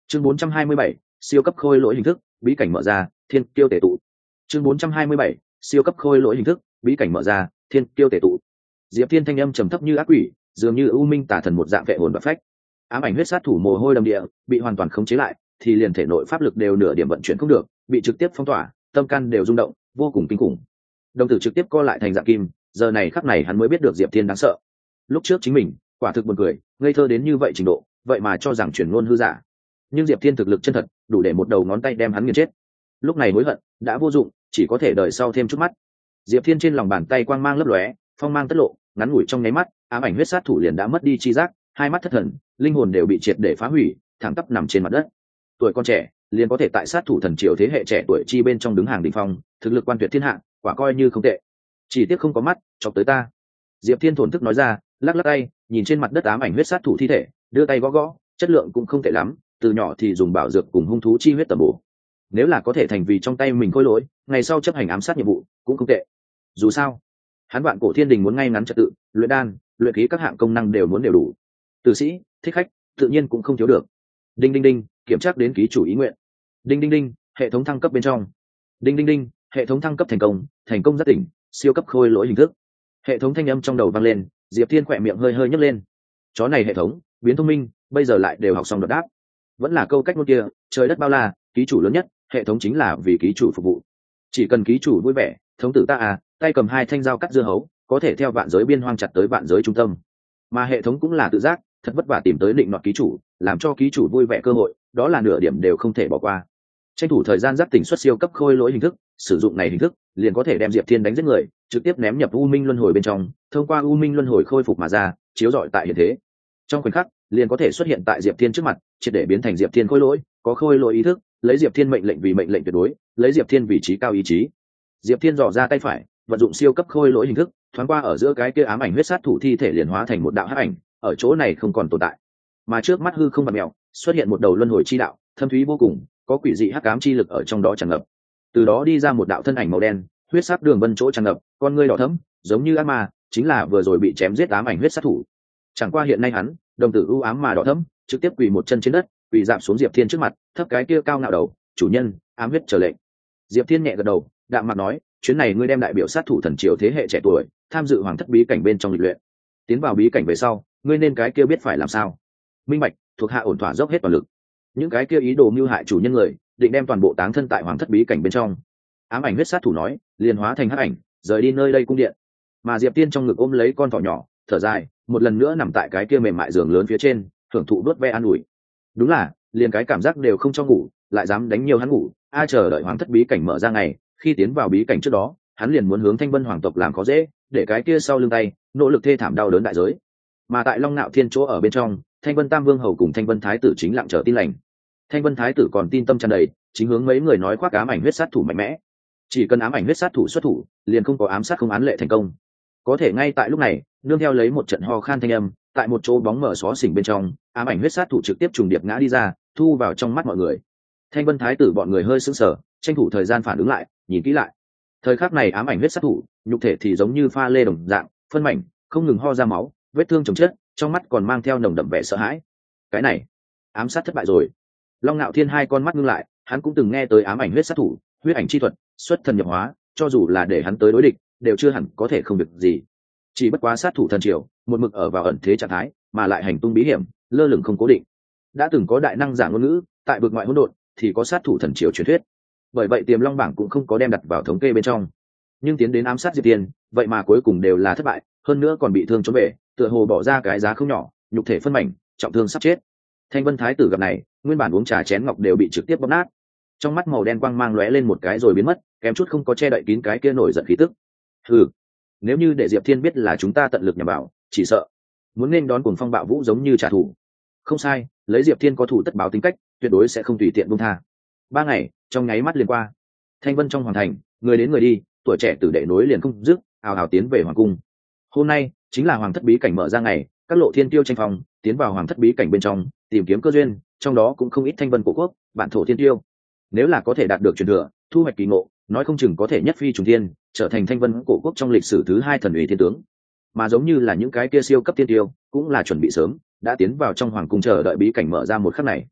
Chương 427, siêu cấp khôi lỗi hình thức, bí cảnh mở ra, thiên kiêu tề tụ. Chương 427, siêu cấp khôi lỗi hình thức, bí cảnh mở ra, thiên kiêu tề tụ. Diệp Thiên thanh âm trầm thấp như ác quỷ, dường như u minh tà thần một dạng vệ hồn và phách. Ám ảnh huyết sát thủ mồ hôi đầm địa, bị hoàn toàn khống chế lại, thì liền thể nội pháp lực đều nửa điểm vận chuyển không được, bị trực tiếp phong tỏa, tâm can đều rung động, vô cùng kinh khủng. Đồng tử trực tiếp co lại thành dạng kim, giờ này khắc này hắn mới biết được Diệp Thiên đáng sợ. Lúc trước chính mình, quả thực buồn cười, ngây thơ đến như vậy trình độ, vậy mà cho rằng chuyển ngôn hư giả. Nhưng Diệp Thiên thực lực chân thật, đủ để một đầu ngón tay đem hắn nghiền chết. Lúc này hối hận đã vô dụng, chỉ có thể đợi sau thêm chút mắt. Diệp Thiên trên lòng bàn tay quang mang lấp lóe, phong mang tất lộ, ngắn ngủi trong nháy mắt, ám ảnh huyết sát thủ liền đã mất đi chi giác, hai mắt thất thần, linh hồn đều bị triệt để phá hủy, thẳng tắp nằm trên mặt đất. Tuổi con trẻ, liền có thể tại sát thủ thần triều thế hệ trẻ tuổi chi bên trong đứng hàng đỉnh phong, thực lực quan tuyệt thiên hạ, quả coi như không tệ. Chỉ tiếc không có mắt, chọc tới ta. Diệp Thiên thổn thức nói ra, lắc lắc tay, nhìn trên mặt đất ám ảnh huyết sát thủ thi thể, đưa tay gõ gõ, chất lượng cũng không tệ lắm, từ nhỏ thì dùng bảo dược cùng hung thú chi huyết tầm bổ. Nếu là có thể thành vì trong tay mình khôi lỗi, ngày sau chấp hành ám sát nhiệm vụ cũng không tệ. Dù sao, hắn Vạn Cổ Thiên Đình muốn ngay ngắn trật tự, luyện đan, luyện khí các hạng công năng đều muốn đều đủ. Tử sĩ, thích khách, tự nhiên cũng không thiếu được. Đinh đinh đinh, kiểm tra đến ký chủ ý nguyện. Đinh đinh đinh, hệ thống thăng cấp bên trong. Đinh đinh đinh, hệ thống thăng cấp thành công rất đỉnh, siêu cấp khôi lỗi hình thức. Hệ thống thanh âm trong đầu vang lên, Diệp Thiên khỏe miệng hơi hơi nhấc lên. Chó này hệ thống biến thông minh, bây giờ lại đều học xong đột đáp. Vẫn là câu cách ngôn kia, trời đất bao la, ký chủ lớn nhất, hệ thống chính là vì ký chủ phục vụ. Chỉ cần ký chủ vui vẻ, thống tử ta tay cầm hai thanh dao cắt dưa hấu, có thể theo vạn giới biên hoang chặt tới vạn giới trung tâm. Mà hệ thống cũng là tự giác, thật vất vả tìm tới định nọt ký chủ, làm cho ký chủ vui vẻ cơ hội, đó là nửa điểm đều không thể bỏ qua. Tranh thủ thời gian giác tỉnh xuất siêu cấp khôi lỗi hình thức, sử dụng này hình thức, liền có thể đem Diệp Thiên đánh giết người, trực tiếp ném nhập u minh luân hồi bên trong, thông qua u minh luân hồi khôi phục mà ra, chiếu rọi tại hiện thế. Trong khoảnh khắc, liền có thể xuất hiện tại Diệp Thiên trước mặt, triệt để biến thành Diệp Thiên khôi lỗi, có khôi lỗi ý thức, lấy Diệp Thiên mệnh lệnh vì mệnh lệnh tuyệt đối, lấy Diệp Thiên vị trí cao ý chí. Diệp Thiên dò ra tay phải, vận dụng siêu cấp khôi lỗi hình thức, thoáng qua ở giữa cái kia ám ảnh huyết sát thủ thi thể liền hóa thành một đạo hắc ảnh, ở chỗ này không còn tồn tại. Mà trước mắt hư không bạt mèo, xuất hiện một đầu luân hồi chi đạo, thâm thúy vô cùng, có quỷ dị hắc ám chi lực ở trong đó tràn ngập. Từ đó đi ra một đạo thân ảnh màu đen, huyết sắc đường vân chỗ tràn ngập, con ngươi đỏ thẫm, giống như ác ma, chính là vừa rồi bị chém giết ám ảnh huyết sát thủ. Chẳng qua hiện nay hắn, đồng tử u ám mà đỏ thẫm, trực tiếp quỳ một chân trên đất, quỳ dạp xuống Diệp Thiên trước mặt, thấp cái kia cao ngạo đầu, "Chủ nhân, ám huyết chờ lệnh." Diệp Thiên nhẹ gật đầu, đạm mặt nói, "Chuyến này ngươi đem đại biểu sát thủ thần triều thế hệ trẻ tuổi, tham dự hoàng thất bí cảnh bên trong lịch luyện. Tiến vào bí cảnh về sau, ngươi nên cái kia biết phải làm sao." Minh bạch, thuộc hạ ổn thỏa dốc hết toàn lực. Những cái kia ý đồ mưu hại chủ nhân người, định đem toàn bộ táng thân tại hoàng thất bí cảnh bên trong. Ám ảnh huyết sát thủ nói, liền hóa thành hắc ảnh, rời đi nơi đây cung điện. Mà Diệp Tiên trong ngực ôm lấy con thỏ nhỏ, thở dài, một lần nữa nằm tại cái kia mềm mại giường lớn phía trên, hưởng thụ đốt ve an ủi. Đúng là, liền cái cảm giác đều không cho ngủ, lại dám đánh nhiều hắn ngủ. Chờ đợi hoàng thất bí cảnh mở ra ngày, khi tiến vào bí cảnh trước đó, hắn liền muốn hướng Thanh Vân hoàng tộc làm khó dễ, để cái kia sau lưng tay, nỗ lực thê thảm đau đớn đại giới. Mà tại Long Nạo Thiên chỗ ở bên trong, Thanh Vân Tam Vương hầu cùng Thanh Vân Thái tử chính lặng chờ tin lành. Thanh Vân Thái tử còn tin tâm tràn đầy, chính hướng mấy người nói khoác ám ảnh huyết sát thủ mạnh mẽ. Chỉ cần ám ảnh huyết sát thủ xuất thủ, liền không có ám sát không án lệ thành công. Có thể ngay tại lúc này, nương theo lấy một trận ho khan thanh âm, tại một chỗ bóng mờ xó xỉnh bên trong, ám ảnh huyết sát thủ trực tiếp trùng điệp ngã đi ra, thu vào trong mắt mọi người. Thanh Vân Thái tử bọn người hơi sững sờ, tranh thủ thời gian phản ứng lại, nhìn kỹ lại. Thời khắc này ám ảnh huyết sát thủ, nhục thể thì giống như pha lê đồng dạng, phân mảnh, không ngừng ho ra máu, vết thương chồng chết, trong mắt còn mang theo nồng đậm vẻ sợ hãi. Cái này, ám sát thất bại rồi. Long Nạo Thiên hai con mắt ngưng lại, hắn cũng từng nghe tới ám ảnh huyết sát thủ, huyết ảnh chi thuật, xuất thần nhập hóa, cho dù là để hắn tới đối địch, đều chưa hẳn có thể không việc gì. Chỉ bất quá sát thủ thần triều, một mực ở vào ẩn thế trạng thái, mà lại hành tung bí hiểm, lơ lửng không cố định. Đã từng có đại năng giả ngôn ngữ, tại vực ngoại hỗn độn, thì có sát thủ thần triều truyền thuyết. Bởi vậy Tiềm Long bảng cũng không có đem đặt vào thống kê bên trong. Nhưng tiến đến ám sát Diệp Tiên, vậy mà cuối cùng đều là thất bại, hơn nữa còn bị thương trốn về, tựa hồ bỏ ra cái giá không nhỏ, nhục thể phân mảnh, trọng thương sắp chết. Thanh Vân Thái tử gặp này, nguyên bản uống trà chén ngọc đều bị trực tiếp bóp nát. Trong mắt màu đen quang mang lóe lên một cái rồi biến mất, kém chút không có che đậy kín cái kia nổi giận khí tức. Hừ, nếu như để Diệp Thiên biết là chúng ta tận lực nhằm vào, chỉ sợ muốn nên đón cuồng phong bạo vũ giống như trả thù. Không sai, lấy Diệp Thiên có thủ tất báo tính cách, tuyệt đối sẽ không tùy tiện buông tha. 3 ngày, trong nháy mắt liền qua. Thanh Vân trong hoàng thành, người đến người đi, tuổi trẻ tử đệ nối liền không dứt, ào ào tiến về hoàng cung. Hôm nay chính là hoàng thất bí cảnh mở ra ngày, các lộ thiên tiêu tranh phong, tiến vào hoàng thất bí cảnh bên trong, tìm kiếm cơ duyên, trong đó cũng không ít Thanh Vân cổ quốc, bản thổ thiên tiêu. Nếu là có thể đạt được truyền thừa, thu hoạch kỳ ngộ, nói không chừng có thể nhất phi trùng thiên, trở thành Thanh Vân cổ quốc trong lịch sử thứ 2 thần uy thiên tướng. Mà giống như là những cái kia siêu cấp thiên tiêu, cũng là chuẩn bị sớm, đã tiến vào trong hoàng cung chờ đợi bí cảnh mở ra một khắc này.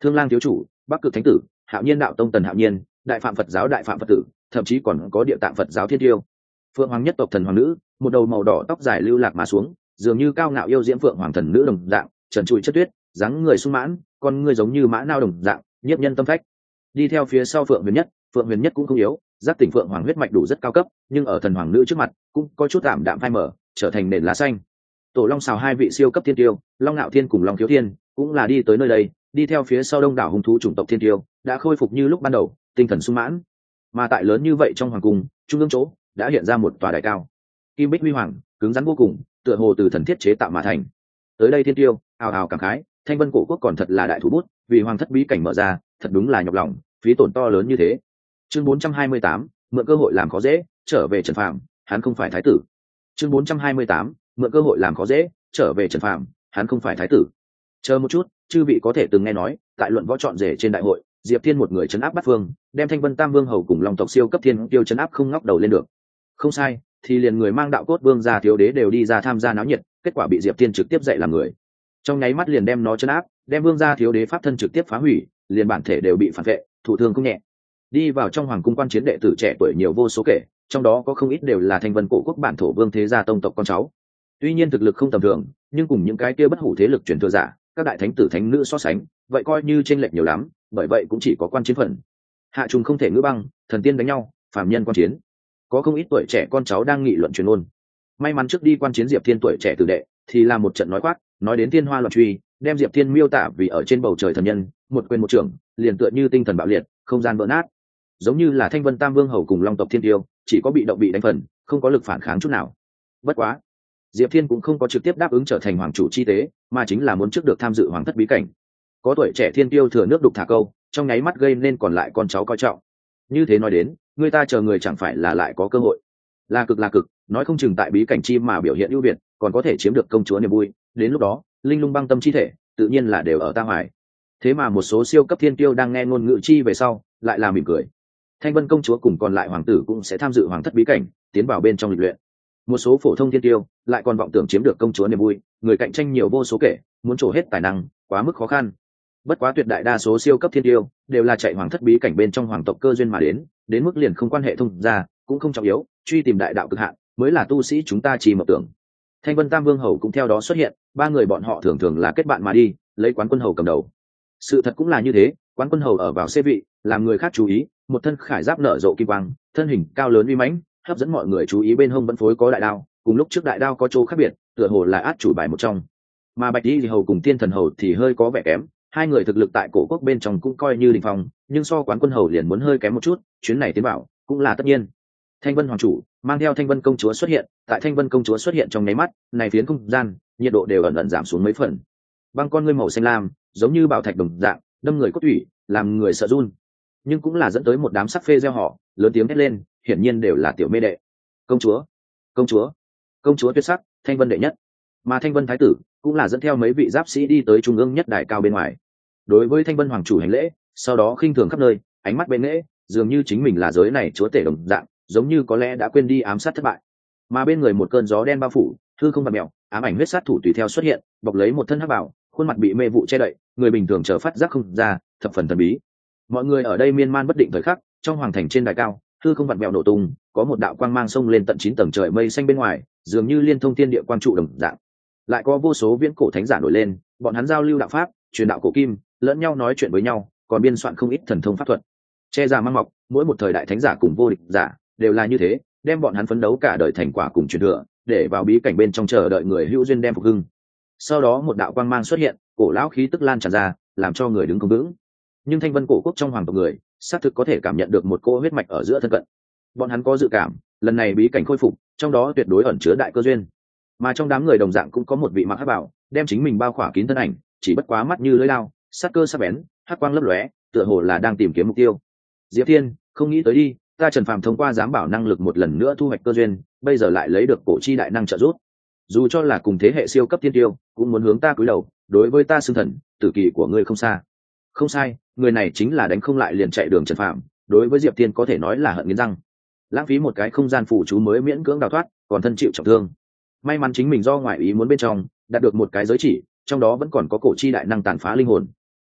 Thương Lang thiếu chủ, Bắc Cực thánh tử, Hạo Nhiên đạo tông Tần Hạo Nhiên, Đại Phạm Phật giáo Đại Phạm Phật tử, thậm chí còn có Địa Tạng Phật giáo Thiên Tiêu. Phượng Hoàng nhất tộc thần hoàng nữ, một đầu màu đỏ tóc dài lưu lạc mà xuống, dường như cao ngạo yêu diễm phượng hoàng thần nữ đồng dạng, trần trụi chất tuyết, dáng người sung mãn, con người giống như mã nao đồng dạng, nhiếp nhân tâm phách. Đi theo phía sau Phượng Huyền Nhất cũng không yếu, giác tỉnh phượng hoàng huyết mạch đủ rất cao cấp, nhưng ở thần hoàng nữ trước mặt cũng có chút tạm đạm phai mở, trở thành nền lá xanh. Tổ Long xào hai vị siêu cấp thiên tiêu, Long Nạo Thiên cùng Long Thiếu Thiên, cũng là đi tới nơi đây, đi theo phía sau đông đảo hung thú chủng tộc thiên tiêu, đã khôi phục như lúc ban đầu, tinh thần sung mãn. Mà tại lớn như vậy trong hoàng cung, trung ương chỗ đã hiện ra một tòa đài cao, kim bích huy hoàng, cứng rắn vô cùng, tựa hồ từ thần thiết chế tạo mà thành. Tới đây thiên tiêu ào ào cảm khái, Thanh Vân cổ quốc còn thật là đại thủ bút, vì hoàng thất bí cảnh mở ra, thật đúng là nhọc lòng, phí tổn to lớn như thế. Chương 428, mượn cơ hội làm khó dễ, trở về Trần Phàm, hắn không phải thái tử. Chương 428, mượn cơ hội làm khó dễ, trở về Trần Phàm, hắn không phải thái tử. Chờ một chút, chư vị có thể từng nghe nói, tại luận võ chọn rể trên đại hội, Diệp Thiên một người trấn áp bát phương, đem Thanh Vân Tam Vương hầu cùng Long tộc siêu cấp thiên tiêu trấn áp không ngóc đầu lên được. Không sai, thì liền người mang đạo cốt vương gia thiếu đế đều đi ra tham gia náo nhiệt, kết quả bị Diệp Thiên trực tiếp dạy làm người. Trong nháy mắt liền đem nó trấn áp, đem vương gia thiếu đế pháp thân trực tiếp phá hủy, liền bản thể đều bị phản vệ, thụ thương không nhẹ. Đi vào trong hoàng cung quan chiến đệ tử trẻ tuổi nhiều vô số kể, trong đó có không ít đều là Thanh Vân cổ quốc bản thổ vương thế gia tông tộc con cháu. Tuy nhiên thực lực không tầm thường, nhưng cùng những cái kia bất hủ thế lực truyền thừa giả, các đại thánh tử thánh nữ so sánh, vậy coi như chênh lệch nhiều lắm, bởi vậy cũng chỉ có quan chiến phần. Hạ trùng không thể ngữ băng, thần tiên đánh nhau, phàm nhân quan chiến. Có không ít tuổi trẻ con cháu đang nghị luận truyền ôn. May mắn trước đi quan chiến Diệp Thiên tuổi trẻ tử đệ, thì là một trận nói khoác, nói đến thiên hoa loạn truy, đem Diệp Thiên miêu tả vì ở trên bầu trời thần nhân, một quyền một trưởng, liền tựa như tinh thần bạo liệt, không gian vỡ nát. Giống như là Thanh Vân Tam Vương hầu cùng Long tộc thiên tiêu, chỉ có bị động bị đánh phần, không có lực phản kháng chút nào. Bất quá, Diệp Thiên cũng không có trực tiếp đáp ứng trở thành hoàng chủ chi tế, mà chính là muốn trước được tham dự hoàng thất bí cảnh. Có tuổi trẻ thiên tiêu thừa nước đục thả câu, trong nháy mắt gây nên còn lại con cháu coi trọng. Như thế nói đến, người ta chờ người chẳng phải là lại có cơ hội. Là cực, nói không chừng tại bí cảnh chi mà biểu hiện ưu việt, còn có thể chiếm được công chúa niềm vui, đến lúc đó, linh lung băng tâm chi thể, tự nhiên là đều ở ta hoài. Thế mà một số siêu cấp thiên tiêu đang nghe ngôn ngữ chi về sau, lại là mỉm cười. Thanh Vân công chúa cùng còn lại hoàng tử cũng sẽ tham dự hoàng thất bí cảnh, tiến vào bên trong lịch luyện. Một số phổ thông thiên tiêu lại còn vọng tưởng chiếm được công chúa niềm vui, người cạnh tranh nhiều vô số kể, muốn trổ hết tài năng, quá mức khó khăn. Bất quá tuyệt đại đa số siêu cấp thiên tiêu đều là chạy hoàng thất bí cảnh bên trong hoàng tộc cơ duyên mà đến mức liền không quan hệ thông ra, cũng không trọng yếu, truy tìm đại đạo cực hạn mới là tu sĩ chúng ta chỉ mộng tưởng. Thanh Vân Tam Vương hầu cũng theo đó xuất hiện, ba người bọn họ thường thường là kết bạn mà đi, lấy Quán Quân hầu cầm đầu. Sự thật cũng là như thế, Quán Quân hầu ở vào xê vị, làm người khác chú ý, một thân khải giáp nở rộ kim quang, thân hình cao lớn uy mãnh, hấp dẫn mọi người chú ý, bên hông vẫn phối có đại đao, cùng lúc trước đại đao có chỗ khác biệt, tựa hồ là át chủ bài một trong. Mà Bạch Y hầu cùng Tiên Thần hầu thì hơi có vẻ kém, hai người thực lực tại cổ quốc bên trong cũng coi như đỉnh phong, nhưng so Quán Quân hầu liền muốn hơi kém một chút, chuyến này tiến bảo cũng là tất nhiên. Thanh Vân hoàng chủ mang theo Thanh Vân công chúa xuất hiện, tại Thanh Vân công chúa xuất hiện trong nháy mắt, này phiến không gian, nhiệt độ đều ẩn ẩn giảm xuống mấy phần. Băng con ngươi màu xanh lam, giống như bảo thạch đồng dạng, đâm người cốt thủy, làm người sợ run. Nhưng cũng là dẫn tới một đám sắc phê reo hò, lớn tiếng hét lên, hiển nhiên đều là tiểu mê đệ. Công chúa, công chúa, công chúa tuyệt sắc, Thanh Vân đệ nhất. Mà Thanh Vân thái tử cũng là dẫn theo mấy vị giáp sĩ đi tới trung ương nhất đài cao bên ngoài. Đối với Thanh Vân hoàng chủ hành lễ, sau đó khinh thường khắp nơi, ánh mắt bên lễ, dường như chính mình là giới này chúa tể đồng dạng, giống như có lẽ đã quên đi ám sát thất bại. Mà bên người một cơn gió đen bao phủ, hư không vặn mèo, ám ảnh huyết sát thủ tùy theo xuất hiện, bọc lấy một thân hắc bào, khuôn mặt bị mê vụ che đậy, người bình thường chờ phát giác không ra, thập phần thần bí. Mọi người ở đây miên man bất định thời khắc, trong hoàng thành trên đài cao, hư không vặn mèo nổ tung, có một đạo quang mang xông lên tận 9 tầng trời mây xanh bên ngoài, dường như liên thông thiên địa quang trụ đồng dạng. Lại có vô số viễn cổ thánh giả nổi lên, bọn hắn giao lưu đạo pháp, truyền đạo cổ kim, lẫn nhau nói chuyện với nhau, còn biên soạn không ít thần thông pháp thuật. Che già mang mọc, mỗi một thời đại thánh giả cùng vô địch giả, đều là như thế, đem bọn hắn phấn đấu cả đời thành quả cùng truyền thừa, để vào bí cảnh bên trong chờ đợi người hữu duyên đem phục hưng. Sau đó một đạo quang mang xuất hiện, cổ lão khí tức lan tràn ra, làm cho người đứng không vững. Nhưng Thanh Vân cổ quốc trong hoàng tộc người, xác thực có thể cảm nhận được một cỗ huyết mạch ở giữa thân cận. Bọn hắn có dự cảm, lần này bí cảnh khôi phục, trong đó tuyệt đối ẩn chứa đại cơ duyên. Mà trong đám người đồng dạng cũng có một vị mặc hắc bào, đem chính mình bao khỏa kín thân ảnh, chỉ bất quá mắt như lưỡi lao, sát cơ sắc bén, hắc quang lấp lóe, tựa hồ là đang tìm kiếm mục tiêu. Diệp Thiên, không nghĩ tới đi, ta Trần Phàm thông qua giám bảo năng lực một lần nữa thu hoạch cơ duyên, bây giờ lại lấy được cổ chi đại năng trợ giúp. Dù cho là cùng thế hệ siêu cấp thiên tiêu, cũng muốn hướng ta cúi đầu, đối với ta xưng thần, tử kỳ của ngươi không xa. Không sai, người này chính là đánh không lại liền chạy đường Trần Phàm, đối với Diệp Thiên có thể nói là hận nghiến răng. Lãng phí một cái không gian phụ chú mới miễn cưỡng đào thoát, còn thân chịu trọng thương. May mắn chính mình do ngoại ý muốn bên trong, đạt được một cái giới chỉ, trong đó vẫn còn có cổ chi đại năng tàn phá linh hồn.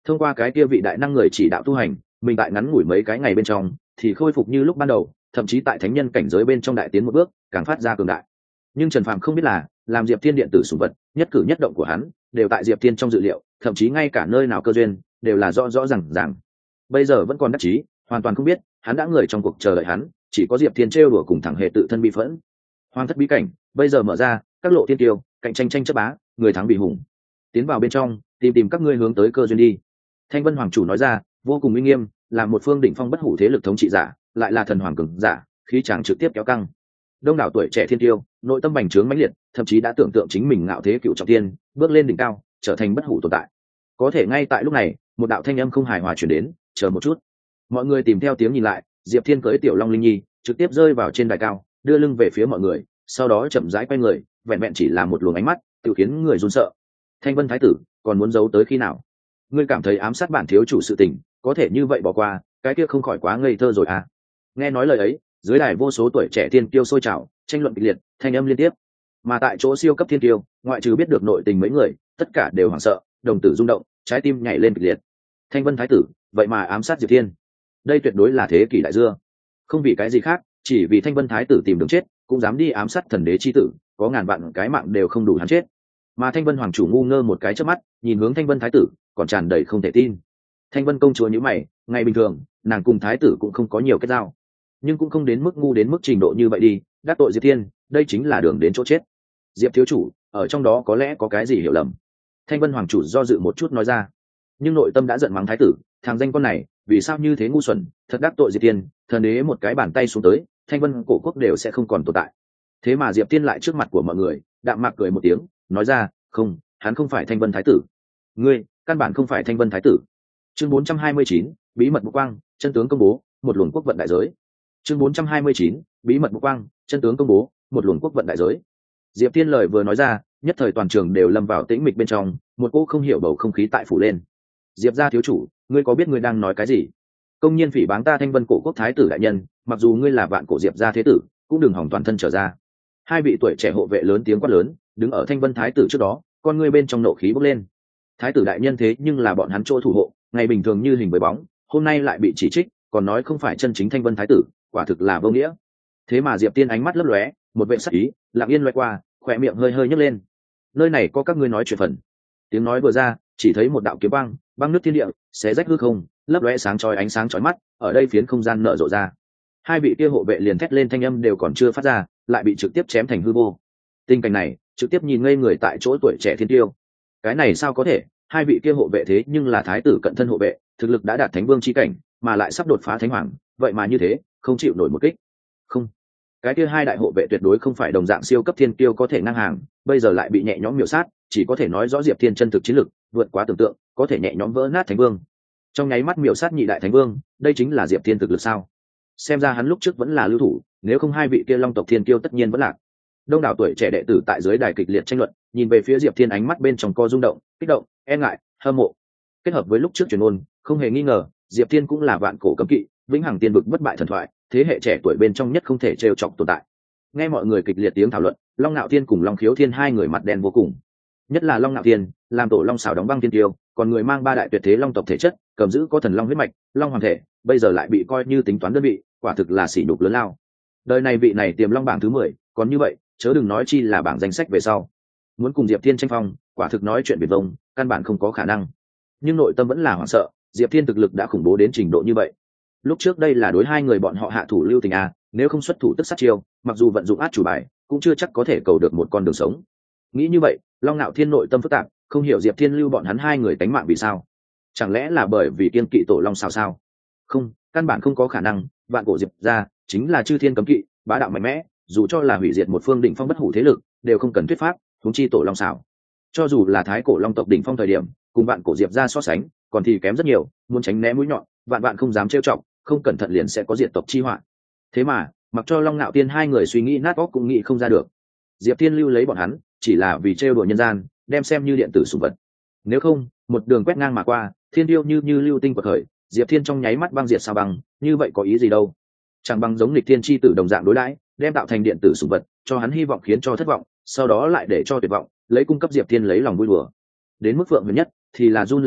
thông qua cái kia vị đại năng người chỉ đạo tu hành, mình tại ngắn ngủi mấy cái ngày bên trong thì khôi phục như lúc ban đầu, thậm chí tại thánh nhân cảnh giới bên trong đại tiến một bước, càng phát ra cường đại. Nhưng Trần Phàm không biết là, làm Diệp Thiên điện tử sủng vật, nhất cử nhất động của hắn đều tại Diệp Thiên trong dự liệu, thậm chí ngay cả nơi nào cơ duyên đều là rõ rõ ràng. Bây giờ vẫn còn đắc chí, hoàn toàn không biết hắn đã người trong cuộc chờ đợi hắn, chỉ có Diệp Thiên trêu đùa cùng thẳng hệ tự thân bị phẫn. Hoang thất bí cảnh bây giờ mở ra, các lộ tiên tiêu cạnh tranh tranh chấp bá, người thắng bị hùng. Tiến vào bên trong, tìm các ngươi hướng tới cơ duyên đi. Thanh Vân Hoàng chủ nói ra, vô cùng uy nghiêm, là một phương đỉnh phong bất hủ thế lực thống trị giả, lại là thần hoàng cường giả, khí chàng trực tiếp kéo căng. Đông đảo tuổi trẻ thiên tiêu, nội tâm bành trướng mãnh liệt, thậm chí đã tưởng tượng chính mình ngạo thế cựu trọng thiên, bước lên đỉnh cao, trở thành bất hủ tồn tại. Có thể ngay tại lúc này, một đạo thanh âm không hài hòa truyền đến, chờ một chút. Mọi người tìm theo tiếng nhìn lại, Diệp Thiên cưỡi tiểu long linh nhi, trực tiếp rơi vào trên đài cao, đưa lưng về phía mọi người, sau đó chậm rãi quay người, vẹn vẹn chỉ là một luồng ánh mắt, tự khiến người run sợ. Thanh Vân thái tử, còn muốn giấu tới khi nào? Ngươi cảm thấy ám sát bản thiếu chủ sự tình, có thể như vậy bỏ qua, cái kia không khỏi quá ngây thơ rồi à? Nghe nói lời ấy, dưới đài vô số tuổi trẻ thiên kiêu sôi trào, tranh luận kịch liệt, thanh âm liên tiếp. Mà tại chỗ siêu cấp thiên kiêu, ngoại trừ biết được nội tình mấy người, tất cả đều hoảng sợ, đồng tử rung động, trái tim nhảy lên kịch liệt. Thanh Vân thái tử, vậy mà ám sát Diệp Thiên, đây tuyệt đối là thế kỷ đại dưa. Không vì cái gì khác, chỉ vì Thanh Vân thái tử tìm đường chết, cũng dám đi ám sát thần đế chi tử, có ngàn vạn cái mạng đều không đủ hắn chết. Mà Thanh Vân hoàng chủ ngu ngơ một cái chớp mắt, nhìn hướng Thanh Vân thái tử, còn tràn đầy không thể tin. Thanh Vân công chúa nhíu mày, ngày bình thường nàng cùng thái tử cũng không có nhiều kết giao, nhưng cũng không đến mức ngu đến mức trình độ như vậy đi, đắc tội Diệp Thiên, đây chính là đường đến chỗ chết. Diệp thiếu chủ, ở trong đó có lẽ có cái gì hiểu lầm. Thanh Vân hoàng chủ do dự một chút nói ra, nhưng nội tâm đã giận mắng thái tử, thằng danh con này vì sao như thế ngu xuẩn, thật đắc tội Diệp Thiên, thần đế một cái bàn tay xuống tới, Thanh Vân cổ quốc đều sẽ không còn tồn tại. Thế mà Diệp Thiên lại trước mặt của mọi người đạm mạc cười một tiếng, nói ra, không, hắn không phải Thanh Vân thái tử, ngươi căn bản không phải Thanh Vân thái tử. Chương 429, bí mật bộc quang, chân tướng công bố, một luồng quốc vận đại giới. Chương 429, bí mật bộc quang, chân tướng công bố, một luồng quốc vận đại giới. Diệp Thiên lời vừa nói ra, nhất thời toàn trường đều lâm vào tĩnh mịch bên trong, một cô không hiểu bầu không khí tại phủ lên. Diệp gia thiếu chủ, ngươi có biết ngươi đang nói cái gì? Công nhiên phỉ báng ta Thanh Vân cổ quốc thái tử đại nhân, mặc dù ngươi là vạn cổ Diệp gia thế tử, cũng đừng hỏng toàn thân trở ra. Hai vị tuổi trẻ hộ vệ lớn tiếng quát lớn, đứng ở Thanh Vân thái tử trước đó, con ngươi bên trong nộ khí bốc lên. Thái tử đại nhân thế nhưng là bọn hắn chỗ thủ hộ, ngày bình thường như hình với bóng, hôm nay lại bị chỉ trích, còn nói không phải chân chính Thanh Vân thái tử, quả thực là vô nghĩa. Thế mà Diệp Tiên ánh mắt lấp lóe, một vệ sắc ý lặng yên lướt qua, khỏe miệng hơi hơi nhếch lên. Nơi này có các ngươi nói chuyện phần. Tiếng nói vừa ra, chỉ thấy một đạo kiếm băng, băng nước thiên địa, xé rách hư không, lấp lóe sáng chói ánh sáng chói mắt, ở đây phiến không gian nở rộ ra. Hai vị kia hộ vệ liền thét lên thanh âm đều còn chưa phát ra, lại bị trực tiếp chém thành hư vô. Tình cảnh này, trực tiếp nhìn ngây người tại chỗ tuổi trẻ thiên tiêu. Cái này sao có thể? Hai vị kia hộ vệ thế nhưng là thái tử cận thân hộ vệ, thực lực đã đạt thánh vương chi cảnh, mà lại sắp đột phá thánh hoàng, vậy mà như thế, không chịu nổi một kích. Không, cái kia hai đại hộ vệ tuyệt đối không phải đồng dạng siêu cấp thiên tiêu có thể ngang hàng, bây giờ lại bị nhẹ nhõm miểu sát, chỉ có thể nói rõ Diệp Thiên chân thực chiến lực vượt quá tưởng tượng, có thể nhẹ nhõm vỡ nát thánh vương. Trong nháy mắt miểu sát nhị đại thánh vương, đây chính là Diệp Thiên thực lực sao? Xem ra hắn lúc trước vẫn là lưu thủ, nếu không hai vị kia long tộc thiên kiêu tất nhiên vẫn lạc. Đông đảo tuổi trẻ đệ tử tại dưới đài kịch liệt tranh luận, nhìn về phía Diệp Thiên ánh mắt bên trong co rung động, kích động, e ngại, hâm mộ. Kết hợp với lúc trước truyền ôn, không hề nghi ngờ, Diệp Thiên cũng là vạn cổ cấm kỵ, vĩnh hằng tiên vực bất bại thần thoại, thế hệ trẻ tuổi bên trong nhất không thể trêu chọc tồn tại. Nghe mọi người kịch liệt tiếng thảo luận, Long Nạo Thiên cùng Long Khiếu Thiên hai người mặt đen vô cùng. Nhất là Long Nạo Thiên, làm tổ long xảo đóng băng thiên tiêu, còn người mang ba đại tuyệt thế long tộc thể chất, cầm giữ có thần long huyết mạch, long hoàng thể, bây giờ lại bị coi như tính toán đơn vị, quả thực là sỉ nhục lớn lao. Đời này vị này tiềm long bảng thứ 10, còn như vậy, chớ đừng nói chi là bảng danh sách về sau. Muốn cùng Diệp Thiên tranh phong, quả thực nói chuyện biển vông, căn bản không có khả năng. Nhưng nội tâm vẫn là hoảng sợ, Diệp Thiên thực lực đã khủng bố đến trình độ như vậy. Lúc trước đây là đối hai người bọn họ hạ thủ lưu tình a, nếu không xuất thủ tức sát chiêu, mặc dù vận dụng át chủ bài, cũng chưa chắc có thể cầu được một con đường sống. Nghĩ như vậy, Long Nạo Thiên nội tâm phức tạp, không hiểu Diệp Thiên lưu bọn hắn hai người tánh mạng vì sao. Chẳng lẽ là bởi vì kiên kỵ tổ long sao? Không, căn bản không có khả năng, vạn cổ Diệp gia chính là chư thiên cấm kỵ, bá đạo mạnh mẽ, dù cho là hủy diệt một phương đỉnh phong bất hủ thế lực, đều không cần thuyết pháp, huống chi tổ long xảo. Cho dù là thái cổ long tộc đỉnh phong thời điểm, cùng vạn cổ Diệp gia so sánh, còn thì kém rất nhiều, muốn tránh né mũi nhọn, vạn không dám trêu chọc, không cẩn thận liền sẽ có diệt tộc chi họa. Thế mà, mặc cho Long Nạo Thiên hai người suy nghĩ nát óc cũng nghĩ không ra được. Diệp Thiên lưu lấy bọn hắn, chỉ là vì trêu đùa nhân gian, đem xem như điện tử sủng vật. Nếu không, một đường quét ngang mà qua, thiên tiêu như lưu tinh quật khởi, Diệp Thiên trong nháy mắt băng diệt sao băng, như vậy có ý gì đâu? Chẳng bằng giống nghịch thiên chi tử đồng dạng đối đãi, đem tạo thành điện tử sủng vật, cho hắn hy vọng khiến cho thất vọng, sau đó lại để cho tuyệt vọng, lấy cung cấp Diệp Thiên lấy lòng vui đùa. Đến mức phượng huyền nhất thì là run lẩy bẩy,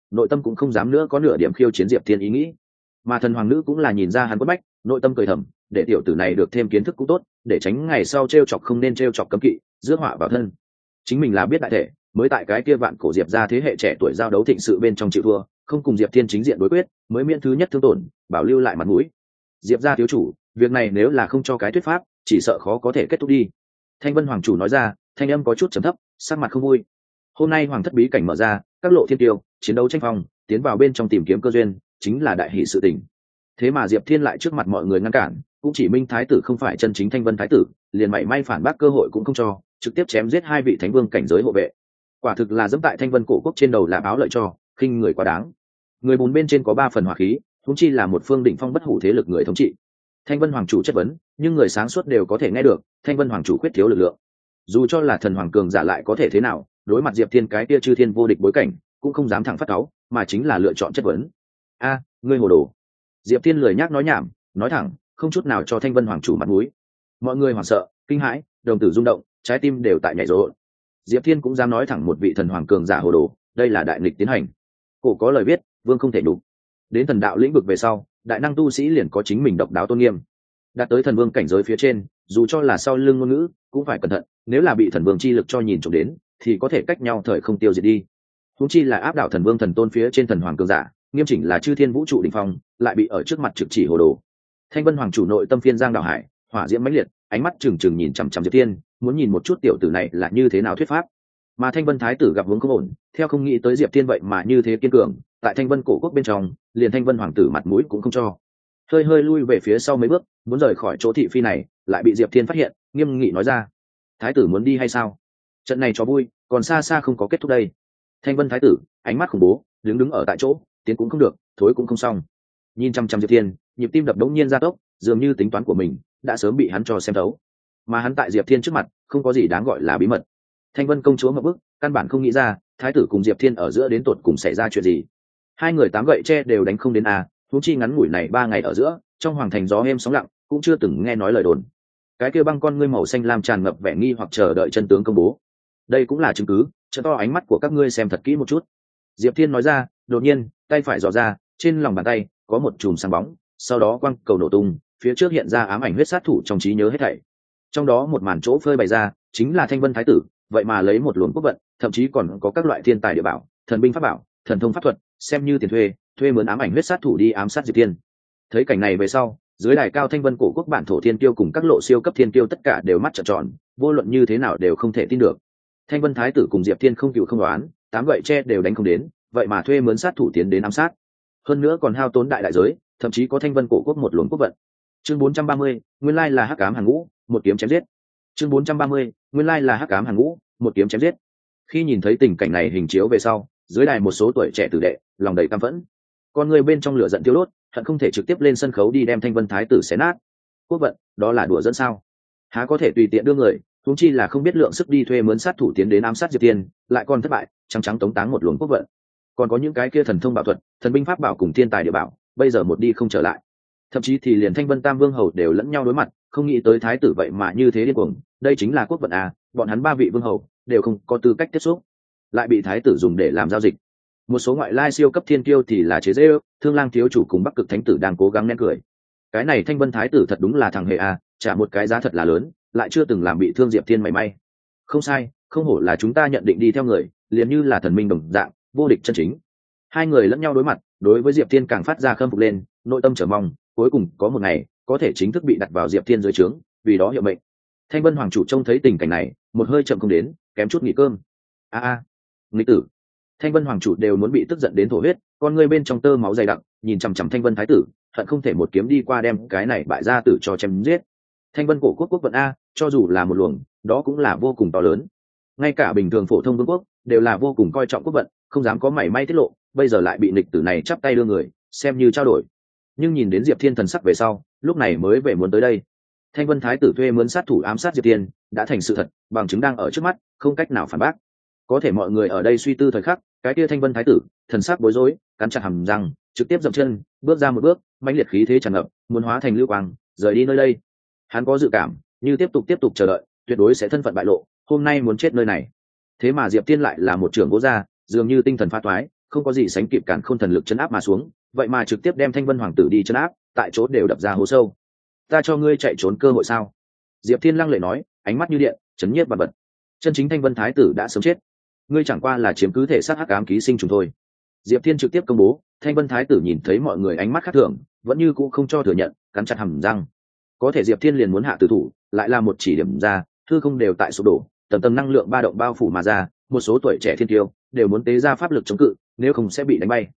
nội tâm cũng không dám nữa có nửa điểm khiêu chiến diệp thiên ý nghĩ. Mà thần hoàng nữ cũng là nhìn ra hắn quất bách, nội tâm cười thầm, để tiểu tử này được thêm kiến thức cũng tốt, để tránh ngày sau t chọc không nên t chọc cấm kỵ, rước họa vào thân. Chính mình là biết đại thể, mới tại cái kia vạn cổ diệp ra thế hệ trẻ tuổi giao đấu thịnh sự bên trong chịu thua, không cùng diệp thiên chính diện đối quyết, mới miễn thứ nhất thương tổn, bảo lưu lại mặt mũi. Diệp ra thiếu chủ, việc này nếu là không cho cái thuyết pháp, chỉ sợ khó có thể kết thúc đi. Thanh Vân hoàng chủ nói ra, thanh âm có chút trầm thấp, sắc mặt không vui. Hôm nay hoàng thất bí cảnh mở ra, các lộ thiên tiêu chiến đấu tranh phong, tiến vào bên trong tìm kiếm cơ duyên, chính là đại hỷ sự tình. Thế mà diệp thiên lại trước mặt mọi người ngăn cản, cũng chỉ minh thái tử không phải chân chính Thanh Vân thái tử, liền mảy may phản bác cơ hội cũng không cho, trực tiếp chém giết hai vị thánh vương cảnh giới hộ vệ. Quả thực là dẫm tại Thanh Vân cổ quốc trên đầu làm áo lợi cho, khinh người quá đáng. Người bùn bên trên có 3 phần hỏa khí, huống chi là một phương đỉnh phong bất hủ thế lực người thống trị. Thanh Vân hoàng chủ chất vấn, nhưng người sáng suốt đều có thể nghe được, Thanh Vân hoàng chủ khuyết thiếu lực lượng. Dù cho là thần hoàng cường giả lại có thể thế nào, đối mặt diệp thiên cái kia chư thiên vô địch bối cảnh, cũng không dám thẳng phát cáu, mà chính là lựa chọn chất vấn. A, ngươi hồ đồ. Diệp thiên lười nhác nói nhảm, nói thẳng, không chút nào cho Thanh Vân hoàng chủ mặt mũi. Mọi người hoảng sợ, kinh hãi, đồng tử rung động, trái tim đều tại nhảy rộn. Diệp thiên cũng dám nói thẳng một vị thần hoàng cường giả hồ đồ, đây là đại nghịch tiến hành. Cổ có lời viết, vương không thể đủ. Đến thần đạo lĩnh vực về sau, đại năng tu sĩ liền có chính mình độc đáo tôn nghiêm. Đạt tới thần vương cảnh giới phía trên, dù cho là sau lưng ngôn ngữ, cũng phải cẩn thận, nếu là bị thần vương chi lực cho nhìn trộm đến, thì có thể cách nhau thời không tiêu diệt đi. Huống chi là áp đảo thần vương thần tôn phía trên thần hoàng cường giả, nghiêm chỉnh là chư thiên vũ trụ đỉnh phong, lại bị ở trước mặt trực chỉ hồ đồ. Thanh Vân hoàng chủ nội tâm phiên giang đảo hải, hỏa diễm mãnh liệt, ánh mắt trừng trừng nhìn chằm chằm Diệp Thiên, muốn nhìn một chút tiểu tử này là như thế nào thuyết pháp. Mà Thanh Vân thái tử gặp hướng không ổn, theo không nghĩ tới Diệp Thiên vậy mà như thế kiên cường, tại Thanh Vân cổ quốc bên trong, liền Thanh Vân hoàng tử mặt mũi cũng không cho. Hơi hơi lui về phía sau mấy bước, muốn rời khỏi chỗ thị phi này, lại bị Diệp Thiên phát hiện, nghiêm nghị nói ra: "Thái tử muốn đi hay sao? Trận này cho vui, còn xa xa không có kết thúc đây." Thanh Vân thái tử, ánh mắt khủng bố, đứng ở tại chỗ, tiến cũng không được, thối cũng không xong. Nhìn chăm chăm Diệp Thiên, nhịp tim đập đống nhiên gia tốc, dường như tính toán của mình đã sớm bị hắn cho xem thấu. Mà hắn tại Diệp Thiên trước mặt, không có gì đáng gọi là bí mật. Thanh Vân công chúa ngập bức, căn bản không nghĩ ra, thái tử cùng Diệp Thiên ở giữa đến tột cùng xảy ra chuyện gì. Hai người 8 gậy tre đều đánh không đến a, huống chi ngắn ngủi này 3 ngày ở giữa, trong hoàng thành gió êm sóng lặng, cũng chưa từng nghe nói lời đồn. Cái kia băng con ngươi màu xanh lam tràn ngập vẻ nghi hoặc chờ đợi chân tướng công bố. Đây cũng là chứng cứ, trợ to ánh mắt của các ngươi xem thật kỹ một chút. Diệp Thiên nói ra, đột nhiên, tay phải dò ra, trên lòng bàn tay có một chùm sáng bóng, sau đó quang cầu nổ tung, phía trước hiện ra ám ảnh huyết sát thủ trong trí nhớ hết thảy. Trong đó một màn chỗ phơi bày ra, chính là Thanh Vân thái tử, vậy mà lấy một luồng quốc vận, thậm chí còn có các loại thiên tài địa bảo, thần binh pháp bảo, thần thông pháp thuật, xem như tiền thuê mướn ám ảnh huyết sát thủ đi ám sát Diệp Thiên. Thấy cảnh này về sau, dưới đài cao Thanh Vân cổ quốc bản thổ thiên tiêu cùng các lộ siêu cấp thiên tiêu tất cả đều mắt trợn tròn, vô luận như thế nào đều không thể tin được. Thanh Vân thái tử cùng Diệp Thiên không cựu không đoán, 8 gậy tre đều đánh không đến, vậy mà thuê mướn sát thủ tiến đến ám sát. Hơn nữa còn hao tốn đại đại giới, thậm chí có Thanh Vân cổ quốc một luồng quốc vận. Chương 430, nguyên lai là hắc ám hàng ngũ, một kiếm chém giết. Chương 430, nguyên lai là hắc ám hàng ngũ, một kiếm chém giết. Khi nhìn thấy tình cảnh này hình chiếu về sau, dưới đài một số tuổi trẻ tử đệ, lòng đầy căm phẫn. Con người bên trong lửa giận tiêu đốt, hận không thể trực tiếp lên sân khấu đi đem Thanh Vân thái tử xé nát. Quốc vận, đó là đùa dẫn sao? Há có thể tùy tiện đưa người, huống chi là không biết lượng sức đi thuê mướn sát thủ tiến đến ám sát Diệp Thiên, lại còn thất bại, trắng tống táng một luồng quốc vận. Còn có những cái kia thần thông bảo thuật, thần binh pháp bảo cùng thiên tài địa bảo, bây giờ một đi không trở lại. Thậm chí thì liền Thanh Vân Tam Vương hầu đều lẫn nhau đối mặt, không nghĩ tới thái tử vậy mà như thế điên cuồng, đây chính là quốc vận à, bọn hắn 3 vị vương hầu đều không có tư cách tiếp xúc, lại bị thái tử dùng để làm giao dịch. Một số ngoại lai siêu cấp thiên kiêu thì là chế giễu, Thương Lang thiếu chủ cùng Bắc Cực thánh tử đang cố gắng nén cười. Cái này Thanh Vân thái tử thật đúng là thằng hề à, trả một cái giá thật là lớn, lại chưa từng làm bị thương Diệp Thiên mảy may. Không sai, không hổ là chúng ta nhận định đi theo người, liền như là thần minh đồng dạng, vô địch chân chính. Hai người lẫn nhau đối mặt, đối với Diệp Thiên càng phát ra khâm phục lên, nội tâm chờ mong, cuối cùng có một ngày có thể chính thức bị đặt vào Diệp Thiên dưới trướng, vì đó hiệu mệnh. Thanh Vân hoàng chủ trông thấy tình cảnh này, một hơi chậm không đến, kém chút nghỉ cơm. Nghịch tử! Thanh Vân hoàng chủ đều muốn bị tức giận đến thổ huyết, con ngươi bên trong tơ máu dày đặc, nhìn chằm chằm Thanh Vân thái tử, hận không thể một kiếm đi qua đem cái này bại gia tử cho chém giết. Thanh Vân cổ quốc quốc vận a, cho dù là một luồng, đó cũng là vô cùng to lớn. Ngay cả bình thường phổ thông vương quốc đều là vô cùng coi trọng quốc vận, không dám có mảy may tiết lộ, bây giờ lại bị nghịch tử này chắp tay đưa người, xem như trao đổi. Nhưng nhìn đến Diệp Thiên thần sắc về sau, lúc này mới về muốn tới đây. Thanh Vân thái tử thuê mướn sát thủ ám sát Diệp Thiên đã thành sự thật, bằng chứng đang ở trước mắt, không cách nào phản bác. Có thể mọi người ở đây suy tư thời khắc, cái kia Thanh Vân thái tử thần sắc bối rối, cắn chặt hàm răng, trực tiếp dậm chân, bước ra một bước, mãnh liệt khí thế tràn ngập, muốn hóa thành lưu quang, rời đi nơi đây. Hắn có dự cảm, như tiếp tục chờ đợi, tuyệt đối sẽ thân phận bại lộ, hôm nay muốn chết nơi này. Thế mà Diệp Thiên lại là một trưởng gỗ gia, dường như tinh thần phá toái, không có gì sánh kịp cản khôn thần lực chấn áp mà xuống, vậy mà trực tiếp đem Thanh Vân hoàng tử đi chấn áp, tại chỗ đều đập ra hố sâu. Ta cho ngươi chạy trốn cơ hội sao? Diệp Thiên lăng lệ nói, ánh mắt như điện, chấn nhiếp bật bật. Chân chính Thanh Vân thái tử đã sớm chết, ngươi chẳng qua là chiếm cứ thể xác hắc ám ký sinh trùng thôi. Diệp Thiên trực tiếp công bố, Thanh Vân thái tử nhìn thấy mọi người ánh mắt khác thường, vẫn như cũ không cho thừa nhận, cắn chặt hàm răng. Có thể Diệp Thiên liền muốn hạ tử thủ, lại là một chỉ điểm ra, hư không đều tại sụp đổ, tầng tầng năng lượng ba động bao phủ mà ra, một số tuổi trẻ thiên tiêu đều muốn tế ra pháp lực chống cự, nếu không sẽ bị đánh bay.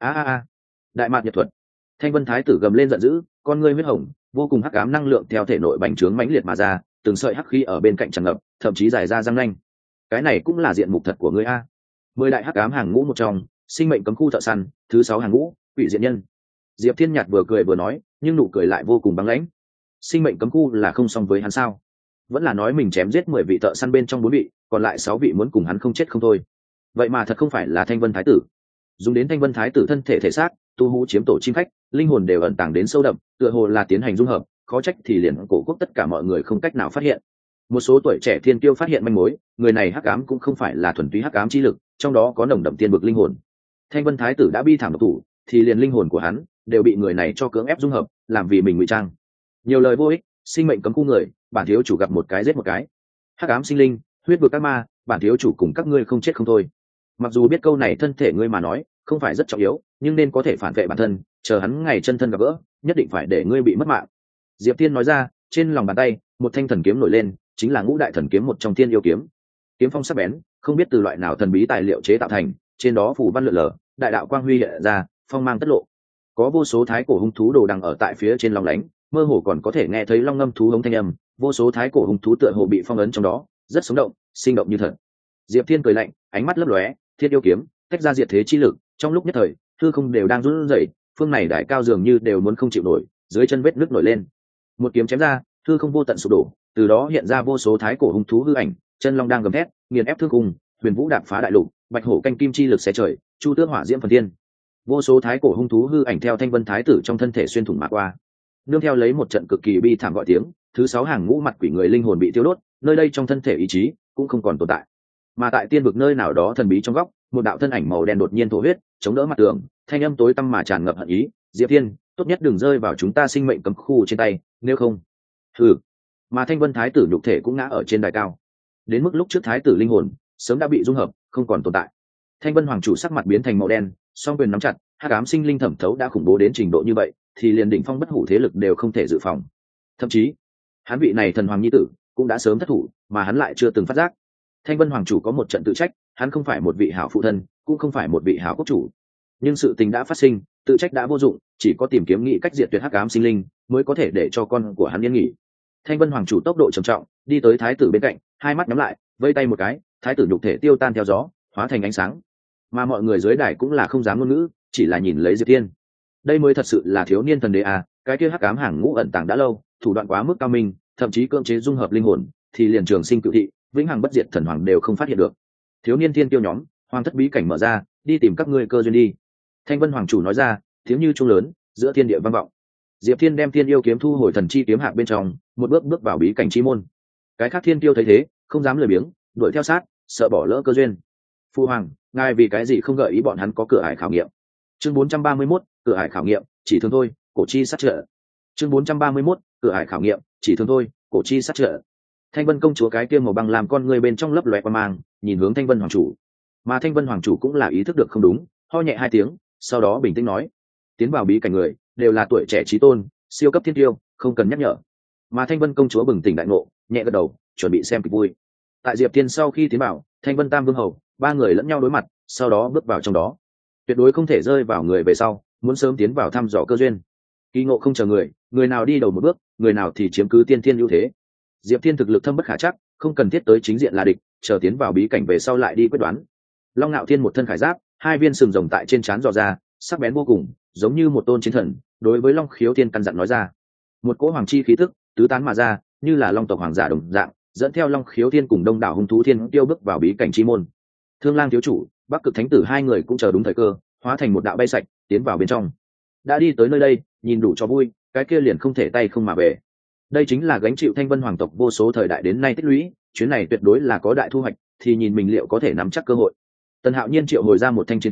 Đại mạt nhật thuật. Thanh Vân thái tử gầm lên giận dữ, con ngươi huyết hồng, vô cùng hắc ám năng lượng theo thể nội bành trướng mãnh liệt mà ra, từng sợi hắc khí ở bên cạnh tràn ngập, thậm chí dài ra răng nanh. Cái này cũng là diện mục thật của ngươi a. 10 đại hắc ám hàng ngũ một trong, sinh mệnh cấm khu thợ săn, thứ 6 hàng ngũ, quỷ diện nhân. Diệp Thiên nhạt vừa cười vừa nói, nhưng nụ cười lại vô cùng băng lãnh. Sinh mệnh cấm khu là không xong với hắn sao? Vẫn là nói mình chém giết 10 vị thợ săn bên trong 4 vị, còn lại 6 vị muốn cùng hắn không chết không thôi. Vậy mà thật không phải là Thanh Vân thái tử. Dùng đến Thanh Vân thái tử thân thể thể xác, tu hú chiếm tổ chim khách, linh hồn đều ẩn tàng đến sâu đậm, tựa hồ là tiến hành dung hợp, khó trách thì liền cổ quốc tất cả mọi người không cách nào phát hiện. Một số tuổi trẻ thiên kiêu phát hiện manh mối, người này hắc ám cũng không phải là thuần túy hắc ám chi lực, trong đó có nồng đậm tiên vực linh hồn. Thanh Vân thái tử đã bi thảm độc thủ, thì liền linh hồn của hắn đều bị người này cho cưỡng ép dung hợp, làm vì mình ngụy trang. Nhiều lời vô ích, sinh mệnh cấm khu người, bản thiếu chủ gặp một cái giết một cái. Hắc ám sinh linh, huyết vực các ma, bản thiếu chủ cùng các ngươi không chết không thôi. Mặc dù biết câu này thân thể ngươi mà nói không phải rất trọng yếu, nhưng nên có thể phản vệ bản thân, chờ hắn ngày chân thân gặp gỡ, nhất định phải để ngươi bị mất mạng. Diệp Thiên nói ra, trên lòng bàn tay một thanh thần kiếm nổi lên, chính là ngũ đại thần kiếm một trong thiên yêu kiếm. Kiếm phong sắc bén, không biết từ loại nào thần bí tài liệu chế tạo thành, trên đó phù văn lượn lờ, đại đạo quang huy hiện ra, phong mang tất lộ. Có vô số thái cổ hung thú đồ đằng ở tại phía trên long lánh, mơ hồ còn có thể nghe thấy long ngâm thú hống thanh âm, vô số thái cổ hung thú tựa hồ bị phong ấn trong đó, rất sống động, sinh động như thật. Diệp Thiên cười lạnh, ánh mắt lấp lóe, thiên yêu kiếm tách ra diệt thế chi lực, trong lúc nhất thời hư không đều đang run rẩy, phương này đại cao dường như đều muốn không chịu nổi, dưới chân vết nước nổi lên. Một kiếm chém ra, hư không vô tận sụp đổ, từ đó hiện ra vô số thái cổ hung thú hư ảnh, chân long đang gầm thét, nghiền ép thương cung, huyền vũ đạp phá đại lục, bạch hổ canh kim chi lực xé trời, chu tước hỏa diễm phần thiên. Vô số thái cổ hung thú hư ảnh theo Thanh Vân thái tử trong thân thể xuyên thủng mà qua, nương theo lấy một trận cực kỳ bi thảm gọi tiếng, thứ 6 hàng ngũ mặt quỷ người linh hồn bị tiêu đốt, nơi đây trong thân thể ý chí cũng không còn tồn tại. Mà tại tiên vực nơi nào đó thần bí trong góc, một đạo thân ảnh màu đen đột nhiên thổ huyết, chống đỡ mặt tường, thanh âm tối tăm mà tràn ngập hận ý. Diệp Thiên, tốt nhất đừng rơi vào chúng ta sinh mệnh cấm khu trên tay, nếu không. Hừ. Mà Thanh Vân thái tử nhục thể cũng ngã ở trên đài cao. Đến mức lúc trước thái tử linh hồn sớm đã bị dung hợp, không còn tồn tại. Thanh Vân hoàng chủ sắc mặt biến thành màu đen, song quyền nắm chặt, hắc ám sinh linh thẩm thấu đã khủng bố đến trình độ như vậy, thì liền đỉnh phong bất hủ thế lực đều không thể dự phòng. Thậm chí, hắn vị này thần hoàng nhi tử cũng đã sớm thất thủ, mà hắn lại chưa từng phát giác. Thanh Vân hoàng chủ có một trận tự trách, hắn không phải một vị hảo phụ thân, cũng không phải một vị hảo quốc chủ. Nhưng sự tình đã phát sinh, tự trách đã vô dụng, chỉ có tìm kiếm nghị cách diệt tuyệt hắc ám sinh linh mới có thể để cho con của hắn yên nghỉ. Thanh Vân hoàng chủ tốc độ trầm trọng, đi tới thái tử bên cạnh, hai mắt nhắm lại, vây tay một cái, thái tử nhục thể tiêu tan theo gió, hóa thành ánh sáng. Mà mọi người dưới đài cũng là không dám ngôn ngữ, chỉ là nhìn lấy Diệp Thiên. Đây mới thật sự là thiếu niên thần đế à, cái kia hắc ám hàng ngũ ẩn tàng đã lâu, thủ đoạn quá mức cao minh, thậm chí cưỡng chế dung hợp linh hồn, thì liền trường sinh cửu thị, vĩnh hằng bất diệt thần hoàng đều không phát hiện được. Thiếu niên thiên tiêu nhóm, hoàng thất bí cảnh mở ra, đi tìm các ngươi cơ duyên đi. Thanh Vân hoàng chủ nói ra, tiếng như chuông lớn, giữa thiên địa vang vọng. Diệp Thiên đem thiên yêu kiếm thu hồi thần chi kiếm hạc bên trong, một bước bước vào bí cảnh chi môn. Cái khác thiên tiêu thấy thế, không dám lười biếng, đuổi theo sát, sợ bỏ lỡ cơ duyên. Phu hoàng, ngài vì cái gì không gợi ý bọn hắn có cửa ải khảo nghiệm? Chương 431, cửa ải khảo nghiệm, chỉ thương thôi, cổ chi sát trợ. Chương 431, cửa ải khảo nghiệm, chỉ thương thôi, cổ chi sát trợ. Thanh Vân công chúa cái kia màu băng làm con người bên trong lấp lóe qua mang, nhìn hướng Thanh Vân hoàng chủ. Mà Thanh Vân hoàng chủ cũng là ý thức được không đúng, ho nhẹ 2 tiếng, sau đó bình tĩnh nói: tiến vào bí cảnh người đều là tuổi trẻ trí tôn, siêu cấp thiên tiêu, không cần nhắc nhở. Mà Thanh Vân công chúa bừng tỉnh đại ngộ, nhẹ gật đầu, chuẩn bị xem kịch vui. Tại Diệp Thiên sau khi tiến vào, Thanh Vân Tam Vương hầu, 3 người lẫn nhau đối mặt, sau đó bước vào trong đó. Tuyệt đối không thể rơi vào người về sau, muốn sớm tiến vào thăm dò cơ duyên. Kỳ ngộ không chờ người, người nào đi đầu một bước, người nào thì chiếm cứ tiên thiên ưu thế. Diệp Thiên thực lực thâm bất khả trắc, không cần thiết tới chính diện là địch, chờ tiến vào bí cảnh về sau lại đi quyết đoán. Long Nạo Thiên một thân khải giáp, 2 viên sừng rồng tại trên trán dò ra, sắc bén vô cùng, giống như một tôn chiến thần. Đối với Long Khiếu Thiên căn dặn nói ra, một cỗ hoàng chi khí tức tứ tán mà ra, như là long tộc hoàng giả đồng dạng, dẫn theo Long Khiếu Thiên cùng đông đảo hung thú thiên tiêu bước vào bí cảnh chi môn. Thương Lang thiếu chủ, Bắc Cực Thánh tử 2 người cũng chờ đúng thời cơ, hóa thành một đạo bay sạch, tiến vào bên trong. Đã đi tới nơi đây, nhìn đủ cho vui, cái kia liền không thể tay không mà về. Đây chính là gánh chịu Thanh Vân hoàng tộc vô số thời đại đến nay tích lũy, chuyến này tuyệt đối là có đại thu hoạch, thì nhìn mình liệu có thể nắm chắc cơ hội. Tần Hạo Nhiên triệu hồi ra một thanh chiến kiếm,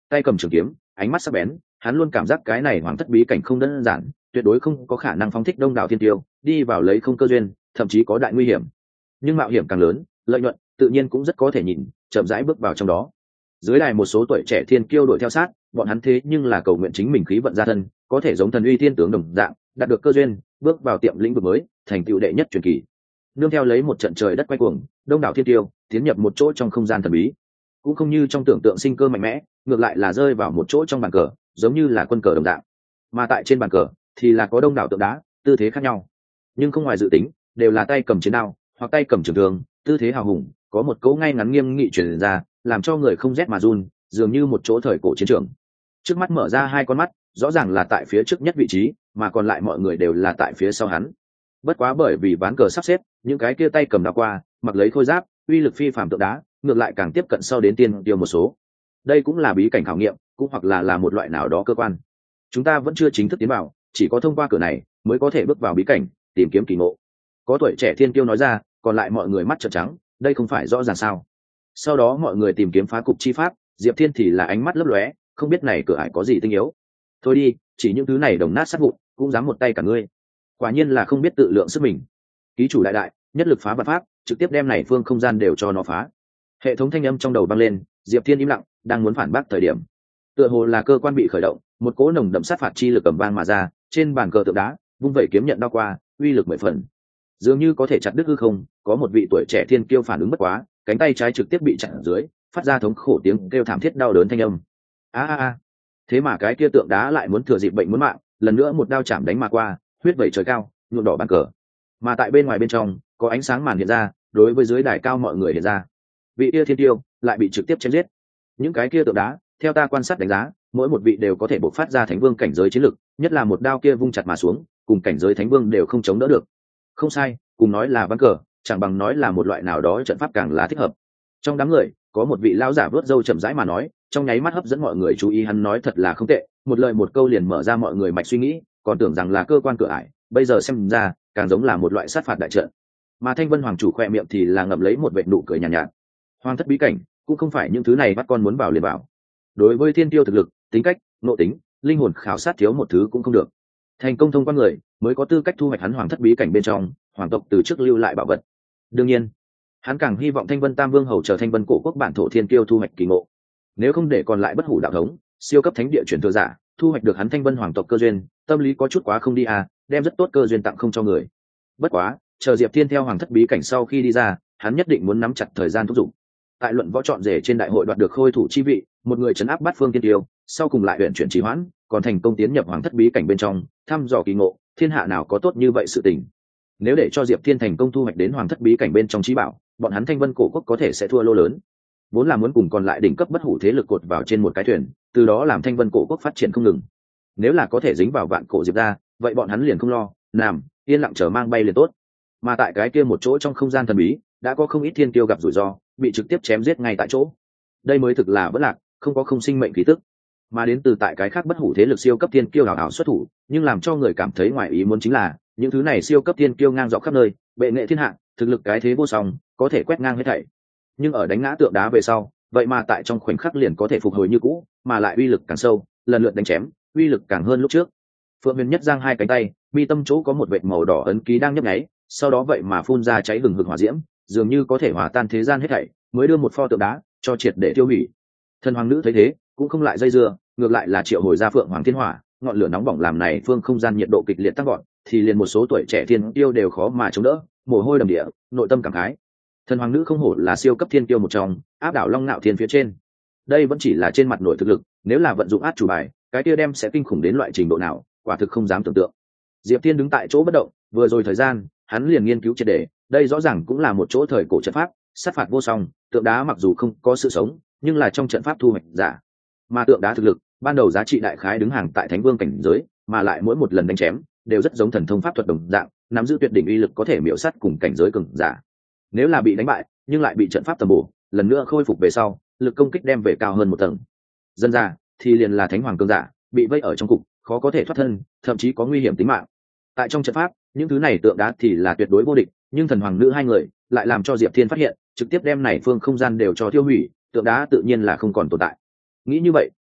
tay cầm trường kiếm, ánh mắt sắc bén, hắn luôn cảm giác cái này hoàng thất bí cảnh không đơn giản, tuyệt đối không có khả năng phóng thích đông đảo thiên tiêu đi vào lấy không cơ duyên, thậm chí có đại nguy hiểm. Nhưng mạo hiểm càng lớn, lợi nhuận tự nhiên cũng rất có thể nhìn, chậm rãi bước vào trong đó. Dưới đài một số tuổi trẻ thiên kiêu đuổi theo sát, bọn hắn thế nhưng là cầu nguyện chính mình khí vận gia thân, có thể giống thần uy thiên tướng đồng dạng, đạt được cơ duyên, bước vào tiệm lĩnh vực mới, thành tựu đệ nhất truyền kỳ. Nương theo lấy một trận trời đất quay cuồng, đông đảo thiên tiêu tiến nhập một chỗ trong không gian thần bí, cũng không như trong tưởng tượng sinh cơ mạnh mẽ, ngược lại là rơi vào một chỗ trong bàn cờ, giống như là quân cờ đồng dạng. Mà tại trên bàn cờ thì là có đông đảo tượng đá, tư thế khác nhau, nhưng không ngoài dự tính, đều là tay cầm chiến đao hoặc tay cầm trường thương, tư thế hào hùng, có một cấu ngay ngắn nghiêm nghị truyền ra, làm cho người không rét mà run, dường như một chỗ thời cổ chiến trường. Trước mắt mở ra hai con mắt, rõ ràng là tại phía trước nhất vị trí, mà còn lại mọi người đều là tại phía sau hắn. Bất quá bởi vì ván cờ sắp xếp, những cái kia tay cầm đao qua, mặc lấy khôi giáp, uy lực phi phàm tượng đá, ngược lại càng tiếp cận sau đến tiên tiêu một số. Đây cũng là bí cảnh khảo nghiệm, cũng hoặc là một loại nào đó cơ quan. Chúng ta vẫn chưa chính thức tiến vào, chỉ có thông qua cửa này mới có thể bước vào bí cảnh, tìm kiếm kỳ ngộ. Có tuổi trẻ thiên tiêu nói ra, còn lại mọi người mắt trợn trắng, đây không phải rõ ràng sao? Sau đó mọi người tìm kiếm phá cục chi pháp, Diệp Thiên thì là ánh mắt lấp lóe, không biết này cửa ải có gì tinh yếu. Thôi đi, chỉ những thứ này đồng nát sát vụn, cũng dám một tay cả ngươi. Quả nhiên là không biết tự lượng sức mình. Ký chủ đại đại, nhất lực phá vạn pháp, trực tiếp đem này phương không gian đều cho nó phá. Hệ thống thanh âm trong đầu vang lên, Diệp Thiên im lặng, đang muốn phản bác thời điểm, tựa hồ là cơ quan bị khởi động, một cỗ nồng đậm sát phạt chi lực cầm vang mà ra, trên bàn cờ tượng đá, vung vẩy kiếm nhận đao qua, uy lực mười phần, dường như có thể chặt đứt hư không. Có một vị tuổi trẻ thiên kiêu phản ứng bất quá, cánh tay trái trực tiếp bị chặn ở dưới, phát ra thống khổ tiếng kêu thảm thiết đau đớn thanh âm. A. Thế mà cái kia tượng đá lại muốn thừa dịp bệnh muốn mạng, lần nữa một đao chạm đánh mà qua, huyết vẩy trời cao, nhuộm đỏ bàn cờ. Mà tại bên ngoài bên trong, có ánh sáng màn hiện ra, đối với dưới đài cao mọi người hiện ra. Vị kia thiên tiêu lại bị trực tiếp chém giết. Những cái kia tượng đá, theo ta quan sát đánh giá, mỗi một vị đều có thể bộc phát ra thánh vương cảnh giới chiến lực, nhất là một đao kia vung chặt mà xuống, cùng cảnh giới thánh vương đều không chống đỡ được. Không sai, cùng nói là ván cờ, chẳng bằng nói là một loại nào đó trận pháp càng là thích hợp. Trong đám người, có một vị lão giả vớt râu chậm rãi mà nói, trong nháy mắt hấp dẫn mọi người chú ý. Hắn nói thật là không tệ, một lời một câu liền mở ra mọi người mạch suy nghĩ, còn tưởng rằng là cơ quan cửa ải, bây giờ xem ra càng giống là một loại sát phạt đại trận. Mà Thanh Vân Hoàng chủ khoe miệng thì là ngậm lấy một vệt nụ cười nhàn nhạt. Hoàng thất bí cảnh cũng không phải những thứ này bắt con muốn vào liền vào. Đối với thiên tiêu thực lực, tính cách, nội tính, linh hồn khảo sát thiếu một thứ cũng không được. Thành công thông qua người mới có tư cách thu hoạch hắn hoàng thất bí cảnh bên trong hoàng tộc từ trước lưu lại bảo vật. Đương nhiên, hắn càng hy vọng Thanh Vân Tam Vương hầu chờ Thanh Vân cổ quốc bản thổ thiên kiêu thu hoạch kỳ ngộ. Nếu không để còn lại bất hủ đạo thống, siêu cấp thánh địa truyền thừa giả thu hoạch được hắn Thanh Vân hoàng tộc cơ duyên, tâm lý có chút quá không đi đem rất tốt cơ duyên tặng không cho người. Bất quá, chờ Diệp Thiên theo hoàng thất bí cảnh sau khi đi ra, hắn nhất định muốn nắm chặt thời gian thúc giục. Tại luận võ chọn rể trên đại hội đoạt được khôi thủ chi vị, một người trấn áp bát phương tiên tiêu, sau cùng lại huyện chuyển trì hoãn, còn thành công tiến nhập hoàng thất bí cảnh bên trong, thăm dò kỳ ngộ, thiên hạ nào có tốt như vậy sự tình. Nếu để cho Diệp Thiên thành công thu hoạch đến hoàng thất bí cảnh bên trong trí bảo, bọn hắn Thanh Vân cổ quốc có thể sẽ thua lô lớn. Vốn là muốn cùng còn lại đỉnh cấp bất hủ thế lực cột vào trên một cái thuyền, từ đó làm Thanh Vân cổ quốc phát triển không ngừng. Nếu là có thể dính vào vạn cổ Diệp ra, vậy bọn hắn liền không lo, nằm yên lặng chờ mang bay liền tốt. Mà tại cái kia một chỗ trong không gian thần bí, đã có không ít thiên tiêu gặp rủi ro, bị trực tiếp chém giết ngay tại chỗ. Đây mới thực là bất lạc, không có không sinh mệnh khí tức. Mà đến từ tại cái khác bất hủ thế lực siêu cấp thiên kiêu hảo hảo xuất thủ, nhưng làm cho người cảm thấy ngoài ý muốn chính là những thứ này siêu cấp thiên kiêu ngang dọc khắp nơi, bệ nghệ thiên hạ, thực lực cái thế vô song, có thể quét ngang hết thảy. Nhưng ở đánh ngã tượng đá về sau, vậy mà tại trong khoảnh khắc liền có thể phục hồi như cũ, mà lại uy lực càng sâu, lần lượt đánh chém, uy lực càng hơn lúc trước. Phượng Huyền Nhất giang hai cánh tay, mi tâm chỗ có một vệt màu đỏ ấn ký đang nhấp nháy, sau đó vậy mà phun ra cháy hừng hực hỏa diễm, dường như có thể hòa tan thế gian hết thảy, mới đưa một pho tượng đá cho triệt để tiêu hủy. Thần hoàng nữ thấy thế, cũng không lại dây dưa, ngược lại là triệu hồi ra Phượng Hoàng Thiên Hỏa, ngọn lửa nóng bỏng làm này phương không gian nhiệt độ kịch liệt tăng gọn, thì liền một số tuổi trẻ thiên tiêu đều khó mà chống đỡ, mồ hôi đầm địa, nội tâm cảm khái. Thần hoàng nữ không hổ là siêu cấp thiên tiêu một trong, áp đảo Long Nạo Thiên phía trên. Đây vẫn chỉ là trên mặt nội thực lực, nếu là vận dụng át chủ bài, cái kia đem sẽ kinh khủng đến loại trình độ nào, quả thực không dám tưởng tượng. Diệp Thiên đứng tại chỗ bất động, vừa rồi thời gian, hắn liền nghiên cứu triệt để, đây rõ ràng cũng là một chỗ thời cổ trận pháp, sát phạt vô song, tượng đá mặc dù không có sự sống, nhưng là trong trận pháp thu hoạch giả. Mà tượng đá thực lực, ban đầu giá trị đại khái đứng hàng tại thánh vương cảnh giới, mà lại mỗi một lần đánh chém đều rất giống thần thông pháp thuật đồng dạng, nắm giữ tuyệt đỉnh uy lực có thể miểu sát cùng cảnh giới cường giả. Nếu là bị đánh bại, nhưng lại bị trận pháp tầm bổ, lần nữa khôi phục về sau, lực công kích đem về cao hơn một tầng. Dân ra, thì liền là thánh hoàng cường giả, bị vây ở trong cục, khó có thể thoát thân, thậm chí có nguy hiểm tính mạng. Tại trong trận pháp, những thứ này tượng đá thì là tuyệt đối vô địch, nhưng thần hoàng nữ hai người lại làm cho Diệp Thiên phát hiện, trực tiếp đem này phương không gian đều cho tiêu hủy, tượng đá tự nhiên là không còn tồn tại. Nghĩ như vậy,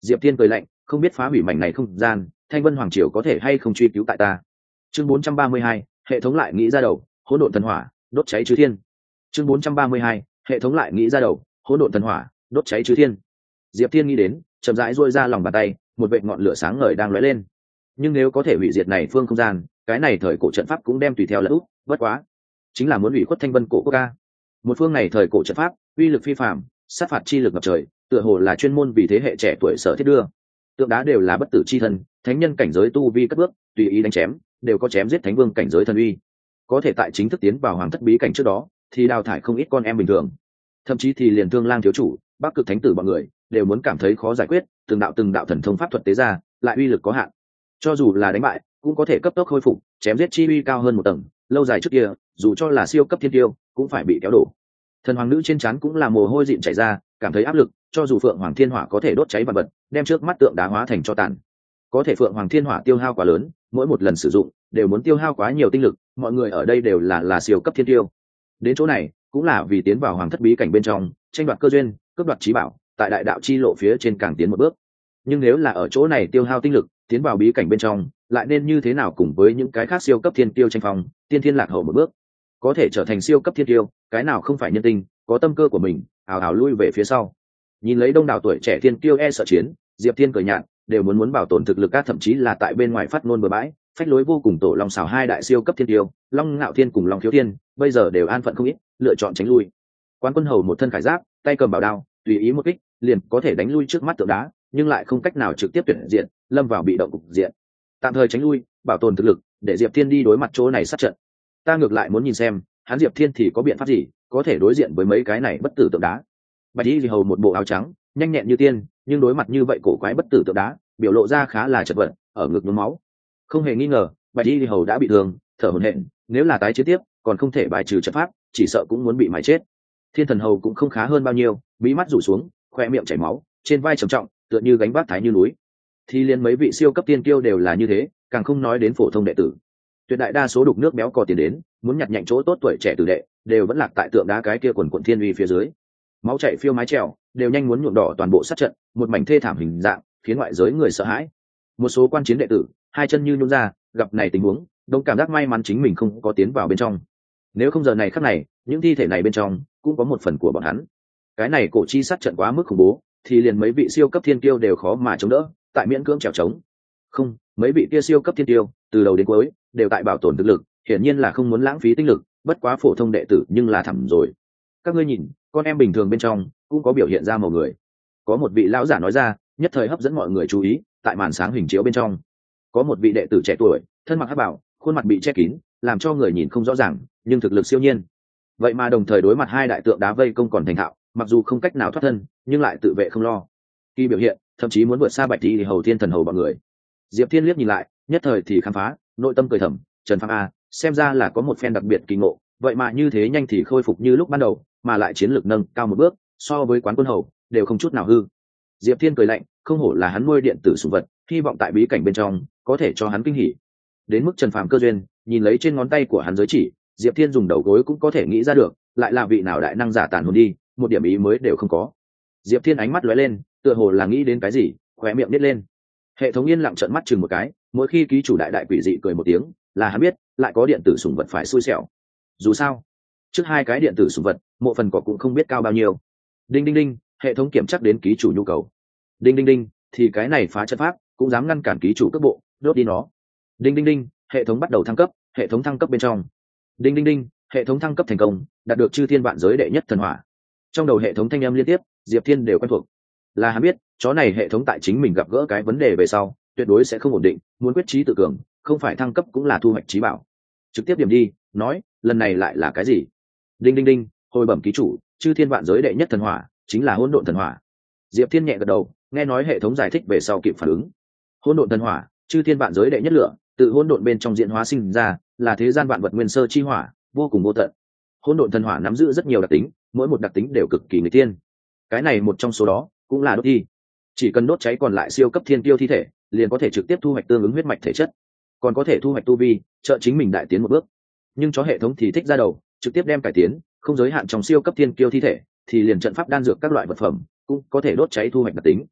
Diệp Thiên cười lạnh, không biết phá hủy mảnh này không gian, Thanh Vân Hoàng Triều có thể hay không truy cứu tại ta. Chương 432, hệ thống lại nghĩ ra đầu, hỗn độn thần hỏa, đốt cháy chư thiên. Chương 432, hệ thống lại nghĩ ra đầu, hỗn độn thần hỏa, đốt cháy chư thiên. Diệp Thiên nghĩ đến, chậm rãi duỗi ra lòng bàn tay, một vệt ngọn lửa sáng ngời đang lóe lên. Nhưng nếu có thể hủy diệt này phương không gian, cái này thời cổ trận pháp cũng đem tùy theo lật úp, bất quá, chính là muốn hủy khuất Thanh Vân cổ quốc ca. Một phương này thời cổ trận pháp, uy lực phi phàm, sát phạt chi lực ngập trời, tựa hồ là chuyên môn vì thế hệ trẻ tuổi sở thiết đưa. Tượng đá đều là bất tử chi thân, thánh nhân cảnh giới tu vi cất bước, tùy ý đánh chém, đều có chém giết thánh vương cảnh giới thần uy. Có thể tại chính thức tiến vào hoàng thất bí cảnh trước đó, thì đào thải không ít con em bình thường. Thậm chí thì liền Thương Lang thiếu chủ, Bắc Cực thánh tử bọn người, đều muốn cảm thấy khó giải quyết, từng đạo thần thông pháp thuật tế ra, lại uy lực có hạn. Cho dù là đánh bại, cũng có thể cấp tốc khôi phục, chém giết chi uy cao hơn một tầng, lâu dài trước kia, dù cho là siêu cấp thiên tiêu, cũng phải bị kéo đổ. Thần hoàng nữ trên trán cũng là mồ hôi dịn chảy ra, cảm thấy áp lực, cho dù Phượng Hoàng Thiên Hỏa có thể đốt cháy vạn vật, đem trước mắt tượng đá hóa thành tro tàn. Có thể Phượng Hoàng Thiên Hỏa tiêu hao quá lớn, mỗi một lần sử dụng đều muốn tiêu hao quá nhiều tinh lực, mọi người ở đây đều là siêu cấp thiên tiêu. Đến chỗ này, cũng là vì tiến vào hoàng thất bí cảnh bên trong, tranh đoạt cơ duyên, cướp đoạt trí bảo, tại đại đạo chi lộ phía trên càng tiến một bước. Nhưng nếu là ở chỗ này tiêu hao tinh lực, tiến vào bí cảnh bên trong, lại nên như thế nào cùng với những cái khác siêu cấp thiên tiêu tranh phong, tiên thiên lạc hậu một bước. Có thể trở thành siêu cấp thiên tiêu, cái nào không phải nhân tinh, có tâm cơ của mình, ào ào lui về phía sau. Nhìn lấy đông đảo tuổi trẻ thiên tiêu e sợ chiến, Diệp Thiên cười nhạt, đều muốn bảo tồn thực lực các, thậm chí là tại bên ngoài phát ngôn bừa bãi, phách lối vô cùng. Tổ Long xảo hai đại siêu cấp thiên tiêu, Long Ngạo Thiên cùng Long Thiếu Thiên, bây giờ đều an phận không ít, lựa chọn tránh lui. Quán Quân Hầu một thân khải giáp, tay cầm bảo đao, tùy ý một kích, liền có thể đánh lui trước mắt tượng đá, nhưng lại không cách nào trực tiếp tuyển diện, lâm vào bị động cục diện. Tạm thời tránh lui, bảo tồn thực lực, để Diệp Thiên đi đối mặt chỗ này sát trận. Ta ngược lại muốn nhìn xem, hắn Diệp Thiên thì có biện pháp gì, có thể đối diện với mấy cái này bất tử tượng đá. Bạch Y Hầu một bộ áo trắng, nhanh nhẹn như tiên, nhưng đối mặt như vậy cổ quái bất tử tượng đá, biểu lộ ra khá là chật vật, ở ngực nhuốm máu. Không hề nghi ngờ, Bạch Y Hầu đã bị thương, thở hổn hển, nếu là tái chiến tiếp, còn không thể bài trừ trận pháp, chỉ sợ cũng muốn bị mài chết. Thiên Thần Hầu cũng không khá hơn bao nhiêu, mí mắt rủ xuống, khoe miệng chảy máu, trên vai trầm trọng, tựa như gánh vác thái như núi. Thì liền mấy vị siêu cấp tiên kiêu đều là như thế, càng không nói đến phổ thông đệ tử. Tuyệt đại đa số đục nước béo cò tiền đến, muốn nhặt nhạnh chỗ tốt tuổi trẻ tử đệ, đều vẫn lạc tại tượng đá cái kia quần quần thiên uy phía dưới. Máu chảy phiêu mái trèo, đều nhanh muốn nhuộm đỏ toàn bộ sát trận, một mảnh thê thảm hình dạng, khiến ngoại giới người sợ hãi. Một số quan chiến đệ tử, hai chân như nhũn ra, gặp này tình huống, đông cảm giác may mắn chính mình không có tiến vào bên trong. Nếu không giờ này khắc này, những thi thể này bên trong cũng có một phần của bọn hắn. Cái này cổ chi sát trận quá mức khủng bố, thì liền mấy vị siêu cấp thiên kiêu đều khó mà chống đỡ, tại miễn cưỡng trèo trống. Không, mấy vị kia siêu cấp thiên kiêu, từ đầu đến cuối đều tại bảo tồn thực lực, hiển nhiên là không muốn lãng phí tinh lực, bất quá phổ thông đệ tử nhưng là thẳm rồi. Các ngươi nhìn, con em bình thường bên trong cũng có biểu hiện ra màu người. Có một vị lão giả nói ra, nhất thời hấp dẫn mọi người chú ý. Tại màn sáng hình chiếu bên trong, có một vị đệ tử trẻ tuổi, thân mặc hắc bào, khuôn mặt bị che kín, làm cho người nhìn không rõ ràng, nhưng thực lực siêu nhiên. Vậy mà đồng thời đối mặt hai đại tượng đá vây công còn thành thạo, mặc dù không cách nào thoát thân, nhưng lại tự vệ không lo. Khi biểu hiện, thậm chí muốn vượt xa Bạch Y Hầu, Thiên Thần Hầu bọn người. Diệp Thiên liếc nhìn lại, nhất thời thì khám phá, nội tâm cười thầm, Trần Phàm a, xem ra là có một phen đặc biệt kỳ ngộ, vậy mà như thế nhanh thì khôi phục như lúc ban đầu, mà lại chiến lược nâng cao một bước, so với Quán Quân Hầu đều không chút nào hư. Diệp Thiên cười lạnh, không hổ là hắn nuôi điện tử sủng vật, hy vọng tại bí cảnh bên trong có thể cho hắn kinh hỉ. Đến mức Trần Phàm cơ duyên, nhìn lấy trên ngón tay của hắn giới chỉ, Diệp Thiên dùng đầu gối cũng có thể nghĩ ra được, lại là vị nào đại năng giả tàn hồn đi, một điểm ý mới đều không có. Diệp Thiên ánh mắt lóe lên, tựa hồ là nghĩ đến cái gì, khóe miệng nít lên. Hệ thống yên lặng trợn mắt chừng một cái, mỗi khi ký chủ đại quỷ dị cười một tiếng, là hắn biết, lại có điện tử sủng vật phải xui xẻo. Dù sao, trước hai cái điện tử sủng vật, mộ phần cỏ cũng không biết cao bao nhiêu. Đinh đinh đinh, hệ thống kiểm chắc đến ký chủ nhu cầu. Đinh đinh đinh, thì cái này phá trận pháp, cũng dám ngăn cản ký chủ cấp bộ, đốt đi nó. Đinh đinh đinh, hệ thống bắt đầu thăng cấp, hệ thống thăng cấp bên trong. Đinh đinh đinh, hệ thống thăng cấp thành công, đạt được chư thiên vạn giới đệ nhất thần hỏa. Trong đầu hệ thống thanh âm liên tiếp, Diệp Thiên đều quen thuộc. Là hắn biết, chó này hệ thống tại chính mình gặp gỡ cái vấn đề về sau, tuyệt đối sẽ không ổn định, muốn quyết trí tự cường, không phải thăng cấp cũng là thu hoạch trí bảo. Trực tiếp điểm đi, nói, lần này lại là cái gì? Đinh đinh đinh, hồi bẩm ký chủ, chư thiên vạn giới đệ nhất thần hỏa, chính là hỗn độn thần hỏa. Diệp Thiên nhẹ gật đầu, nghe nói hệ thống giải thích về sau kịp phản ứng. Hỗn độn thần hỏa, chư thiên vạn giới đệ nhất lửa, tự hỗn độn bên trong diễn hóa sinh ra, là thế gian vạn vật nguyên sơ chi hỏa, vô cùng vô tận. Hỗn độn thần hỏa nắm giữ rất nhiều đặc tính, mỗi một đặc tính đều cực kỳ người tiên. Cái này một trong số đó cũng là đốt thi. Chỉ cần đốt cháy còn lại siêu cấp thiên tiêu thi thể, liền có thể trực tiếp thu hoạch tương ứng huyết mạch thể chất, còn có thể thu hoạch tu vi, trợ chính mình đại tiến một bước. Nhưng chó hệ thống thì thích ra đầu, trực tiếp đem cải tiến, không giới hạn trong siêu cấp thiên kiêu thi thể, thì liền trận pháp đan dược các loại vật phẩm cũng có thể đốt cháy thu hoạch đặc tính.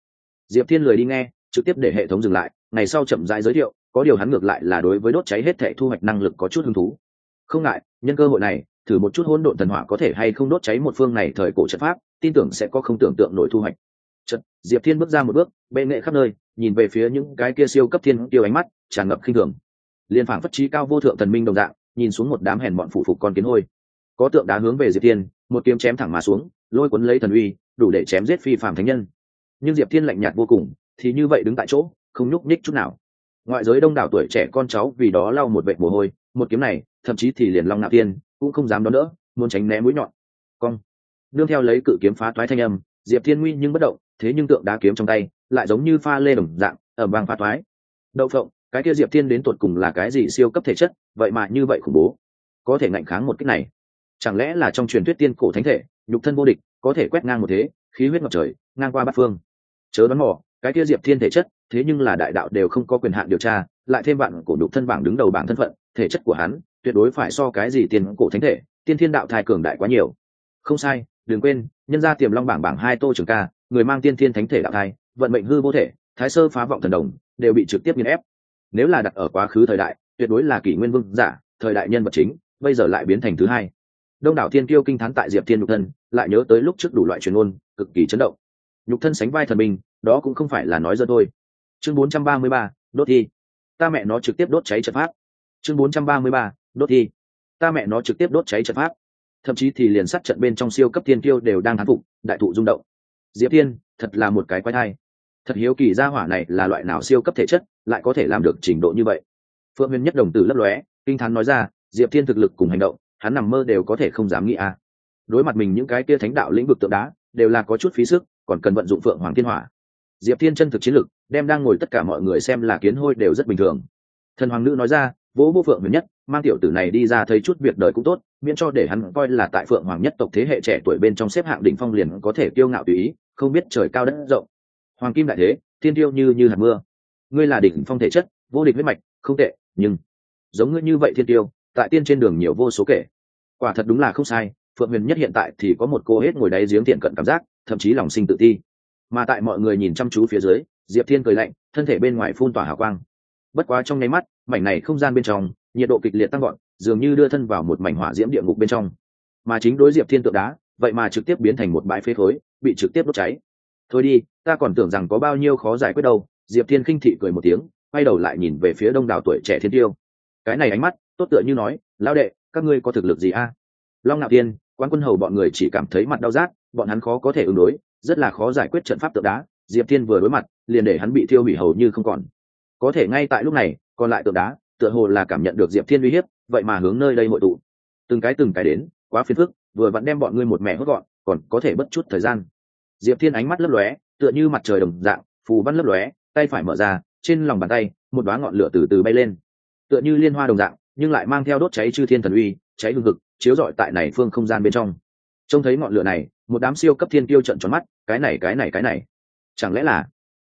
Diệp Thiên lười đi nghe, trực tiếp để hệ thống dừng lại, ngày sau chậm rãi giới thiệu, có điều hắn ngược lại là đối với đốt cháy hết thảy thu hoạch năng lực có chút hứng thú. Không ngại, nhân cơ hội này, thử một chút hỗn độn thần hỏa có thể hay không đốt cháy một phương này thời cổ trận pháp, tin tưởng sẽ có không tưởng tượng nổi thu hoạch. Chợt, Diệp Thiên bước ra một bước, bệ nghệ khắp nơi, nhìn về phía những cái kia siêu cấp thiên tiêu ánh mắt tràn ngập khinh thường. Liên phảng phất trí cao vô thượng thần minh đồng dạng, nhìn xuống một đám hèn bọn phụ phục con kiến hôi. Có tượng đá hướng về Diệp Thiên, một kiếm chém thẳng mà xuống, lôi cuốn lấy thần uy, đủ để chém giết phi phàm thánh nhân. Nhưng Diệp Thiên lạnh nhạt vô cùng, thì như vậy đứng tại chỗ, không nhúc nhích chút nào. Ngoại giới đông đảo tuổi trẻ con cháu vì đó lau một vệt mồ hôi, một kiếm này, thậm chí thì liền Long Nạo Thiên cũng không dám đón đỡ, muốn tránh né mũi nhọn. Cong. Nương theo lấy cự kiếm phá toái thanh âm, Diệp Thiên nguy nhưng bất động, thế nhưng tượng đá kiếm trong tay lại giống như pha lê đồng dạng, ầm vang phá toái. Đậu phộng, cái kia Diệp Thiên đến tột cùng là cái gì siêu cấp thể chất, vậy mà như vậy khủng bố, có thể ngạnh kháng một kích này. Chẳng lẽ là trong truyền thuyết tiên cổ thánh thể, nhục thân vô địch, có thể quét ngang một thế, khí huyết ngập trời, ngang qua bát phương. Chớ đoán mò, cái kia Diệp Thiên thể chất, thế nhưng là đại đạo đều không có quyền hạn điều tra, lại thêm bạn cổ nhục thân bảng đứng đầu bảng thân phận, thể chất của hắn tuyệt đối phải so cái gì tiên cổ thánh thể, tiên thiên đạo thai cường đại quá nhiều. Không sai, đừng quên, nhân gia Tiềm Long bảng 2 Tô Trường Ca, người mang tiên thiên thánh thể đạo thai, vận mệnh hư vô thể, thái sơ phá vọng thần đồng, đều bị trực tiếp nghiền ép. Nếu là đặt ở quá khứ thời đại, tuyệt đối là kỷ nguyên vương giả, thời đại nhân vật chính, bây giờ lại biến thành thứ hai. Đông đảo thiên kiêu kinh thán tại Diệp Thiên nhục thân, lại nhớ tới lúc trước đủ loại truyền ngôn, cực kỳ chấn động. Nhục thân sánh vai thần binh, đó cũng không phải là nói dơ thôi. Chương 433, đốt thi. Ta mẹ nó trực tiếp đốt cháy trận pháp. Chương 433, đốt thi. Ta mẹ nó trực tiếp đốt cháy trận pháp. Thậm chí thì liền sát trận bên trong siêu cấp thiên kiêu đều đang thán phục, đại thụ rung động. Diệp Thiên, thật là một cái quái thai. Thật hiếu kỳ gia hỏa này là loại nào siêu cấp thể chất, lại có thể làm được trình độ như vậy. Phượng Huyền Nhất đồng tử lấp lóe, kinh thán nói ra, Diệp Thiên thực lực cùng hành động, hắn nằm mơ đều có thể không dám nghĩ a. Đối mặt mình những cái kia thánh đạo lĩnh vực tượng đá, đều là có chút phí sức, còn cần vận dụng Phượng Hoàng Thiên Hỏa. Diệp Thiên chân thực chiến lực, đem đang ngồi tất cả mọi người xem là kiến hôi đều rất bình thường. Thần hoàng nữ nói ra, vỗ vô Phượng Huyền Nhất, mang tiểu tử này đi ra thấy chút việc đời cũng tốt, miễn cho để hắn coi là tại Phượng Hoàng nhất tộc thế hệ trẻ tuổi bên trong xếp hạng đỉnh phong liền có thể kiêu ngạo tùy ý, không biết trời cao đất rộng. Hoàng kim đại thế, thiên tiêu như hạt mưa. Ngươi là đỉnh phong thể chất, vô địch huyết mạch, không tệ, nhưng giống ngươi như vậy thiên tiêu, tại tiên trên đường nhiều vô số kể. Quả thật đúng là không sai, Phượng Huyền Nhất hiện tại thì có một cô hết ngồi đáy giếng tiện cận cảm giác, thậm chí lòng sinh tự ti. Mà tại mọi người nhìn chăm chú phía dưới, Diệp Thiên cười lạnh, thân thể bên ngoài phun tỏa hào quang. Bất quá trong nháy mắt, mảnh này không gian bên trong, nhiệt độ kịch liệt tăng gọn, dường như đưa thân vào một mảnh hỏa diễm địa ngục bên trong. Mà chính đối Diệp Thiên tượng đá, vậy mà trực tiếp biến thành một bãi phế khối, bị trực tiếp đốt cháy. Thôi đi, ta còn tưởng rằng có bao nhiêu khó giải quyết đâu. Diệp Thiên khinh thị cười một tiếng, quay đầu lại nhìn về phía đông đảo tuổi trẻ thiên tiêu. Cái này ánh mắt, tốt tựa như nói, lão đệ, các ngươi có thực lực gì a? Long Nạo Thiên, Quan Quân Hầu bọn người chỉ cảm thấy mặt đau rát, bọn hắn khó có thể ứng đối, rất là khó giải quyết trận pháp tượng đá. Diệp Thiên vừa đối mặt, liền để hắn bị thiêu hủy hầu như không còn. Có thể ngay tại lúc này, còn lại tượng đá, tựa hồ là cảm nhận được Diệp Thiên uy hiếp, vậy mà hướng nơi đây hội tụ. Từng cái đến, quá phiền phức, vừa vặn đem bọn ngươi một mẹ hốt gọn, còn có thể bất chút thời gian. Diệp Thiên ánh mắt lấp lóe, tựa như mặt trời đồng dạng, phù văn lấp lóe, tay phải mở ra, trên lòng bàn tay, một đóa ngọn lửa từ từ bay lên, tựa như liên hoa đồng dạng, nhưng lại mang theo đốt cháy chư thiên thần uy, cháy hừng hực, chiếu rọi tại này phương không gian bên trong. Trông thấy ngọn lửa này, một đám siêu cấp thiên tiêu trợn tròn mắt, cái này, chẳng lẽ là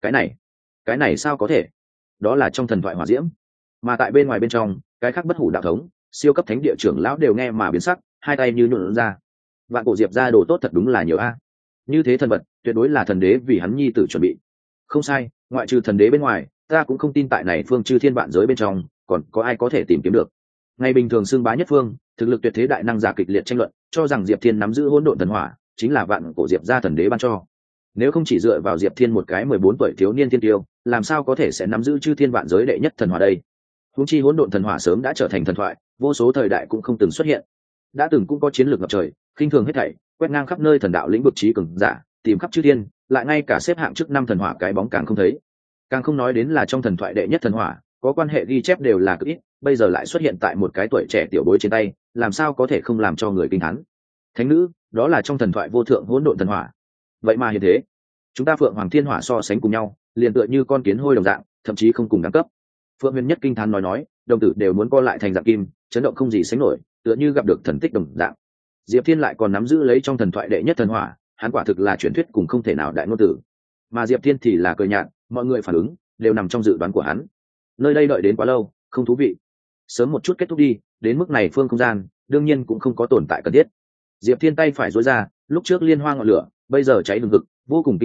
cái này sao có thể? Đó là trong thần thoại hỏa diễm. Mà tại bên ngoài bên trong, cái khác bất hủ đạo thống, siêu cấp thánh địa trưởng lão đều nghe mà biến sắc, hai tay như nhuộn ra. Vạn cổ Diệp ra đồ tốt thật đúng là nhiều a. Như thế thần vật, tuyệt đối là thần đế vì hắn nhi tử chuẩn bị. Không sai, ngoại trừ thần đế bên ngoài, ta cũng không tin tại này phương chư thiên vạn giới bên trong, còn có ai có thể tìm kiếm được. Ngày bình thường xưng bá nhất phương, thực lực tuyệt thế đại năng giả kịch liệt tranh luận, cho rằng Diệp Thiên nắm giữ hỗn độn thần hỏa, chính là vạn cổ Diệp gia thần đế ban cho. Nếu không chỉ dựa vào Diệp Thiên một cái 14 tuổi thiếu niên thiên tiêu, làm sao có thể sẽ nắm giữ chư thiên vạn giới đệ nhất thần hỏa đây? Huống chi hỗn độn thần hỏa sớm đã trở thành thần thoại, vô số thời đại cũng không từng xuất hiện. Đã từng cũng có chiến lược ngập trời, khinh thường hết thảy, quét ngang khắp nơi thần đạo lĩnh vực trí cường giả, tìm khắp chư thiên, lại ngay cả xếp hạng trước 5 thần hỏa cái bóng càng không thấy. Càng không nói đến là trong thần thoại đệ nhất thần hỏa, có quan hệ ghi chép đều là cực ít, bây giờ lại xuất hiện tại một cái tuổi trẻ tiểu bối trên tay, làm sao có thể không làm cho người kinh thán. Thánh nữ, đó là trong thần thoại vô thượng hỗn độn thần hỏa. Vậy mà hiện thế, chúng ta Phượng Hoàng Thiên Hỏa so sánh cùng nhau, liền tựa như con kiến hôi đồng dạng, thậm chí không cùng đẳng cấp. Phượng Huyền Nhất kinh thán nói, đồng tử đều muốn co lại thành dạng kim, chấn động không gì sánh nổi, tựa như gặp được thần tích đồng dạng. Diệp Thiên lại còn nắm giữ lấy trong thần thoại đệ nhất thần hỏa, hắn quả thực là truyền thuyết cùng không thể nào đại ngôn tử. Mà Diệp Thiên thì là cười nhạt, mọi người phản ứng đều nằm trong dự đoán của hắn. Nơi đây đợi đến quá lâu, không thú vị, sớm một chút kết thúc đi, đến mức này phương không gian đương nhiên cũng không có tồn tại cần thiết. Diệp Thiên tay phải duỗi ra, lúc trước liên hoa ngọn lửa, bây giờ cháy hừng hực, vô cùng kinh khủng,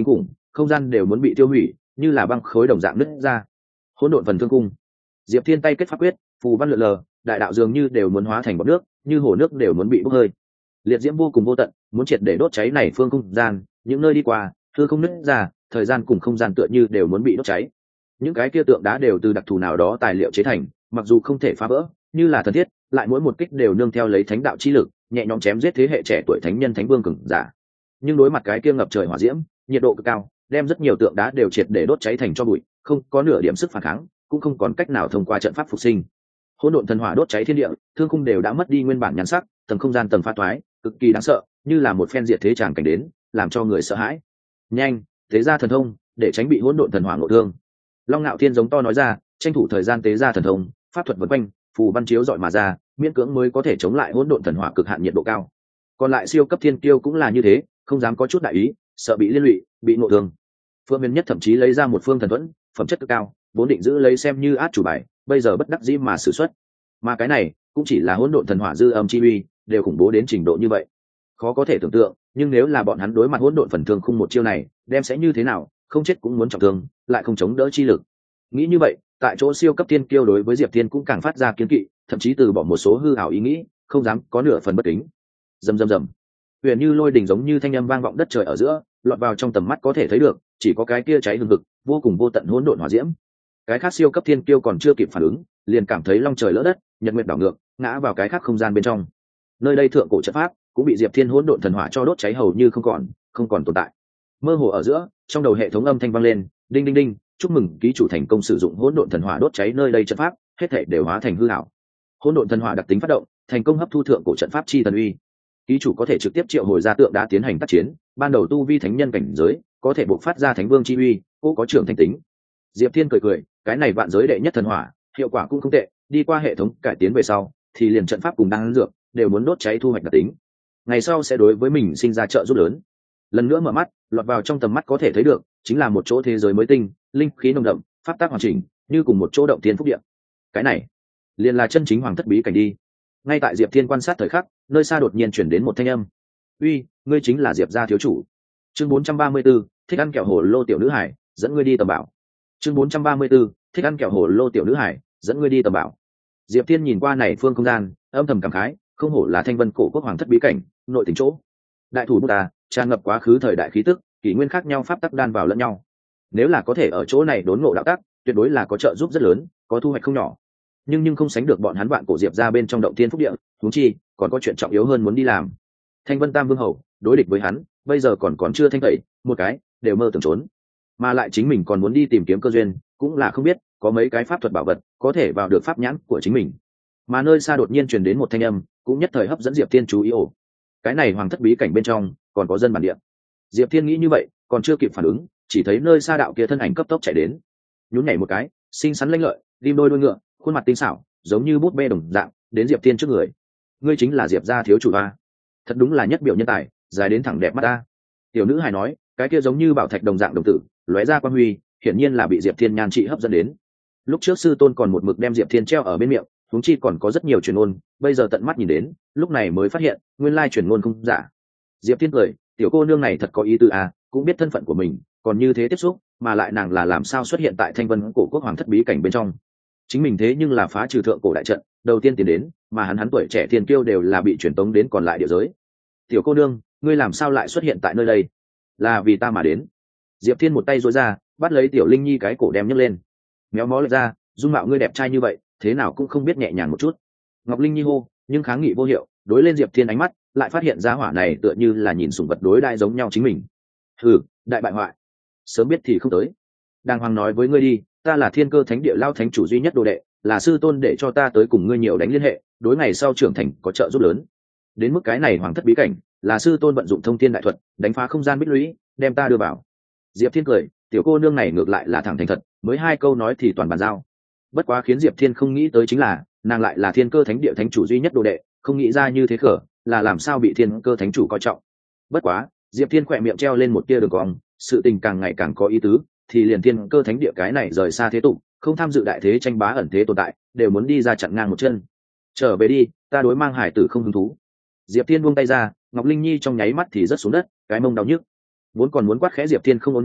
không gian đều muốn bị tiêu hủy, như là băng khối đồng dạng nứt ra. Hỗn độn phần thương cung. Diệp Thiên tay kết pháp quyết, phù văn lượn lờ, đại đạo dường như đều muốn hóa thành bọt nước, như hồ nước đều muốn bị bốc hơi. Liệt diễm vô cùng vô tận, muốn triệt để đốt cháy này phương không gian, những nơi đi qua, hư không nứt ra, thời gian cùng không gian tựa như đều muốn bị đốt cháy. Những cái kia tượng đá đều từ đặc thù nào đó tài liệu chế thành, mặc dù không thể phá vỡ, như là thần thiết, lại mỗi một kích đều nương theo lấy thánh đạo chi lực, nhẹ nhõm chém giết thế hệ trẻ tuổi thánh nhân thánh vương cường giả. Nhưng đối mặt cái kia ngập trời hỏa diễm, nhiệt độ cực cao, đem rất nhiều tượng đá đều triệt để đốt cháy thành tro bụi, không có nửa điểm sức phản kháng, cũng không còn cách nào thông qua trận pháp phục sinh. Hỗn độn thần hỏa đốt cháy thiên địa, thương khung đều đã mất đi nguyên bản nhan sắc, tầng không gian tầng phá toái, cực kỳ đáng sợ, như là một phen diệt thế tràng cảnh đến, làm cho người sợ hãi. Nhanh, tế ra thần thông, để tránh bị hỗn độn thần hỏa ngộ thương. Long Nạo Thiên giống to nói ra, tranh thủ thời gian tế ra thần thông, pháp thuật vần quanh, phù văn chiếu dọi mà ra, miễn cưỡng mới có thể chống lại hỗn độn thần hỏa cực hạn nhiệt độ cao. Còn lại siêu cấp thiên kiêu cũng là như thế, không dám có chút đại ý, sợ bị liên lụy, bị ngộ thương. Phương Miên Nhất thậm chí lấy ra một phương thần thuẫn, phẩm chất cực cao, vốn định giữ lấy xem như át chủ bài, bây giờ bất đắc dĩ mà sử xuất. Mà cái này cũng chỉ là hỗn độn thần hỏa dư âm chi uy, đều khủng bố đến trình độ như vậy. Khó có thể tưởng tượng, nhưng nếu là bọn hắn đối mặt hỗn độn phần thương khung một chiêu này, đem sẽ như thế nào, không chết cũng muốn trọng thương, lại không chống đỡ chi lực. Nghĩ như vậy, tại chỗ siêu cấp tiên kiêu đối với Diệp Thiên cũng càng phát ra kiến kỵ, thậm chí từ bỏ một số hư ảo ý nghĩ, không dám có nửa phần bất kính. Rầm rầm rầm. Huyền như lôi đình giống như thanh âm vang vọng đất trời ở giữa, lọt vào trong tầm mắt có thể thấy được, chỉ có cái kia cháy hừng hực, vô cùng vô tận hỗn độn hỏa diễm. Cái khác siêu cấp thiên kiêu còn chưa kịp phản ứng, liền cảm thấy long trời lỡ đất, nhật nguyệt đảo ngược, ngã vào cái khác không gian bên trong. Nơi đây thượng cổ trận pháp cũng bị Diệp Thiên hỗn độn thần hỏa cho đốt cháy hầu như không còn tồn tại. Mơ hồ ở giữa, trong đầu hệ thống âm thanh vang lên, đinh đinh đinh, chúc mừng ký chủ thành công sử dụng hỗn độn thần hỏa đốt cháy nơi đây trận pháp, hết thảy đều hóa thành hư ảo. Hỗn độn thần hỏa đặc tính phát động, thành công hấp thu thượng cổ trận pháp chi thần uy. Ký chủ có thể trực tiếp triệu hồi ra tượng đã tiến hành tác chiến, ban đầu tu vi thánh nhân cảnh giới, có thể bộc phát ra thánh vương chi uy, cô có trưởng thành tính. Diệp Thiên cười cười, cái này vạn giới đệ nhất thần hỏa, hiệu quả cũng không tệ, đi qua hệ thống cải tiến về sau, thì liền trận pháp cùng đan dược đều muốn đốt cháy thu hoạch đặc tính. Ngày sau sẽ đối với mình sinh ra trợ giúp lớn. Lần nữa mở mắt, lọt vào trong tầm mắt có thể thấy được, chính là một chỗ thế giới mới tinh, linh khí nồng đậm, pháp tác hoàn chỉnh, như cùng một chỗ động thiên phúc địa. Cái này, liền là chân chính hoàng thất bí cảnh đi. Ngay tại Diệp Thiên quan sát thời khắc, nơi xa đột nhiên chuyển đến một thanh âm. "Uy, ngươi chính là Diệp gia thiếu chủ." Chương 434, thích ăn kẹo hồ lô tiểu nữ hải, dẫn ngươi đi tầm bảo. Chương 434, thích ăn kẹo hồ lô tiểu nữ hải, dẫn ngươi đi tầm bảo. Diệp Thiên nhìn qua này phương không gian, âm thầm cảm khái, không hổ là Thanh Vân cổ quốc hoàng thất bí cảnh, nội tình chỗ. Đại thủ bút ta, tràn ngập quá khứ thời đại khí tức, kỷ nguyên khác nhau pháp tắc đan vào lẫn nhau. Nếu là có thể ở chỗ này đốn ngộ đạo tắc, tuyệt đối là có trợ giúp rất lớn, có thu hoạch không nhỏ. Nhưng không sánh được bọn hắn vạn cổ Diệp ra bên trong động thiên phúc địa, huống chi còn có chuyện trọng yếu hơn muốn đi làm. Thanh Vân Tam Vương hầu đối địch với hắn, bây giờ còn chưa thanh tẩy, một cái đều mơ tưởng trốn, mà lại chính mình còn muốn đi tìm kiếm cơ duyên, cũng là không biết có mấy cái pháp thuật bảo vật có thể vào được pháp nhãn của chính mình. Mà nơi xa đột nhiên truyền đến một thanh âm, cũng nhất thời hấp dẫn Diệp Thiên chú ý. Ổ, cái này hoàng thất bí cảnh bên trong còn có dân bản địa. Diệp Thiên nghĩ như vậy, còn chưa kịp phản ứng, chỉ thấy nơi xa đạo kia thân ảnh cấp tốc chạy đến, nhún nhảy một cái, xinh xắn lanh lợi, rim đôi ngựa, khuôn mặt tinh xảo, giống như bút bê đồng dạng, đến Diệp Thiên trước người. Ngươi chính là Diệp gia thiếu chủ a? Thật đúng là nhất biểu nhân tài, dài đến thẳng đẹp mắt ta. Tiểu nữ hài nói, cái kia giống như bảo thạch đồng dạng đồng tử, lóe ra quang huy, hiển nhiên là bị Diệp Thiên nhan trị hấp dẫn đến. Lúc trước sư tôn còn một mực đem Diệp Thiên treo ở bên miệng, huống chi còn có rất nhiều truyền ngôn, bây giờ tận mắt nhìn đến, lúc này mới phát hiện, nguyên lai truyền ngôn không giả. Diệp Thiên cười, tiểu cô nương này thật có ý tứ à, cũng biết thân phận của mình, còn như thế tiếp xúc, mà lại nàng là làm sao xuất hiện tại Thanh Vân cổ quốc hoàng thất bí cảnh bên trong. Chính mình thế nhưng là phá trừ thượng cổ đại trận, đầu tiên tiến đến, mà hắn tuổi trẻ thiên kiêu đều là bị truyền tống đến còn lại địa giới. Tiểu cô nương, ngươi làm sao lại xuất hiện tại nơi đây? Là vì ta mà đến. Diệp Thiên một tay duỗi ra, bắt lấy tiểu Linh Nhi cái cổ đem nhấc lên. Méo mó lệch ra, dung mạo ngươi đẹp trai như vậy, thế nào cũng không biết nhẹ nhàng một chút. Ngọc Linh Nhi hô, nhưng kháng nghị vô hiệu, đối lên Diệp Thiên ánh mắt, lại phát hiện ra hỏa này tựa như là nhìn sủng vật đối đãi giống nhau chính mình. Hừ, đại bại hoại. Sớm biết thì không tới. Đàng hoàng nói với ngươi đi, ta là Thiên Cơ Thánh Địa lao thánh chủ duy nhất đồ đệ, là sư tôn để cho ta tới cùng ngươi nhiều đánh liên hệ, đối ngày sau trưởng thành có trợ giúp lớn. Đến mức cái này hoàng thất bí cảnh, là sư tôn vận dụng thông thiên đại thuật, đánh phá không gian bích lũy, đem ta đưa vào. Diệp Thiên cười, tiểu cô nương này ngược lại là thẳng thành thật, mới hai câu nói thì toàn bàn giao. Bất quá khiến Diệp Thiên không nghĩ tới chính là, nàng lại là Thiên Cơ Thánh Địa thánh chủ duy nhất đồ đệ, không nghĩ ra như thế khở, là làm sao bị Thiên Cơ thánh chủ coi trọng. Bất quá, Diệp Thiên khỏe miệng treo lên một tia đường cong, sự tình càng ngày càng có ý tứ, thì liền Thiên Cơ Thánh Địa cái này rời xa thế tục, không tham dự đại thế tranh bá ẩn thế tồn tại, đều muốn đi ra chặn ngang một chân. Trở về đi, ta đối mang hải tử không hứng thú. Diệp Thiên buông tay ra, Ngọc Linh Nhi trong nháy mắt thì rớt xuống đất, cái mông đau nhức. Vốn còn muốn quát khẽ Diệp Thiên không ôn nhu,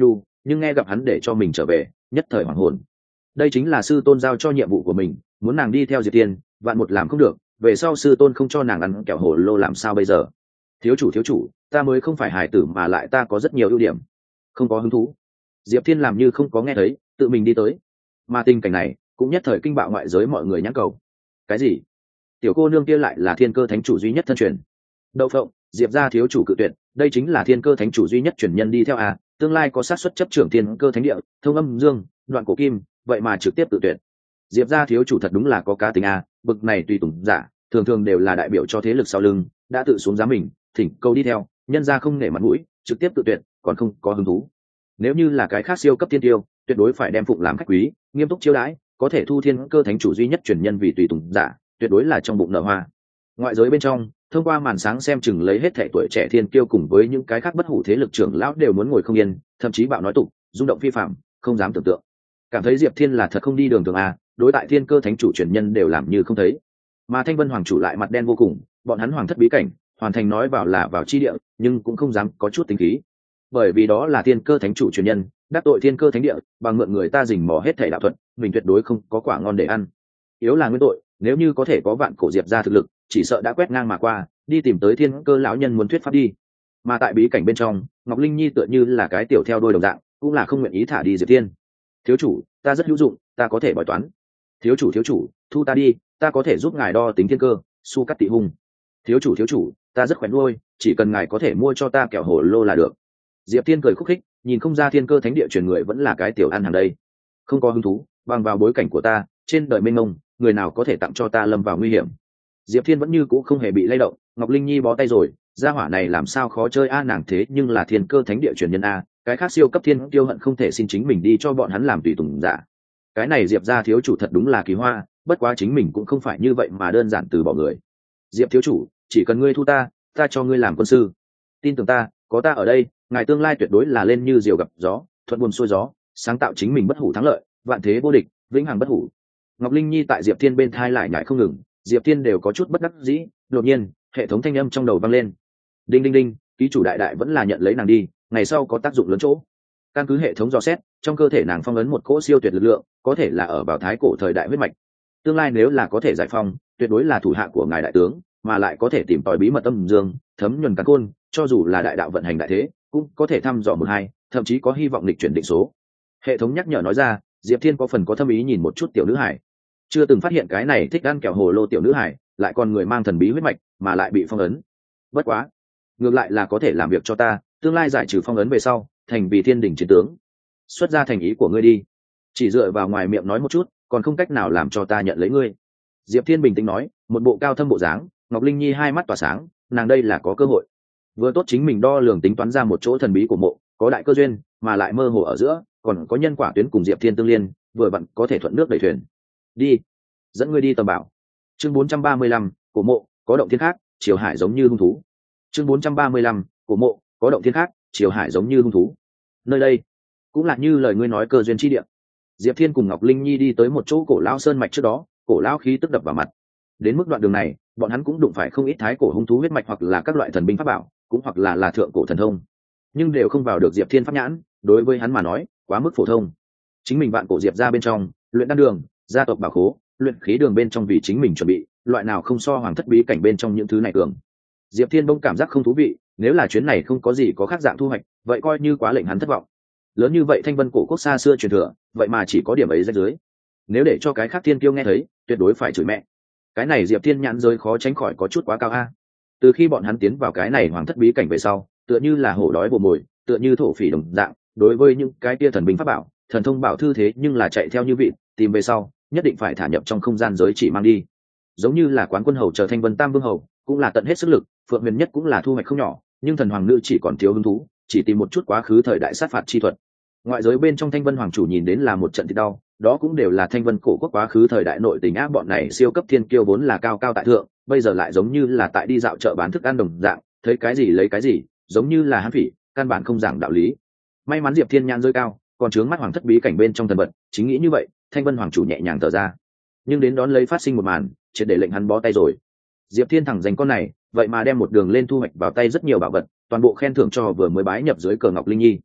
nhưng nghe gặp hắn để cho mình trở về nhất thời hoảng hồn. Đây chính là sư tôn giao cho nhiệm vụ của mình, muốn nàng đi theo Diệp Thiên, vạn một làm không được, về sau sư tôn không cho nàng ăn kẹo hồ lô làm sao bây giờ? Thiếu chủ, ta mới không phải hài tử mà lại ta có rất nhiều ưu điểm. Không có hứng thú. Diệp Thiên làm như không có nghe thấy, tự mình đi tới. Mà tình cảnh này cũng nhất thời kinh bạo ngoại giới mọi người nhãn cầu. Cái gì? Tiểu cô nương kia lại là thiên cơ thánh chủ duy nhất thân truyền. Đậu phộng, Diệp gia thiếu chủ cự tuyệt, đây chính là thiên cơ thánh chủ duy nhất truyền nhân đi theo à, tương lai có xác suất chấp trưởng thiên cơ thánh địa, thông âm dương, đoạn cổ kim, vậy mà trực tiếp tự tuyệt. Diệp gia thiếu chủ thật đúng là có cá tính à, bực này tùy tùng giả, thường thường đều là đại biểu cho thế lực sau lưng, đã tự xuống giá mình, thỉnh câu đi theo, nhân gia không nể mặt mũi, trực tiếp tự tuyệt, còn không có hứng thú. Nếu như là cái khác siêu cấp thiên tiêu, tuyệt đối phải đem phụng làm khách quý, nghiêm túc chiêu đãi, có thể thu thiên cơ thánh chủ duy nhất truyền nhân vì tùy tùng giả, tuyệt đối là trong bụng nở hoa. Ngoại giới bên trong, thông qua màn sáng xem chừng lấy hết thể tuổi trẻ thiên kiêu cùng với những cái khác bất hủ thế lực trưởng lão đều muốn ngồi không yên, thậm chí bạo nói tục, rung động phi phạm, không dám tưởng tượng. Cảm thấy Diệp Thiên là thật không đi đường thường à, đối tại thiên cơ thánh chủ truyền nhân đều làm như không thấy. Mà Thanh Vân hoàng chủ lại mặt đen vô cùng, bọn hắn hoàng thất bí cảnh, hoàn thành nói vào là vào chi địa, nhưng cũng không dám có chút tính khí. Bởi vì đó là thiên cơ thánh chủ truyền nhân, đắc tội thiên cơ thánh địa, bằng mượn người ta rình mò hết thể đạo thuật, mình tuyệt đối không có quả ngon để ăn. Yếu là nguyên tội, nếu như có thể có vạn cổ Diệp ra thực lực, chỉ sợ đã quét ngang mà qua, đi tìm tới thiên cơ lão nhân muốn thuyết pháp đi. Mà tại bí cảnh bên trong, Ngọc Linh Nhi tựa như là cái tiểu theo đôi đồng dạng, cũng là không nguyện ý thả đi Diệp Thiên. Thiếu chủ, ta rất hữu dụng, ta có thể bói toán. Thiếu chủ, thu ta đi, ta có thể giúp ngài đo tính thiên cơ, su cắt tị hung. Thiếu chủ, ta rất khỏe nuôi, chỉ cần ngài có thể mua cho ta kẹo hồ lô là được. Diệp Thiên cười khúc khích, nhìn không ra thiên cơ thánh địa truyền người vẫn là cái tiểu ăn hàng đây. Không có hứng thú, bằng vào bối cảnh của ta, trên đời mênh mông, người nào có thể tặng cho ta lâm vào nguy hiểm. Diệp Thiên vẫn như cũ không hề bị lay động, Ngọc Linh Nhi bó tay rồi, gia hỏa này làm sao khó chơi a, nàng thế nhưng là thiên cơ thánh địa truyền nhân a, cái khác siêu cấp thiên tiêu hận không thể xin chính mình đi cho bọn hắn làm tùy tùng giả. Cái này Diệp gia thiếu chủ thật đúng là kỳ hoa, bất quá chính mình cũng không phải như vậy mà đơn giản từ bỏ người. Diệp thiếu chủ, chỉ cần ngươi thu ta cho ngươi làm quân sư. Tin tưởng ta, có ta ở đây, ngài tương lai tuyệt đối là lên như diều gặp gió, thuận buồm xuôi gió, sáng tạo chính mình bất hủ thắng lợi, vạn thế vô địch, vĩnh hằng bất hủ. Ngọc Linh Nhi tại Diệp Thiên bên thai lại nhảy không ngừng, Diệp Thiên đều có chút bất đắc dĩ. Đột nhiên hệ thống thanh âm trong đầu vang lên, đinh đinh đinh, ký chủ đại đại vẫn là nhận lấy nàng đi, ngày sau có tác dụng lớn chỗ. Căn cứ hệ thống dò xét, trong cơ thể nàng phong ấn một cỗ siêu tuyệt lực lượng, có thể là ở vào thái cổ thời đại huyết mạch, tương lai nếu là có thể giải phong, tuyệt đối là thủ hạ của ngài đại tướng, mà lại có thể tìm tòi bí mật âm dương, thấm nhuần cắn côn, cho dù là đại đạo vận hành đại thế, cũng có thể thăm dò một hai, thậm chí có hy vọng lịch chuyển định số. Hệ thống nhắc nhở nói ra, Diệp Thiên có phần có thâm ý nhìn một chút tiểu nữ hải, chưa từng phát hiện cái này thích ăn kẹo hồ lô tiểu nữ hải lại còn người mang thần bí huyết mạch mà lại bị phong ấn. Bất quá, ngược lại là có thể làm việc cho ta, tương lai giải trừ phong ấn về sau, thành vì thiên đình chiến tướng. Xuất ra thành ý của ngươi đi, chỉ dựa vào ngoài miệng nói một chút, còn không cách nào làm cho ta nhận lấy ngươi. Diệp Thiên bình tĩnh nói, một bộ cao thâm bộ dáng. Ngọc Linh Nhi hai mắt tỏa sáng, nàng đây là có cơ hội. Vừa tốt chính mình đo lường tính toán ra một chỗ thần bí của mộ, có đại cơ duyên, mà lại mơ hồ ở giữa, còn có nhân quả tuyến cùng Diệp Thiên tương liên, vừa vặn có thể thuận nước đẩy thuyền. Đi, dẫn ngươi đi tầm bảo. Chương 435, của mộ, có động thiên khác, chiều hải giống như hung thú. Chương 435, của mộ, có động thiên khác, chiều hải giống như hung thú. Nơi đây cũng là như lời ngươi nói cơ duyên chi địa. Diệp Thiên cùng Ngọc Linh Nhi đi tới một chỗ cổ lão sơn mạch trước đó, cổ lão khí tức đập vào mặt. Đến mức đoạn đường này, bọn hắn cũng đụng phải không ít thái cổ hung thú huyết mạch hoặc là các loại thần binh pháp bảo, cũng hoặc là thượng cổ thần thông, nhưng đều không vào được Diệp Thiên pháp nhãn, đối với hắn mà nói, quá mức phổ thông. Chính mình vạn cổ Diệp ra bên trong, luyện đan đường, gia tộc bảo khố, luyện khí đường bên trong vì chính mình chuẩn bị, loại nào không so hoàng thất bí cảnh bên trong những thứ này cường. Diệp Thiên bỗng cảm giác không thú vị, nếu là chuyến này không có gì có khác dạng thu hoạch, vậy coi như quá lệnh hắn thất vọng. Lớn như vậy Thanh Vân cổ quốc xa xưa truyền thừa, vậy mà chỉ có điểm ấy rách dưới. Nếu để cho cái khác thiên kiêu nghe thấy, tuyệt đối phải chửi mẹ. Cái này Diệp Thiên nhãn giới khó tránh khỏi có chút quá cao a. Từ khi bọn hắn tiến vào cái này hoàng thất bí cảnh về sau, tựa như là hổ đói vồ mồi, tựa như thổ phỉ đồng dạng, đối với những cái kia thần binh pháp bảo, thần thông bảo thư thế nhưng là chạy theo như vịt, tìm về sau, nhất định phải thả nhập trong không gian giới chỉ mang đi. Giống như là Quán Quân Hầu chờ Thanh Vân Tam Vương Hầu, cũng là tận hết sức lực, Phượng Huyền Nhất cũng là thu hoạch không nhỏ, nhưng thần hoàng nữ chỉ còn thiếu hứng thú, chỉ tìm một chút quá khứ thời đại sát phạt chi thuật. Ngoại giới bên trong Thanh Vân hoàng chủ nhìn đến là một trận thịt đau, đó cũng đều là Thanh Vân cổ quốc quá khứ thời đại nội tình áp, bọn này siêu cấp thiên kiêu vốn là cao cao tại thượng, bây giờ lại giống như là tại đi dạo chợ bán thức ăn đồng dạng, thấy cái gì lấy cái gì, giống như là hãn phỉ, căn bản không giảng đạo lý. May mắn Diệp Thiên nhãn rơi cao, còn chướng mắt hoàng thất bí cảnh bên trong thần vật, chính nghĩ như vậy, Thanh Vân hoàng chủ nhẹ nhàng thở ra. Nhưng đến đón lấy phát sinh một màn, triệt để lệnh hắn bó tay rồi. Diệp Thiên thẳng dành con này, vậy mà đem một đường lên thu hoạch vào tay rất nhiều bảo vật, toàn bộ khen thưởng cho vừa mới bái nhập dưới cờ Ngọc Linh Nhi.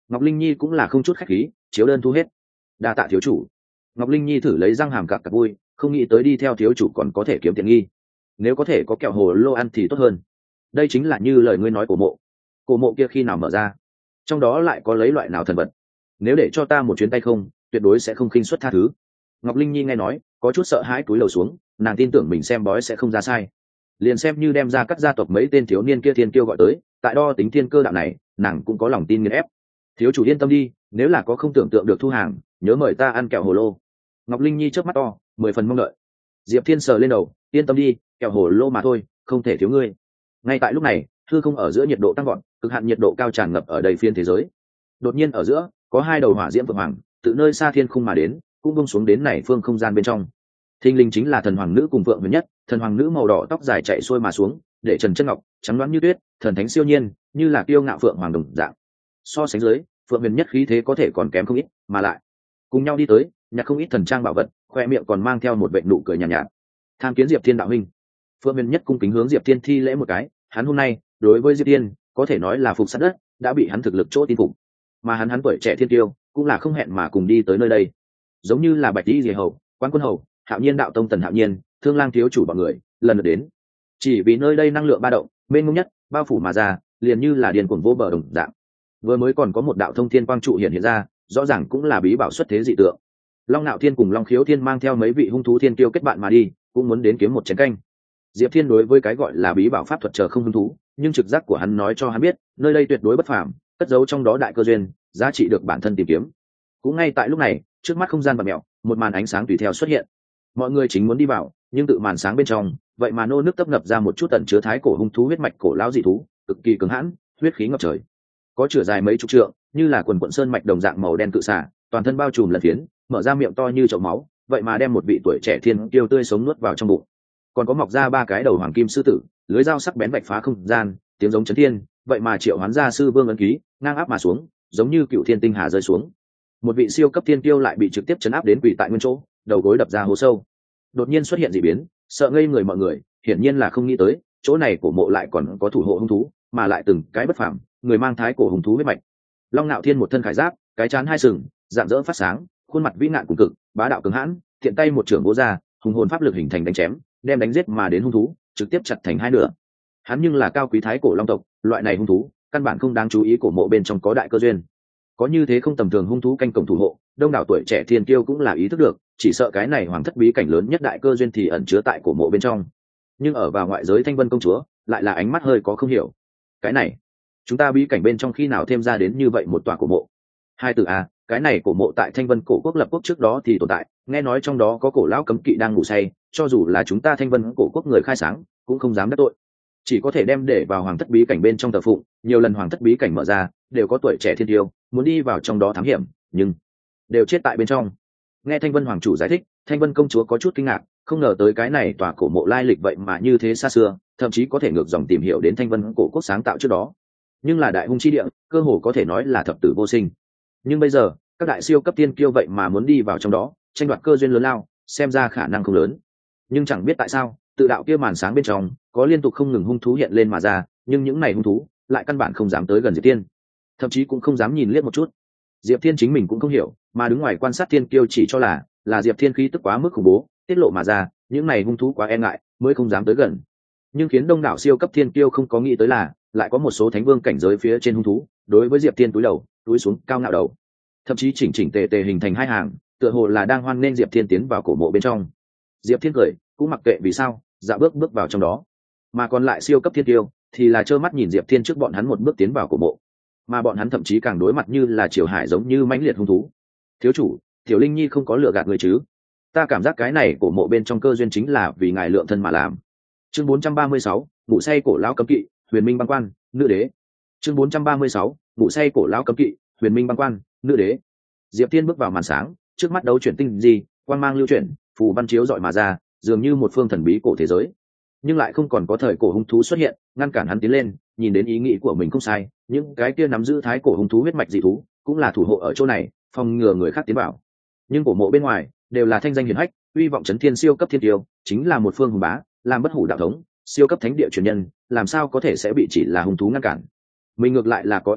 Ngọc Linh Nhi cũng là không chút khách khí, chiếu đơn thu hết. Đa tạ thiếu chủ. Ngọc Linh Nhi thử lấy răng hàm cặc cặc vui, không nghĩ tới đi theo thiếu chủ còn có thể kiếm tiền nghi. Nếu có thể có kẹo hồ lô ăn thì tốt hơn. Đây chính là như lời ngươi nói của mộ. Cổ mộ kia khi nào mở ra? Trong đó lại có lấy loại nào thần vật? Nếu để cho ta một chuyến tay không, tuyệt đối sẽ không khinh suất tha thứ. Ngọc Linh Nhi nghe nói, có chút sợ hãi cúi đầu xuống, nàng tin tưởng mình xem bói sẽ không ra sai. Liền xem như đem ra cắt gia tộc mấy tên thiếu niên kia thiên kiêu gọi tới, tại đo tính thiên cơ đạo này, nàng cũng có lòng tin nghiền ép. Thiếu chủ yên tâm đi, nếu là có không tưởng tượng được thu hàng, nhớ mời ta ăn kẹo hồ lô. Ngọc Linh Nhi chớp mắt to, 10 phần mong đợi. Diệp Thiên sờ lên đầu, yên tâm đi, kẹo hồ lô mà thôi, không thể thiếu ngươi. Ngay tại lúc này, hư không ở giữa nhiệt độ tăng vọt, cực hạn nhiệt độ cao tràn ngập ở đầy phiên thế giới. Đột nhiên ở giữa, có hai đầu hỏa diễm vượng hoàng, từ nơi xa thiên khung mà đến, cũng buông xuống đến này phương không gian bên trong. Thinh linh chính là thần hoàng nữ cùng vượng huyền nhất, thần hoàng nữ màu đỏ tóc dài chạy xuôi mà xuống, để trần chân ngọc trắng loáng như tuyết, thần thánh siêu nhiên, như là kiêu ngạo phượng hoàng đồng dạng. So sánh dưới, phượng huyền nhất khí thế có thể còn kém không ít, mà lại cùng nhau đi tới, nhặt không ít thần trang bảo vật, khoe miệng còn mang theo một vệt nụ cười nhàn nhạt. Tham kiến Diệp Thiên đạo huynh. Phượng huyền nhất cung kính hướng Diệp Thiên thi lễ một cái, hắn hôm nay đối với Diệp Thiên có thể nói là phục sát đất, đã bị hắn thực lực chỗ tin phục, mà hắn tuổi trẻ thiên tiêu cũng là không hẹn mà cùng đi tới nơi đây, giống như là Bạch Tỷ Dì hầu, Quan Quân hầu, Hạo Nhiên đạo tông Tần Hạo Nhiên, Thương Lang thiếu chủ bọn người lần lượt đến, chỉ vì nơi đây năng lượng ba động mênh mông nhất bao phủ mà ra, liền như là điên cuồng vô bờ đồng dạng. Vừa mới còn có một đạo thông thiên quang trụ hiện ra, rõ ràng cũng là bí bảo xuất thế dị tượng. Long Nạo Thiên cùng Long Khiếu Thiên mang theo mấy vị hung thú thiên kiêu kết bạn mà đi, cũng muốn đến kiếm một chén canh. Diệp Thiên đối với cái gọi là bí bảo pháp thuật chờ không hứng thú, nhưng trực giác của hắn nói cho hắn biết, nơi đây tuyệt đối bất phàm, cất giấu trong đó đại cơ duyên, giá trị được bản thân tìm kiếm. Cũng ngay tại lúc này, trước mắt không gian bạt mèo, một màn ánh sáng tùy theo xuất hiện. Mọi người chính muốn đi vào, nhưng tự màn sáng bên trong, vậy mà nô nước tấp nập ra một chút tận chứa thái cổ hung thú huyết mạch cổ lão dị thú, cực kỳ cứng hãn, huyết khí ngập trời. Có chửa dài mấy chục trượng, như là quần quần sơn mạch đồng dạng màu đen cự xả, toàn thân bao trùm lân phiến, mở ra miệng to như chậu máu, vậy mà đem một vị tuổi trẻ thiên kiêu tươi sống nuốt vào trong bụng. Còn có mọc ra ba cái đầu hoàng kim sư tử, lưới dao sắc bén vạch phá không gian, tiếng giống chấn thiên, vậy mà triệu hoán ra sư vương ấn ký, ngang áp mà xuống, giống như cựu thiên tinh hà rơi xuống. Một vị siêu cấp thiên kiêu lại bị trực tiếp chấn áp đến quỳ tại nguyên chỗ, đầu gối đập ra hố sâu. Đột nhiên xuất hiện dị biến, sợ ngây người mọi người, hiển nhiên là không nghĩ tới, chỗ này cổ mộ lại còn có thủ hộ hung thú, mà lại từng cái bất phàm, người mang thái cổ hung thú huyết mạch. Long Nạo Thiên một thân khải giáp, cái trán hai sừng, dạng dỡ phát sáng, khuôn mặt vĩ nạn cùng cực, bá đạo cứng hãn, thiện tay một trưởng vỗ ra, hùng hồn pháp lực hình thành đánh chém, đem đánh giết mà đến hung thú trực tiếp chặt thành hai nửa. Hắn nhưng là cao quý thái cổ long tộc, loại này hung thú căn bản không đáng chú ý, cổ mộ bên trong có đại cơ duyên, có như thế không tầm thường hung thú canh cổng thủ hộ, đông đảo tuổi trẻ thiên kiêu cũng là ý thức được, chỉ sợ cái này hoàng thất bí cảnh lớn nhất đại cơ duyên thì ẩn chứa tại cổ mộ bên trong. Nhưng ở vào ngoại giới Thanh Vân công chúa lại là ánh mắt hơi có không hiểu. Cái này, chúng ta bí cảnh bên trong khi nào thêm ra đến như vậy một tòa cổ mộ? Hai từ a, cái này cổ mộ tại Thanh Vân cổ quốc lập quốc trước đó thì tồn tại, nghe nói trong đó có cổ lão cấm kỵ đang ngủ say, cho dù là chúng ta Thanh Vân cổ quốc người khai sáng cũng không dám đắc tội, chỉ có thể đem để vào hoàng thất bí cảnh bên trong thờ phụng. Nhiều lần hoàng thất bí cảnh mở ra, đều có tuổi trẻ thiên tiêu muốn đi vào trong đó thám hiểm, nhưng đều chết tại bên trong. Nghe Thanh Vân hoàng chủ giải thích, Thanh Vân công chúa có chút kinh ngạc, không ngờ tới cái này tòa cổ mộ lai lịch vậy mà như thế xa xưa, thậm chí có thể ngược dòng tìm hiểu đến Thanh Vân cổ quốc sáng tạo trước đó. Nhưng là đại hung chi địa, cơ hồ có thể nói là thập tử vô sinh. Nhưng bây giờ, các đại siêu cấp tiên kiêu vậy mà muốn đi vào trong đó, tranh đoạt cơ duyên lớn lao, xem ra khả năng không lớn. Nhưng chẳng biết tại sao, tự đạo kia màn sáng bên trong có liên tục không ngừng hung thú hiện lên mà ra, nhưng những này hung thú lại căn bản không dám tới gần Diệp Thiên, thậm chí cũng không dám nhìn liếc một chút. Diệp Thiên chính mình cũng không hiểu, mà đứng ngoài quan sát tiên kiêu chỉ cho là Diệp Thiên khí tức quá mức khủng bố, tiết lộ mà ra, những này hung thú quá e ngại, mới không dám tới gần. Nhưng khiến đông đảo siêu cấp thiên kiêu không có nghĩ tới là, lại có một số thánh vương cảnh giới phía trên hung thú, đối với Diệp Thiên túi xuống cao ngạo đầu, thậm chí chỉnh tề hình thành hai hàng, tựa hồ là đang hoan nghênh Diệp Thiên tiến vào cổ mộ bên trong. Diệp Thiên cười, cũng mặc kệ vì sao, dạo bước vào trong đó. Mà còn lại siêu cấp thiên kiêu thì là trơ mắt nhìn Diệp Thiên trước bọn hắn một bước tiến vào cổ mộ, mà bọn hắn thậm chí càng đối mặt như là triều hải giống như mãnh liệt hung thú. Thiếu chủ, Tiểu Linh Nhi không có lừa gạt người chứ? Ta cảm giác cái này cổ mộ bên trong cơ duyên chính là vì ngài lượng thân mà làm. Chương 436, ngủ say cổ lão cấm kỵ, Huyền Minh băng quan, nữ đế. Chương 436, ngủ say cổ lão cấm kỵ, Huyền Minh băng quan, nữ đế. Diệp Thiên bước vào màn sáng, trước mắt đấu chuyển tinh gì, quang mang lưu chuyển, phù văn chiếu dọi mà ra, dường như một phương thần bí cổ thế giới. Nhưng lại không còn có thời cổ hung thú xuất hiện, ngăn cản hắn tiến lên. Nhìn đến ý nghĩ của mình không sai, những cái kia nắm giữ thái cổ hung thú huyết mạch dị thú cũng là thủ hộ ở chỗ này, phòng ngừa người khác tiến vào. Nhưng cổ mộ bên ngoài đều là thanh danh hiển hách, uy vọng chấn thiên siêu cấp thiên tiêu, chính là một phương hùng bá, làm bất hủ đạo thống, siêu cấp thánh địa truyền nhân, làm sao có thể sẽ bị chỉ là hung thú ngăn cản. Mình ngược lại là có ưu thế,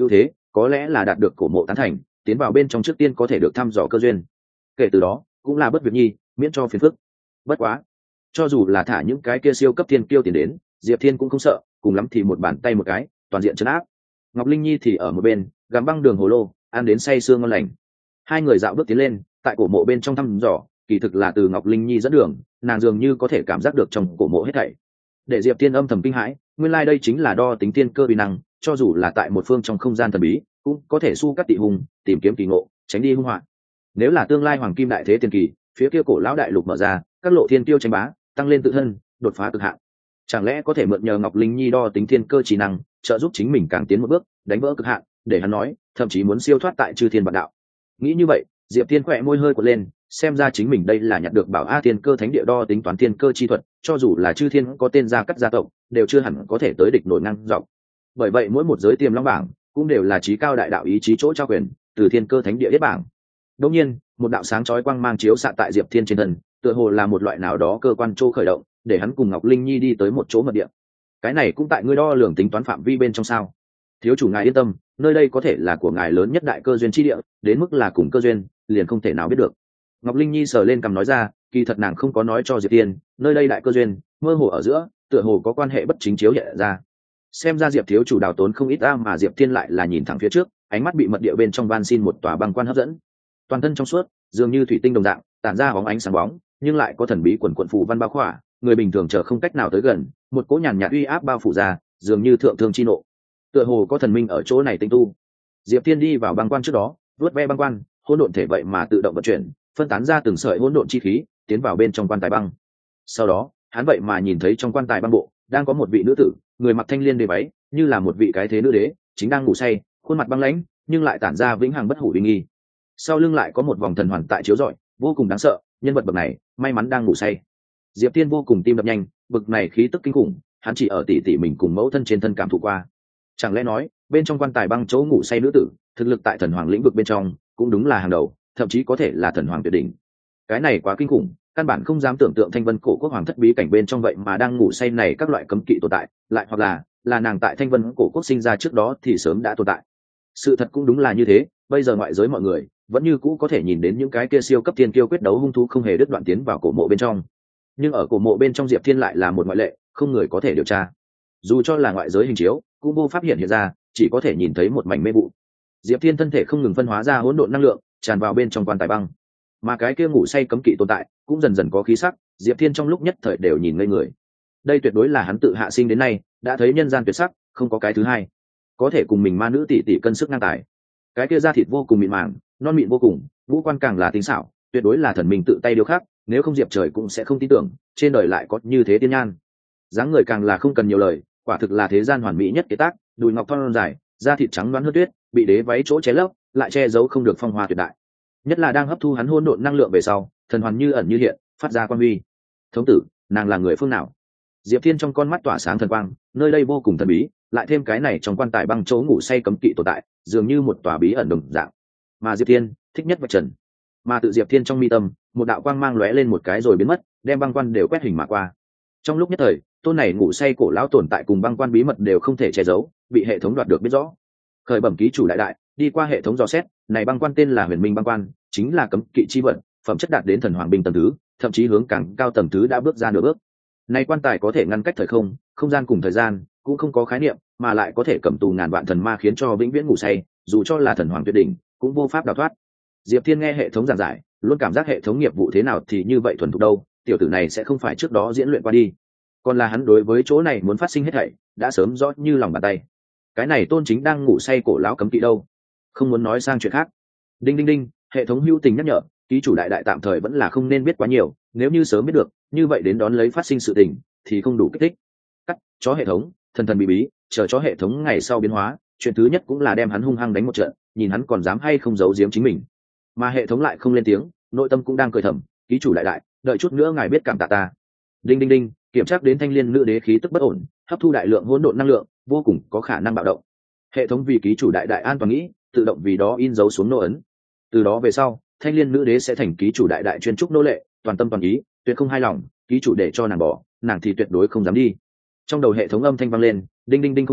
có lẽ là đạt được cổ mộ tán thành, tiến vào bên trong trước tiên có thể được thăm dò cơ duyên. Kể từ đó cũng là bất việc nhi, miễn cho phiền phức. Bất quá cho dù là thả những cái kia siêu cấp thiên kiêu tiền đến, Diệp Thiên cũng không sợ, cùng lắm thì một bàn tay một cái toàn diện trấn áp. Ngọc Linh Nhi thì ở một bên gặm băng đường hồ lô, ăn đến say sương ngon lành. Hai người dạo bước tiến lên, tại cổ mộ bên trong thăm dò, kỳ thực là từ Ngọc Linh Nhi dẫn đường, nàng dường như có thể cảm giác được trong cổ mộ hết thảy. Để Diệp Thiên âm thầm kinh hãi, nguyên lai đây chính là đo tính thiên cơ uy năng, cho dù là tại một phương trong không gian thần bí, cũng có thể su cắt tị hùng, tìm kiếm kỳ ngộ, tránh đi hung họa. Nếu là tương lai hoàng kim đại thế tiền kỳ, phía kia cổ lão đại lục mở ra, các lộ thiên tiêu tranh bá, tăng lên tự thân, đột phá cực hạn. Chẳng lẽ có thể mượn nhờ Ngọc Linh Nhi đo tính thiên cơ trí năng, trợ giúp chính mình càng tiến một bước, đánh vỡ cực hạn, để hắn nói, thậm chí muốn siêu thoát tại chư thiên vạn đạo. Nghĩ như vậy, Diệp Thiên khỏe môi hơi quật lên, xem ra chính mình đây là nhặt được bảo a thiên cơ thánh địa đo tính toán thiên cơ chi thuật, cho dù là chư thiên có tên gia cắt gia tộc, đều chưa hẳn có thể tới địch nổi ngang dọc. Bởi vậy mỗi một giới tiềm long bảng cũng đều là trí cao đại đạo ý chí chỗ trao quyền, từ thiên cơ thánh địa yết bảng. Đương nhiên, một đạo sáng chói quang mang chiếu xạ tại Diệp Thiên trên thân, tựa hồ là một loại nào đó cơ quan trô khởi động, để hắn cùng Ngọc Linh Nhi đi tới một chỗ mật địa. Cái này cũng tại ngươi đo lường tính toán phạm vi bên trong sao? Thiếu chủ ngài yên tâm, nơi đây có thể là của ngài lớn nhất đại cơ duyên chi địa, đến mức là cùng cơ duyên, liền không thể nào biết được. Ngọc Linh Nhi sờ lên cằm nói ra, kỳ thật nàng không có nói cho Diệp Thiên, nơi đây đại cơ duyên, mơ hồ ở giữa, tựa hồ có quan hệ bất chính chiếu hiện ra. Xem ra Diệp thiếu chủ đào tốn không ít mà Diệp Thiên lại là nhìn thẳng phía trước, ánh mắt bị mật địa bên trong van xin một tòa băng quan hấp dẫn. Toàn thân trong suốt, dường như thủy tinh đồng dạng, tản ra bóng ánh sáng bóng, nhưng lại có thần bí quần quần phù văn bao khỏa, người bình thường chờ không cách nào tới gần, một cỗ nhàn nhạt uy áp bao phủ ra, dường như thượng thương chi nộ. Tựa hồ có thần minh ở chỗ này tinh tu. Diệp Thiên đi vào băng quan trước đó, vuốt ve băng quan, hỗn độn thể vậy mà tự động vận chuyển, phân tán ra từng sợi hỗn độn chi khí, tiến vào bên trong quan tài băng. Sau đó, hắn vậy mà nhìn thấy trong quan tài băng bộ, đang có một vị nữ tử, người mặc thanh liên đế váy, như là một vị cái thế nữ đế, chính đang ngủ say, khuôn mặt băng lãnh, nhưng lại tản ra vĩnh hằng bất hủ uy nghi. Sau lưng lại có một vòng thần hoàn tại chiếu rọi, vô cùng đáng sợ, nhân vật bậc này, may mắn đang ngủ say. Diệp Thiên vô cùng tim đập nhanh, bậc này khí tức kinh khủng, hắn chỉ ở tỷ tỷ mình cùng mẫu thân trên thân cảm thụ qua. Chẳng lẽ nói, bên trong quan tài băng chỗ ngủ say nữ tử, thực lực tại thần hoàng lĩnh vực bên trong, cũng đúng là hàng đầu, thậm chí có thể là thần hoàng tuyệt đỉnh. Cái này quá kinh khủng, căn bản không dám tưởng tượng Thanh Vân cổ quốc hoàng thất bí cảnh bên trong vậy mà đang ngủ say này các loại cấm kỵ tồn tại, lại hoặc là nàng tại Thanh Vân cổ quốc sinh ra trước đó thì sớm đã tồn tại. Sự thật cũng đúng là như thế, bây giờ ngoại giới mọi người vẫn như cũ có thể nhìn đến những cái kia siêu cấp thiên kiêu quyết đấu hung thú không hề đứt đoạn tiến vào cổ mộ bên trong. Nhưng ở cổ mộ bên trong Diệp Thiên lại là một ngoại lệ, không người có thể điều tra. Dù cho là ngoại giới hình chiếu, cũng vô pháp hiện ra, chỉ có thể nhìn thấy một mảnh mê vụ. Diệp Thiên thân thể không ngừng phân hóa ra hỗn độn năng lượng, tràn vào bên trong quan tài băng. Mà cái kia ngủ say cấm kỵ tồn tại, cũng dần dần có khí sắc, Diệp Thiên trong lúc nhất thời đều nhìn ngây người. Đây tuyệt đối là hắn tự hạ sinh đến nay, đã thấy nhân gian tuyệt sắc, không có cái thứ hai. Có thể cùng mình ma nữ tỷ tỷ cân sức ngang tài. Cái kia da thịt vô cùng mịn màng, non mịn vô cùng, ngũ quan càng là tinh xảo, tuyệt đối là thần mình tự tay điêu khắc, nếu không Diệp Trời cũng sẽ không tin tưởng, trên đời lại có như thế tiên nhan. Dáng người càng là không cần nhiều lời, quả thực là thế gian hoàn mỹ nhất kế tác, đùi ngọc thon dài, da thịt trắng loáng hơn tuyết, bị đế váy chỗ che lấp, lại che giấu không được phong hoa tuyệt đại. Nhất là đang hấp thu hắn hỗn độn năng lượng về sau, thần hoàn như ẩn như hiện, phát ra quang huy. Thống tử, nàng là người phương nào? Diệp Thiên trong con mắt tỏa sáng thần quang, nơi đây vô cùng thần bí, lại thêm cái này trong quan tài băng chỗ ngủ say cấm kỵ tồn tại, dường như một tòa bí ẩn đồng dạng. Mà Diệp Thiên thích nhất vạch trần. Mà tự Diệp Thiên trong mi tâm, một đạo quang mang lóe lên một cái rồi biến mất, đem băng quan đều quét hình mà qua. Trong lúc nhất thời, tôn này ngủ say cổ lão tồn tại cùng băng quan bí mật đều không thể che giấu, bị hệ thống đoạt được biết rõ. Khởi bẩm ký chủ đại đại, đi qua hệ thống dò xét, này băng quan tên là Huyền Minh băng quan, chính là cấm kỵ chi vật, phẩm chất đạt đến thần hoàng binh tầng thứ, thậm chí hướng càng cao tầng thứ đã bước ra nửa bước. Này quan tài có thể ngăn cách thời không, không gian cùng thời gian, cũng không có khái niệm, mà lại có thể cầm tù ngàn vạn thần ma khiến cho vĩnh viễn ngủ say, dù cho là thần hoàng tuyệt đỉnh, cũng vô pháp đào thoát. Diệp Thiên nghe hệ thống giảng giải, luôn cảm giác hệ thống nghiệp vụ thế nào thì như vậy thuần thục đâu, tiểu tử này sẽ không phải trước đó diễn luyện qua đi. Còn là hắn đối với chỗ này muốn phát sinh hết thảy, đã sớm rõ như lòng bàn tay. Cái này tôn chính đang ngủ say cổ lão cấm kỵ đâu? Không muốn nói sang chuyện khác. Đinh đinh đinh, hệ thống hữu tình nhắc nhở, ký chủ đại đại tạm thời vẫn là không nên biết quá nhiều, nếu như sớm biết được, như vậy đến đón lấy phát sinh sự tình thì không đủ kích thích. Cắt, chó hệ thống, thần thần bí bí, chờ chó hệ thống ngày sau biến hóa, chuyện thứ nhất cũng là đem hắn hung hăng đánh một trận, nhìn hắn còn dám hay không giấu giếm chính mình. Mà hệ thống lại không lên tiếng, nội tâm cũng đang cười thầm, ký chủ đại đại, đợi chút nữa ngài biết cảm tạ ta. Đinh đinh đinh, kiểm tra đến thanh liên nữ đế khí tức bất ổn, hấp thu đại lượng hỗn độn năng lượng, vô cùng có khả năng bạo động. Hệ thống vì ký chủ đại đại an toàn nghĩ, tự động vì đó in dấu xuống nô ấn. Từ đó về sau, thanh liên nữ đế sẽ thành ký chủ đại đại chuyên trúc nô lệ, toàn tâm toàn ý, tuyệt không hài lòng, ký chủ để cho nàng bỏ, nàng thì tuyệt đối không dám đi. Trong đầu hệ thống âm thanh vang lên, đinh đinh đinh không ngừng,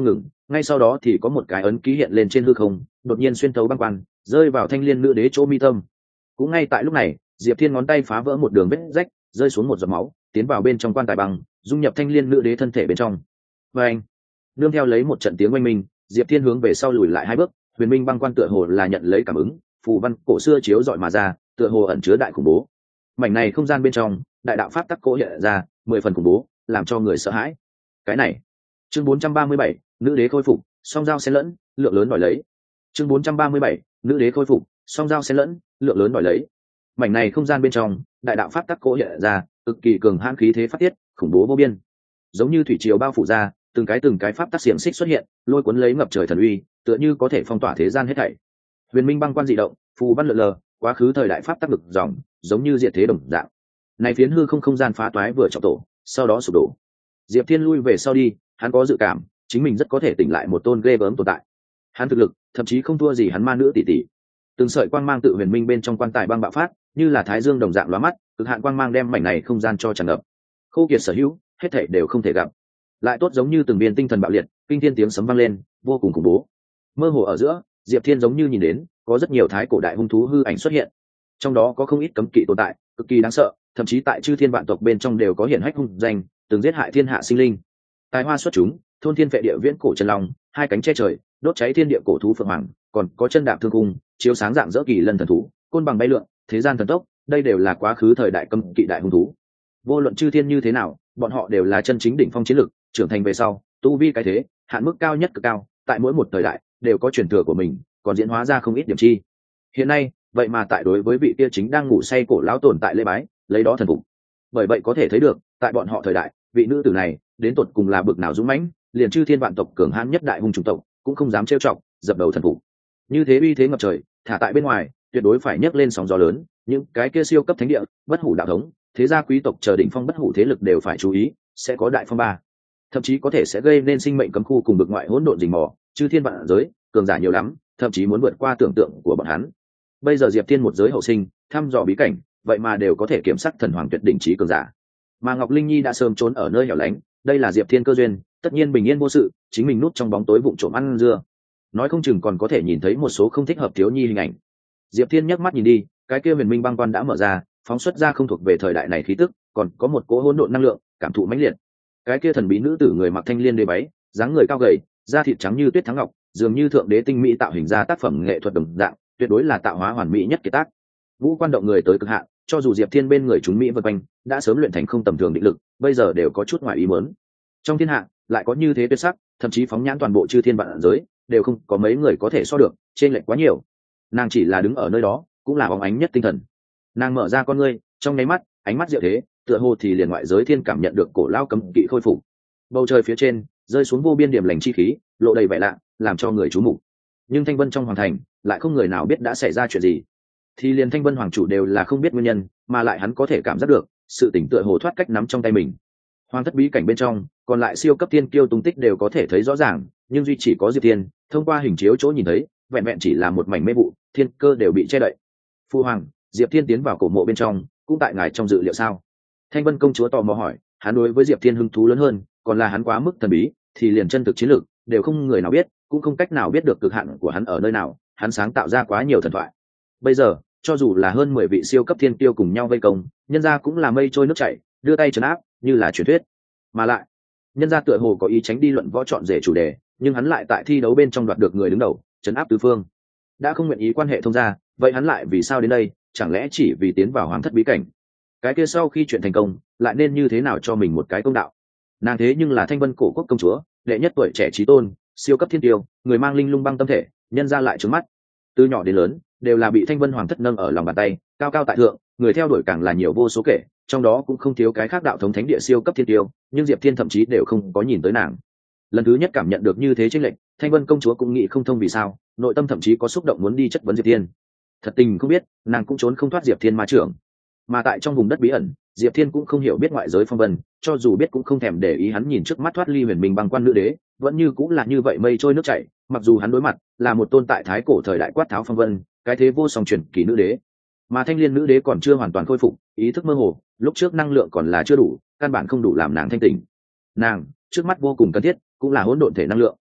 ngay sau đó thì có một cái ấn ký hiện lên trên hư không, đột nhiên xuyên thấu băng quan, rơi vào thanh liên nữ đế chỗ mi tâm. Cũng ngay tại lúc này, Diệp Thiên ngón tay phá vỡ một đường vết rách, rơi xuống một giọt máu, tiến vào bên trong quan tài băng, dung nhập thanh liên nữ đế thân thể bên trong. Và anh, nương theo lấy một trận tiếng oanh minh, Diệp Thiên hướng về sau lùi lại 2 bước, huyền minh băng quan tựa hồ là nhận lấy cảm ứng, phù văn cổ xưa chiếu rọi mà ra, tựa hồ ẩn chứa đại khủng bố. Mảnh này không gian bên trong, đại đạo pháp tắc cố hiện ra, 10 phần khủng bố, làm cho người sợ hãi. Cái này, chương 437, nữ đế khôi phục, song giao xen lẫn, lượng lớn đòi lấy. Chương 437, nữ đế khôi phục, song giao xen lẫn, lượng lớn đòi lấy. Mảnh này không gian bên trong, đại đạo pháp tắc cố hiện ra, cực kỳ cường hãn khí thế phát tiết, khủng bố vô biên. Giống như thủy triều bao phủ ra, từng cái pháp tắc xiềng xích xuất hiện, lôi cuốn lấy ngập trời thần uy, tựa như có thể phong tỏa thế gian hết thảy. Huyền minh băng quan dị động, phù văn lượn lờ, quá khứ thời đại pháp tắc lực dòng, giống như diệt thế đồng dạng. Này phiến hư không gian phá toái vừa trọng tổ, sau đó sụp đổ. Diệp Thiên lui về sau đi, hắn có dự cảm, chính mình rất có thể tỉnh lại một tôn ghê gớm tồn tại. Hắn thực lực, thậm chí không thua gì hắn ma nữ tỷ tỷ. Từng sợi quang mang tự huyền minh bên trong quan tài băng bạo phát, như là thái dương đồng dạng lóa mắt, cực hạn quang mang đem mảnh này không gian cho tràn ngập. Khô kiệt sở hữu, hết thảy đều không thể gặp. Lại tốt giống như từng biên tinh thần bạo liệt, kinh thiên tiếng sấm vang lên, vô cùng khủng bố. Mơ hồ ở giữa, Diệp Thiên giống như nhìn đến, có rất nhiều thái cổ đại hung thú hư ảnh xuất hiện. Trong đó có không ít cấm kỵ tồn tại, cực kỳ đáng sợ, thậm chí tại chư thiên vạn tộc bên trong đều có hiển hách hung danh, từng giết hại thiên hạ sinh linh. Tài hoa xuất chúng, thôn thiên vệ địa viễn cổ chân long, 2 cánh che trời, đốt cháy thiên địa cổ thú phượng hoàng, còn có chân đạp thương cung, chiếu sáng dạng dỡ kỳ lân thần thú, côn bằng bay lượn, thế gian thần tốc, đây đều là quá khứ thời đại cấm kỵ đại hung thú. Vô luận chư thiên như thế nào, bọn họ đều là chân chính đỉnh phong chiến lực, trưởng thành về sau, tu vi cái thế, hạn mức cao nhất cực cao, tại mỗi một thời đại đều có truyền thừa của mình, còn diễn hóa ra không ít điểm chi. Hiện nay, vậy mà tại đối với vị kia chính đang ngủ say cổ lão tồn tại lễ bái, lấy đó thần phục. Bởi vậy có thể thấy được, tại bọn họ thời đại, vị nữ tử này đến tột cùng là bực nào dũng mãnh, liền chư thiên vạn tộc cường hãn nhất đại hung chủng tộc cũng không dám trêu chọc, dập đầu thần phục. Như thế uy thế ngập trời, thả tại bên ngoài, tuyệt đối phải nhấc lên sóng gió lớn, những cái kia siêu cấp thánh địa, bất hủ đạo thống, thế gia quý tộc chờ đỉnh phong bất hủ thế lực đều phải chú ý, sẽ có đại phong ba. Thậm chí có thể sẽ gây nên sinh mệnh cấm khu cùng bực ngoại hỗn độn rình mò, chư thiên vạn giới, cường giả nhiều lắm, thậm chí muốn vượt qua tưởng tượng của bọn hắn. Bây giờ Diệp Thiên một giới hậu sinh, thăm dò bí cảnh, vậy mà đều có thể kiểm soát thần hoàng tuyệt đỉnh trí cường giả. Mà Ngọc Linh Nhi đã sớm trốn ở nơi hẻo lánh, đây là Diệp Thiên cơ duyên, tất nhiên bình yên vô sự, chính mình núp trong bóng tối vụng trộm ăn dưa. Nói không chừng còn có thể nhìn thấy một số không thích hợp thiếu nhi hình ảnh. Diệp Thiên nhấc mắt nhìn đi, cái kia huyền minh băng quan đã mở ra, phóng xuất ra không thuộc về thời đại này khí tức, còn có một cỗ hỗn độn năng lượng, cảm thụ mãnh liệt. Cái kia thần bí nữ tử người mặc thanh liên đế váy, dáng người cao gầy, da thịt trắng như tuyết thắng ngọc, dường như thượng đế tinh mỹ tạo hình ra tác phẩm nghệ thuật đồng dạng, tuyệt đối là tạo hóa hoàn mỹ nhất kiệt tác. Vũ quan động người tới cực hạn, cho dù Diệp Thiên bên người chúng mỹ vây quanh, đã sớm luyện thành không tầm thường định lực, bây giờ đều có chút ngoài ý muốn. Trong thiên hạ, lại có như thế tuyệt sắc, thậm chí phóng nhãn toàn bộ chư thiên vạn giới, đều không có mấy người có thể so được, trên lệch quá nhiều. Nàng chỉ là đứng ở nơi đó, cũng là bóng ánh nhất tinh thần. Nàng mở ra con ngươi, trong nháy mắt, ánh mắt diệu thế, tựa hồ thì liền ngoại giới thiên cảm nhận được cổ lao cấm kỵ khôi phục. Bầu trời phía trên, rơi xuống vô biên điểm lành chi khí, lộ đầy vẻ lạ, làm cho người chú mục. Nhưng Thanh Vân trong hoàng thành, lại không người nào biết đã xảy ra chuyện gì. Thì liền Thanh Vân hoàng chủ đều là không biết nguyên nhân, mà lại hắn có thể cảm giác được, sự tỉnh tựa hồ thoát cách nắm trong tay mình. Hoàng thất bí cảnh bên trong, còn lại siêu cấp tiên kiêu tung tích đều có thể thấy rõ ràng, nhưng duy chỉ có Diệp Thiên, thông qua hình chiếu chỗ nhìn thấy, vẹn vẹn chỉ là một mảnh mê vụ, thiên cơ đều bị che đậy. Phu hoàng, Diệp Thiên tiến vào cổ mộ bên trong, cũng tại ngài trong dự liệu sao? Thanh Vân công chúa tò mò hỏi, hắn đối với Diệp Thiên hứng thú lớn hơn, còn là hắn quá mức thần bí, thì liền chân thực chiến lược đều không người nào biết, cũng không cách nào biết được cực hạn của hắn ở nơi nào, hắn sáng tạo ra quá nhiều thần thoại. Bây giờ, cho dù là hơn 10 vị siêu cấp thiên kiêu cùng nhau vây công, nhân gia cũng là mây trôi nước chảy, đưa tay trấn áp, như là truyền thuyết. Mà lại, nhân gia tựa hồ có ý tránh đi luận võ chọn rể chủ đề, nhưng hắn lại tại thi đấu bên trong đoạt được người đứng đầu, trấn áp tứ phương. Đã không nguyện ý quan hệ thông gia, vậy hắn lại vì sao đến đây, chẳng lẽ chỉ vì tiến vào hoàng thất bí cảnh? Cái kia sau khi chuyện thành công, lại nên như thế nào cho mình một cái công đạo? Nàng thế nhưng là Thanh Vân cổ quốc công chúa, đệ nhất tuổi trẻ trí tôn, siêu cấp thiên tiêu, người mang linh lung băng tâm thể, nhân ra lại trướng mắt. Từ nhỏ đến lớn, đều là bị Thanh Vân hoàng thất nâng ở lòng bàn tay, cao cao tại thượng, người theo đuổi càng là nhiều vô số kể, trong đó cũng không thiếu cái khác đạo thống thánh địa siêu cấp thiên tiêu, nhưng Diệp Thiên thậm chí đều không có nhìn tới nàng. Lần thứ nhất cảm nhận được như thế chênh lệch, Thanh Vân công chúa cũng nghĩ không thông vì sao, nội tâm thậm chí có xúc động muốn đi chất vấn Diệp Thiên. Thật tình không biết, nàng cũng trốn không thoát Diệp Thiên ma trưởng. Mà tại trong vùng đất bí ẩn, Diệp Thiên cũng không hiểu biết ngoại giới phong vân, cho dù biết cũng không thèm để ý, hắn nhìn trước mắt thoát ly huyền minh băng quan nữ đế, vẫn như cũng là như vậy mây trôi nước chảy, mặc dù hắn đối mặt là một tôn tại thái cổ thời đại quát tháo phong vân, cái thế vô song truyền kỳ nữ đế. Mà thanh liên nữ đế còn chưa hoàn toàn khôi phục, ý thức mơ hồ, lúc trước năng lượng còn là chưa đủ, căn bản không đủ làm nàng thanh tỉnh. Nàng trước mắt vô cùng cần thiết, cũng là hỗn độn thể năng lượng.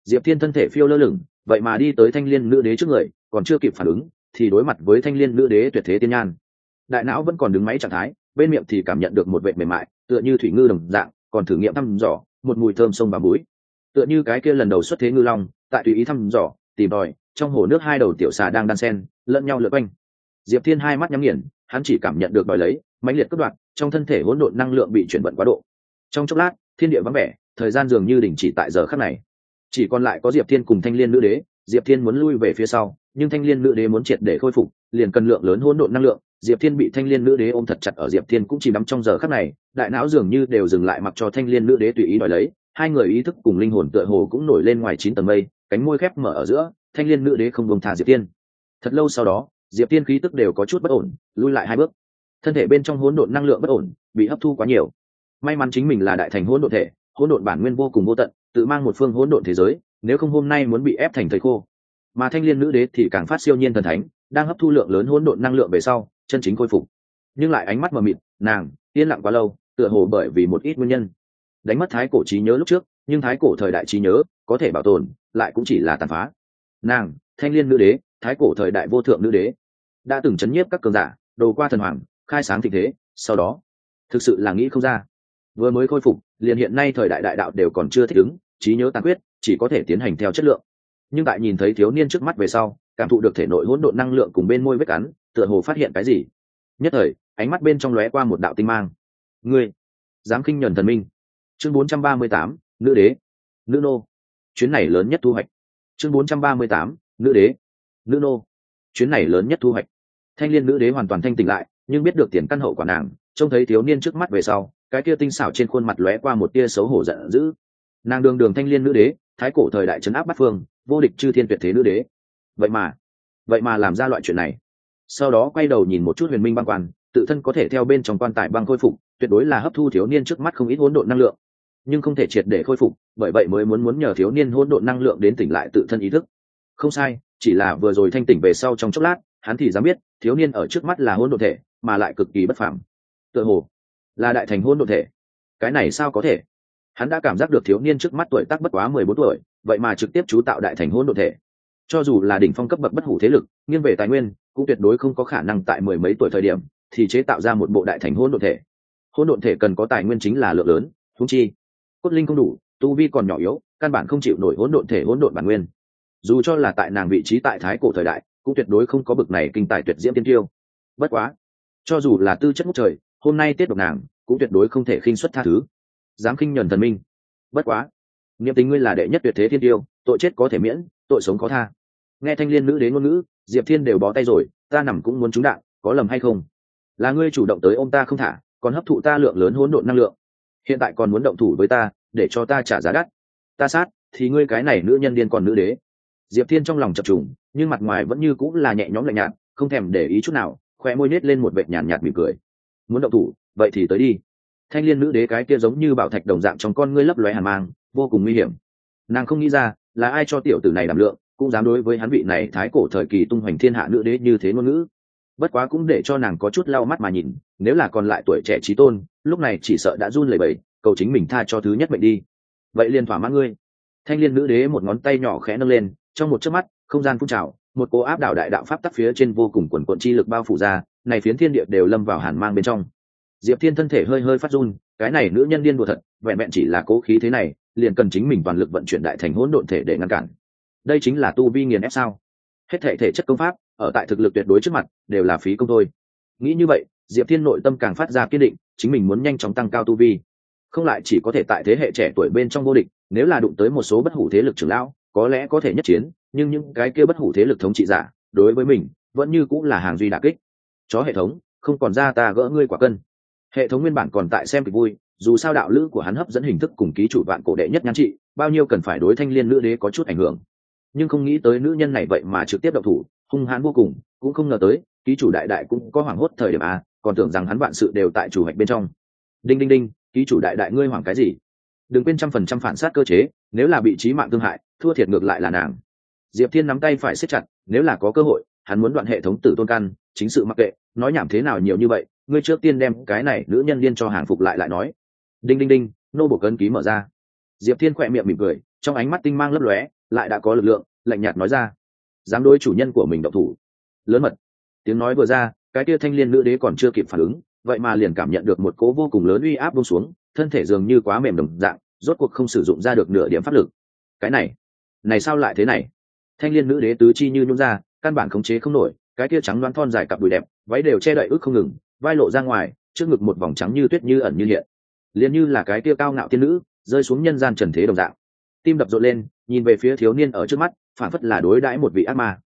Diệp Thiên thân thể phiêu lơ lửng, vậy mà đi tới thanh liên nữ đế trước người, còn chưa kịp phản ứng thì đối mặt với thanh liên nữ đế tuyệt thế tiên nhan. Đại não vẫn còn đứng máy trạng thái, bên miệng thì cảm nhận được một vệt mềm mại tựa như thủy ngư đồng dạng, còn thử nghiệm thăm dò một mùi thơm sông và mũi, tựa như cái kia lần đầu xuất thế ngư long tại tùy ý thăm dò tìm tòi trong hồ nước hai đầu tiểu xà đang đan sen lẫn nhau lượn quanh. Diệp Thiên hai mắt nhắm nghiền, hắn chỉ cảm nhận được đòi lấy mãnh liệt cất đoạn, trong thân thể hỗn độn năng lượng bị chuyển vận quá độ. Trong chốc lát, thiên địa vắng vẻ, thời gian dường như đình chỉ tại giờ khắc này, chỉ còn lại có Diệp Thiên cùng thanh liên nữ đế. Diệp Thiên muốn lui về phía sau, nhưng thanh liên nữ đế muốn triệt để khôi phục liền cần lượng lớn hỗn độn năng lượng. Diệp Thiên bị thanh liên nữ đế ôm thật chặt, ở Diệp Thiên cũng chìm đắm trong giờ khắc này, đại não dường như đều dừng lại, mặc cho thanh liên nữ đế tùy ý đòi lấy. Hai người ý thức cùng linh hồn tựa hồ cũng nổi lên ngoài 9 tầng mây, cánh môi khép mở ở giữa, thanh liên nữ đế không buông tha Diệp Thiên. Thật lâu sau đó, Diệp Thiên khí tức đều có chút bất ổn, lui lại 2 bước. Thân thể bên trong hỗn độn năng lượng bất ổn, bị hấp thu quá nhiều. May mắn chính mình là đại thành hỗn độn thể, hỗn độn bản nguyên vô cùng vô tận, tự mang một phương hỗn độn thế giới, nếu không hôm nay muốn bị ép thành thây khô. Mà thanh liên nữ đế thì càng phát siêu nhiên thần thánh, đang hấp thu lượng lớn hỗn độn năng lượng về sau, chân chính khôi phục. Nhưng lại ánh mắt mờ mịt, nàng yên lặng quá lâu, tựa hồ bởi vì một ít nguyên nhân, đánh mất thái cổ trí nhớ lúc trước, nhưng thái cổ thời đại trí nhớ có thể bảo tồn, lại cũng chỉ là tàn phá. Nàng, thanh liên nữ đế, thái cổ thời đại vô thượng nữ đế, đã từng chấn nhiếp các cường giả, đồ qua thần hoàng, khai sáng thịnh thế, sau đó thực sự là nghĩ không ra, vừa mới khôi phục liền hiện nay thời đại đại đạo đều còn chưa thích ứng, trí nhớ tàn quyết chỉ có thể tiến hành theo chất lượng. Nhưng tại nhìn thấy thiếu niên trước mắt về sau, cảm thụ được thể nội hỗn độn năng lượng cùng bên môi vết cắn, tựa hồ phát hiện cái gì, nhất thời ánh mắt bên trong lóe qua một đạo tinh mang. Ngươi dám khinh nhẫn thần minh. Chương 438, nữ đế, nữ nô, chuyến này lớn nhất thu hoạch. Chương 438, nữ đế, nữ nô, chuyến này lớn nhất thu hoạch. Thanh liên nữ đế hoàn toàn thanh tỉnh lại, nhưng biết được tiền căn hậu quả nàng, trông thấy thiếu niên trước mắt về sau, cái kia tinh xảo trên khuôn mặt lóe qua một tia xấu hổ giận dữ. Nàng đường thanh liên nữ đế, thái cổ thời đại trấn áp bát phương, vô địch chư thiên tuyệt thế nữ đế, vậy mà làm ra loại chuyện này. Sau đó quay đầu nhìn một chút huyền minh băng quan, tự thân có thể theo bên trong quan tài băng khôi phục, tuyệt đối là hấp thu thiếu niên trước mắt không ít hỗn độn năng lượng, nhưng không thể triệt để khôi phục, bởi vậy mới muốn nhờ thiếu niên hỗn độn năng lượng đến tỉnh lại tự thân ý thức. Không sai, chỉ là vừa rồi thanh tỉnh về sau trong chốc lát, hắn thì dám biết thiếu niên ở trước mắt là hỗn độn thể, mà lại cực kỳ bất phàm, tựa hồ là đại thành hỗn độn thể. Cái này sao có thể? Hắn đã cảm giác được thiếu niên trước mắt tuổi tác bất quá 14 tuổi, vậy mà trực tiếp chú tạo đại thành hỗn độn thể. Cho dù là đỉnh phong cấp bậc bất hủ thế lực, nghiêng về tài nguyên, cũng tuyệt đối không có khả năng tại mười mấy tuổi thời điểm thì chế tạo ra một bộ đại thành hỗn độn thể. Hỗn độn thể cần có tài nguyên chính là lượng lớn, huống chi cốt linh không đủ, tu vi còn nhỏ yếu, căn bản không chịu nổi hỗn độn thể hỗn độn bản nguyên. Dù cho là tại nàng vị trí tại thái cổ thời đại, cũng tuyệt đối không có bực này kinh tài tuyệt diễm tiên tiêu. Bất quá, cho dù là tư chất ngút trời, hôm nay tiết độc nàng, cũng tuyệt đối không thể khinh suất tha thứ. Dám khinh nhẫn thần minh. Bất quá, niệm tình ngươi là đệ nhất tuyệt thế thiên tiêu, tội chết có thể miễn, tội sống có tha. Nghe thanh liên nữ đế ngôn ngữ, Diệp Thiên đều bó tay rồi, ta nằm cũng muốn trúng đạn, có lầm hay không? Là ngươi chủ động tới ôm ta không thả, còn hấp thụ ta lượng lớn hỗn độn năng lượng, hiện tại còn muốn động thủ với ta, để cho ta trả giá đắt. Ta sát, thì ngươi cái này nữ nhân điên còn nữ đế. Diệp Thiên trong lòng chập trùng, nhưng mặt ngoài vẫn như cũng là nhẹ nhõm lạnh nhạt, không thèm để ý chút nào, khoe môi nết lên một vệt nhàn nhạt mỉm cười. Muốn động thủ, vậy thì tới đi. Thanh liên nữ đế cái kia giống như bảo thạch đồng dạng trong con ngươi lấp lóe hàn mang, vô cùng nguy hiểm. Nàng không nghĩ ra là ai cho tiểu tử này đảm lượng, cũng dám đối với hắn vị này thái cổ thời kỳ tung hoành thiên hạ nữ đế như thế ngôn ngữ. Bất quá cũng để cho nàng có chút lau mắt mà nhìn, nếu là còn lại tuổi trẻ trí tôn, lúc này chỉ sợ đã run lẩy bẩy, cầu chính mình tha cho thứ nhất mệnh đi. Vậy liền thỏa mãn ngươi. Thanh liên nữ đế một ngón tay nhỏ khẽ nâng lên, trong một chớp mắt, không gian phun trào, một cỗ áp đảo đại đạo pháp tắc phía trên vô cùng quần quần chi lực bao phủ ra, này phiến thiên địa đều lâm vào hàn mang bên trong. Diệp Thiên thân thể hơi hơi phát run, cái này nữ nhân điên đùa thật, vẹn vẹn chỉ là cố khí thế này, liền cần chính mình toàn lực vận chuyển đại thành hỗn độn thể để ngăn cản. Đây chính là tu vi nghiền ép sao? Hết thể chất công pháp, ở tại thực lực tuyệt đối trước mặt, đều là phí công thôi. Nghĩ như vậy, Diệp Thiên nội tâm càng phát ra kiên định, chính mình muốn nhanh chóng tăng cao tu vi, không lại chỉ có thể tại thế hệ trẻ tuổi bên trong vô địch, nếu là đụng tới một số bất hủ thế lực trưởng lão, có lẽ có thể nhất chiến, nhưng những cái kia bất hủ thế lực thống trị giả, đối với mình, vẫn như cũng là hàng duy đả kích. Chó hệ thống, không còn ra ta gỡ ngươi quả cân. Hệ thống nguyên bản còn tại xem kịch vui, dù sao đạo lữ của hắn hấp dẫn hình thức cùng ký chủ vạn cổ đệ nhất nhan trị, bao nhiêu cần phải đối thanh liên nữ đế có chút ảnh hưởng. Nhưng không nghĩ tới nữ nhân này vậy mà trực tiếp động thủ, hung hãn vô cùng, cũng không ngờ tới, ký chủ đại đại cũng có hoảng hốt thời điểm a, còn tưởng rằng hắn vạn sự đều tại chủ hạch bên trong. Đinh đinh đinh, ký chủ đại đại ngươi hoảng cái gì? Đừng quên 100% phản sát cơ chế, nếu là bị chí mạng thương hại, thua thiệt ngược lại là nàng. Diệp Thiên nắm tay phải siết chặt, nếu là có cơ hội, hắn muốn đoạn hệ thống tử tôn căn, chính sự mặc kệ, nói nhảm thế nào nhiều như vậy, ngươi trước tiên đem cái này nữ nhân điên cho hàng phục lại nói. Đinh đinh đinh, nô bộ cấn ký mở ra. Diệp Thiên khỏe miệng mỉm cười, trong ánh mắt tinh mang lấp lóe lại đã có lực lượng, lạnh nhạt nói ra: dám đối chủ nhân của mình động thủ, lớn mật. Tiếng nói vừa ra, cái kia thanh liên nữ đế còn chưa kịp phản ứng, vậy mà liền cảm nhận được một cỗ vô cùng lớn uy áp buông xuống, thân thể dường như quá mềm đồng dạng, rốt cuộc không sử dụng ra được nửa điểm pháp lực. Cái này sao lại thế này? Thanh liên nữ đế tứ chi như nhún ra, căn bản khống chế không nổi, cái kia trắng đoán thon dài cặp đùi đẹp, váy đều che đậy ức không ngừng, vai lộ ra ngoài, trước ngực một vòng trắng như tuyết như ẩn như hiện, liền như là cái kia cao ngạo tiên nữ rơi xuống nhân gian trần thế đồng dạng. Tim đập rộn lên, nhìn về phía thiếu niên ở trước mắt, phản phất là đối đãi một vị ác ma.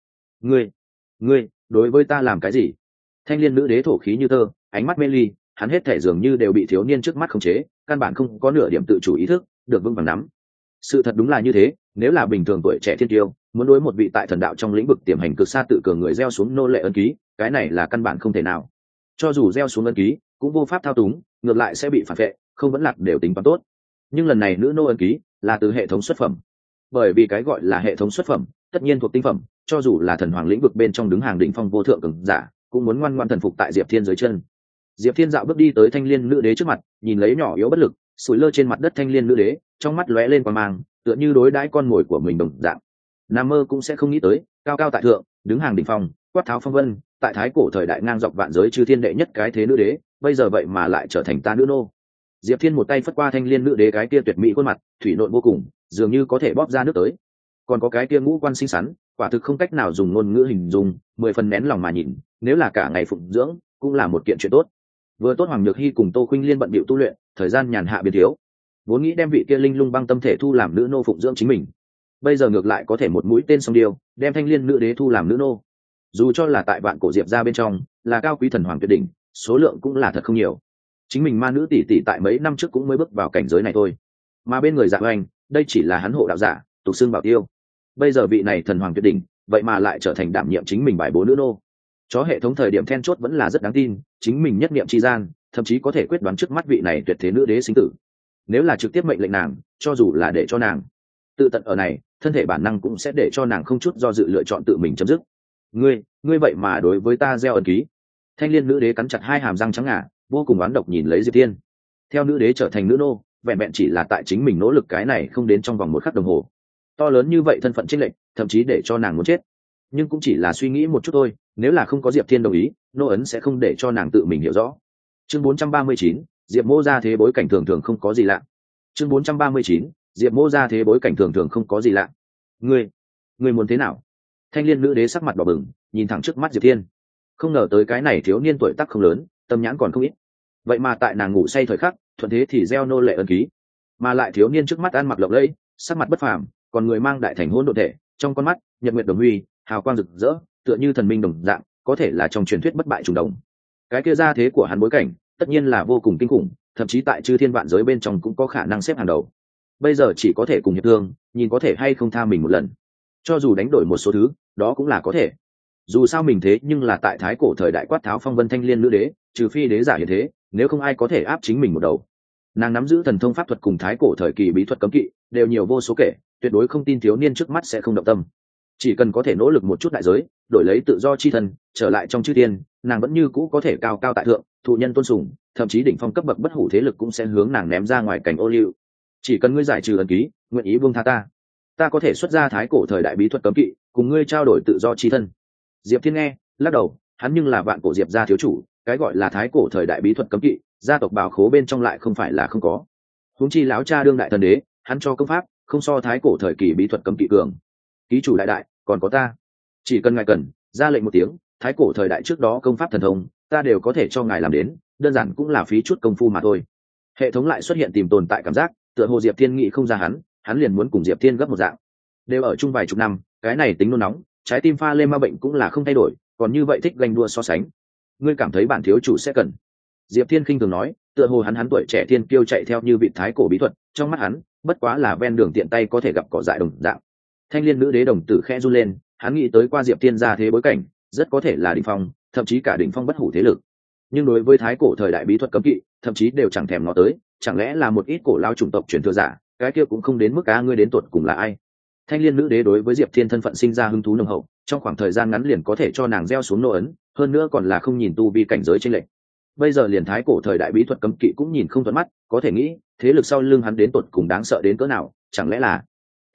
Ngươi đối với ta làm cái gì? Thanh liên nữ đế thổ khí như tơ, ánh mắt mê ly, hắn hết thể dường như đều bị thiếu niên trước mắt khống chế, căn bản không có nửa điểm tự chủ ý thức được vững vàng nắm. Sự thật đúng là như thế, nếu là bình thường tuổi trẻ thiên tiêu muốn đối một vị tại thần đạo trong lĩnh vực tiềm hành cực xa tự cường người gieo xuống nô lệ ân ký, cái này là căn bản không thể nào. Cho dù gieo xuống ân ký cũng vô pháp thao túng, ngược lại sẽ bị phản vệ, không vẫn lạc đều tính toán tốt. Nhưng lần này nữ nô ân ký là từ hệ thống xuất phẩm, bởi vì cái gọi là hệ thống xuất phẩm tất nhiên thuộc tinh phẩm, cho dù là thần hoàng lĩnh vực bên trong đứng hàng đỉnh phong vô thượng cường giả cũng muốn ngoan ngoan thần phục tại Diệp Thiên dưới chân. Diệp Thiên dạo bước đi tới thanh liên nữ đế trước mặt, nhìn lấy nhỏ yếu bất lực sủi lơ trên mặt đất thanh liên nữ đế, trong mắt lóe lên quang mang, tựa như đối đãi con mồi của mình đồng dạng. Nam mơ cũng sẽ không nghĩ tới, cao cao tại thượng đứng hàng đỉnh phong, quát tháo phong vân, tại thái cổ thời đại ngang dọc vạn giới chư thiên đệ nhất cái thế nữ đế, bây giờ vậy mà lại trở thành ta nữ nô. Diệp Thiên một tay phất qua thanh liên nữ đế cái kia tuyệt mỹ khuôn mặt, thủy nộn vô cùng, dường như có thể bóp ra nước tới. Còn có cái kia ngũ quan xinh xắn, quả thực không cách nào dùng ngôn ngữ hình dung, 10 phần nén lòng mà nhìn, nếu là cả ngày phụng dưỡng, cũng là một kiện chuyện tốt. Vừa tốt Hoàng Nhược Hy cùng Tô Khuynh Liên bận bịu tu luyện, thời gian nhàn hạ biến thiếu, vốn nghĩ đem vị kia linh lung băng tâm thể thu làm nữ nô phụng dưỡng chính mình, bây giờ ngược lại có thể một mũi tên song điêu, đem thanh liên nữ đế thu làm nữ nô. Dù cho là tại vạn cổ Diệp gia bên trong, là cao quý thần hoàng tuyệt đỉnh, số lượng cũng là thật không nhiều. Chính mình ma nữ tỷ tỷ tại mấy năm trước cũng mới bước vào cảnh giới này thôi, mà bên người Dạ Oanh, đây chỉ là hắn hộ đạo giả, tục xưng bảo tiêu. Bây giờ vị này thần hoàng tuyệt đỉnh, vậy mà lại trở thành đảm nhiệm chính mình bài bố nữ nô. Chó hệ thống thời điểm then chốt vẫn là rất đáng tin, chính mình nhất niệm chi gian, thậm chí có thể quyết đoán trước mắt vị này tuyệt thế nữ đế sinh tử. Nếu là trực tiếp mệnh lệnh nàng, cho dù là để cho nàng tự tận ở này, thân thể bản năng cũng sẽ để cho nàng không chút do dự lựa chọn tự mình chấm dứt. Ngươi vậy mà đối với ta gieo ấn ký. Thanh liên nữ đế cắn chặt hai hàm răng trắng ngà, vô cùng oán độc nhìn lấy Diệp Thiên. Theo nữ đế trở thành nữ nô, vẹn vẹn chỉ là tại chính mình nỗ lực cái này không đến trong vòng một khắc đồng hồ. To lớn như vậy thân phận chênh lệch, thậm chí để cho nàng muốn chết. Nhưng cũng chỉ là suy nghĩ một chút thôi, nếu là không có Diệp Thiên đồng ý, nô ấn sẽ không để cho nàng tự mình hiểu rõ. Chương 439, Diệp Mô ra thế bối cảnh thường thường không có gì lạ. Chương 439, Diệp Mô ra thế bối cảnh thường thường không có gì lạ. Ngươi muốn thế nào? Thanh liên nữ đế sắc mặt đỏ bừng, nhìn thẳng trước mắt Diệp Thiên. Không ngờ tới cái này thiếu niên tuổi tác không lớn, tâm nhãn còn không ít. Vậy mà tại nàng ngủ say thời khắc, thuận thế thì gieo nô lệ ân ký. Mà lại thiếu niên trước mắt ăn mặc lộng lẫy, sắc mặt bất phàm, còn người mang đại thành hỗn độn thể, trong con mắt nhật nguyệt đồng huy, hào quang rực rỡ, tựa như thần minh đồng dạng, có thể là trong truyền thuyết bất bại trùng đồng. Cái kia ra thế của hắn bối cảnh, tất nhiên là vô cùng kinh khủng, thậm chí tại chư thiên vạn giới bên trong cũng có khả năng xếp hàng đầu. Bây giờ chỉ có thể cùng hiệp thương, nhìn có thể hay không tha mình một lần. Cho dù đánh đổi một số thứ, đó cũng là có thể. Dù sao mình thế nhưng là tại thái cổ thời đại quát tháo phong vân thanh liên nữ đế, trừ phi đế giả như thế, nếu không ai có thể áp chính mình một đầu. Nàng nắm giữ thần thông pháp thuật cùng thái cổ thời kỳ bí thuật cấm kỵ, đều nhiều vô số kể, tuyệt đối không tin thiếu niên trước mắt sẽ không động tâm. Chỉ cần có thể nỗ lực một chút đại giới, đổi lấy tự do chi thân, trở lại trong chư thiên, nàng vẫn như cũ có thể cao cao tại thượng, thụ nhân tôn sùng, thậm chí đỉnh phong cấp bậc bất hủ thế lực cũng sẽ hướng nàng ném ra ngoài cảnh ô liu. Chỉ cần ngươi giải trừ ấn ký, nguyện ý buông tha ta có thể xuất ra thái cổ thời đại bí thuật cấm kỵ, cùng ngươi trao đổi tự do chi thân. Diệp Thiên nghe, lắc đầu, hắn nhưng là vạn cổ Diệp gia thiếu chủ, cái gọi là thái cổ thời đại bí thuật cấm kỵ, gia tộc bảo khố bên trong lại không phải là không có. Huống chi lão cha đương đại thần đế, hắn cho công pháp không so thái cổ thời kỳ bí thuật cấm kỵ cường. Ký chủ đại đại, còn có ta, chỉ cần ngài cần, ra lệnh một tiếng, thái cổ thời đại trước đó công pháp thần thông, ta đều có thể cho ngài làm đến, đơn giản cũng là phí chút công phu mà thôi. Hệ thống lại xuất hiện tìm tồn tại cảm giác, tựa hồ Diệp Thiên nghĩ không ra hắn liền muốn cùng Diệp Thiên gấp một dạng. Đều ở chung vài chục năm, cái này tính nôn nóng, trái tim pha lê ma bệnh cũng là không thay đổi, còn như vậy thích ganh đua so sánh. Ngươi cảm thấy bản thiếu chủ sẽ cần? Diệp Thiên khinh thường nói, tựa hồ hắn tuổi trẻ thiên kiêu chạy theo như vị thái cổ bí thuật, trong mắt hắn, bất quá là ven đường tiện tay có thể gặp cỏ dại đồng dạng. Thanh liên nữ đế đồng tử khẽ run lên, hắn nghĩ tới qua Diệp Thiên ra thế bối cảnh, rất có thể là đỉnh phong, thậm chí cả đỉnh phong bất hủ thế lực. Nhưng đối với thái cổ thời đại bí thuật cấm kỵ, thậm chí đều chẳng thèm ngó tới, chẳng lẽ là một ít cổ lao chủng tộc truyền thừa giả, cái kia cũng không đến mức cá ngươi đến tuột cùng là ai. Thanh liên nữ đế đối với Diệp Thiên thân phận sinh ra hứng thú nồng hậu, trong khoảng thời gian ngắn liền có thể cho nàng gieo xuống nô ấn, hơn nữa còn là không nhìn tu vi cảnh giới trên lệnh. Bây giờ liền thái cổ thời đại bí thuật cấm kỵ cũng nhìn không thuận mắt, có thể nghĩ thế lực sau lưng hắn đến tuột cùng đáng sợ đến cỡ nào, chẳng lẽ là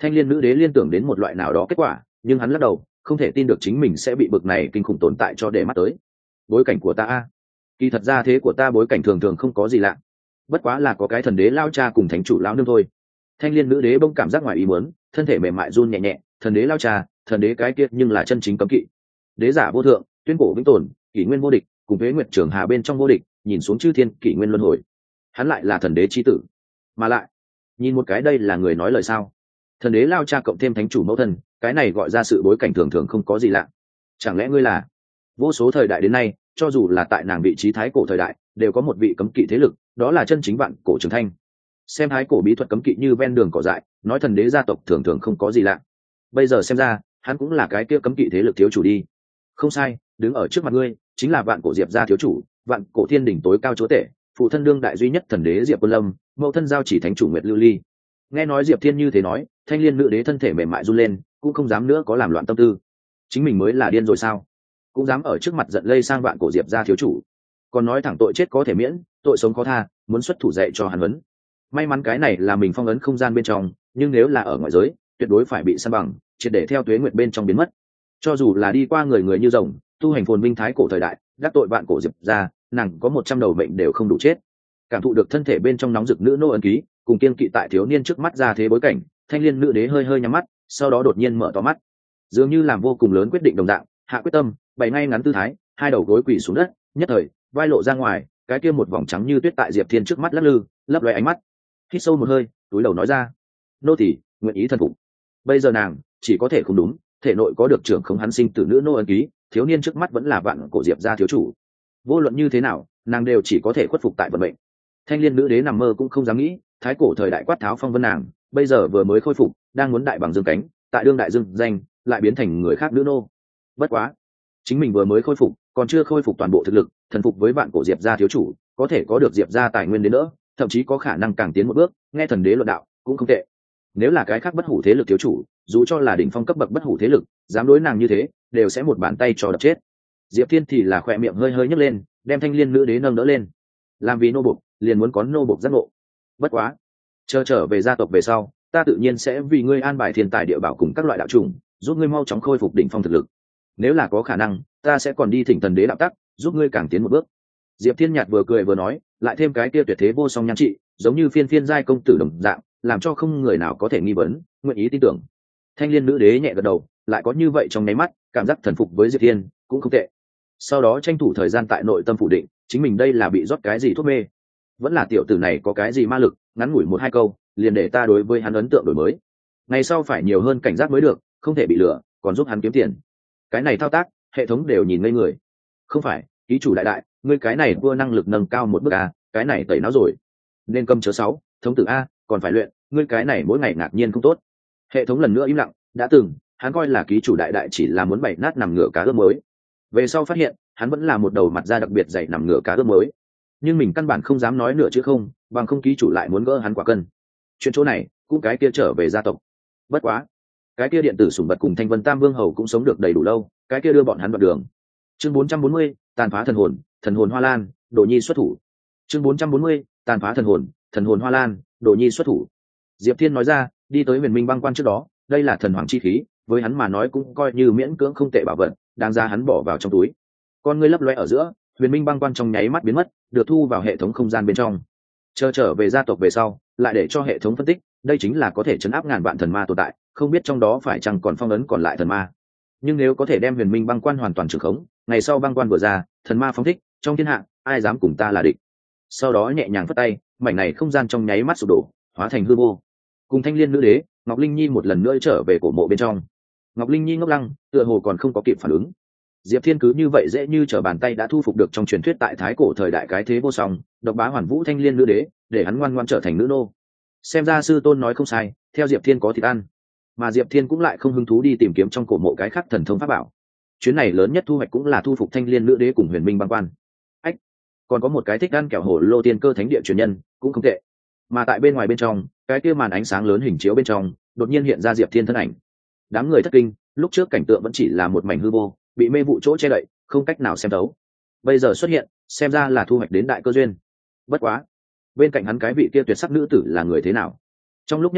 Thanh liên nữ đế liên tưởng đến một loại nào đó kết quả, nhưng hắn lắc đầu, không thể tin được chính mình sẽ bị bực này kinh khủng tồn tại cho để mắt tới. Bối cảnh của ta a, kỳ thật ra thế của ta bối cảnh thường thường không có gì lạ, bất quá là có cái thần đế lao cha cùng thánh chủ lao nương thôi. Thanh liên nữ đế bỗng cảm giác ngoài ý muốn, thân thể mềm mại run nhẹ nhẹ. Thần đế lao cha, thần đế cái kia nhưng là chân chính cấm kỵ. Đế giả vô thượng, tuyên cổ vĩnh tồn, kỷ nguyên vô địch, cùng Tuế Nguyệt Trường Hà bên trong vô địch, nhìn xuống chư thiên kỷ nguyên luân hồi. Hắn lại là thần đế chi tử, mà lại nhìn một cái đây là người nói lời sao? Thần đế lao cha cộng thêm thánh chủ mẫu thân, cái này gọi ra sự bối cảnh thường thường không có gì lạ. Chẳng lẽ ngươi là? Vô số thời đại đến nay, cho dù là tại nàng vị trí thái cổ thời đại, đều có một vị cấm kỵ thế lực, đó là chân chính vạn cổ Trường Thanh. Xem thái cổ bí thuật cấm kỵ như ven đường cỏ dại, nói thần đế gia tộc thường thường không có gì lạ. Bây giờ xem ra, hắn cũng là cái kia cấm kỵ thế lực thiếu chủ đi. Không sai, đứng ở trước mặt ngươi chính là vạn cổ Diệp gia thiếu chủ, vạn cổ thiên đỉnh tối cao chúa tể, phụ thân đương đại duy nhất thần đế Diệp Quân Lâm, mẫu thân giao chỉ thánh chủ Nguyệt Lưu Ly. Nghe nói Diệp Thiên như thế nói, Thanh liên nữ đế thân thể mềm mại run lên, cũng không dám nữa có làm loạn tâm tư. Chính mình mới là điên rồi sao? Cũng dám ở trước mặt giận lây sang vạn cổ Diệp gia thiếu chủ, còn nói thẳng tội chết có thể miễn, tội sống có tha, muốn xuất thủ dạy cho hắn vấn. May mắn cái này là mình phong ấn không gian bên trong, nhưng nếu là ở ngoài giới, tuyệt đối phải bị san bằng, triệt để theo tuế nguyệt bên trong biến mất. Cho dù là đi qua người như rồng, tu hành phồn vinh thái cổ thời đại, đắc tội vạn cổ Diệp gia, nàng có 100 đầu mệnh đều không đủ chết. Cảm thụ được thân thể bên trong nóng rực nữ nô ấn ký, cùng kiên kỵ tại thiếu niên trước mắt ra thế bối cảnh, Thanh liên nữ đế hơi hơi nhắm mắt, sau đó đột nhiên mở to mắt, dường như làm vô cùng lớn quyết định đồng dạng, hạ quyết tâm, bày ngay ngắn tư thái, hai đầu gối quỳ xuống đất, nhất thời vai lộ ra ngoài, cái kia một vòng trắng như tuyết tại Diệp Thiên trước mắt lắc lư, lấp loé ánh mắt. Hít sâu một hơi, túi đầu nói ra, nô tỳ nguyện ý thần phục. Bây giờ nàng chỉ có thể không đúng, thể nội có được trưởng không hắn sinh tử nữ nô ấn ký, thiếu niên trước mắt vẫn là vạn cổ Diệp gia thiếu chủ. Vô luận như thế nào, nàng đều chỉ có thể khuất phục tại vận mệnh. Thanh liên nữ đế nằm mơ cũng không dám nghĩ, thái cổ thời đại quát tháo phong vân nàng, bây giờ vừa mới khôi phục, đang muốn đại bằng dương cánh, tại đương đại dương danh, lại biến thành người khác nữ nô. Bất quá, chính mình vừa mới khôi phục, còn chưa khôi phục toàn bộ thực lực, thần phục với vạn cổ Diệp gia thiếu chủ, có thể có được Diệp gia tài nguyên đến nữa, thậm chí có khả năng càng tiến một bước, nghe thần đế luận đạo, cũng không tệ. Nếu là cái khác bất hủ thế lực thiếu chủ, dù cho là đỉnh phong cấp bậc bất hủ thế lực, dám đối nàng như thế, đều sẽ một bàn tay cho đập chết. Diệp Thiên thì là khỏe miệng hơi hơi nhếch lên, đem Thanh liên nữ đế nâng đỡ lên. Làm vì nô bộc, liền muốn có nô bộc giác ngộ. Bất quá, chờ trở về gia tộc về sau, ta tự nhiên sẽ vì ngươi an bài thiên tài địa bảo cùng các loại đạo trùng, giúp ngươi mau chóng khôi phục đỉnh phong thực lực. Nếu là có khả năng, ta sẽ còn đi thỉnh thần đế đạo tắc, giúp ngươi càng tiến một bước. Diệp Thiên nhạt vừa cười vừa nói, lại thêm cái kia tuyệt thế vô song nhan trị, giống như phiên phiên giai công tử đồng dạng, làm cho không người nào có thể nghi vấn, nguyện ý tin tưởng. Thanh liên nữ đế nhẹ gật đầu, lại có như vậy trong nháy mắt, cảm giác thần phục với Diệp Thiên cũng không tệ. Sau đó tranh thủ thời gian tại nội tâm phủ định, chính mình đây là bị rót cái gì thuốc mê, vẫn là tiểu tử này có cái gì ma lực, ngắn ngủi 1-2 câu, liền để ta đối với hắn ấn tượng đổi mới. Ngày sau phải nhiều hơn cảnh giác mới được, không thể bị lừa, còn giúp hắn kiếm tiền. Cái này thao tác, hệ thống đều nhìn ngây người. Không phải, ký chủ đại đại, ngươi cái này vua năng lực nâng cao một bước a, cái này tẩy não rồi. Nên cầm chớ 6, thống tử a, còn phải luyện, ngươi cái này mỗi ngày ngạc nhiên không tốt. Hệ thống lần nữa im lặng, đã từng, hắn coi là ký chủ đại đại chỉ là muốn bày nát nằm ngửa cá ướp mới. Về sau phát hiện, hắn vẫn là một đầu mặt da đặc biệt dày nằm ngửa cá ướp mới. Nhưng mình căn bản không dám nói nữa chứ không, bằng không ký chủ lại muốn gỡ hắn quả cân. Chuyện chỗ này, cũng cái kia trở về gia tộc. Bất quá, cái kia điện tử sủng vật cùng Thanh Vân Tam Vương hầu cũng sống được đầy đủ lâu, cái kia đưa bọn hắn đoạn đường. Chương 440, tàn phá thần hồn Hoa Lan, Đồ Nhi xuất thủ. Chương 440, tàn phá thần hồn Hoa Lan, Đồ Nhi xuất thủ. Diệp Thiên nói ra, đi tới Huyền Minh Băng Quan trước đó, đây là thần hoàng chi khí, với hắn mà nói cũng coi như miễn cưỡng không tệ bảo vật, đáng ra hắn bỏ vào trong túi. Con ngươi lấp loé ở giữa, Huyền Minh Băng Quan trong nháy mắt biến mất, được thu vào hệ thống không gian bên trong. Chờ trở về gia tộc về sau, lại để cho hệ thống phân tích, đây chính là có thể chấn áp ngàn vạn thần ma tồn tại, không biết trong đó phải chăng còn phong ấn còn lại thần ma. Nhưng nếu có thể đem Huyền Minh Băng Quan hoàn toàn trừng khống, ngày sau băng quan vừa ra, thần ma phóng thích, trong thiên hạ, ai dám cùng ta là địch. Sau đó nhẹ nhàng phất tay, mảnh này không gian trong nháy mắt sụp đổ, hóa thành hư vô. Cùng Thanh liên nữ đế, Ngọc Linh Nhi một lần nữa trở về cổ mộ bên trong. Ngọc Linh Nhi ngốc lăng, tựa hồ còn không có kịp phản ứng. Diệp Thiên cứ như vậy dễ như trở bàn tay đã thu phục được trong truyền thuyết tại thái cổ thời đại cái thế vô song, độc bá hoàn vũ Thanh liên nữ đế, để hắn ngoan ngoãn trở thành nữ nô. Xem ra sư tôn nói không sai, theo Diệp Thiên có thịt ăn. Mà Diệp Thiên cũng lại không hứng thú đi tìm kiếm trong cổ mộ cái khác thần thông pháp bảo. Chuyến này lớn nhất thu hoạch cũng là thu phục Thanh liên nữ đế cùng Huyền Minh Băng Quan. Ách, còn có một cái thích ăn kẹo hổ lô tiên cơ thánh địa truyền nhân, cũng không tệ. Mà tại bên ngoài bên trong, cái kia màn ánh sáng lớn hình chiếu bên trong, đột nhiên hiện ra Diệp Thiên thân ảnh. Đám người thất kinh, lúc trước cảnh tượng vẫn chỉ là một mảnh hư vô, bị mê vụ chỗ che đậy, không cách nào xem thấu. Bây giờ xuất hiện, xem ra là thu hoạch đến đại cơ duyên. Bất quá, bên cạnh hắn cái vị kia tuyệt sắc nữ tử là người thế nào? Trong lúc nhất thời,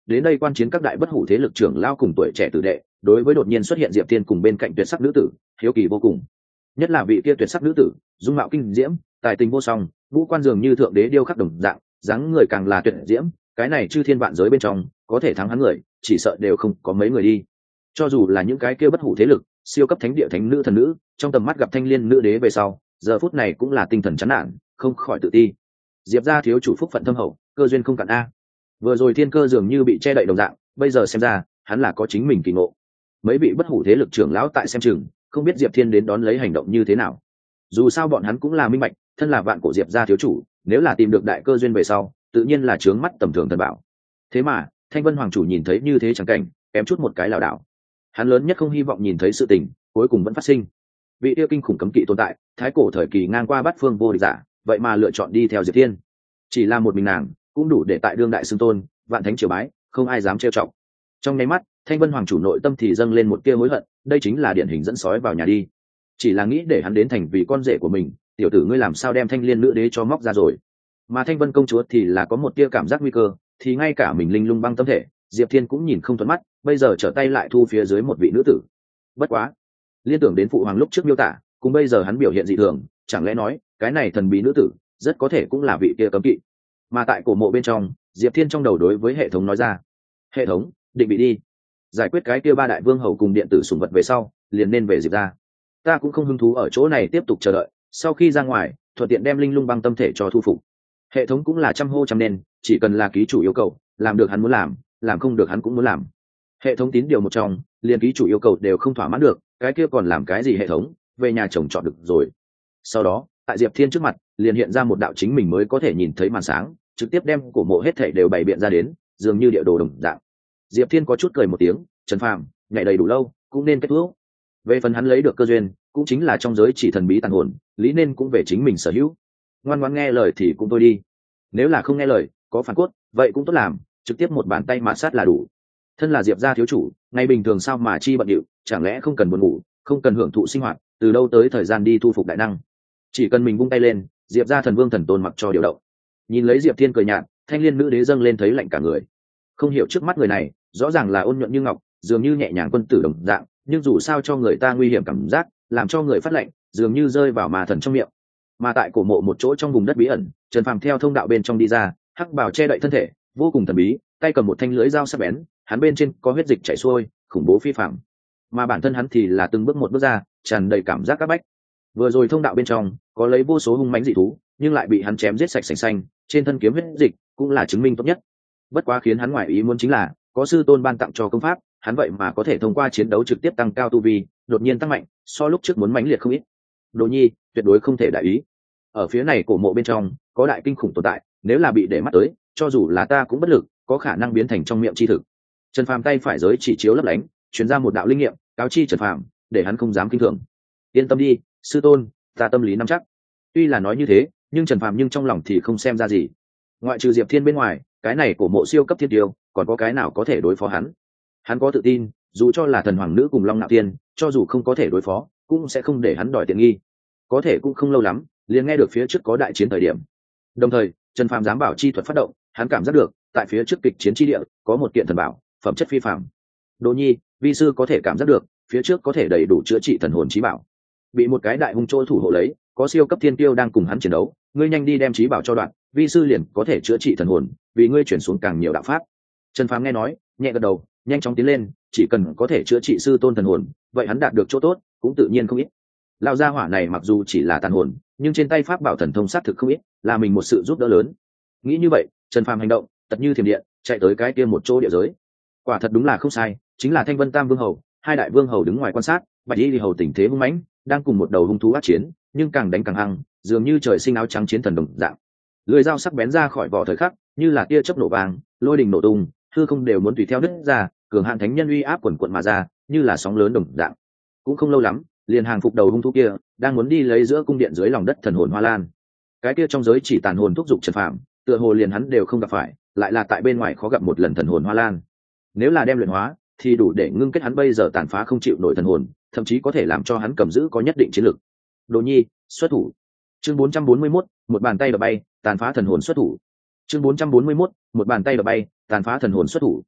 đến đây quan chiến các đại bất hủ thế lực trưởng lao cùng tuổi trẻ tử đệ đối với đột nhiên xuất hiện diệp thiên cùng bên cạnh tuyệt sắc nữ tử hiếu kỳ vô cùng. Nhất là vị kia tuyệt sắc nữ tử, dung mạo kinh diễm, tài tình vô song, ngũ quan dường như thượng đế điêu khắc đồng dạng, dáng người càng là tuyệt diễm, cái này chư thiên vạn giới bên trong có thể thắng hắn người chỉ sợ đều không có mấy người đi. Cho dù là những cái kia bất hủ thế lực siêu cấp thánh địa thánh nữ thần nữ, trong tầm mắt gặp thanh liên nữ đế về sau, giờ phút này cũng là tinh thần chán nản, không khỏi tự ti. Diệp gia thiếu chủ phúc phận thâm hậu, cơ duyên không cạn a. Vừa rồi thiên cơ dường như bị che đậy đồng dạng, bây giờ xem ra hắn là có chính mình kỳ ngộ. Mấy vị bất hủ thế lực trưởng lão tại xem chừng không biết diệp thiên đến đón lấy hành động như thế nào. Dù sao bọn hắn cũng là minh bạch, thân là vạn cổ diệp gia thiếu chủ, nếu là tìm được đại cơ duyên về sau tự nhiên là trướng mắt tầm thường thần bảo. Thế mà thanh vân hoàng chủ nhìn thấy như thế chẳng cảnh, kém chút một cái lảo đảo. Hắn lớn nhất không hy vọng nhìn thấy sự tình cuối cùng vẫn phát sinh. Vị yêu kinh khủng cấm kỵ tồn tại, thái cổ thời kỳ ngang qua bát phương vô địch giả, vậy mà lựa chọn đi theo diệp thiên. Chỉ là một mình nàng cũng đủ để tại đương đại xưng tôn, vạn thánh triều bái, không ai dám trêu chọc. Trong nháy mắt thanh vân hoàng chủ nội tâm thì dâng lên một tia hối hận, đây chính là điển hình dẫn sói vào nhà đi. Chỉ là nghĩ để hắn đến thành vì con rể của mình, tiểu tử ngươi làm sao đem thanh liên nữ đế cho móc ra rồi. Mà thanh vân công chúa thì là có một tia cảm giác nguy cơ, thì ngay cả mình linh lung băng tâm thể diệp thiên cũng nhìn không thuận mắt, bây giờ trở tay lại thu phía dưới một vị nữ tử. Bất quá liên tưởng đến phụ hoàng lúc trước miêu tả cùng bây giờ hắn biểu hiện dị thường, chẳng lẽ nói cái này thần bí nữ tử rất có thể cũng là vị kia cấm kỵ. Mà tại cổ mộ bên trong, diệp thiên trong đầu đối với hệ thống nói ra: hệ thống, định vị đi, giải quyết cái kia ba đại vương hầu cùng điện tử sủng vật về sau liền nên về diệp ra. Ta cũng không hứng thú ở chỗ này tiếp tục chờ đợi, sau khi ra ngoài thuận tiện đem linh lung băng tâm thể cho thu phục. Hệ thống cũng là trăm hô trăm nên, chỉ cần là ký chủ yêu cầu, làm được hắn muốn làm không được hắn cũng muốn làm. Hệ thống tín điều một trong, liền ký chủ yêu cầu đều không thỏa mãn được, cái kia còn làm cái gì hệ thống, về nhà chồng chọn được rồi. Sau đó tại diệp thiên trước mặt liền hiện ra một đạo chính mình mới có thể nhìn thấy màn sáng, trực tiếp đem cổ mộ hết thảy đều bày biện ra đến, dường như địa đồ đồng dạng. Diệp thiên có chút cười một tiếng, Trần Phàm nhảy đầy đủ lâu cũng nên kết thúc. Về phần hắn lấy được cơ duyên, cũng chính là trong giới chỉ thần bí tàn hồn, lý nên cũng về chính mình sở hữu. Ngoan ngoãn nghe lời thì cũng thôi đi, nếu là không nghe lời có phản cốt vậy cũng tốt làm, trực tiếp một bàn tay mạt sát là đủ. Thân là diệp gia thiếu chủ, ngày bình thường sao mà chi bận điệu, chẳng lẽ không cần buồn ngủ, không cần hưởng thụ sinh hoạt, từ đâu tới thời gian đi thu phục đại năng. Chỉ cần mình vung tay lên, diệp gia thần vương thần tôn mặc cho điều động. Nhìn lấy diệp thiên cười nhạt, thanh liên nữ đế dâng lên thấy lạnh cả người. Không hiểu trước mắt người này rõ ràng là ôn nhuận như ngọc, dường như nhẹ nhàng quân tử đồng dạng, nhưng dù sao cho người ta nguy hiểm cảm giác, làm cho người phát lạnh, dường như rơi vào ma thần trong miệng. Mà tại cổ mộ một chỗ trong vùng đất bí ẩn, Trần Phàm theo thông đạo bên trong đi ra, hắc bào che đậy thân thể, vô cùng thần bí, tay cầm một thanh lưỡi dao sắc bén, hắn bên trên có huyết dịch chảy xuôi, khủng bố phi phàm. Mà bản thân hắn thì là từng bước một bước ra, tràn đầy cảm giác các bách. Vừa rồi thông đạo bên trong có lấy vô số hung mãnh dị thú, nhưng lại bị hắn chém giết sạch sành xanh, trên thân kiếm huyết dịch cũng là chứng minh tốt nhất. Bất quá khiến hắn ngoại ý muốn chính là, có sư tôn ban tặng cho công pháp, hắn vậy mà có thể thông qua chiến đấu trực tiếp tăng cao tu vi, đột nhiên tăng mạnh, so lúc trước muốn mãnh liệt không ít. Đồ nhi tuyệt đối không thể đại ý. Ở phía này cổ mộ bên trong có đại kinh khủng tồn tại, nếu là bị để mắt tới, cho dù là ta cũng bất lực, có khả năng biến thành trong miệng chi thực. Trần Phàm tay phải giới chỉ chiếu lấp lánh, truyền ra một đạo linh nghiệm, cáo chi Trần Phàm, để hắn không dám kinh thường. Yên tâm đi, sư tôn, ta tâm lý nắm chắc. Tuy là nói như thế, nhưng Trần Phàm nhưng trong lòng thì không xem ra gì. Ngoại trừ Diệp Thiên bên ngoài, cái này cổ mộ siêu cấp thiên tiêu, còn có cái nào có thể đối phó hắn? Hắn có tự tin, dù cho là thần hoàng nữ cùng Long Nạo Tiên, cho dù không có thể đối phó, cũng sẽ không để hắn đòi tiện nghi. Có thể cũng không lâu lắm, liền nghe được phía trước có đại chiến thời điểm. Đồng thời, Trần Phàm dám bảo chi thuật phát động, hắn cảm giác được, tại phía trước kịch chiến chi địa, có một kiện thần bảo, phẩm chất phi phàm. Đỗ nhi, vi sư có thể cảm giác được, phía trước có thể đầy đủ chữa trị thần hồn chí bảo. Bị một cái đại hung trôi thủ hộ lấy, có siêu cấp thiên tiêu đang cùng hắn chiến đấu, ngươi nhanh đi đem chí bảo cho đoạn, vi sư liền có thể chữa trị thần hồn, vì ngươi chuyển xuống càng nhiều đạo pháp. Trần Phàm nghe nói, nhẹ gật đầu, nhanh chóng tiến lên, chỉ cần có thể chữa trị sư tôn thần hồn, vậy hắn đạt được chỗ tốt cũng tự nhiên không ít. Lão gia hỏa này mặc dù chỉ là tàn hồn, nhưng trên tay pháp bảo thần thông sát thực không ít, là mình một sự giúp đỡ lớn. Nghĩ như vậy, Trần Phàm hành động tật như thiểm điện, chạy tới cái kia một chỗ địa giới. Quả thật đúng là không sai, chính là Thanh Vân Tam Vương hầu, hai đại vương hầu đứng ngoài quan sát, Bạch Y hầu tình thế hung mãnh, đang cùng một đầu hung thú ác chiến, nhưng càng đánh càng hăng, dường như trời sinh áo trắng chiến thần đồng dạng. Lưỡi dao sắc bén ra khỏi vỏ thời khắc, như là tia chớp nổ vàng, lôi đình nổ tung, hư không đều muốn tùy theo đứt ra, cường hạn thánh nhân uy áp quần quận mà ra, như là sóng lớn đồng dạng. Cũng không lâu lắm, liền hàng phục đầu hung thú kia, đang muốn đi lấy giữa cung điện dưới lòng đất thần hồn hoa lan. Cái kia trong giới chỉ tàn hồn thúc giục Trần Phàm, tựa hồ liền hắn đều không gặp phải, lại là tại bên ngoài khó gặp một lần thần hồn hoa lan. Nếu là đem luyện hóa, thì đủ để ngưng kết hắn bây giờ tàn phá không chịu nổi thần hồn, thậm chí có thể làm cho hắn cầm giữ có nhất định chiến lực. Đồ nhi, xuất thủ. Chương 441, một bàn tay đập bay, tàn phá thần hồn xuất thủ. Chương 441, một bàn tay đập bay, tàn phá thần hồn xuất thủ.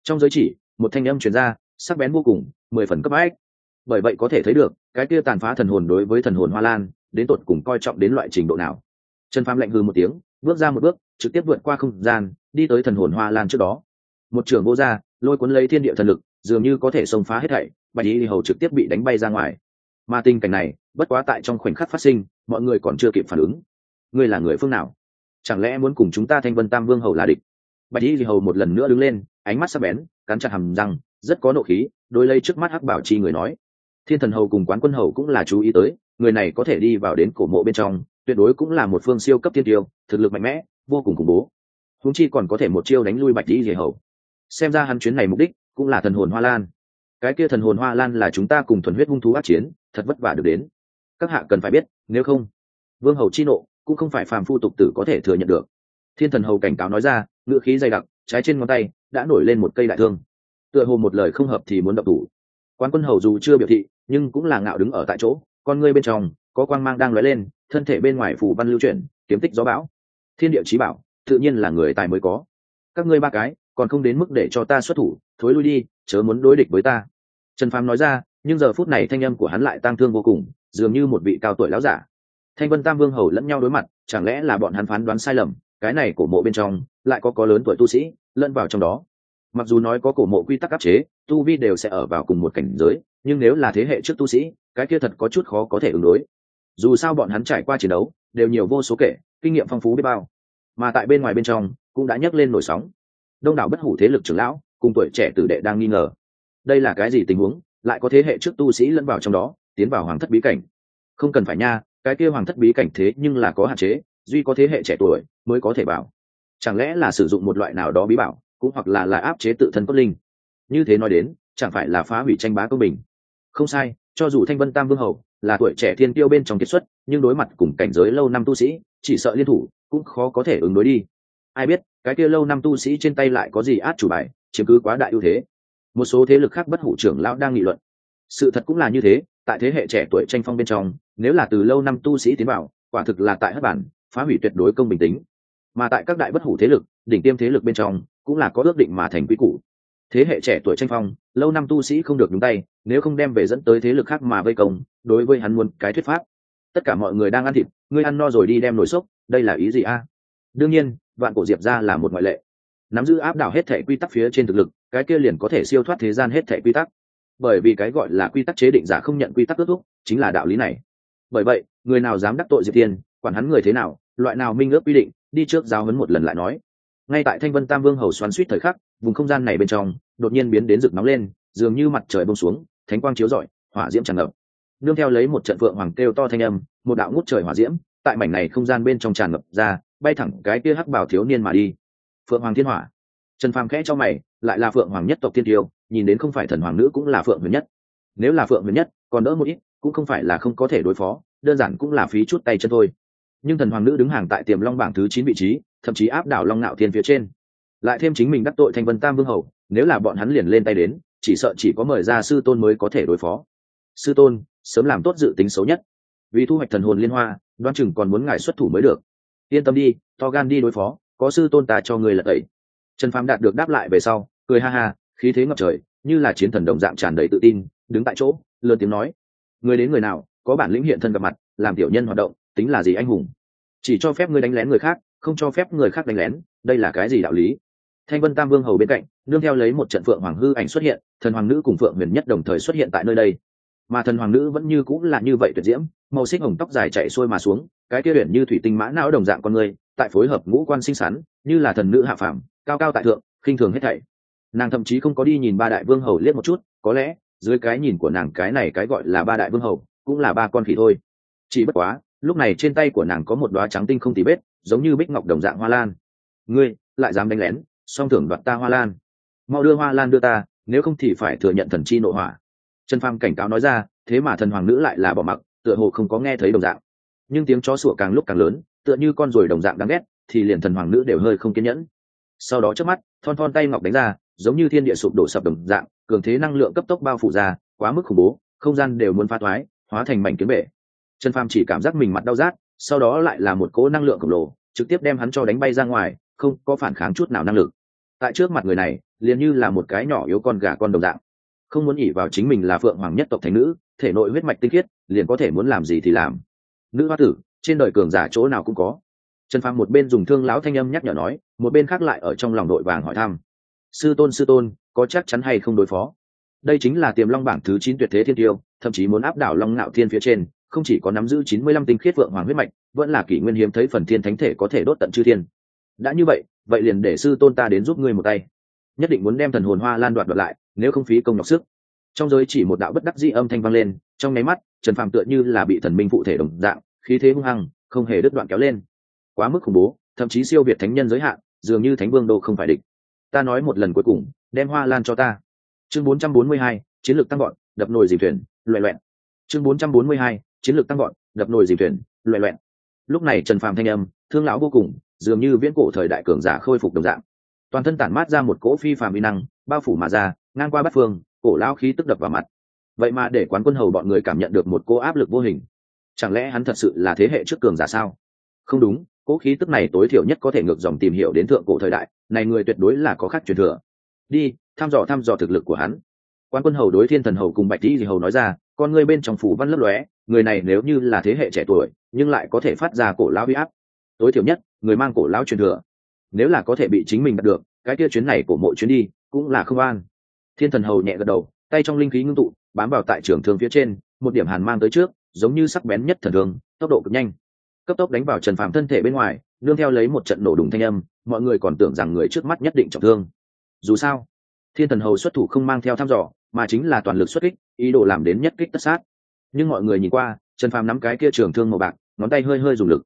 Trong giới chỉ một thanh âm truyền ra, sắc bén vô cùng, 10 phần cấp bách. Bởi vậy có thể thấy được cái kia tàn phá thần hồn đối với thần hồn Hoa Lan đến tột cùng coi trọng đến loại trình độ nào. Trần Phàm lạnh hừ một tiếng, bước ra một bước, trực tiếp vượt qua không gian, đi tới thần hồn Hoa Lan trước đó. Một trường vô ra, lôi cuốn lấy thiên địa thần lực, dường như có thể xông phá hết thảy, Bạch Y Hầu trực tiếp bị đánh bay ra ngoài. Mà tình cảnh này, bất quá tại trong khoảnh khắc phát sinh, mọi người còn chưa kịp phản ứng. Ngươi là người phương nào? Chẳng lẽ muốn cùng chúng ta Thanh Vân Tam Vương Hầu là địch? Bạch Y Hầu một lần nữa đứng lên, ánh mắt sắc bén, cắn chặt hàm răng, rất có nộ khí, đối lấy trước mắt Hắc Bảo Chi người nói. Thiên Thần Hầu cùng Quán Quân Hầu cũng là chú ý tới, người này có thể đi vào đến cổ mộ bên trong, tuyệt đối cũng là một phương siêu cấp thiên tiêu, thực lực mạnh mẽ, vô cùng khủng bố. Huống chi còn có thể một chiêu đánh lui Bạch Y Hầu. Xem ra hắn chuyến này mục đích cũng là thần hồn Hoa Lan. Cái kia thần hồn Hoa Lan là chúng ta cùng thuần huyết hung thú ác chiến, thật vất vả được đến. Các hạ cần phải biết, nếu không, Vương Hầu chi nộ cũng không phải phàm phu tục tử có thể thừa nhận được. Thiên Thần Hầu cảnh cáo nói ra, ngữ khí dày đặc, trái trên ngón tay đã nổi lên một cây đại thương, tựa hồ một lời không hợp thì muốn động thủ. Quán Quân Hầu dù chưa biểu thị, nhưng cũng là ngạo đứng ở tại chỗ, con ngươi bên trong có quang mang đang lóe lên, thân thể bên ngoài phủ văn lưu chuyển, kiếm tích gió bão, thiên địa chí bảo, tự nhiên là người tài mới có. Các ngươi ba cái còn không đến mức để cho ta xuất thủ, thối lui đi, chớ muốn đối địch với ta. Trần Phàm nói ra, nhưng giờ phút này thanh âm của hắn lại tang thương vô cùng, dường như một vị cao tuổi lão giả. Thanh Vân Tam Vương Hầu lẫn nhau đối mặt, chẳng lẽ là bọn hắn phán đoán sai lầm? Cái này cổ mộ bên trong lại có lớn tuổi tu sĩ lẫn vào trong đó. Mặc dù nói có cổ mộ quy tắc áp chế, tu vi đều sẽ ở vào cùng một cảnh giới, nhưng nếu là thế hệ trước tu sĩ, cái kia thật có chút khó có thể ứng đối. Dù sao bọn hắn trải qua chiến đấu đều nhiều vô số kể, kinh nghiệm phong phú biết bao. Mà tại bên ngoài bên trong cũng đã nhấc lên nổi sóng. Đông đảo bất hủ thế lực trưởng lão cùng tuổi trẻ tử đệ đang nghi ngờ, đây là cái gì tình huống, lại có thế hệ trước tu sĩ lẫn vào trong đó, tiến vào hoàng thất bí cảnh. Không cần phải nha, cái kia hoàng thất bí cảnh thế nhưng là có hạn chế, duy có thế hệ trẻ tuổi mới có thể vào. Chẳng lẽ là sử dụng một loại nào đó bí bảo, cũng hoặc là áp chế tự thân cốt linh. Như thế nói đến, chẳng phải là phá hủy tranh bá công bình. Không sai, cho dù Thanh Vân Tam Vương Hầu là tuổi trẻ thiên tiêu bên trong kiệt xuất, nhưng đối mặt cùng cảnh giới lâu năm tu sĩ, chỉ sợ liên thủ cũng khó có thể ứng đối đi. Ai biết cái kia lâu năm tu sĩ trên tay lại có gì át chủ bài, chiếm cứ quá đại ưu thế. Một số thế lực khác bất hủ trưởng lão đang nghị luận. Sự thật cũng là như thế, tại thế hệ trẻ tuổi tranh phong bên trong, nếu là từ lâu năm tu sĩ tiến vào, quả thực là tại hất bản, phá hủy tuyệt đối công bình tính. Mà tại các đại bất hủ thế lực, đỉnh tiêm thế lực bên trong, cũng là có ước định mà thành quy củ. Thế hệ trẻ tuổi tranh phong, lâu năm tu sĩ không được nhúng tay, nếu không đem về dẫn tới thế lực khác mà vây công, đối với hắn muốn cái thuyết pháp. Tất cả mọi người đang ăn thịt, ngươi ăn no rồi đi đem nồi xốc, đây là ý gì a? Đương nhiên, Vạn Cổ Diệp gia là một ngoại lệ. Nắm giữ áp đảo hết thể quy tắc phía trên thực lực, cái kia liền có thể siêu thoát thế gian hết thể quy tắc. Bởi vì cái gọi là quy tắc chế định giả không nhận quy tắc ước thúc, chính là đạo lý này. Bởi vậy, người nào dám đắc tội Diệp Tiên, quản hắn người thế nào, loại nào minh ước quy định, đi trước giáo huấn một lần lại nói. Ngay tại Thanh Vân Tam Vương Hầu xoắn xuýt thời khắc, vùng không gian này bên trong đột nhiên biến đến rực nóng lên, dường như mặt trời buông xuống, thánh quang chiếu rọi, hỏa diễm tràn ngập. Nương theo lấy một trận phượng hoàng kêu to thanh âm, một đạo ngút trời hỏa diễm tại mảnh này không gian bên trong tràn ngập ra, bay thẳng cái kia hắc bào thiếu niên mà đi. Phượng Hoàng Thiên Hỏa. Trần Phàm khẽ cho mày, lại là Phượng Hoàng nhất tộc tiên tiêu, nhìn đến không phải thần hoàng nữ cũng là Phượng Huyền nhất. Nếu là Phượng Huyền nhất, còn đỡ một ít, cũng không phải là không có thể đối phó, đơn giản cũng là phí chút tay chân thôi. Nhưng thần hoàng nữ đứng hàng tại Tiềm Long bảng thứ 9 vị trí, thậm chí áp đảo Long Nạo Thiên phía trên. Lại thêm chính mình đắc tội Thanh Vân Tam Vương Hầu, nếu là bọn hắn liền lên tay đến, chỉ sợ chỉ có mời ra sư tôn mới có thể đối phó. Sư tôn, sớm làm tốt dự tính xấu nhất. Vì thu hoạch thần hồn liên hoa, đoán chừng còn muốn ngài xuất thủ mới được. Yên tâm đi, to gan đi đối phó, có sư tôn ta cho người lật tẩy. Trần Phàm đạt được đáp lại về sau, cười ha ha, khí thế ngập trời, như là chiến thần đồng dạng tràn đầy tự tin, đứng tại chỗ, lớn tiếng nói: người đến người nào, có bản lĩnh hiện thân gặp mặt, làm tiểu nhân hoạt động, tính là gì anh hùng? Chỉ cho phép ngươi đánh lén người khác, không cho phép người khác đánh lén, đây là cái gì đạo lý? Thanh Vân Tam Vương Hầu bên cạnh, nương theo lấy một trận phượng hoàng hư ảnh xuất hiện, thần hoàng nữ cùng Phượng Huyền nhất đồng thời xuất hiện tại nơi đây. Mà thần hoàng nữ vẫn như cũng là như vậy tuyệt diễm, màu xích hồng tóc dài chạy xuôi mà xuống, cái kia huyền như thủy tinh mã não đồng dạng con người, tại phối hợp ngũ quan xinh xắn, như là thần nữ hạ phàm, cao cao tại thượng, khinh thường hết thảy. Nàng thậm chí không có đi nhìn ba đại vương hầu liếc một chút, có lẽ dưới cái nhìn của nàng cái này cái gọi là ba đại vương hầu cũng là ba con khỉ thôi. Chỉ bất quá, lúc này trên tay của nàng có một đóa trắng tinh không tì vết, giống như bích ngọc đồng dạng hoa lan. Ngươi lại dám đánh lén, song thưởng đoạt ta hoa lan, mau đưa hoa lan đưa ta, nếu không thì phải thừa nhận thần chi nội hỏa. Trần Phàm cảnh cáo nói ra, thế mà thần hoàng nữ lại là bỏ mặc, tựa hồ không có nghe thấy đồng dạng. Nhưng tiếng chó sủa càng lúc càng lớn, tựa như con ruồi đồng dạng đáng ghét, thì liền thần hoàng nữ đều hơi không kiên nhẫn. Sau đó trước mắt, thon thon tay ngọc đánh ra, giống như thiên địa sụp đổ sập đồng dạng, cường thế năng lượng cấp tốc bao phủ ra, quá mức khủng bố, không gian đều muốn phá thoái, hóa thành mảnh kiếm bể. Trần Phàm chỉ cảm giác mình mặt đau rát, sau đó lại là một cỗ năng lượng khổng lồ, trực tiếp đem hắn cho đánh bay ra ngoài, không có phản kháng chút nào năng lực. Tại trước mặt người này, liền như là một cái nhỏ yếu con gà con đồng dạng, không muốn ỉ vào chính mình là phượng hoàng nhất tộc thánh nữ, thể nội huyết mạch tinh khiết, liền có thể muốn làm gì thì làm. Nữ hoa tử, trên đời cường giả chỗ nào cũng có. Trần Phàm một bên dùng thương lão thanh âm nhắc nhở nói, một bên khác lại ở trong lòng đội vàng hỏi thăm: sư tôn, có chắc chắn hay không đối phó? Đây chính là tiềm long bảng thứ 9 tuyệt thế thiên tiêu, thậm chí muốn áp đảo long ngạo thiên phía trên, không chỉ có nắm giữ 95 tinh khiết vượng hoàng huyết mạch, vẫn là kỷ nguyên hiếm thấy phần thiên thánh thể có thể đốt tận chư thiên. Đã như vậy, vậy liền để sư tôn ta đến giúp ngươi một tay. Nhất định muốn đem thần hồn hoa lan đoạt lại, nếu không phí công nhọc sức. Trong giới chỉ một đạo bất đắc dĩ âm thanh vang lên, trong nháy mắt, Trần Phàm tựa như là bị thần minh phụ thể đồng dạng, khí thế hung hăng, không hề đứt đoạn kéo lên. Quá mức khủng bố, thậm chí siêu việt thánh nhân giới hạn, dường như thánh vương đô không phải địch. Ta nói một lần cuối cùng, đem hoa lan cho ta. Chương 442, chiến lược tăng vọt, đập nồi dìm thuyền, loè loẹt. Chương 442, chiến lược tăng vọt, đập nồi dìm thuyền, loè loẹt. Lúc này Trần Phàm thanh âm, thương lão vô cùng, dường như viễn cổ thời đại cường giả khôi phục đồng dạng. Toàn thân tản mát ra một cỗ phi phàm uy năng, bao phủ mà ra, ngang qua bát phương, cổ lão khí tức đập vào mặt. Vậy mà để Quán Quân Hầu bọn người cảm nhận được một cỗ áp lực vô hình. Chẳng lẽ hắn thật sự là thế hệ trước cường giả sao? Không đúng, cỗ khí tức này tối thiểu nhất có thể ngược dòng tìm hiểu đến thượng cổ thời đại, này người tuyệt đối là có khác truyền thừa. Đi, thăm dò thực lực của hắn. Quán Quân Hầu đối Thiên Thần Hầu cùng Bạch Tỷ Hầu nói ra, con ngươi bên trong phủ văn lấp lóe, người này nếu như là thế hệ trẻ tuổi, nhưng lại có thể phát ra cổ lão uy áp. Tối thiểu nhất, người mang cổ lão truyền thừa. Nếu là có thể bị chính mình đạt được, cái kia chuyến này của mỗi chuyến đi cũng là không an. Thiên Thần Hầu nhẹ gật đầu, tay trong linh khí ngưng tụ, bám vào tại trường thương phía trên, một điểm hàn mang tới trước, giống như sắc bén nhất thần thương, tốc độ cực nhanh, cấp tốc đánh vào Trần Phàm thân thể bên ngoài, nương theo lấy một trận nổ đùng thanh âm, mọi người còn tưởng rằng người trước mắt nhất định trọng thương. Dù sao, Thiên Thần Hầu xuất thủ không mang theo thăm dò, mà chính là toàn lực xuất kích, ý đồ làm đến nhất kích tất sát. Nhưng mọi người nhìn qua, Trần Phàm nắm cái kia trường thương màu bạc, ngón tay hơi hơi dùng lực.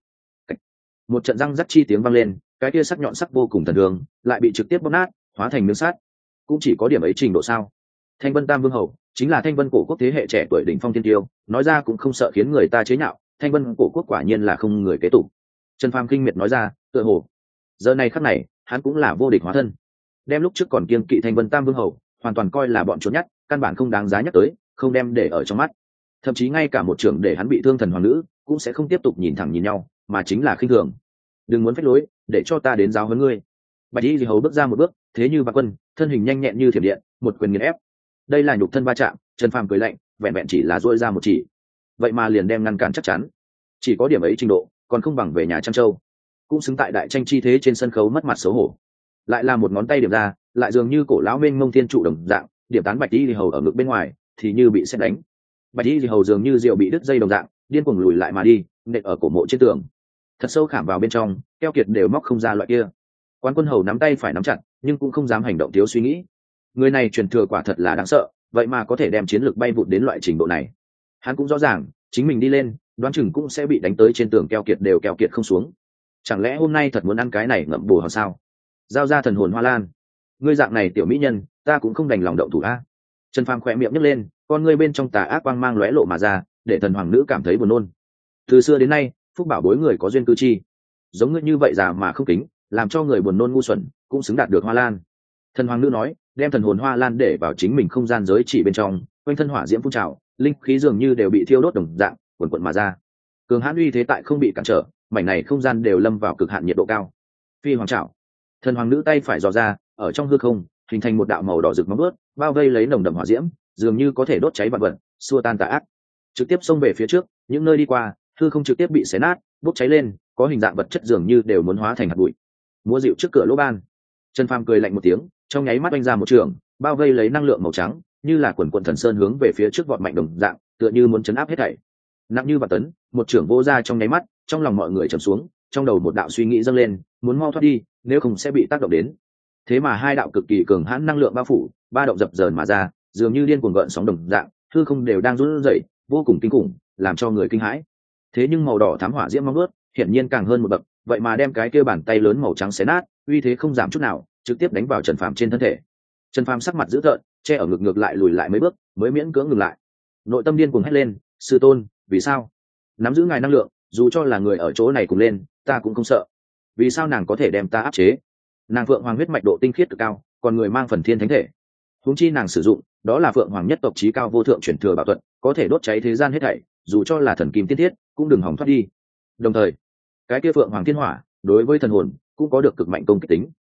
Một trận răng rắc chi tiếng vang lên, cái kia sắc nhọn sắc vô cùng thần thương, lại bị trực tiếp bóp nát, hóa thành miếng sắt. Cũng chỉ có điểm ấy trình độ sao? Thanh Vân Tam Vương Hầu chính là Thanh Vân cổ quốc thế hệ trẻ tuổi đỉnh phong thiên tiêu, nói ra cũng không sợ khiến người ta chế nhạo, Thanh Vân cổ quốc quả nhiên là không người kế tục. Trần Phàm kinh miệt nói ra, tựa hồ giờ này khắc này, hắn cũng là vô địch hóa thân. Đem lúc trước còn kiêng kỵ Thanh Vân Tam Vương Hầu, hoàn toàn coi là bọn trốn nhát, căn bản không đáng giá nhắc tới, không đem để ở trong mắt. Thậm chí ngay cả một trưởng để hắn bị thương thần hoàng nữ, cũng sẽ không tiếp tục nhìn thẳng nhìn nhau, mà chính là khinh thường. Đừng muốn phách lối, để cho ta đến giáo huấn ngươi. Bạch Y Hầu bước ra một bước, thế như bạc quân, thân hình nhanh nhẹn như thiểm điện, một quyền nghiền ép. Đây là nhục thân va chạm, Trần Phàm cười lạnh, vẹn vẹn chỉ là duỗi ra một chỉ, vậy mà liền đem ngăn cản chắc chắn. Chỉ có điểm ấy trình độ, còn không bằng về nhà Trăng Châu, cũng xứng tại đại tranh chi thế trên sân khấu mất mặt xấu hổ. Lại là một ngón tay điểm ra, lại dường như cổ lão mênh mông thiên trụ đồng dạng, điểm tán Bạch Y Hầu ở ngực bên ngoài, thì như bị sét đánh. Bạch Y Hầu dường như diều bị đứt dây đồng dạng, điên cuồng lùi lại mà đi, nện ở cổ mộ trên tường, thật sâu khảm vào bên trong, keo kiệt đều móc không ra loại kia. Quán Quân Hầu nắm tay phải nắm chặt, nhưng cũng không dám hành động thiếu suy nghĩ. Người này truyền thừa quả thật là đáng sợ, vậy mà có thể đem chiến lược bay vụt đến loại trình độ này. Hắn cũng rõ ràng, chính mình đi lên, đoán chừng cũng sẽ bị đánh tới trên tường keo kiệt đều keo kiệt không xuống. Chẳng lẽ hôm nay thật muốn ăn cái này ngậm bù hòn sao? Giao ra thần hồn hoa lan. Ngươi dạng này tiểu mỹ nhân, ta cũng không đành lòng động thủ a. Trần Phàm khỏe miệng nhếch lên, con ngươi bên trong tà ác quang mang lóe lộ mà ra, để thần hoàng nữ cảm thấy buồn nôn. Từ xưa đến nay, phúc bảo bối người có duyên cư chi, giống ngươi như vậy già mà không kính, làm cho người buồn nôn ngu xuẩn, cũng xứng đạt được hoa lan. Thần hoàng nữ nói, đem thần hồn hoa lan để vào chính mình không gian giới chỉ bên trong, quanh thân hỏa diễm phun trào, linh khí dường như đều bị thiêu đốt đồng dạng, quần quần mà ra. Cường hãn uy thế tại không bị cản trở, mảnh này không gian đều lâm vào cực hạn nhiệt độ cao. Phi hoàng trảo, thần hoàng nữ tay phải dò ra, ở trong hư không hình thành một đạo màu đỏ rực nóng bớt, bao vây lấy nồng đậm hỏa diễm, dường như có thể đốt cháy vạn vật, xua tan tà ác. Trực tiếp xông về phía trước, những nơi đi qua, hư không trực tiếp bị xé nát, bốc cháy lên, có hình dạng vật chất dường như đều muốn hóa thành hạt bụi. Múa dịu trước cửa lỗ ban. Trần Phàm cười lạnh một tiếng, trong nháy mắt oanh ra một trường, bao vây lấy năng lượng màu trắng, như là quần quần thần sơn hướng về phía trước vọt mạnh đồng dạng, tựa như muốn chấn áp hết thảy. Nặng như vạn tấn, một trường vô ra trong nháy mắt, trong lòng mọi người trầm xuống, trong đầu một đạo suy nghĩ dâng lên, muốn mau thoát đi, nếu không sẽ bị tác động đến. Thế mà hai đạo cực kỳ cường hãn năng lượng bao phủ, ba động dập dờn mà ra, dường như điên cuồng gợn sóng đồng dạng, hư không đều đang run rẩy, vô cùng kinh khủng, làm cho người kinh hãi. Thế nhưng màu đỏ thám hỏa diễm mong ướt, hiển nhiên càng hơn một bậc, vậy mà đem cái kia bàn tay lớn màu trắng xé nát, uy thế không giảm chút nào, trực tiếp đánh vào Trần Phàm trên thân thể. Trần Phàm sắc mặt dữ tợn, che ở ngực ngược lại lùi lại mấy bước, mới miễn cưỡng ngừng lại. Nội tâm điên cuồng hét lên, sư tôn, vì sao? Nắm giữ ngài năng lượng, dù cho là người ở chỗ này cùng lên, ta cũng không sợ. Vì sao nàng có thể đem ta áp chế? Nàng Phượng Hoàng huyết mạch độ tinh khiết cực cao, còn người mang phần thiên thánh thể. Huống chi nàng sử dụng, đó là Phượng Hoàng nhất tộc chí cao vô thượng chuyển thừa bảo thuật, có thể đốt cháy thế gian hết thảy, dù cho là thần kim tiên thiết, cũng đừng hỏng thoát đi. Đồng thời, cái kia Phượng Hoàng thiên hỏa, đối với thần hồn cũng có được cực mạnh công kích tính.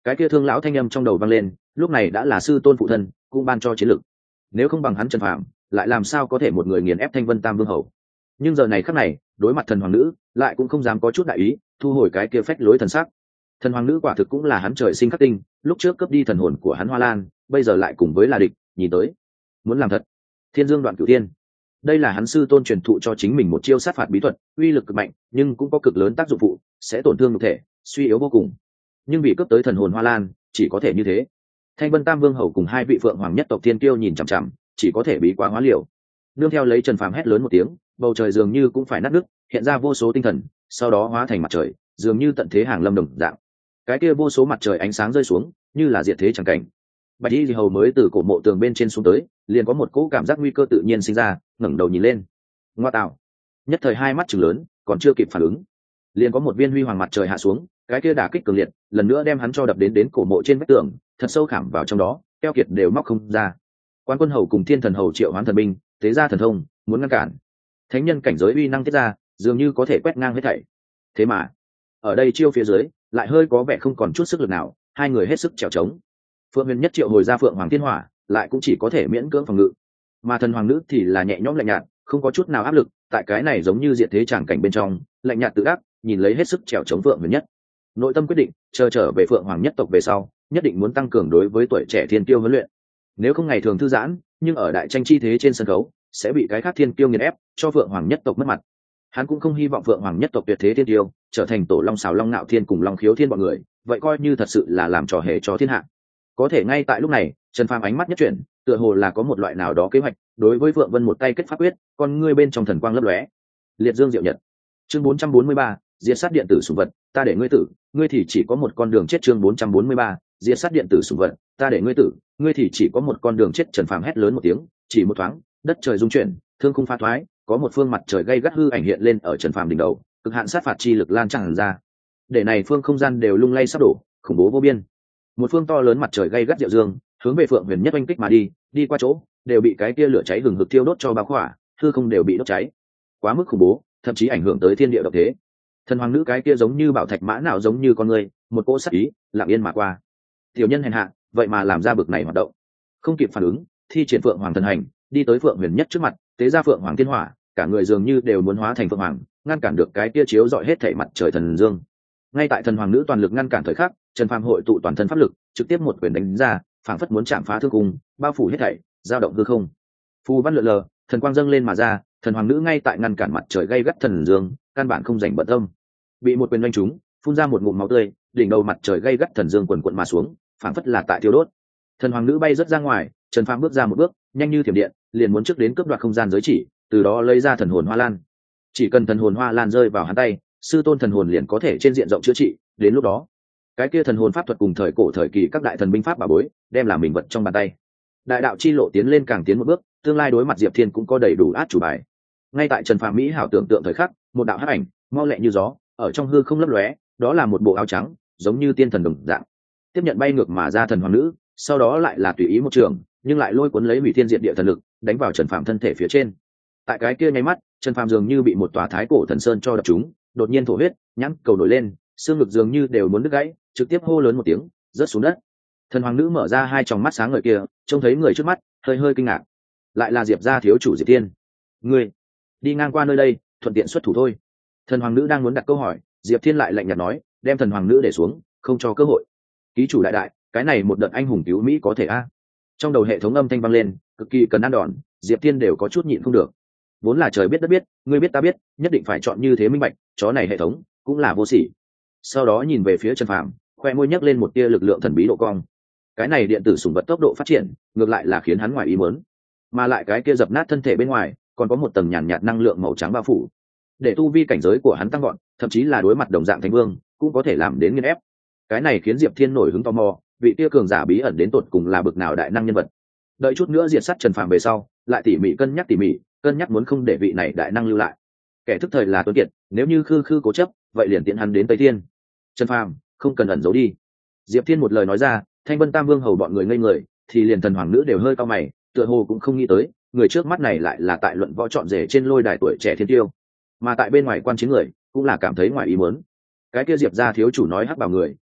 Cái kia thương lão thanh âm trong đầu vang lên, lúc này đã là sư tôn phụ thân cũng ban cho chiến lực, nếu không bằng hắn Trần Phàm lại làm sao có thể một người nghiền ép Thanh Vân Tam Vương Hầu. Nhưng giờ này khắc này đối mặt thần hoàng nữ lại cũng không dám có chút đại ý, thu hồi cái kia phách lối thần sắc. Thần hoàng nữ quả thực cũng là hắn trời sinh khắc tinh, lúc trước cướp đi thần hồn của hắn Hoa Lan, bây giờ lại cùng với là địch, nhìn tới muốn làm thật. Thiên Dương Đoạn Cửu Thiên, đây là hắn sư tôn truyền thụ cho chính mình một chiêu sát phạt bí thuật, uy lực cực mạnh nhưng cũng có cực lớn tác dụng phụ, sẽ tổn thương nhục thể, suy yếu vô cùng. Nhưng vì cướp tới thần hồn Hoa Lan chỉ có thể như thế. Thanh Vân Tam Vương Hầu cùng hai vị phượng hoàng nhất tộc thiên kiêu nhìn chằm chằm, chỉ có thể bí quá hóa liều. Nương theo lấy Trần Phàm hét lớn một tiếng, bầu trời dường như cũng phải nát nứt, hiện ra vô số tinh thần, sau đó hóa thành mặt trời, dường như tận thế hàng lâm đồng dạng. Cái kia vô số mặt trời ánh sáng rơi xuống, như là diệt thế chẳng cảnh. Bạch Y Hầu mới từ cổ mộ tường bên trên xuống tới, liền có một cỗ cảm giác nguy cơ tự nhiên sinh ra, ngẩng đầu nhìn lên. Ngoa tạo! Nhất thời hai mắt trừng lớn, còn chưa kịp phản ứng, liền có một viên huy hoàng mặt trời hạ xuống, cái kia đả kích cường liệt, lần nữa đem hắn cho đập đến cổ mộ trên vách tường, thật sâu khảm vào trong đó, keo kiệt đều móc không ra. Quan Quân Hầu cùng Thiên Thần Hầu triệu hoán thần binh, tế ra thần thông, muốn ngăn cản. Thánh nhân cảnh giới uy năng tiết ra, dường như có thể quét ngang hết thảy. Thế mà, ở đây chiêu phía dưới, lại hơi có vẻ không còn chút sức lực nào, hai người hết sức trèo trống. Phượng Huyền Nhất triệu hồi ra Phượng Hoàng Thiên Hỏa, lại cũng chỉ có thể miễn cưỡng phòng ngự. Mà Thần Hoàng Nữ thì là nhẹ nhõm lạnh nhạt, không có chút nào áp lực, tại cái này giống như diệt thế tràng cảnh bên trong, lạnh nhạt tự ác, nhìn lấy hết sức trèo trống Phượng Huyền Nhất. Nội tâm quyết định, chờ trở về Phượng Hoàng nhất tộc về sau, nhất định muốn tăng cường đối với tuổi trẻ thiên tiêu huấn luyện. Nếu không ngày thường thư giãn, nhưng ở đại tranh chi thế trên sân khấu, sẽ bị cái khác thiên tiêu nghiền ép, cho Phượng Hoàng nhất tộc mất mặt. Hắn cũng không hy vọng Phượng Hoàng nhất tộc tuyệt thế thiên tiêu trở thành tổ Long Sào Long Nạo Thiên cùng Long Khiếu Thiên bọn người, vậy coi như thật sự là làm trò hề cho thiên hạ. Có thể ngay tại lúc này, Trần Phàm ánh mắt nhất chuyển, tựa hồ là có một loại nào đó kế hoạch, đối với Phượng Vân một tay kết pháp quyết, con ngươi bên trong thần quang lấp lóe. Liệt Dương Diệu Nhật. Chương 443, diệt sát điện tử sủng vật, ta để ngươi tử, ngươi thì chỉ có một con đường chết. Chương 443, diệt sát điện tử sủng vật, ta để ngươi tử, ngươi thì chỉ có một con đường chết. Trần Phàm hét lớn một tiếng, chỉ một thoáng, đất trời rung chuyển, thương khung pha thoái, có một phương mặt trời gay gắt hư ảnh hiện lên ở Trần Phàm đỉnh đầu, cực hạn sát phạt chi lực lan tràn ra. Để này phương không gian đều lung lay sắp đổ, khủng bố vô biên. Một phương to lớn mặt trời gay gắt diệu dương, hướng về Phượng Huyền Nhất oanh kích mà đi, đi qua chỗ, đều bị cái kia lửa cháy hừng hực thiêu đốt cho bao khỏa, hư không đều bị đốt cháy. Quá mức khủng bố, thậm chí ảnh hưởng tới thiên địa độc thế. Thần hoàng nữ cái kia giống như bảo thạch mã nào giống như con người, một cỗ sắc ý lặng yên mà qua. Tiểu nhân hèn hạ, vậy mà làm ra bực này hoạt động. Không kịp phản ứng, thi triển Phượng Hoàng thần hành, đi tới Phượng Huyền Nhất trước mặt, tế ra Phượng Hoàng Thiên Hỏa, cả người dường như đều muốn hóa thành Phượng Hoàng, ngăn cản được cái kia chiếu rọi hết thảy mặt trời thần dương. Ngay tại thần hoàng nữ toàn lực ngăn cản thời khắc, Trần Phàm hội tụ toàn thân pháp lực, trực tiếp một quyền đánh ra, phảng phất muốn chạm phá thương cung, bao phủ hết thảy, dao động hư không. Phù văn lượn lờ, thần quang dâng lên mà ra, thần hoàng nữ ngay tại ngăn cản mặt trời gay gắt thần dương, căn bản không rảnh bận tâm. Bị một quyền đánh trúng, phun ra một ngụm máu tươi, đỉnh đầu mặt trời gay gắt thần dương quần quần mà xuống, phảng phất là tại thiêu đốt. Thần hoàng nữ bay rất ra ngoài, Trần Phàm bước ra một bước, nhanh như thiểm điện, liền muốn trước đến cướp đoạt không gian giới chỉ, từ đó lấy ra thần hồn Hoa Lan. Chỉ cần thần hồn Hoa Lan rơi vào hắn tay, sư tôn thần hồn liền có thể trên diện rộng chữa trị, đến lúc đó, cái kia thần hồn pháp thuật cùng thời cổ thời kỳ các đại thần binh pháp bảo bối, đem làm mình vật trong bàn tay. Đại đạo chi lộ tiến lên càng tiến một bước, tương lai đối mặt Diệp Thiên cũng có đầy đủ át chủ bài. Ngay tại Trần Phàm mỹ hảo tưởng tượng thời khắc, một đạo hắc ảnh, mau lẹ như gió, ở trong hư không lấp lóe, đó là một bộ áo trắng, giống như tiên thần đồng dạng. Tiếp nhận bay ngược mà ra thần hoàng nữ, sau đó lại là tùy ý một trường, nhưng lại lôi cuốn lấy hủy thiên diệt địa thần lực, đánh vào Trần Phàm thân thể phía trên. Tại cái kia nháy mắt, Trần Phàm dường như bị một tòa thái cổ thần sơn cho đập trúng, đột nhiên thổ huyết, nhãn cầu nổi lên, xương ngực dường như đều muốn đứt gãy, trực tiếp hô lớn một tiếng, rớt xuống đất. Thần hoàng nữ mở ra hai tròng mắt sáng ngời kia, trông thấy người trước mắt, hơi hơi kinh ngạc. Lại là Diệp gia thiếu chủ Diệp Tiên. Ngươi đi ngang qua nơi đây, thuận tiện xuất thủ thôi. Thần hoàng nữ đang muốn đặt câu hỏi, Diệp Thiên lại lạnh nhạt nói, đem thần hoàng nữ để xuống, không cho cơ hội. Ký chủ đại đại, cái này một đợt anh hùng cứu mỹ có thể a? Trong đầu hệ thống âm thanh vang lên, cực kỳ cần ăn đòn, Diệp Thiên đều có chút nhịn không được. Vốn là trời biết đất biết, ngươi biết ta biết, nhất định phải chọn như thế minh bạch, chó này hệ thống cũng là vô sỉ. Sau đó nhìn về phía Trần Phàm, khoe môi nhấc lên một tia lực lượng thần bí độ cong. Cái này điện tử sủng vật tốc độ phát triển, ngược lại là khiến hắn ngoài ý muốn. Mà lại cái kia dập nát thân thể bên ngoài, còn có một tầng nhàn nhạt năng lượng màu trắng bao phủ. Để tu vi cảnh giới của hắn tăng gọn, thậm chí là đối mặt đồng dạng thánh vương, cũng có thể làm đến nghiền ép. Cái này khiến Diệp Thiên nổi hứng tò mò, vị tia cường giả bí ẩn đến tột cùng là bực nào đại năng nhân vật. Đợi chút nữa diệt sát Trần Phàm về sau, lại tỉ mỉ cân nhắc muốn không để vị này đại năng lưu lại. Kẻ thức thời là Tuấn Kiệt, nếu như khư khư cố chấp, vậy liền tiện hắn đến Tây Thiên. Trần Phàm, không cần ẩn giấu đi. Diệp Thiên một lời nói ra, Thanh Vân Tam Vương hầu bọn người ngây người, thì liền thần hoàng nữ đều hơi cau mày, tựa hồ cũng không nghĩ tới, người trước mắt này lại là tại luận võ chọn rể trên lôi đài tuổi trẻ thiên tiêu. Mà tại bên ngoài quan chiến người, cũng là cảm thấy ngoài ý muốn. Cái kia Diệp gia thiếu chủ nói hắc bảo người,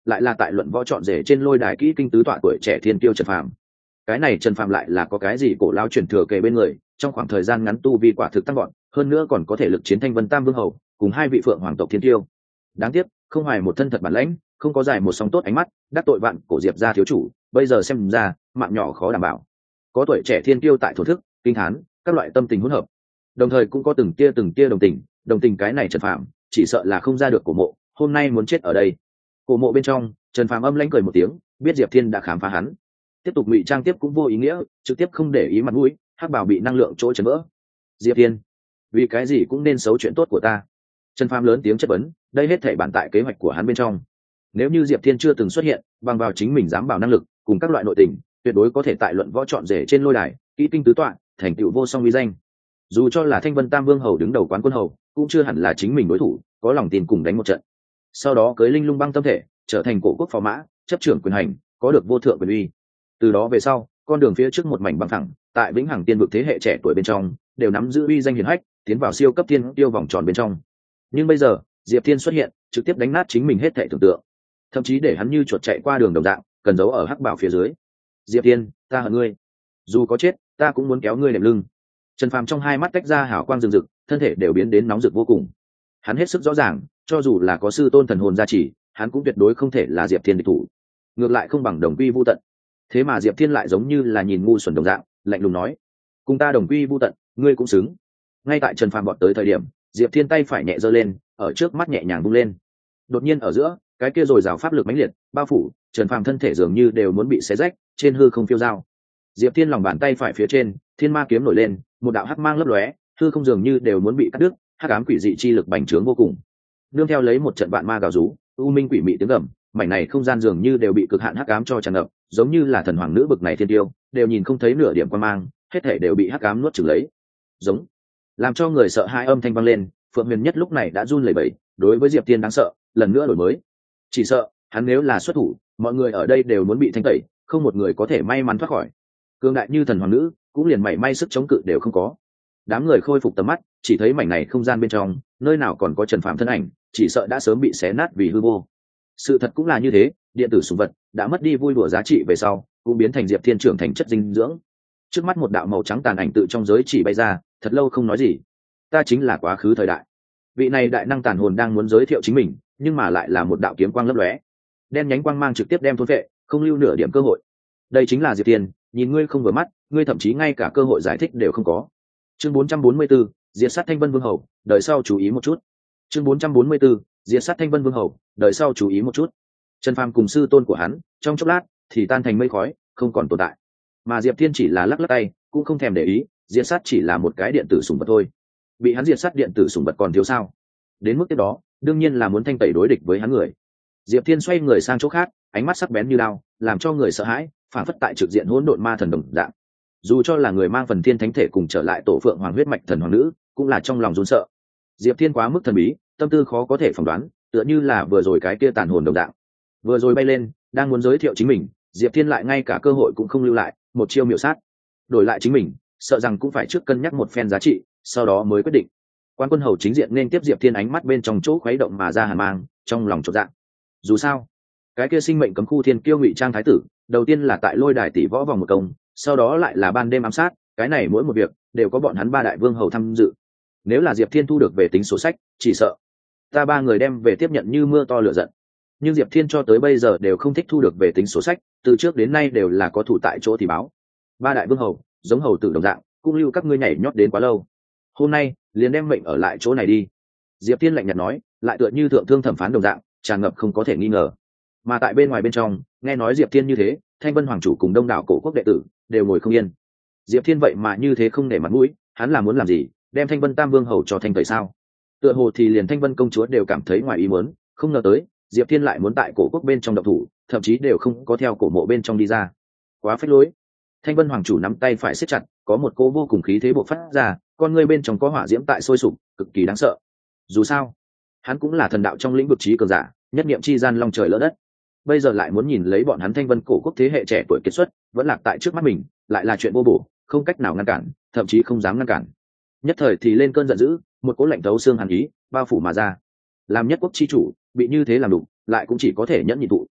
lại là tại luận võ chọn rể trên lôi đài kỹ kinh tứ tọa tuổi trẻ thiên kiêu Trần Phàm. Cái này Trần Phàm lại là có cái gì cổ lao truyền thừa kề bên người, trong khoảng thời gian ngắn tu vi quả thực tăng gọn, hơn nữa còn có thể lực chiến Thanh Vân Tam Vương hầu cùng hai vị phượng hoàng tộc thiên kiêu. Đáng tiếc không hoài một thân thật bản lãnh, không có giải một song tốt ánh mắt, đắc tội vạn cổ Diệp gia thiếu chủ, bây giờ xem ra mạng nhỏ khó đảm bảo. Có tuổi trẻ thiên kiêu tại thổ thức kinh thán, các loại tâm tình hỗn hợp, đồng thời cũng có từng tia đồng tình cái này Trần Phàm chỉ sợ là không ra được cổ mộ, hôm nay muốn chết ở đây. Cổ mộ bên trong Trần Phàm âm lãnh cười một tiếng, biết Diệp Thiên đã khám phá hắn, tiếp tục ngụy trang tiếp cũng vô ý nghĩa, trực tiếp không để ý mặt mũi, hắc bảo bị năng lượng chỗ chấn vỡ. Diệp Thiên, vì cái gì cũng nên xấu chuyện tốt của ta. Trần Phàm lớn tiếng chất vấn, đây hết thảy bản tại kế hoạch của hắn bên trong. Nếu như Diệp Thiên chưa từng xuất hiện, bằng vào chính mình dám bảo năng lực cùng các loại nội tình, tuyệt đối có thể tại luận võ chọn rể trên lôi đài kỹ kinh tứ tọa, thành tựu vô song uy danh. Dù cho là Thanh Vân Tam Vương hầu đứng đầu quán quân hầu, cũng chưa hẳn là chính mình đối thủ, có lòng tin cùng đánh một trận. Sau đó cưới linh lung băng tâm thể, trở thành cổ quốc phò mã, chấp trưởng quyền hành, có được vô thượng quyền uy. Từ đó về sau, con đường phía trước một mảnh bằng thẳng, tại vĩnh hằng tiên vực thế hệ trẻ tuổi bên trong, đều nắm giữ uy danh hiển hách, tiến vào siêu cấp tiên tiêu vòng tròn bên trong. Nhưng bây giờ, Diệp Thiên xuất hiện, trực tiếp đánh nát chính mình hết thảy tưởng tượng, thậm chí để hắn như chuột chạy qua đường đồng dạng, cần giấu ở hắc bảo phía dưới. Diệp Thiên, ta hận ngươi, dù có chết, ta cũng muốn kéo ngươi đệm lưng. Trần Phàm trong hai mắt tách ra hào quang rực rực, thân thể đều biến đến nóng rực vô cùng. Hắn hết sức rõ ràng, cho dù là có sư tôn thần hồn gia trì, hắn cũng tuyệt đối không thể là Diệp Thiên địch thủ, ngược lại không bằng đồng quy vu tận. Thế mà Diệp Thiên lại giống như là nhìn ngu xuẩn đồng dạng, lạnh lùng nói: cùng ta đồng quy vu tận, ngươi cũng xứng. Ngay tại Trần Phàm bọn tới thời điểm, Diệp Thiên tay phải nhẹ giơ lên, ở trước mắt nhẹ nhàng vung lên. Đột nhiên ở giữa, cái kia rồi rào pháp lực mãnh liệt bao phủ, Trần Phàm thân thể dường như đều muốn bị xé rách, trên hư không phiêu dao. Diệp Thiên lòng bàn tay phải phía trên, thiên ma kiếm nổi lên, một đạo hắc mang lấp lóe, hư không dường như đều muốn bị cắt đứt, hắc ám quỷ dị chi lực bành trướng vô cùng. Nương theo lấy một trận vạn ma gào rú, u minh quỷ mị tiếng gầm, mảnh này không gian dường như đều bị cực hạn hắc ám cho tràn ngập, giống như là thần hoàng nữ bực này thiên tiêu, đều nhìn không thấy nửa điểm quan mang, hết thể đều bị hắc ám nuốt chửng lấy. Giống, làm cho người sợ hãi âm thanh vang lên, Phượng Huyền Nhất lúc này đã run lẩy bẩy, đối với Diệp Thiên đáng sợ, lần nữa đổi mới. Chỉ sợ, hắn nếu là xuất thủ, mọi người ở đây đều muốn bị thanh tẩy, không một người có thể may mắn thoát khỏi. Cường đại như thần hoàng nữ, cũng liền mảy may sức chống cự đều không có. Đám người khôi phục tầm mắt, chỉ thấy mảnh này không gian bên trong, nơi nào còn có Trần Phàm thân ảnh, chỉ sợ đã sớm bị xé nát vì hư vô. Sự thật cũng là như thế, điện tử sủng vật đã mất đi vui đùa giá trị về sau, cũng biến thành Diệp Thiên trưởng thành chất dinh dưỡng. Trước mắt một đạo màu trắng tàn ảnh tự trong giới chỉ bay ra, thật lâu không nói gì. Ta chính là quá khứ thời đại. Vị này đại năng tàn hồn đang muốn giới thiệu chính mình, nhưng mà lại là một đạo kiếm quang lấp lóe, đen nhánh quang mang trực tiếp đem thôn vệ, không lưu nửa điểm cơ hội. Đây chính là Diệp Thiên, nhìn ngươi không vừa mắt, ngươi thậm chí ngay cả cơ hội giải thích đều không có. Chương 444, diệt sát Thanh Vân Vương hầu, đợi sau chú ý một chút. Chương 444, diệt sát Thanh Vân Vương hầu, đợi sau chú ý một chút. Trần Phàm cùng sư tôn của hắn, trong chốc lát thì tan thành mây khói, không còn tồn tại. Mà Diệp Thiên chỉ là lắc lắc tay, cũng không thèm để ý, diệt sát chỉ là một cái điện tử sủng vật thôi. Bị hắn diệt sát điện tử sủng vật còn thiếu sao? Đến mức tiếp đó, đương nhiên là muốn thanh tẩy đối địch với hắn người. Diệp Thiên xoay người sang chỗ khác, ánh mắt sắc bén như đao, làm cho người sợ hãi, phản phất tại trực diện hỗn độn ma thần đồng dạng. Dù cho là người mang phần thiên thánh thể cùng trở lại tổ phượng hoàng huyết mạch thần hoàng nữ, cũng là trong lòng run sợ. Diệp Thiên quá mức thần bí, tâm tư khó có thể phỏng đoán, tựa như là vừa rồi cái kia tàn hồn đồng dạng. Vừa rồi bay lên, đang muốn giới thiệu chính mình, Diệp Thiên lại ngay cả cơ hội cũng không lưu lại, một chiêu miểu sát. Đổi lại chính mình, sợ rằng cũng phải trước cân nhắc một phen giá trị, sau đó mới quyết định. Quan quân hầu chính diện nên tiếp Diệp Thiên, ánh mắt bên trong chỗ khuấy động mà ra hàn mang, trong lòng chột dạ. Dù sao, cái kia sinh mệnh cấm khu thiên kiêu ngụy trang thái tử, đầu tiên là tại lôi đài tỷ võ vòng một công, sau đó lại là ban đêm ám sát, cái này mỗi một việc đều có bọn hắn ba đại vương hầu tham dự. Nếu là Diệp Thiên thu được về tính sổ sách, chỉ sợ ta ba người đem về tiếp nhận như mưa to lửa giận. Nhưng Diệp Thiên cho tới bây giờ đều không thích thu được về tính sổ sách, từ trước đến nay đều là có thủ tại chỗ thì báo. Ba đại vương hầu, giống hầu tử đồng dạng, cũng lưu các ngươi nhảy nhót đến quá lâu. Hôm nay, liền đem mệnh ở lại chỗ này đi. Diệp Thiên lạnh nhạt nói, lại tựa như thượng thương thẩm phán đồng dạng, tràn ngập không có thể nghi ngờ. Mà tại bên ngoài bên trong, nghe nói Diệp Thiên như thế, Thanh Vân hoàng chủ cùng đông đảo cổ quốc đệ tử đều ngồi không yên. Diệp Thiên vậy mà như thế không để mặt mũi, hắn là muốn làm gì, đem Thanh Vân Tam Vương hầu cho thanh tẩy sao? Tựa hồ thì liền Thanh Vân công chúa đều cảm thấy ngoài ý muốn, không ngờ tới Diệp Thiên lại muốn tại cổ quốc bên trong động thủ, thậm chí đều không có theo cổ mộ bên trong đi ra. Quá phách lối. Thanh Vân hoàng chủ nắm tay phải siết chặt, có một cỗ vô cùng khí thế bộc phát ra, con ngươi bên trong có hỏa diễm tại sôi sục, cực kỳ đáng sợ. Dù sao, hắn cũng là thần đạo trong lĩnh vực trí cường giả, nhất niệm chi gian long trời lỡ đất. Bây giờ lại muốn nhìn lấy bọn hắn Thanh Vân cổ quốc thế hệ trẻ tuổi kiệt xuất, vẫn lạc tại trước mắt mình, lại là chuyện vô bổ, không cách nào ngăn cản, thậm chí không dám ngăn cản. Nhất thời thì lên cơn giận dữ, một cỗ lạnh thấu xương hàn ý bao phủ mà ra. Làm nhất quốc chi chủ, bị như thế làm đủ, lại cũng chỉ có thể nhẫn nhịn tụ,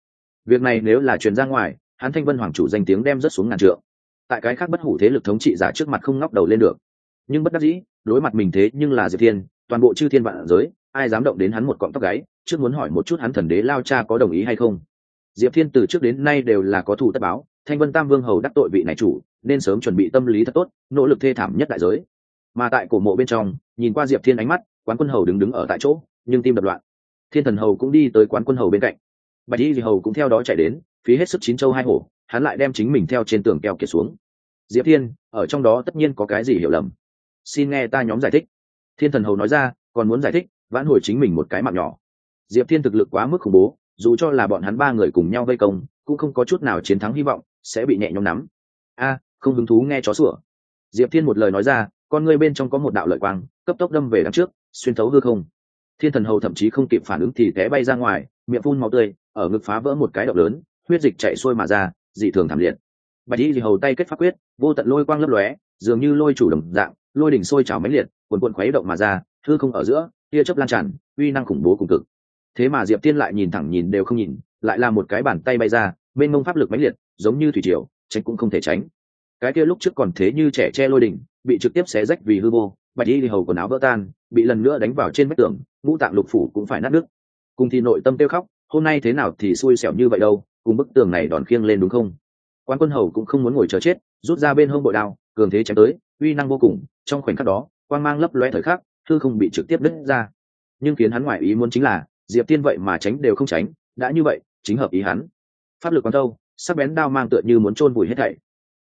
Việc này nếu là truyền ra ngoài, hắn Thanh Vân hoàng chủ danh tiếng đem rất xuống ngàn trượng. Tại cái khác bất hủ thế lực thống trị giả trước mặt không ngóc đầu lên được. Nhưng bất đắc dĩ, đối mặt mình thế nhưng là Diệp Thiên, toàn bộ chư thiên vạn giới, ai dám động đến hắn một cọng tóc gáy, trước muốn hỏi một chút hắn thần đế lao cha có đồng ý hay không. Diệp Thiên từ trước đến nay đều là có thù tất báo, Thanh Vân Tam Vương hầu đắc tội vị này chủ, nên sớm chuẩn bị tâm lý thật tốt, nỗ lực thê thảm nhất đại giới. Mà tại cổ mộ bên trong, nhìn qua Diệp Thiên ánh mắt, Quán Quân hầu đứng ở tại chỗ, nhưng tim đập loạn. Thiên Thần hầu cũng đi tới Quán Quân hầu bên cạnh, Bạch Y hầu cũng theo đó chạy đến, phí hết sức chín châu hai hổ, hắn lại đem chính mình theo trên tường keo kiệt xuống. Diệp Thiên, ở trong đó tất nhiên có cái gì hiểu lầm, xin nghe ta nhóm giải thích. Thiên Thần hầu nói ra, còn muốn giải thích, vãn hồi chính mình một cái mạng nhỏ. Diệp Thiên thực lực quá mức khủng bố, dù cho là bọn hắn ba người cùng nhau vây công, cũng không có chút nào chiến thắng hy vọng, sẽ bị nhẹ nhõm nắm. A, không hứng thú nghe chó sủa. Diệp Thiên một lời nói ra, con ngươi bên trong có một đạo lợi quang, cấp tốc đâm về đằng trước, xuyên thấu hư không. Thiên Thần hầu thậm chí không kịp phản ứng thì té bay ra ngoài, miệng phun máu tươi, ở ngực phá vỡ một cái động lớn, huyết dịch chảy xuôi mà ra, dị thường thảm liệt. Bạch Y hầu tay kết pháp quyết, vô tận lôi quang lấp lóe, dường như lôi chủ đồng dạng, lôi đỉnh sôi trào mãnh liệt, cuồn cuộn khuấy động mà ra, hư không ở giữa, tia chớp lan tràn, uy năng khủng bố cùng cực. Thế mà Diệp Thiên lại nhìn thẳng nhìn đều không nhìn, lại là một cái bàn tay bay ra, bên mông pháp lực mãnh liệt, giống như thủy triều, tránh cũng không thể tránh. Cái kia lúc trước còn thế như trẻ che lôi đỉnh, bị trực tiếp xé rách vì hư vô. Bạch Y hầu quần áo vỡ tan, bị lần nữa đánh vào trên vách tường, ngũ tạng lục phủ cũng phải nát nứt. Cùng thì nội tâm tiêu khóc, hôm nay thế nào thì xui xẻo như vậy đâu, cùng bức tường này đòn khiêng lên đúng không? Quan Quân hầu cũng không muốn ngồi chờ chết, rút ra bên hông bội đao, cường thế chém tới, uy năng vô cùng. Trong khoảnh khắc đó, quang mang lấp lóe thời khắc, hư không bị trực tiếp đứt ra. Nhưng khiến hắn ngoại ý muốn chính là, Diệp Tiên vậy mà tránh đều không tránh, đã như vậy, chính hợp ý hắn. Pháp lực quán thâu, sắc bén đao mang tựa như muốn chôn vùi hết thảy.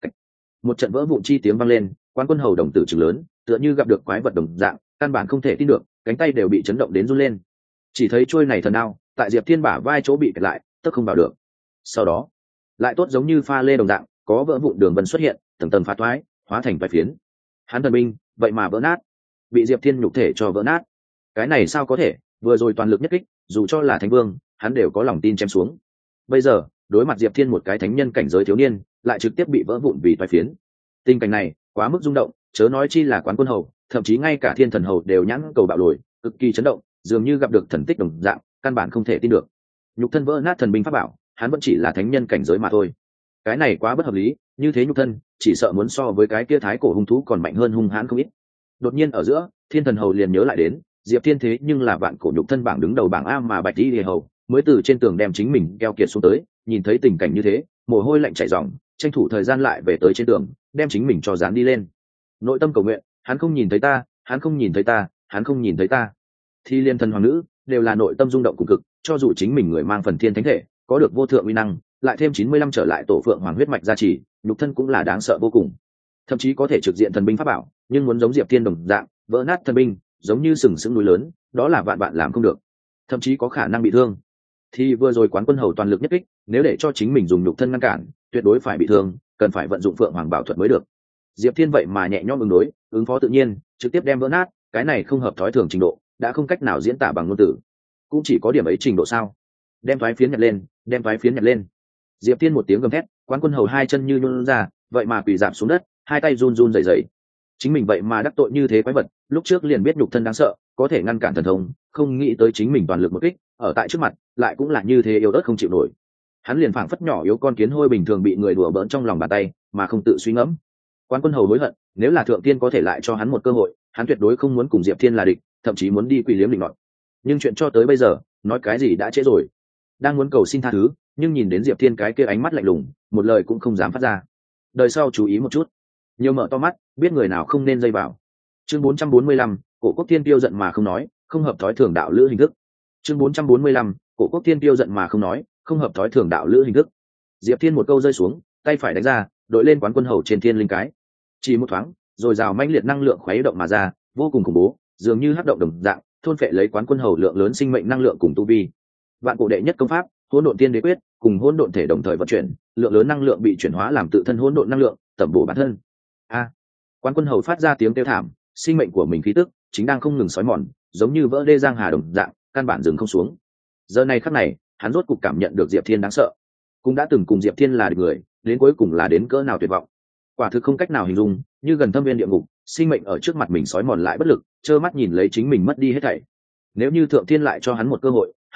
Một trận vỡ vụn chi tiếng vang lên, Quan Quân hầu đồng tử trừng lớn, tựa như gặp được quái vật đồng dạng, căn bản không thể tin được, cánh tay đều bị chấn động đến run lên. Chỉ thấy chuôi này thần đao, tại Diệp Thiên bả vai chỗ bị kẹt lại, tức không vào được. Sau đó, lại tốt giống như pha lê đồng dạng, có vỡ vụn đường vân xuất hiện, tầng tầng phá thoái, hóa thành vài phiến. Hắn thần binh, vậy mà vỡ nát, bị Diệp Thiên nhục thể cho vỡ nát. Cái này sao có thể? Vừa rồi toàn lực nhất kích, dù cho là thánh vương, hắn đều có lòng tin chém xuống. Bây giờ, đối mặt Diệp Thiên một cái thánh nhân cảnh giới thiếu niên, lại trực tiếp bị vỡ vụn vì vài phiến. Tình cảnh này, quá mức rung động, chớ nói chi là Quán Quân hầu, thậm chí ngay cả Thiên Thần hầu đều nhãn cầu bạo lồi, cực kỳ chấn động, dường như gặp được thần tích đồng dạng, căn bản không thể tin được. Nhục thân vỡ nát thần binh pháp bảo, hắn vẫn chỉ là thánh nhân cảnh giới mà thôi. Cái này quá bất hợp lý, như thế nhục thân, chỉ sợ muốn so với cái kia thái cổ hung thú còn mạnh hơn hung hãn không ít. Đột nhiên ở giữa, Thiên Thần hầu liền nhớ lại đến, Diệp Thiên thế nhưng là vạn cổ nhục thân bảng đứng đầu bảng A mà Bạch Y hầu mới từ trên tường đem chính mình keo kiệt xuống tới, nhìn thấy tình cảnh như thế, mồ hôi lạnh chảy ròng, tranh thủ thời gian lại về tới trên tường, đem chính mình cho dán đi lên. Nội tâm cầu nguyện, hắn không nhìn thấy ta, hắn không nhìn thấy ta, hắn không nhìn thấy ta. Thì liên thần hoàng nữ đều là nội tâm rung động cùng cực, cho dù chính mình người mang phần thiên thánh thể, có được vô thượng uy năng, lại thêm 95 trở lại tổ phượng hoàng huyết mạch gia trì, nhục thân cũng là đáng sợ vô cùng. Thậm chí có thể trực diện thần binh pháp bảo, nhưng muốn giống Diệp Thiên đồng dạng, vỡ nát thần binh, giống như sừng sững núi lớn, đó là vạn bạn làm không được, thậm chí có khả năng bị thương. Thì vừa rồi Quán Quân hầu toàn lực nhất kích, nếu để cho chính mình dùng nhục thân ngăn cản, tuyệt đối phải bị thương, cần phải vận dụng phượng hoàng bảo thuật mới được. Diệp Thiên vậy mà nhẹ nhõm ứng đối, ứng phó tự nhiên, trực tiếp đem vỡ nát, cái này không hợp thói thường trình độ, đã không cách nào diễn tả bằng ngôn từ. Cũng chỉ có điểm ấy trình độ sao? Đem thoái phiến nhặt lên, đem thoái phiến nhặt lên. Diệp Thiên một tiếng gầm thét, Quán Quân hầu hai chân như nhũn ra, vậy mà quỳ rạp xuống đất, hai tay run run rẩy rẩy. Chính mình vậy mà đắc tội như thế quái vật, lúc trước liền biết nhục thân đáng sợ, có thể ngăn cản thần thông, không nghĩ tới chính mình toàn lực một kích, ở tại trước mặt, lại cũng là như thế yếu ớt không chịu nổi. Hắn liền phảng phất nhỏ yếu con kiến hôi bình thường bị người đùa bỡn trong lòng bàn tay, mà không tự suy ngẫm. Quan Quân hầu hối hận, nếu là thượng tiên có thể lại cho hắn một cơ hội, hắn tuyệt đối không muốn cùng Diệp Thiên là địch, thậm chí muốn đi quỳ liếm định nọt. Nhưng chuyện cho tới bây giờ, nói cái gì đã trễ rồi. Đang muốn cầu xin tha thứ, nhưng nhìn đến Diệp Thiên cái kia ánh mắt lạnh lùng, một lời cũng không dám phát ra. Đời sau chú ý một chút, nhiều mở to mắt, biết người nào không nên dây vào. Chương 445, Cổ Quốc Thiên Tiêu giận mà không nói, không hợp thói thường đạo lữ hình thức. Chương 445, Cổ Quốc Thiên Tiêu giận mà không nói, không hợp thói thường đạo lữ hình thức. Diệp Thiên một câu rơi xuống, tay phải đánh ra, đội lên Quán Quân hầu trên thiên linh cái. Chỉ một thoáng, rồi rào mãnh liệt năng lượng khuấy động mà ra, vô cùng khủng bố, dường như hắc động đồng dạng, thôn phệ lấy Quán Quân hầu lượng lớn sinh mệnh năng lượng cùng tu vi. Vạn cổ đệ nhất công pháp, Hỗn Độn Tiên Đế Quyết, cùng hỗn độn thể đồng thời vận chuyển, lượng lớn năng lượng bị chuyển hóa làm tự thân hỗn độn năng lượng, tẩm bổ bản thân. A! Quán Quân hầu phát ra tiếng kêu thảm, sinh mệnh của mình khí tức chính đang không ngừng xói mòn, giống như vỡ đê giang hà đồng dạng, căn bản dừng không xuống. Giờ này khắc này, hắn rốt cục cảm nhận được Diệp Thiên đáng sợ, cũng đã từng cùng Diệp Thiên là địch người, đến cuối cùng là đến cỡ nào tuyệt vọng. Quả thực không cách nào hình dung, như gần thâm viên địa ngục, sinh mệnh ở trước mặt mình xói mòn lại bất lực, trơ mắt nhìn lấy chính mình mất đi hết thảy. Nếu như thượng thiên lại cho hắn một cơ hội,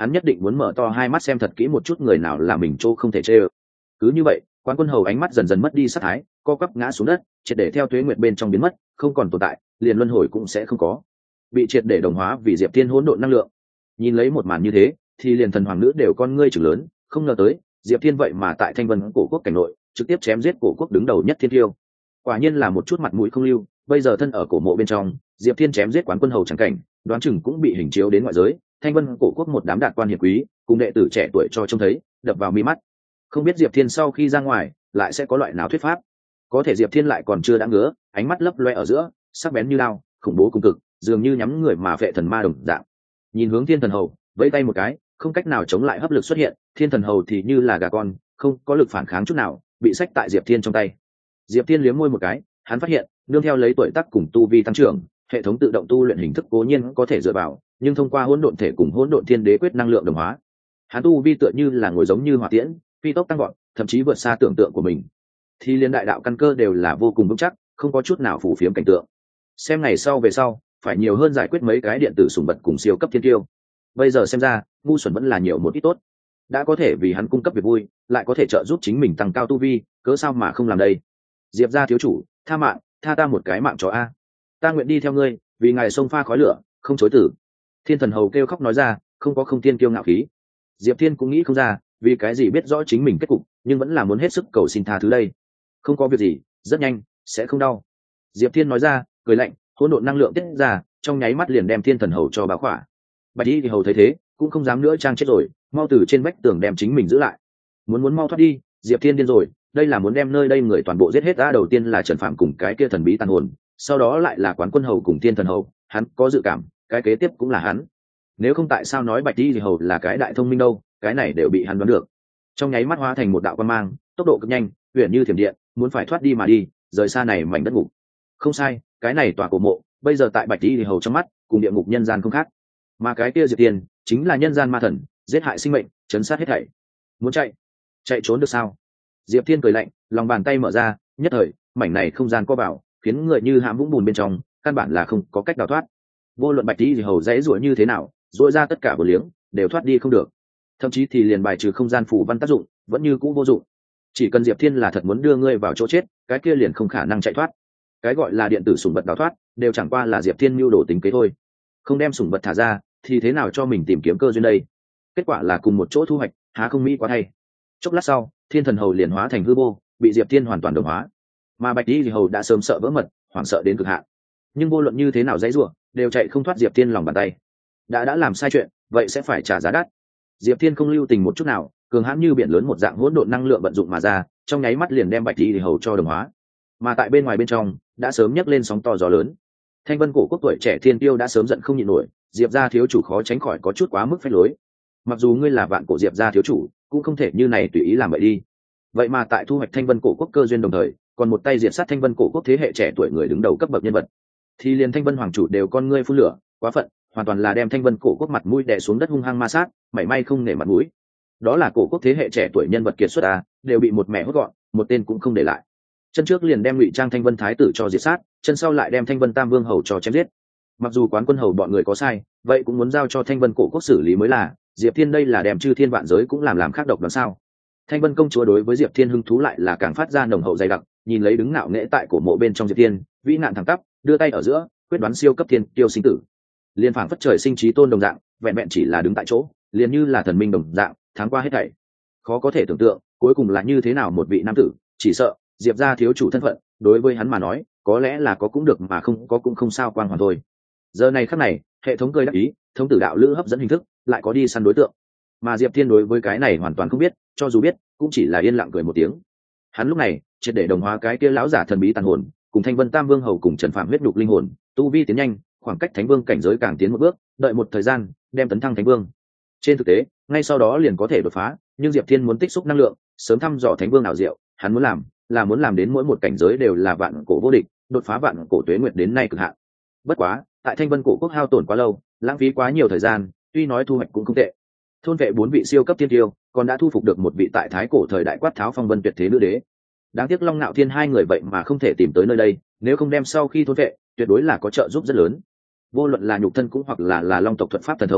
hắn nhất định muốn mở to hai mắt xem thật kỹ một chút người nào là mình chỗ không thể chê ơ. Cứ như vậy Quán Quân Hầu ánh mắt dần dần mất đi sắc thái, co quắp ngã xuống đất, triệt để theo tuế nguyệt bên trong biến mất, không còn tồn tại, liền luân hồi cũng sẽ không có, bị triệt để đồng hóa vì Diệp Thiên hỗn độn năng lượng. Nhìn lấy một màn như thế, thì liền thần hoàng nữ đều con ngươi chừng lớn, không ngờ tới Diệp Thiên vậy mà tại Thanh Vân cổ quốc cảnh nội trực tiếp chém giết cổ quốc đứng đầu nhất Thiên Tiêu. Quả nhiên là một chút mặt mũi không lưu, bây giờ thân ở cổ mộ bên trong, Diệp Thiên chém giết Quán Quân Hầu chẳng cảnh, đoán chừng cũng bị hình chiếu đến ngoại giới, Thanh Vân cổ quốc một đám đạt quan hiệp quý, cùng đệ tử trẻ tuổi cho trông thấy, đập vào mi mắt. Không biết Diệp Thiên sau khi ra ngoài lại sẽ có loại nào thuyết pháp. Có thể Diệp Thiên lại còn chưa đã ngứa, ánh mắt lấp loe ở giữa, sắc bén như lao, khủng bố cùng cực, dường như nhắm người mà vệ thần ma đồng dạng. Nhìn hướng Thiên Thần Hầu, vẫy tay một cái, không cách nào chống lại hấp lực xuất hiện, Thiên Thần Hầu thì như là gà con, không có lực phản kháng chút nào, bị xách tại Diệp Thiên trong tay. Diệp Thiên liếm môi một cái, hắn phát hiện, nương theo lấy tuổi tác cùng tu vi tăng trưởng, hệ thống tự động tu luyện hình thức cố nhiên có thể dựa vào, nhưng thông qua hỗn độn thể cùng hỗn độn thiên đế quyết năng lượng đồng hóa, hắn tu vi tựa như là ngồi giống như hỏa tiễn, phi tốc tăng gọn, thậm chí vượt xa tưởng tượng của mình. Thì liên đại đạo căn cơ đều là vô cùng vững chắc, không có chút nào phù phiếm cảnh tượng. Xem ngày sau về sau, phải nhiều hơn giải quyết mấy cái điện tử sủng vật cùng siêu cấp thiên tiêu. Bây giờ xem ra, ngu xuẩn vẫn là nhiều một ít tốt. Đã có thể vì hắn cung cấp việc vui, lại có thể trợ giúp chính mình tăng cao tu vi, cớ sao mà không làm đây? Diệp gia thiếu chủ, tha mạng, tha ta một cái mạng chó a. Ta nguyện đi theo ngươi, vì ngài sông pha khói lửa, không chối tử. Thiên Thần Hầu kêu khóc nói ra, không có không tiên kiêu ngạo khí. Diệp Thiên cũng nghĩ không ra, vì cái gì biết rõ chính mình kết cục, nhưng vẫn là muốn hết sức cầu xin tha thứ đây. Không có việc gì, rất nhanh, sẽ không đau. Diệp Thiên nói ra, cười lạnh, hỗn độn năng lượng tiết ra, trong nháy mắt liền đem Thiên Thần Hầu cho bá khỏa. Bạch Y thì hầu thấy thế, cũng không dám nữa trang chết rồi, mau từ trên vách tường đem chính mình giữ lại. Muốn mau thoát đi, Diệp Thiên điên rồi, đây là muốn đem nơi đây người toàn bộ giết hết. Đã đầu tiên là Trần Phạm cùng cái kia thần bí tàn hồn, sau đó lại là Quán Quân Hầu cùng Thiên Thần Hầu, hắn có dự cảm, cái kế tiếp cũng là hắn. Nếu không tại sao nói Bạch Y thì hầu là cái đại thông minh đâu, cái này đều bị hắn đoán được. Trong nháy mắt hóa thành một đạo quang mang, tốc độ cực nhanh, huyền như thiểm điện, muốn phải thoát đi mà đi, rời xa này mảnh đất ngục. Không sai, cái này tòa cổ mộ, bây giờ tại Bạch Y thì hầu trong mắt, cùng địa ngục nhân gian không khác. Mà cái kia Diệp Tiên, chính là nhân gian ma thần, giết hại sinh mệnh, chấn sát hết thảy. Muốn chạy trốn được sao? Diệp Thiên cười lạnh, lòng bàn tay mở ra, nhất thời, mảnh này không gian co vào, khiến người như hãm vũng bùn bên trong, căn bản là không có cách đào thoát. Vô luận Bạch Y thì hầu dãy rủa như thế nào, rũa ra tất cả bờ liếng, đều thoát đi không được. Thậm chí thì liền bài trừ không gian phù văn tác dụng, vẫn như cũ vô dụng. Chỉ cần Diệp Thiên là thật muốn đưa ngươi vào chỗ chết, cái kia liền không khả năng chạy thoát. Cái gọi là điện tử sủng vật đào thoát, đều chẳng qua là Diệp Thiên mưu đồ tính kế thôi. Không đem sủng vật thả ra, thì thế nào cho mình tìm kiếm cơ duyên đây? Kết quả là cùng một chỗ thu hoạch, há không mỹ quá thay. Chốc lát sau, Thiên Thần Hầu liền hóa thành hư vô, bị Diệp Thiên hoàn toàn đồng hóa. Mà Bạch Y thì hầu đã sớm sợ vỡ mật, hoảng sợ đến cực hạn. Nhưng vô luận như thế nào dãy rủa, đều chạy không thoát Diệp Thiên lòng bàn tay. Đã làm sai chuyện, vậy sẽ phải trả giá đắt. Diệp Thiên không lưu tình một chút nào, cường hãn như biển lớn một dạng hỗn độn năng lượng vận dụng mà ra, trong nháy mắt liền đem Bạch Y thì hầu cho đồng hóa. Mà tại bên ngoài bên trong, đã sớm nhấc lên sóng to gió lớn. Thanh Vân cổ quốc tuổi trẻ thiên tiêu đã sớm giận không nhịn nổi, Diệp gia thiếu chủ khó tránh khỏi có chút quá mức phách lối. Mặc dù ngươi là vạn cổ Diệp gia thiếu chủ, cũng không thể như này tùy ý làm vậy đi. Vậy mà tại thu hoạch Thanh Vân cổ quốc cơ duyên đồng thời, còn một tay diệt sát Thanh Vân cổ quốc thế hệ trẻ tuổi người đứng đầu cấp bậc nhân vật, thì liền Thanh Vân hoàng chủ đều con ngươi phun lửa, quá phận, hoàn toàn là đem Thanh Vân cổ quốc mặt mũi đè xuống đất hung hăng ma sát, mảy may không nể mặt mũi. Đó là cổ quốc thế hệ trẻ tuổi nhân vật kiệt xuất à, đều bị một mẹ hốt gọn, một tên cũng không để lại. Chân trước liền đem Ngụy Trang Thanh Vân thái tử cho diệt sát, chân sau lại đem Thanh Vân Tam Vương hầu cho chém giết. Mặc dù Quán Quân hầu bọn người có sai, vậy cũng muốn giao cho Thanh Vân cổ quốc xử lý mới là. Diệp Thiên đây là đem chư thiên vạn giới cũng làm khác độc đoán sao? Thanh Vân công chúa đối với Diệp Thiên hứng thú lại là càng phát ra nồng hậu dày đặc, nhìn lấy đứng ngạo nghễ tại cổ mộ bên trong Diệp Thiên, vĩ nạn thẳng tắp, đưa tay ở giữa, quyết đoán siêu cấp thiên tiêu sinh tử. Liên phảng phất trời sinh trí tôn đồng dạng, vẹn vẹn chỉ là đứng tại chỗ, liền như là thần minh đồng dạng, tháng qua hết thảy. Khó có thể tưởng tượng, cuối cùng là như thế nào một vị nam tử, chỉ sợ Diệp gia thiếu chủ thân phận, đối với hắn mà nói, có lẽ là có cũng được mà không có cũng không sao, quan hoàn thôi. Giờ này khắc này, hệ thống cười đáp ý, thống tử đạo lữ hấp dẫn hình thức, lại có đi săn đối tượng. Mà Diệp Thiên đối với cái này hoàn toàn không biết, cho dù biết, cũng chỉ là yên lặng cười một tiếng. Hắn lúc này, triệt để đồng hóa cái kia lão giả thần bí tàn hồn, cùng Thanh Vân Tam Vương hầu cùng Trần Phạm huyết nhục linh hồn, tu vi tiến nhanh, khoảng cách Thánh Vương cảnh giới càng tiến một bước, đợi một thời gian, đem tấn thăng Thánh Vương. Trên thực tế, ngay sau đó liền có thể đột phá, nhưng Diệp Thiên muốn tích xúc năng lượng, sớm thăm dò Thánh Vương ảo diệu, hắn muốn làm đến mỗi một cảnh giới đều là vạn cổ vô địch, đột phá vạn cổ tuế nguyệt đến nay cực hạn. Bất quá, tại Thanh Vân cổ quốc hao tổn quá lâu, lãng phí quá nhiều thời gian, tuy nói thu hoạch cũng không tệ. Thôn vệ 4 vị siêu cấp thiên tiêu, còn đã thu phục được một vị tại thái cổ thời đại quát tháo phong vân tuyệt thế nữ đế. Đáng tiếc Long Nạo Thiên hai người vậy mà không thể tìm tới nơi đây, nếu không đem sau khi thôn vệ, tuyệt đối là có trợ giúp rất lớn. Vô luận là nhục thân cũng hoặc là long tộc thuật pháp thần thông,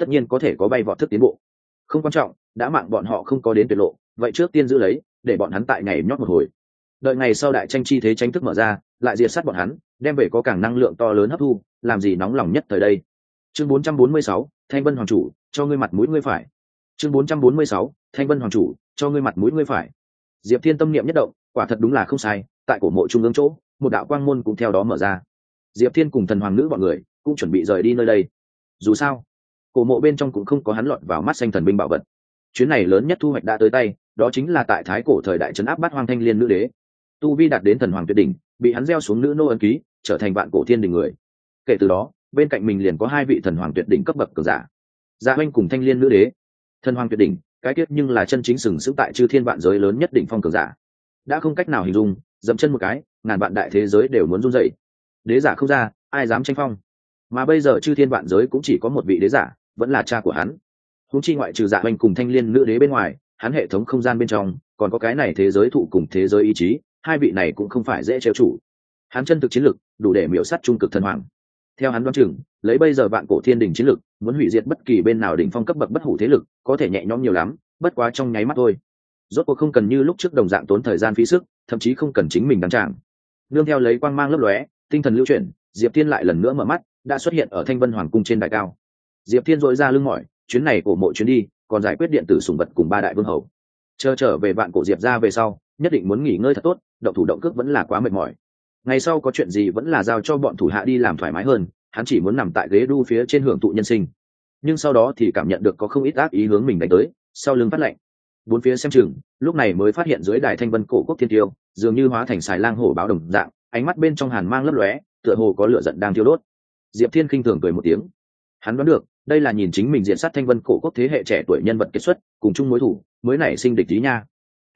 tất nhiên có thể có bay vọt thức tiến bộ. Không quan trọng, đã mạng bọn họ không có đến tuyệt lộ, vậy trước tiên giữ lấy, để bọn hắn tại ngày nhót một hồi. Đợi ngày sau đại tranh chi thế tranh thức mở ra, lại diệt sát bọn hắn, đem về có càng năng lượng to lớn hấp thu, làm gì nóng lòng nhất thời đây. Chương 446, Thanh Vân Hoàng chủ, cho ngươi mặt mũi ngươi phải. Chương 446, Thanh Vân Hoàng chủ, cho ngươi mặt mũi ngươi phải. Diệp Thiên tâm niệm nhất động, quả thật đúng là không sai, tại cổ mộ trung ương chỗ, một đạo quang môn cũng theo đó mở ra. Diệp Thiên cùng thần hoàng nữ bọn người cũng chuẩn bị rời đi nơi đây. Dù sao, cổ mộ bên trong cũng không có hắn lọt vào mắt xanh thần binh bảo vật. Chuyến này lớn nhất thu hoạch đã tới tay, đó chính là tại thái cổ thời đại trấn áp bát hoang thanh liên nữ đế. Tu vi đạt đến thần hoàng tuyệt đỉnh, bị hắn gieo xuống nữ nô ấn ký, trở thành vạn cổ thiên đình người. Kể từ đó, bên cạnh mình liền có hai vị thần hoàng tuyệt đỉnh cấp bậc cường giả. Dạ Hoành cùng thanh liên nữ đế. Thần hoàng tuyệt đỉnh, cái tiết nhưng là chân chính sừng sững tại chư thiên vạn giới lớn nhất đỉnh phong cường giả. Đã không cách nào hình dung, dậm chân một cái, ngàn vạn đại thế giới đều muốn run rẩy. Đế giả không ra, ai dám tranh phong. Mà bây giờ chư thiên vạn giới cũng chỉ có một vị đế giả, vẫn là cha của hắn. Huống chi ngoại trừ Dạ Hoành cùng thanh liên nữ đế bên ngoài, hắn hệ thống không gian bên trong còn có cái này thế giới thụ cùng thế giới ý chí, hai vị này cũng không phải dễ trêu chủ. Hắn chân thực chiến lực đủ để miểu sát trung cực thần hoàng. Theo hắn đoán chừng, lấy bây giờ vạn cổ thiên đình chiến lực, muốn hủy diệt bất kỳ bên nào đỉnh phong cấp bậc bất hủ thế lực, có thể nhẹ nhõm nhiều lắm, bất quá trong nháy mắt thôi. Rốt cuộc không cần như lúc trước đồng dạng tốn thời gian phí sức, thậm chí không cần chính mình đăng tràng. Nương theo lấy quang mang lấp lóe, tinh thần lưu chuyển, Diệp Thiên lại lần nữa mở mắt, đã xuất hiện ở Thanh Vân Hoàng cung trên đài cao. Diệp Thiên dội ra lưng mỏi, chuyến này cổ mộ chuyến đi, còn giải quyết điện tử sủng vật cùng ba đại vương hầu. Trở về vạn cổ Diệp gia về sau, nhất định muốn nghỉ ngơi thật tốt, động thủ động cước vẫn là quá mệt mỏi. Ngày sau có chuyện gì vẫn là giao cho bọn thủ hạ đi làm thoải mái hơn, hắn chỉ muốn nằm tại ghế đu phía trên hưởng thụ nhân sinh. Nhưng sau đó thì cảm nhận được có không ít ác ý hướng mình đánh tới, sau lưng phát lạnh. Bốn phía xem chừng, lúc này mới phát hiện dưới đài Thanh Vân cổ quốc thiên tiêu, dường như hóa thành xài lang hổ báo đồng dạng, ánh mắt bên trong hàn mang lấp lóe, tựa hồ có lửa giận đang thiêu đốt. Diệp Thiên khinh thường cười một tiếng. Hắn đoán được, đây là nhìn chính mình diện sát Thanh Vân cổ quốc thế hệ trẻ tuổi nhân vật kết xuất, cùng chung mối thủ, mới nảy sinh địch ý nha.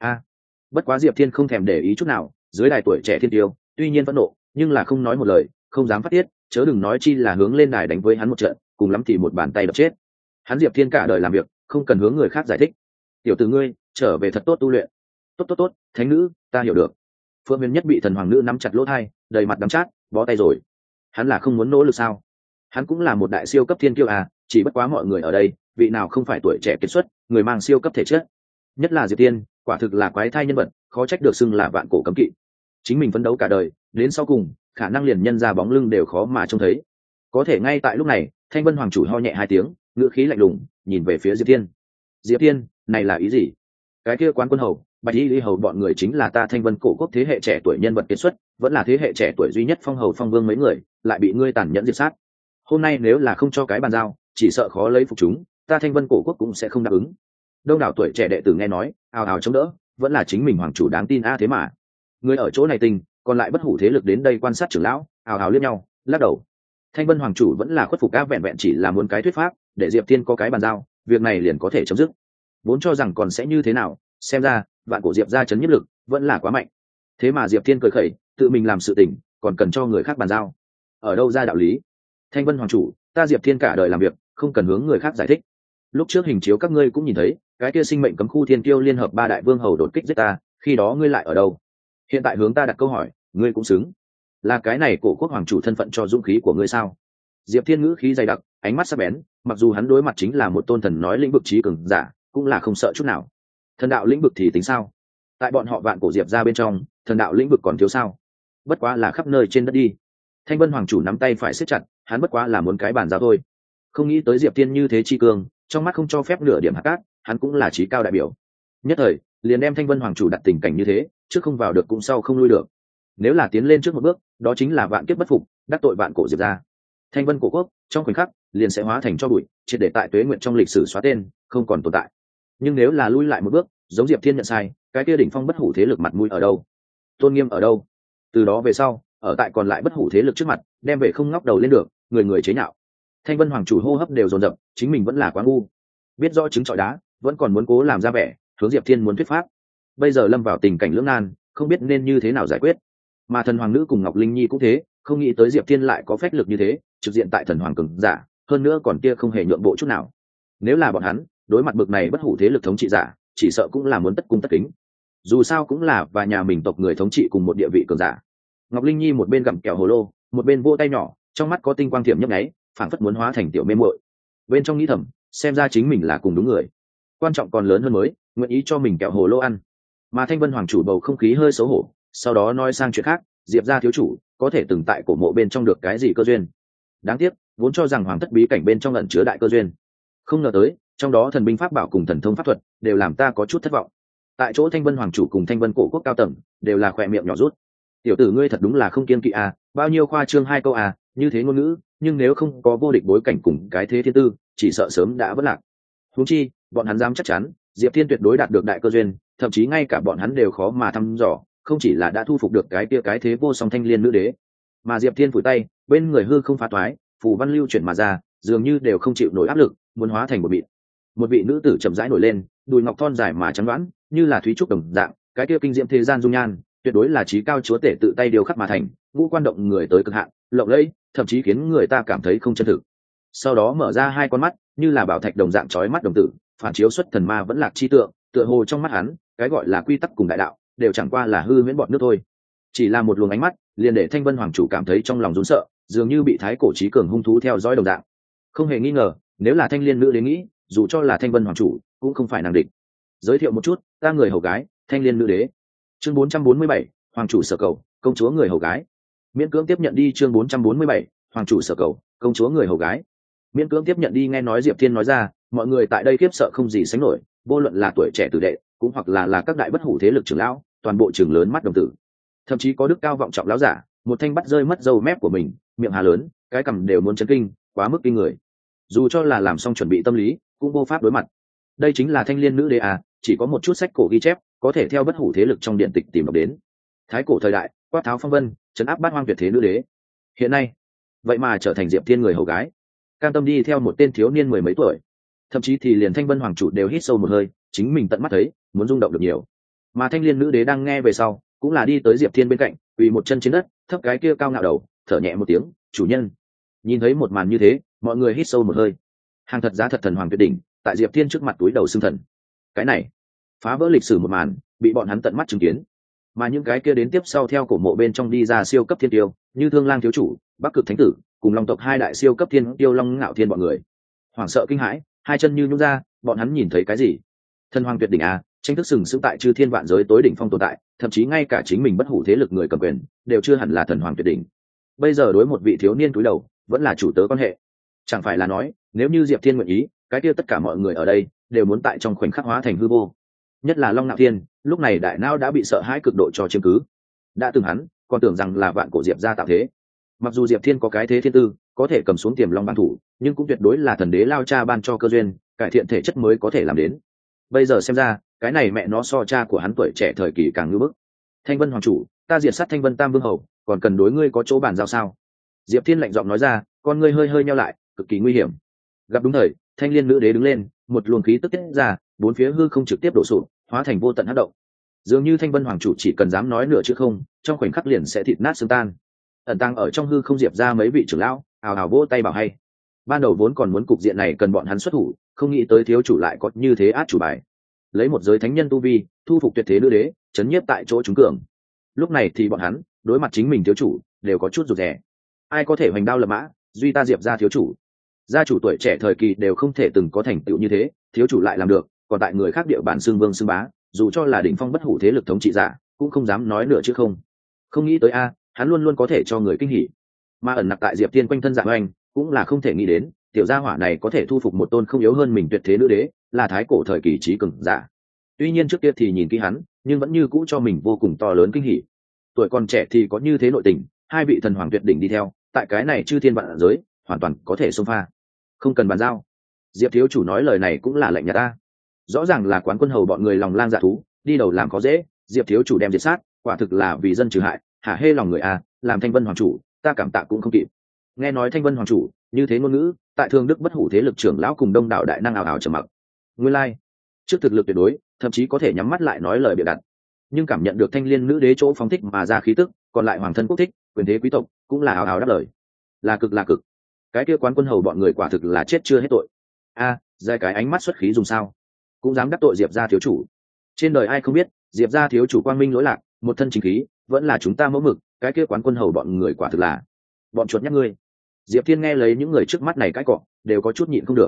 Bất quá Diệp Thiên không thèm để ý chút nào, dưới đài tuổi trẻ thiên tiêu, tuy nhiên phẫn nộ, nhưng là không nói một lời, không dám phát tiết, chớ đừng nói chi là hướng lên đài đánh với hắn một trận, cùng lắm thì một bàn tay đập chết. Hắn Diệp Thiên cả đời làm việc, không cần hướng người khác giải thích. Tiểu tử ngươi, trở về thật tốt tu luyện. Tốt, thánh nữ, ta hiểu được. Phượng Huyền Nhất bị thần hoàng nữ nắm chặt lỗ tai, đầy mặt đắng chát, bó tay rồi. Hắn là không muốn nỗ lực sao? Hắn cũng là một đại siêu cấp thiên kiêu à, chỉ bất quá mọi người ở đây, vị nào không phải tuổi trẻ kiệt xuất, người mang siêu cấp thể chất. Nhất là Diệp Thiên, quả thực là quái thai nhân vật, khó trách được xưng là vạn cổ cấm kỵ. Chính mình phấn đấu cả đời, đến sau cùng, khả năng liền nhân ra bóng lưng đều khó mà trông thấy. Có thể ngay tại lúc này, Thanh Vân Hoàng chủ ho nhẹ hai tiếng, ngữ khí lạnh lùng, nhìn về phía Diệp Thiên. Diệp Thiên, này là ý gì? Cái kia Quán Quân hầu, Bạch Y hầu bọn người chính là ta Thanh Vân cổ quốc thế hệ trẻ tuổi nhân vật kiệt xuất, vẫn là thế hệ trẻ tuổi duy nhất phong hầu phong vương mấy người, lại bị ngươi tàn nhẫn diệt sát. Hôm nay nếu là không cho cái bàn giao, chỉ sợ khó lấy phục chúng, ta Thanh Vân cổ quốc cũng sẽ không đáp ứng. Đông đảo tuổi trẻ đệ tử nghe nói, ào ào chống đỡ, vẫn là chính mình hoàng chủ đáng tin a thế mà. Người ở chỗ này tình, còn lại bất hủ thế lực đến đây quan sát trưởng lão, ào ào liếc nhau, lắc đầu. Thanh Vân hoàng chủ vẫn là khuất phục các vẹn vẹn chỉ là muốn cái thuyết pháp, để Diệp Thiên có cái bàn giao, việc này liền có thể chấm dứt. Vốn cho rằng còn sẽ như thế nào, xem ra vạn cổ Diệp gia chấn nhiếp lực vẫn là quá mạnh. Thế mà Diệp Thiên cười khẩy, tự mình làm sự tình, còn cần cho người khác bàn giao. Ở đâu ra đạo lý? Thanh Vân hoàng chủ, ta Diệp Thiên cả đời làm việc, không cần hướng người khác giải thích. Lúc trước hình chiếu các ngươi cũng nhìn thấy, cái kia sinh mệnh cấm khu thiên kiêu liên hợp ba đại vương hầu đột kích giết ta, khi đó ngươi lại ở đâu? Hiện tại hướng ta đặt câu hỏi, ngươi cũng xứng. Là cái này cổ quốc hoàng chủ thân phận cho dũng khí của ngươi sao? Diệp Thiên ngữ khí dày đặc, ánh mắt sắc bén, mặc dù hắn đối mặt chính là một tôn thần nói lĩnh vực trí cường giả, cũng là không sợ chút nào. Thần đạo lĩnh vực thì tính sao? Tại bọn họ vạn cổ Diệp ra bên trong, thần đạo lĩnh vực còn thiếu sao? Bất quá là khắp nơi trên đất đi. Thanh Vân hoàng chủ nắm tay phải siết chặt, hắn bất quá là muốn cái bàn giao thôi. Không nghĩ tới Diệp Thiên như thế chi cường, trong mắt không cho phép nửa điểm hạt cát, hắn cũng là trí cao đại biểu. Nhất thời, liền đem Thanh Vân hoàng chủ đặt tình cảnh như thế, trước không vào được cũng sau không lui được. Nếu là tiến lên trước một bước, đó chính là vạn kiếp bất phục, đắc tội vạn cổ Diệp ra. Thanh Vân cổ quốc, trong khoảnh khắc, liền sẽ hóa thành tro bụi, triệt để tại tuế nguyện trong lịch sử xóa tên, không còn tồn tại. Nhưng nếu là lui lại một bước, giống Diệp Thiên nhận sai, cái kia đỉnh phong bất hủ thế lực mặt mũi ở đâu? Tôn nghiêm ở đâu? Từ đó về sau, ở tại còn lại bất hủ thế lực trước mặt, đem về không ngóc đầu lên được, người người chế nhạo. Thanh Vân hoàng chủ hô hấp đều dồn dập, chính mình vẫn là quá ngu, biết rõ trứng trọi đá, vẫn còn muốn cố làm ra vẻ, hướng Diệp Thiên muốn thuyết pháp. Bây giờ lâm vào tình cảnh lưỡng nan, không biết nên như thế nào giải quyết. Mà thần hoàng nữ cùng Ngọc Linh Nhi cũng thế, không nghĩ tới Diệp Thiên lại có phách lực như thế, trực diện tại thần hoàng cường giả, hơn nữa còn kia không hề nhượng bộ chút nào. Nếu là bọn hắn, đối mặt bực này bất hủ thế lực thống trị giả, chỉ sợ cũng là muốn tất cung tất kính. Dù sao cũng là và nhà mình tộc người thống trị cùng một địa vị cường giả. Ngọc Linh Nhi một bên gặm kẹo hồ lô, một bên vỗ tay nhỏ, trong mắt có tinh quang thiểm nhấp nháy, phảng phất muốn hóa thành tiểu mê muội. Bên trong nghĩ thầm, xem ra chính mình là cùng đúng người. Quan trọng còn lớn hơn mới nguyện ý cho mình kẹo hồ lô ăn. Mà Thanh Vân Hoàng chủ bầu không khí hơi xấu hổ, sau đó nói sang chuyện khác. Diệp gia thiếu chủ có thể từng tại cổ mộ bên trong được cái gì cơ duyên? Đáng tiếc, vốn cho rằng hoàng thất bí cảnh bên trong ẩn chứa đại cơ duyên, không ngờ tới trong đó thần binh pháp bảo cùng thần thông pháp thuật đều làm ta có chút thất vọng. Tại chỗ Thanh Vân Hoàng chủ cùng Thanh Vân cổ quốc cao tầng đều là khỏe miệng nhỏ rút. Tiểu tử ngươi thật đúng là không kiên kỵ à, bao nhiêu khoa trương hai câu à, như thế ngôn ngữ, nhưng nếu không có vô địch bối cảnh cùng cái thế thiên tư, chỉ sợ sớm đã vất lạc. Huống chi, bọn hắn dám chắc chắn, Diệp Thiên tuyệt đối đạt được đại cơ duyên, thậm chí ngay cả bọn hắn đều khó mà thăm dò, không chỉ là đã thu phục được cái kia cái thế vô song thanh liên nữ đế, mà Diệp Thiên phủi tay, bên người hư không phá toái, phù văn lưu chuyển mà ra, dường như đều không chịu nổi áp lực, muốn hóa thành một mịn. Một vị nữ tử chậm rãi nổi lên, đùi ngọc thon dài mà trắng đoán, như là thúy trúc đồng dạng, cái kia kinh diễm thế gian dung nhan, tuyệt đối là trí cao chúa tể tự tay điều khắc mà thành, ngũ quan động người tới cực hạn, lộng lẫy, thậm chí khiến người ta cảm thấy không chân thực. Sau đó mở ra hai con mắt, như là bảo thạch đồng dạng chói mắt đồng tử, phản chiếu xuất thần ma vẫn lạc chi tượng, tựa hồ trong mắt hắn, cái gọi là quy tắc cùng đại đạo, đều chẳng qua là hư huyễn bọn nước thôi. Chỉ là một luồng ánh mắt, liền để Thanh Vân Hoàng chủ cảm thấy trong lòng run sợ, dường như bị thái cổ chí cường hung thú theo dõi đồng dạng. Không hề nghi ngờ, nếu là Thanh Liên nữ đế nghĩ, dù cho là Thanh Vân Hoàng chủ, cũng không phải nàng địch. Giới thiệu một chút, ta người hầu gái, Thanh Liên nữ đế. Chương 447, Hoàng chủ sở cầu, công chúa người hầu gái. Miễn cưỡng tiếp nhận đi. Chương 447, Hoàng chủ sở cầu, công chúa người hầu gái. Miễn cưỡng tiếp nhận đi. Nghe nói Diệp Thiên nói ra, mọi người tại đây khiếp sợ không gì sánh nổi, vô luận là tuổi trẻ tử đệ, cũng hoặc là các đại bất hủ thế lực trưởng lão, toàn bộ trường lớn mắt đồng tử. Thậm chí có đức cao vọng trọng lão giả, một thanh bắt rơi mất râu mép của mình, miệng hà lớn, cái cằm đều muốn chấn kinh, quá mức kinh người. Dù cho là làm xong chuẩn bị tâm lý, cũng vô pháp đối mặt. Đây chính là Thanh Liên nữ đế à, chỉ có một chút sách cổ ghi chép, có thể theo bất hủ thế lực trong điện tịch tìm đọc đến. Thái cổ thời đại, quát tháo phong vân, trấn áp bát hoang tuyệt thế nữ đế. Hiện nay, vậy mà trở thành Diệp Thiên người hầu gái, cam tâm đi theo một tên thiếu niên mười mấy tuổi. Thậm chí thì liền Thanh Vân Hoàng chủ đều hít sâu một hơi, chính mình tận mắt thấy, muốn rung động được nhiều. Mà Thanh Liên nữ đế đang nghe về sau, cũng là đi tới Diệp Thiên bên cạnh, quỳ một chân trên đất, thấp cái kia cao ngạo đầu, thở nhẹ một tiếng, chủ nhân. Nhìn thấy một màn như thế, mọi người hít sâu một hơi. Hàng thật giá thật thần hoàng tuyệt đỉnh, tại Diệp Thiên trước mặt túi đầu xưng thần. Cái này phá vỡ lịch sử một màn, bị bọn hắn tận mắt chứng kiến. Mà những cái kia đến tiếp sau theo cổ mộ bên trong đi ra siêu cấp thiên tiêu, như Thương Lang thiếu chủ, Bắc Cực thánh tử, cùng Long tộc hai đại siêu cấp thiên tiêu Long Ngạo Thiên bọn người, hoảng sợ kinh hãi, hai chân như nhũn ra. Bọn hắn nhìn thấy cái gì? Thần hoàng tuyệt đỉnh à, tranh thức sừng sững tại chư thiên vạn giới tối đỉnh phong tồn tại, thậm chí ngay cả chính mình bất hủ thế lực người cầm quyền đều chưa hẳn là thần hoàng tuyệt đỉnh. Bây giờ đối một vị thiếu niên cúi đầu, vẫn là chủ tớ quan hệ. Chẳng phải là nói, nếu như Diệp Thiên nguyện ý, cái kia tất cả mọi người ở đây đều muốn tại trong khoảnh khắc hóa thành hư vô. Nhất là Long Nạo Thiên, lúc này đại não đã bị sợ hãi cực độ cho chiếm cứ. Đã từng hắn còn tưởng rằng là vạn cổ Diệp gia tạo thế. Mặc dù Diệp Thiên có cái thế thiên tư, có thể cầm xuống Tiềm Long ban thủ, nhưng cũng tuyệt đối là thần đế lao cha ban cho cơ duyên, cải thiện thể chất mới có thể làm đến. Bây giờ xem ra, cái này mẹ nó so cha của hắn tuổi trẻ thời kỳ càng ngưỡng bức. Thanh Vân Hoàng chủ, ta diệt sát Thanh Vân Tam Vương hầu, còn cần đối ngươi có chỗ bàn giao sao? Diệp Thiên lạnh giọng nói ra, con ngươi hơi hơi nheo lại, cực kỳ nguy hiểm. Gặp đúng thời, Thanh Liên nữ đế đứng lên, một luồng khí tức tiết ra, bốn phía hư không trực tiếp đổ sụp, hóa thành vô tận hắc động. Dường như Thanh Vân Hoàng chủ chỉ cần dám nói nửa chữ không, trong khoảnh khắc liền sẽ thịt nát xương tan. Ẩn tàng ở trong hư không Diệp ra mấy vị trưởng lão, ào ào vỗ tay bảo hay. Ban đầu vốn còn muốn cục diện này cần bọn hắn xuất thủ, không nghĩ tới thiếu chủ lại có như thế át chủ bài. Lấy một giới thánh nhân tu vi, thu phục tuyệt thế nữ đế, chấn nhiếp tại chỗ chúng cường. Lúc này thì bọn hắn, đối mặt chính mình thiếu chủ, đều có chút rụt rè. Ai có thể hoành đao lập mã, duy ta Diệp ra thiếu chủ. Gia chủ tuổi trẻ thời kỳ đều không thể từng có thành tựu như thế, thiếu chủ lại làm được, còn tại người khác địa bàn xưng vương xưng bá, dù cho là đỉnh phong bất hủ thế lực thống trị giả, cũng không dám nói nửa chứ không. Không nghĩ tới a, hắn luôn luôn có thể cho người kinh hỉ. Mà ẩn nặc tại Diệp Thiên quanh thân Dạ Oanh, cũng là không thể nghĩ đến, tiểu gia hỏa này có thể thu phục một tôn không yếu hơn mình tuyệt thế nữ đế, là thái cổ thời kỳ trí cường giả. Tuy nhiên trước kia thì nhìn kỹ hắn, nhưng vẫn như cũ cho mình vô cùng to lớn kinh hỉ. Tuổi còn trẻ thì có như thế nội tình, hai vị thần hoàng tuyệt đỉnh đi theo, tại cái này chư thiên vạn giới, hoàn toàn có thể xông pha. Không cần bàn giao. Diệp thiếu chủ nói lời này cũng là lạnh nhạt ta. Rõ ràng là quán quân hầu bọn người lòng lang dạ thú, đi đầu làm khó dễ, Diệp thiếu chủ đem diệt sát, quả thực là vì dân trừ hại, hả hê lòng người a, làm Thanh Vân hoàng chủ, ta cảm tạ cũng không kịp. Nghe nói Thanh Vân hoàng chủ, như thế ngôn ngữ, tại Thương Đức bất hủ thế lực trưởng lão cùng đông đảo đại năng ảo ảo trầm mặc. Nguyên lai, trước thực lực tuyệt đối, thậm chí có thể nhắm mắt lại nói lời bịa đặt. Nhưng cảm nhận được Thanh Liên nữ đế chỗ phóng thích mà ra khí tức, còn lại hoàng thân quốc thích, quyền thế quý tộc, cũng là ảo ảo đáp lời. Là cực là cực. Cái kia quán quân hầu bọn người quả thực là chết chưa hết tội. A, dài cái ánh mắt xuất khí dùng sao? Cũng dám đắc tội Diệp gia thiếu chủ. Trên đời ai không biết, Diệp gia thiếu chủ quang minh lỗi lạc, một thân chính khí, vẫn là chúng ta mẫu mực, cái kia quán quân hầu bọn người quả thực là bọn chuột nhắt ngươi. Diệp Thiên nghe lấy những người trước mắt này cãi cọ, đều có chút nhịn không được.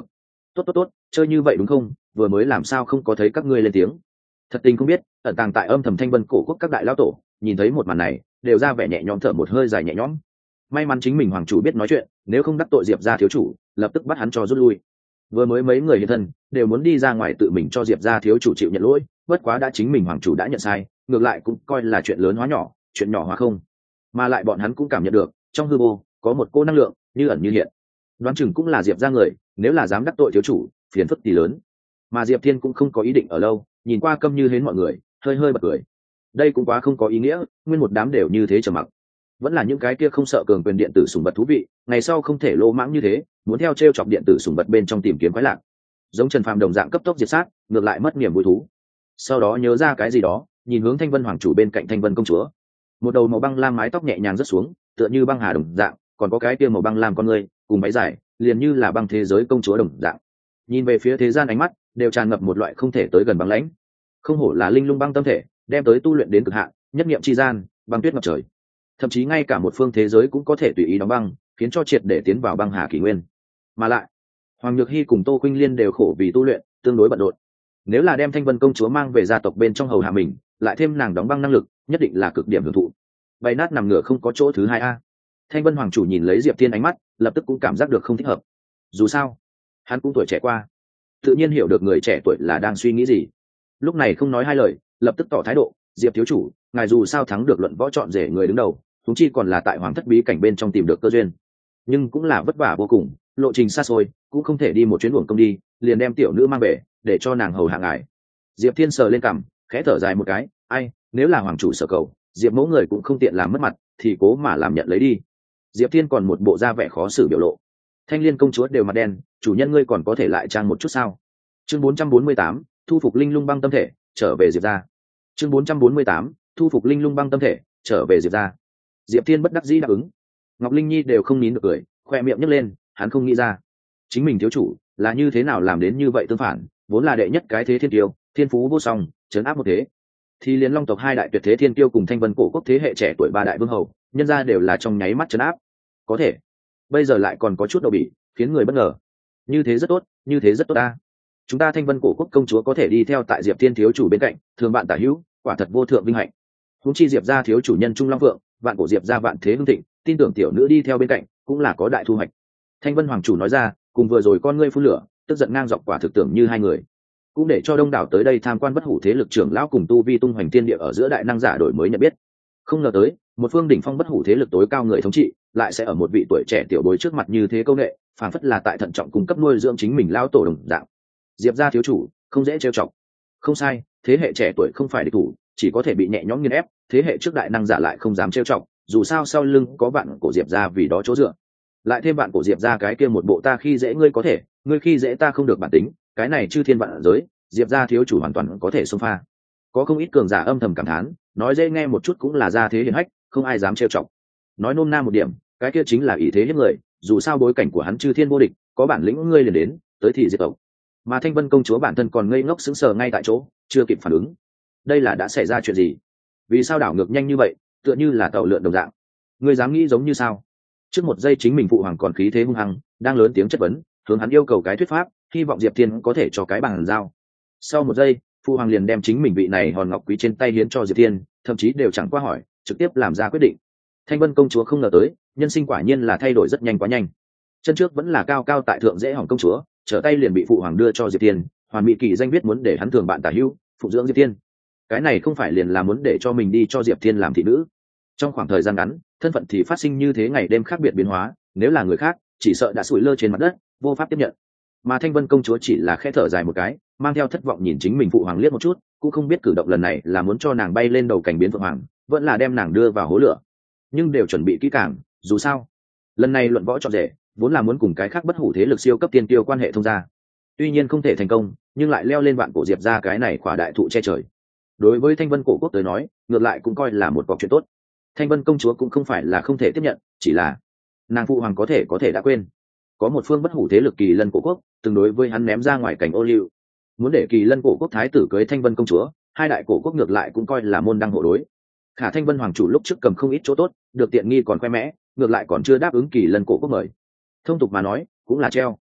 Tốt tốt tốt, chơi như vậy đúng không? Vừa mới làm sao không có thấy các ngươi lên tiếng. Thật tình không biết, ẩn tàng tại âm thầm Thanh Vân cổ quốc các đại lão tổ nhìn thấy một màn này đều ra vẻ nhẹ nhõm, thở một hơi dài nhẹ nhõm. May mắn chính mình hoàng chủ biết nói chuyện, nếu không đắc tội Diệp gia thiếu chủ lập tức bắt hắn cho rút lui. Vừa mới mấy người hiện thân đều muốn đi ra ngoài tự mình cho Diệp gia thiếu chủ chịu nhận lỗi, bất quá đã chính mình hoàng chủ đã nhận sai, ngược lại cũng coi là chuyện lớn hóa nhỏ, chuyện nhỏ hóa không. Mà lại bọn hắn cũng cảm nhận được trong hư vô có một cô năng lượng như ẩn như hiện, đoán chừng cũng là Diệp gia người, nếu là dám đắc tội thiếu chủ phiền phức thì lớn. Mà Diệp Thiên cũng không có ý định ở lâu, nhìn qua câm như hến mọi người hơi hơi bật cười. Đây cũng quá không có ý nghĩa, nguyên một đám đều như thế trầm mặc. Vẫn là những cái kia không sợ cường quyền điện tử sùng vật thú vị, ngày sau không thể lô mãng như thế, muốn theo treo chọc điện tử sùng vật bên trong tìm kiếm quái lạc, giống Trần Phàm đồng dạng cấp tốc diệt sát, ngược lại mất niềm vui thú. Sau đó nhớ ra cái gì đó, nhìn hướng Thanh Vân hoàng chủ bên cạnh Thanh Vân công chúa, một đầu màu băng lam mái tóc nhẹ nhàng rớt xuống, tựa như băng hà đồng dạng, còn có cái kia màu băng lam con người cùng váy dài, liền như là băng thế giới công chúa đồng dạng. Nhìn về phía thế gian ánh mắt đều tràn ngập một loại không thể tới gần băng lãnh. Không hổ là linh lung băng tâm thể, đem tới tu luyện đến cực hạn, nhất niệm chi gian, băng tuyết ngập trời. Thậm chí ngay cả một phương thế giới cũng có thể tùy ý đóng băng, khiến cho triệt để tiến vào băng hà kỷ nguyên. Mà lại, Hoàng Nhược Hy cùng Tô Khuynh Liên đều khổ vì tu luyện, tương đối bận rộn. Nếu là đem Thanh Vân công chúa mang về gia tộc bên trong hầu hạ mình, lại thêm nàng đóng băng năng lực, nhất định là cực điểm hưởng thụ. Bay nát nằm ngửa không có chỗ thứ hai a. Thanh Vân hoàng chủ nhìn lấy Diệp Thiên ánh mắt, lập tức cũng cảm giác được không thích hợp. Dù sao, hắn cũng tuổi trẻ qua, tự nhiên hiểu được người trẻ tuổi là đang suy nghĩ gì. Lúc này không nói hai lời, lập tức tỏ thái độ, Diệp thiếu chủ, ngài dù sao thắng được luận võ chọn rể người đứng đầu, chúng chi còn là tại hoàng thất bí cảnh bên trong tìm được cơ duyên, nhưng cũng là vất vả vô cùng, lộ trình xa xôi, cũng không thể đi một chuyến uổng công đi, liền đem tiểu nữ mang về để cho nàng hầu hạ ngài. Diệp Thiên sờ lên cằm, khẽ thở dài một cái, ai, nếu là hoàng chủ sở cầu, Diệp mẫu người cũng không tiện làm mất mặt, thì cố mà làm nhận lấy đi. Diệp Thiên còn một bộ da vẻ khó xử biểu lộ. Thanh Liên công chúa đều mặt đen, chủ nhân ngươi còn có thể lại trang một chút sao? Chương 448, thu phục linh lung băng tâm thể, trở về Diệp gia. Chương 448, thu phục linh lung băng tâm thể, trở về Diệp gia. Diệp Thiên bất đắc dĩ đáp ứng. Ngọc Linh Nhi đều không nín được cười, khoe miệng nhếch lên, hắn không nghĩ ra, chính mình thiếu chủ là như thế nào làm đến như vậy tương phản, vốn là đệ nhất cái thế thiên tiêu, thiên phú vô song, trấn áp một thế. Thì liền Long tộc hai đại tuyệt thế thiên tiêu cùng Thanh Vân cổ quốc thế hệ trẻ tuổi ba đại vương hầu, nhân ra đều là trong nháy mắt trấn áp. Có thể, bây giờ lại còn có chút đầu bỉ, khiến người bất ngờ. Như thế rất tốt, như thế rất tốt ta. Chúng ta Thanh Vân cổ quốc công chúa có thể đi theo tại Diệp Thiên thiếu chủ bên cạnh, thường bạn tả hữu, quả thật vô thượng vinh hạnh. Huống chi Diệp gia thiếu chủ nhân trung long vượng, vạn cổ Diệp gia vạn thế hưng thịnh, tin tưởng tiểu nữ đi theo bên cạnh cũng là có đại thu hoạch. Thanh Vân hoàng chủ nói ra, cùng vừa rồi con ngươi phun lửa, tức giận ngang dọc quả thực tưởng như hai người. Cũng để cho đông đảo tới đây tham quan bất hủ thế lực trưởng lão cùng tu vi tung hoành thiên địa ở giữa đại năng giả đổi mới nhận biết. Không ngờ tới, một phương đỉnh phong bất hủ thế lực tối cao người thống trị, lại sẽ ở một vị tuổi trẻ tiểu bối trước mặt như thế câu nệ, phản phất là tại thận trọng cung cấp nuôi dưỡng chính mình lao tổ đồng dạng. Diệp gia thiếu chủ không dễ trêu chọc. Không sai, thế hệ trẻ tuổi không phải địch thủ, chỉ có thể bị nhẹ nhõm nghiền ép, thế hệ trước đại năng giả lại không dám trêu chọc, dù sao sau lưng có bạn cổ Diệp gia vì đó chỗ dựa. Lại thêm bạn cổ Diệp gia cái kia một bộ ta khi dễ ngươi có thể, ngươi khi dễ ta không được bản tính, cái này chư thiên vạn giới, Diệp gia thiếu chủ hoàn toàn có thể xông pha. Có không ít cường giả âm thầm cảm thán, nói dễ nghe một chút cũng là gia thế hiển hách, không ai dám trêu chọc. Nói nôm na một điểm, cái kia chính là ý thế hiếp người, dù sao bối cảnh của hắn chư thiên vô địch, có bản lĩnh ngươi liền đến, tới thì diệt tộc. Mà Thanh Vân công chúa bản thân còn ngây ngốc sững sờ ngay tại chỗ, chưa kịp phản ứng. Đây là đã xảy ra chuyện gì? Vì sao đảo ngược nhanh như vậy, tựa như là tàu lượn đồng dạng? Ngươi dám nghĩ giống như sao? Trước một giây chính mình phụ hoàng còn khí thế hung hăng, đang lớn tiếng chất vấn, hướng hắn yêu cầu cái thuyết pháp, hy vọng Diệp Thiên có thể cho cái bằng giao. Sau một giây, phụ hoàng liền đem chính mình vị này hòn ngọc quý trên tay hiến cho Diệp Thiên, thậm chí đều chẳng qua hỏi, trực tiếp làm ra quyết định. Thanh Vân công chúa không ngờ tới, nhân sinh quả nhiên là thay đổi rất nhanh quá nhanh. Chân trước vẫn là cao cao tại thượng dễ hỏng công chúa, trở tay liền bị phụ hoàng đưa cho Diệp Thiên, hoàn mỹ kỳ danh viết muốn để hắn thường bạn tả hữu, phụ dưỡng Diệp Thiên. Cái này không phải liền là muốn để cho mình đi cho Diệp Thiên làm thị nữ. Trong khoảng thời gian ngắn, thân phận thì phát sinh như thế ngày đêm khác biệt biến hóa, nếu là người khác, chỉ sợ đã sủi lơ trên mặt đất, vô pháp tiếp nhận. Mà Thanh Vân công chúa chỉ là khẽ thở dài một cái, mang theo thất vọng nhìn chính mình phụ hoàng liếc một chút, cũng không biết cử động lần này là muốn cho nàng bay lên đầu cảnh biến phượng hoàng, vẫn là đem nàng đưa vào hố lửa. Nhưng đều chuẩn bị kỹ càng, dù sao, lần này luận võ chọn rể, vốn là muốn cùng cái khác bất hủ thế lực siêu cấp tiên tiêu quan hệ thông gia. Tuy nhiên không thể thành công, nhưng lại leo lên vạn cổ Diệp ra cái này khỏa đại thụ che trời. Đối với Thanh Vân cổ quốc tới nói, ngược lại cũng coi là một cọc chuyện tốt. Thanh Vân công chúa cũng không phải là không thể tiếp nhận, chỉ là nàng phụ hoàng có thể đã quên, có một phương bất hủ thế lực Kỳ Lân cổ quốc từng đối với hắn ném ra ngoài cảnh ô liu, muốn để Kỳ Lân cổ quốc thái tử cưới Thanh Vân công chúa, hai đại cổ quốc ngược lại cũng coi là môn đăng hộ đối. Khả Thanh Vân hoàng chủ lúc trước cầm không ít chỗ tốt, được tiện nghi còn khoe mẽ, ngược lại còn chưa đáp ứng Kỳ Lân cổ quốc mời. Thông tục mà nói, cũng là treo.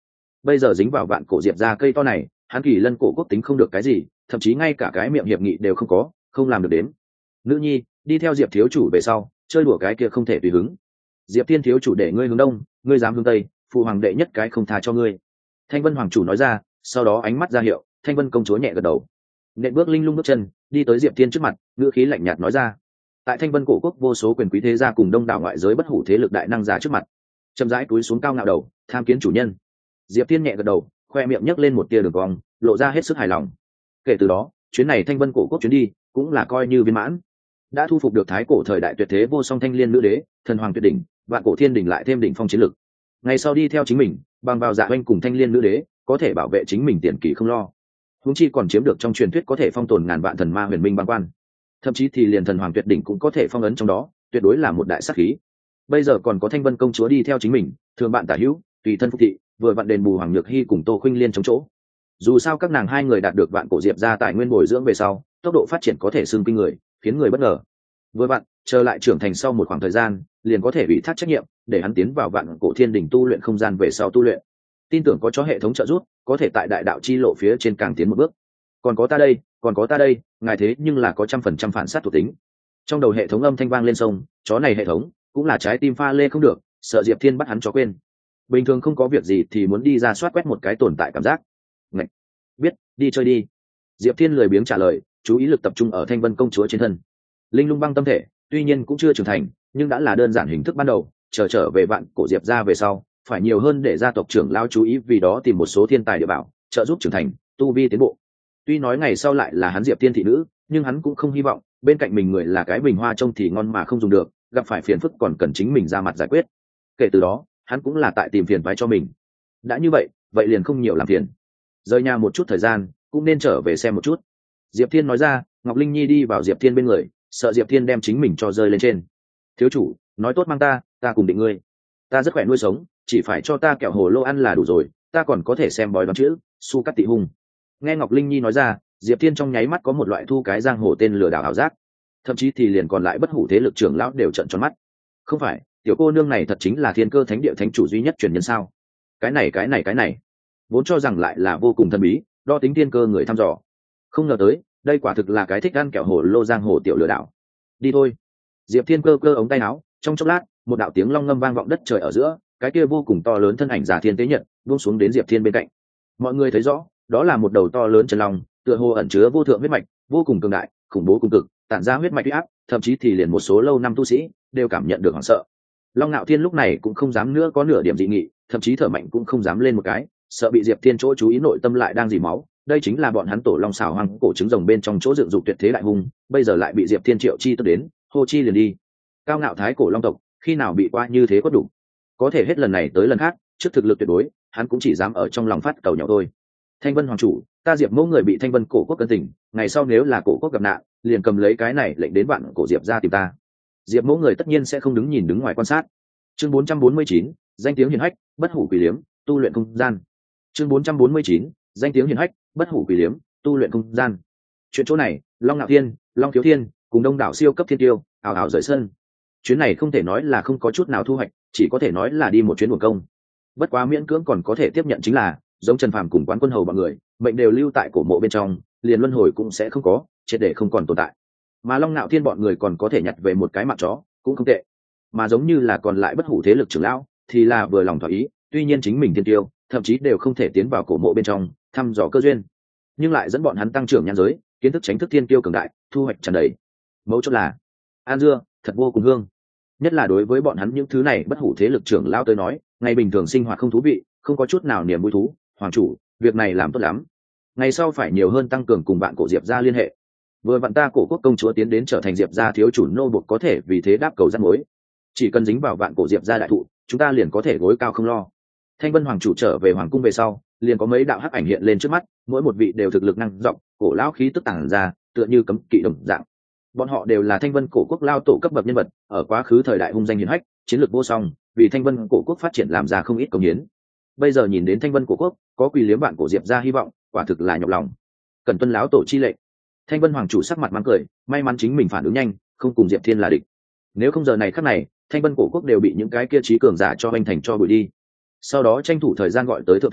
bây giờ dính vào vạn cổ diệp ra cây to này, hắn Kỳ Lân cổ quốc tính không được cái gì, thậm chí ngay cả cái miệng hiệp nghị đều không có, không làm được đến. Nữ nhi, đi theo Diệp thiếu chủ về sau, chơi đùa cái kia không thể tùy hứng. Diệp Thiên thiếu chủ để ngươi hướng đông, ngươi dám hướng tây, phụ hoàng đệ nhất cái không tha cho ngươi. Thanh Vân hoàng chủ nói ra, sau đó ánh mắt ra hiệu, Thanh Vân công chúa nhẹ gật đầu, nện bước linh lung bước chân đi tới Diệp Thiên trước mặt, ngữ khí lạnh nhạt nói ra. Tại Thanh Vân cổ quốc vô số quyền quý thế gia cùng đông đảo ngoại giới bất hủ thế lực đại năng giả trước mặt, chậm rãi cúi xuống cao ngạo đầu, tham kiến chủ nhân. Diệp Thiên nhẹ gật đầu, khoe miệng nhấc lên một tia đường cong, lộ ra hết sức hài lòng. Kể từ đó, chuyến này Thanh Vân cổ quốc chuyến đi cũng là coi như viên mãn, đã thu phục được thái cổ thời đại tuyệt thế vô song thanh liên nữ đế, thần hoàng tuyệt đỉnh, vạn cổ thiên đỉnh lại thêm đỉnh phong chiến lực. Ngày sau đi theo chính mình, bằng vào dạ oanh cùng thanh liên nữ đế, có thể bảo vệ chính mình tiền kỳ không lo. Huống chi còn chiếm được trong truyền thuyết có thể phong tồn ngàn vạn thần ma huyền minh băng quan, thậm chí thì liền thần hoàng tuyệt đỉnh cũng có thể phong ấn trong đó, tuyệt đối là một đại sát khí. Bây giờ còn có Thanh Vân công chúa đi theo chính mình, thường bạn tả hữu, tùy thân phục thị, vừa vặn đền bù Hoàng Nhược Hy cùng Tô Khuynh Liên chống chỗ. Dù sao các nàng hai người đạt được vạn cổ diệp ra tài nguyên bồi dưỡng về sau, tốc độ phát triển có thể xưng kinh người, khiến người bất ngờ. Vừa vặn, chờ lại trưởng thành sau một khoảng thời gian, liền có thể ủy thác trách nhiệm, để hắn tiến vào vạn cổ thiên đỉnh tu luyện không gian về sau tu luyện. Tin tưởng có cho hệ thống trợ giúp, có thể tại đại đạo chi lộ phía trên càng tiến một bước. Còn có ta đây, ngài thế nhưng là có 100% phản sát thuộc tính. Trong đầu hệ thống âm thanh vang lên sông, chó này hệ thống cũng là trái tim pha lê không được, sợ Diệp Thiên bắt hắn cho quên. Bình thường không có việc gì thì muốn đi ra soát quét một cái tồn tại cảm giác. Ngạch, biết, đi chơi đi. Diệp Thiên lười biếng trả lời, chú ý lực tập trung ở Thanh Vân công chúa trên thân. Linh lung băng tâm thể, tuy nhiên cũng chưa trưởng thành, nhưng đã là đơn giản hình thức ban đầu, trở về vạn cổ diệp ra về sau, phải nhiều hơn để gia tộc trưởng lao chú ý, vì đó tìm một số thiên tài địa bảo, trợ giúp trưởng thành, tu vi tiến bộ. Tuy nói ngày sau lại là hắn Diệp Thiên thị nữ, nhưng hắn cũng không hy vọng bên cạnh mình người là cái bình hoa trông thì ngon mà không dùng được, gặp phải phiền phức còn cần chính mình ra mặt giải quyết. Kể từ đó, hắn cũng là tại tìm phiền toái cho mình. Đã như vậy, vậy liền không nhiều làm phiền. Rời nhà một chút thời gian, cũng nên trở về xem một chút. Diệp Thiên nói ra, Ngọc Linh Nhi đi vào Diệp Thiên bên người, sợ Diệp Thiên đem chính mình cho rơi lên trên. Thiếu chủ, nói tốt mang ta cùng định ngươi. Ta rất khỏe nuôi sống, chỉ phải cho ta kẹo hồ lô ăn là đủ rồi, ta còn có thể xem bói đoán chữ, su cắt tị hung. Nghe Ngọc Linh Nhi nói ra, Diệp Thiên trong nháy mắt có một loại thu cái giang hồ tên lừa đảo ảo giác, thậm chí thì liền còn lại bất hủ thế lực trưởng lão đều trợn tròn mắt. Không phải, tiểu cô nương này thật chính là Thiên Cơ Thánh Địa thánh chủ duy nhất truyền nhân sao? Cái này, vốn cho rằng lại là vô cùng thần bí, đo tính thiên cơ người thăm dò. Không ngờ tới, đây quả thực là cái thích ăn kẹo hồ lô giang hồ tiểu lừa đảo. Đi thôi. Diệp Thiên cơ ống tay áo, trong chốc lát, một đạo tiếng long ngâm vang vọng đất trời ở giữa, cái kia vô cùng to lớn thân ảnh giả thiên tế nhật buông xuống đến Diệp Thiên bên cạnh. Mọi người thấy rõ, đó là một đầu to lớn chân long, tựa hồ ẩn chứa vô thượng huyết mạch, vô cùng cường đại, khủng bố cùng cực, tản ra huyết mạch uy áp, thậm chí thì liền một số lâu năm tu sĩ đều cảm nhận được hoảng sợ. Long Nạo Thiên lúc này cũng không dám nữa có nửa điểm dị nghị, thậm chí thở mạnh cũng không dám lên một cái, sợ bị Diệp Thiên chỗ chú ý nội tâm lại đang dì máu. Đây chính là bọn hắn tổ long xảo hoang cổ trứng rồng bên trong chỗ dựng dục tuyệt thế đại hung, bây giờ lại bị Diệp Thiên triệu chi tức đến, hô chi liền đi. Cao ngạo thái cổ long tộc, khi nào bị qua như thế có đủ? Có thể hết lần này tới lần khác, trước thực lực tuyệt đối, hắn cũng chỉ dám ở trong lòng phát cầu nhau thôi. Thanh Vân hoàng chủ, ta Diệp mẫu người bị Thanh Vân cổ quốc cân tình, ngày sau nếu là cổ quốc gặp nạn, liền cầm lấy cái này lệnh đến bạn cổ Diệp ra tìm ta. Diệp mẫu người tất nhiên sẽ không đứng nhìn đứng ngoài quan sát. Chương 449, danh tiếng hiển hách, bất hủ quỷ liếm, tu luyện không gian. Chương 449, danh tiếng hiển hách, bất hủ quỷ liếm, tu luyện không gian. Chuyện chỗ này, Long Nạo Thiên, Long Thiếu Thiên, cùng đông đảo siêu cấp thiên tiêu, ảo ảo rời sân. Chuyến này không thể nói là không có chút nào thu hoạch, chỉ có thể nói là đi một chuyến uổng công. Bất quá miễn cưỡng còn có thể tiếp nhận chính là, giống Trần Phàm cùng Quán Quân Hầu bọn người, mệnh đều lưu tại cổ mộ bên trong, liền luân hồi cũng sẽ không có, triệt để không còn tồn tại. Mà Long Nạo Thiên bọn người còn có thể nhặt về một cái mạng chó, cũng không tệ. Mà giống như là còn lại bất hủ thế lực trưởng lão, thì là vừa lòng thỏa ý, tuy nhiên chính mình thiên tiêu, thậm chí đều không thể tiến vào cổ mộ bên trong thăm dò cơ duyên, nhưng lại dẫn bọn hắn tăng trưởng nhan giới, kiến thức tránh thức thiên tiêu cường đại, thu hoạch tràn đầy. Mấu chốt là an dưa thật vô cùng hương, nhất là đối với bọn hắn những thứ này bất hủ thế lực trưởng lão tới nói, ngày bình thường sinh hoạt không thú vị, không có chút nào niềm vui thú. Hoàng chủ, việc này làm tốt lắm, ngày sau phải nhiều hơn tăng cường cùng bạn cổ Diệp gia liên hệ. Vừa vặn ta cổ quốc công chúa tiến đến trở thành Diệp gia thiếu chủ nô buộc, có thể vì thế đáp cầu rắc mối, chỉ cần dính vào vạn cổ Diệp gia đại thụ, chúng ta liền có thể gối cao không lo. Thanh Vân hoàng chủ trở về hoàng cung về sau, liền có mấy đạo hắc ảnh hiện lên trước mắt, mỗi một vị đều thực lực năng rộng, cổ lão khí tức tàng ra, tựa như cấm kỵ đồng dạng. Bọn họ đều là Thanh Vân cổ quốc lao tổ cấp bậc nhân vật, ở quá khứ thời đại hung danh hiển hách, chiến lược vô song, vì Thanh Vân cổ quốc phát triển làm ra không ít công hiến. Bây giờ nhìn đến Thanh Vân cổ quốc có quỳ liếm bạn cổ Diệp gia hy vọng, quả thực là nhọc lòng. Cần tuân lão tổ chi lệnh. Thanh Vân hoàng chủ sắc mặt mang cười, may mắn chính mình phản ứng nhanh, không cùng Diệp Thiên là địch. Nếu không giờ này khắc này, Thanh Vân cổ quốc đều bị những cái kia trí cường giả cho anh thành cho bụi đi. Sau đó tranh thủ thời gian gọi tới thượng thư,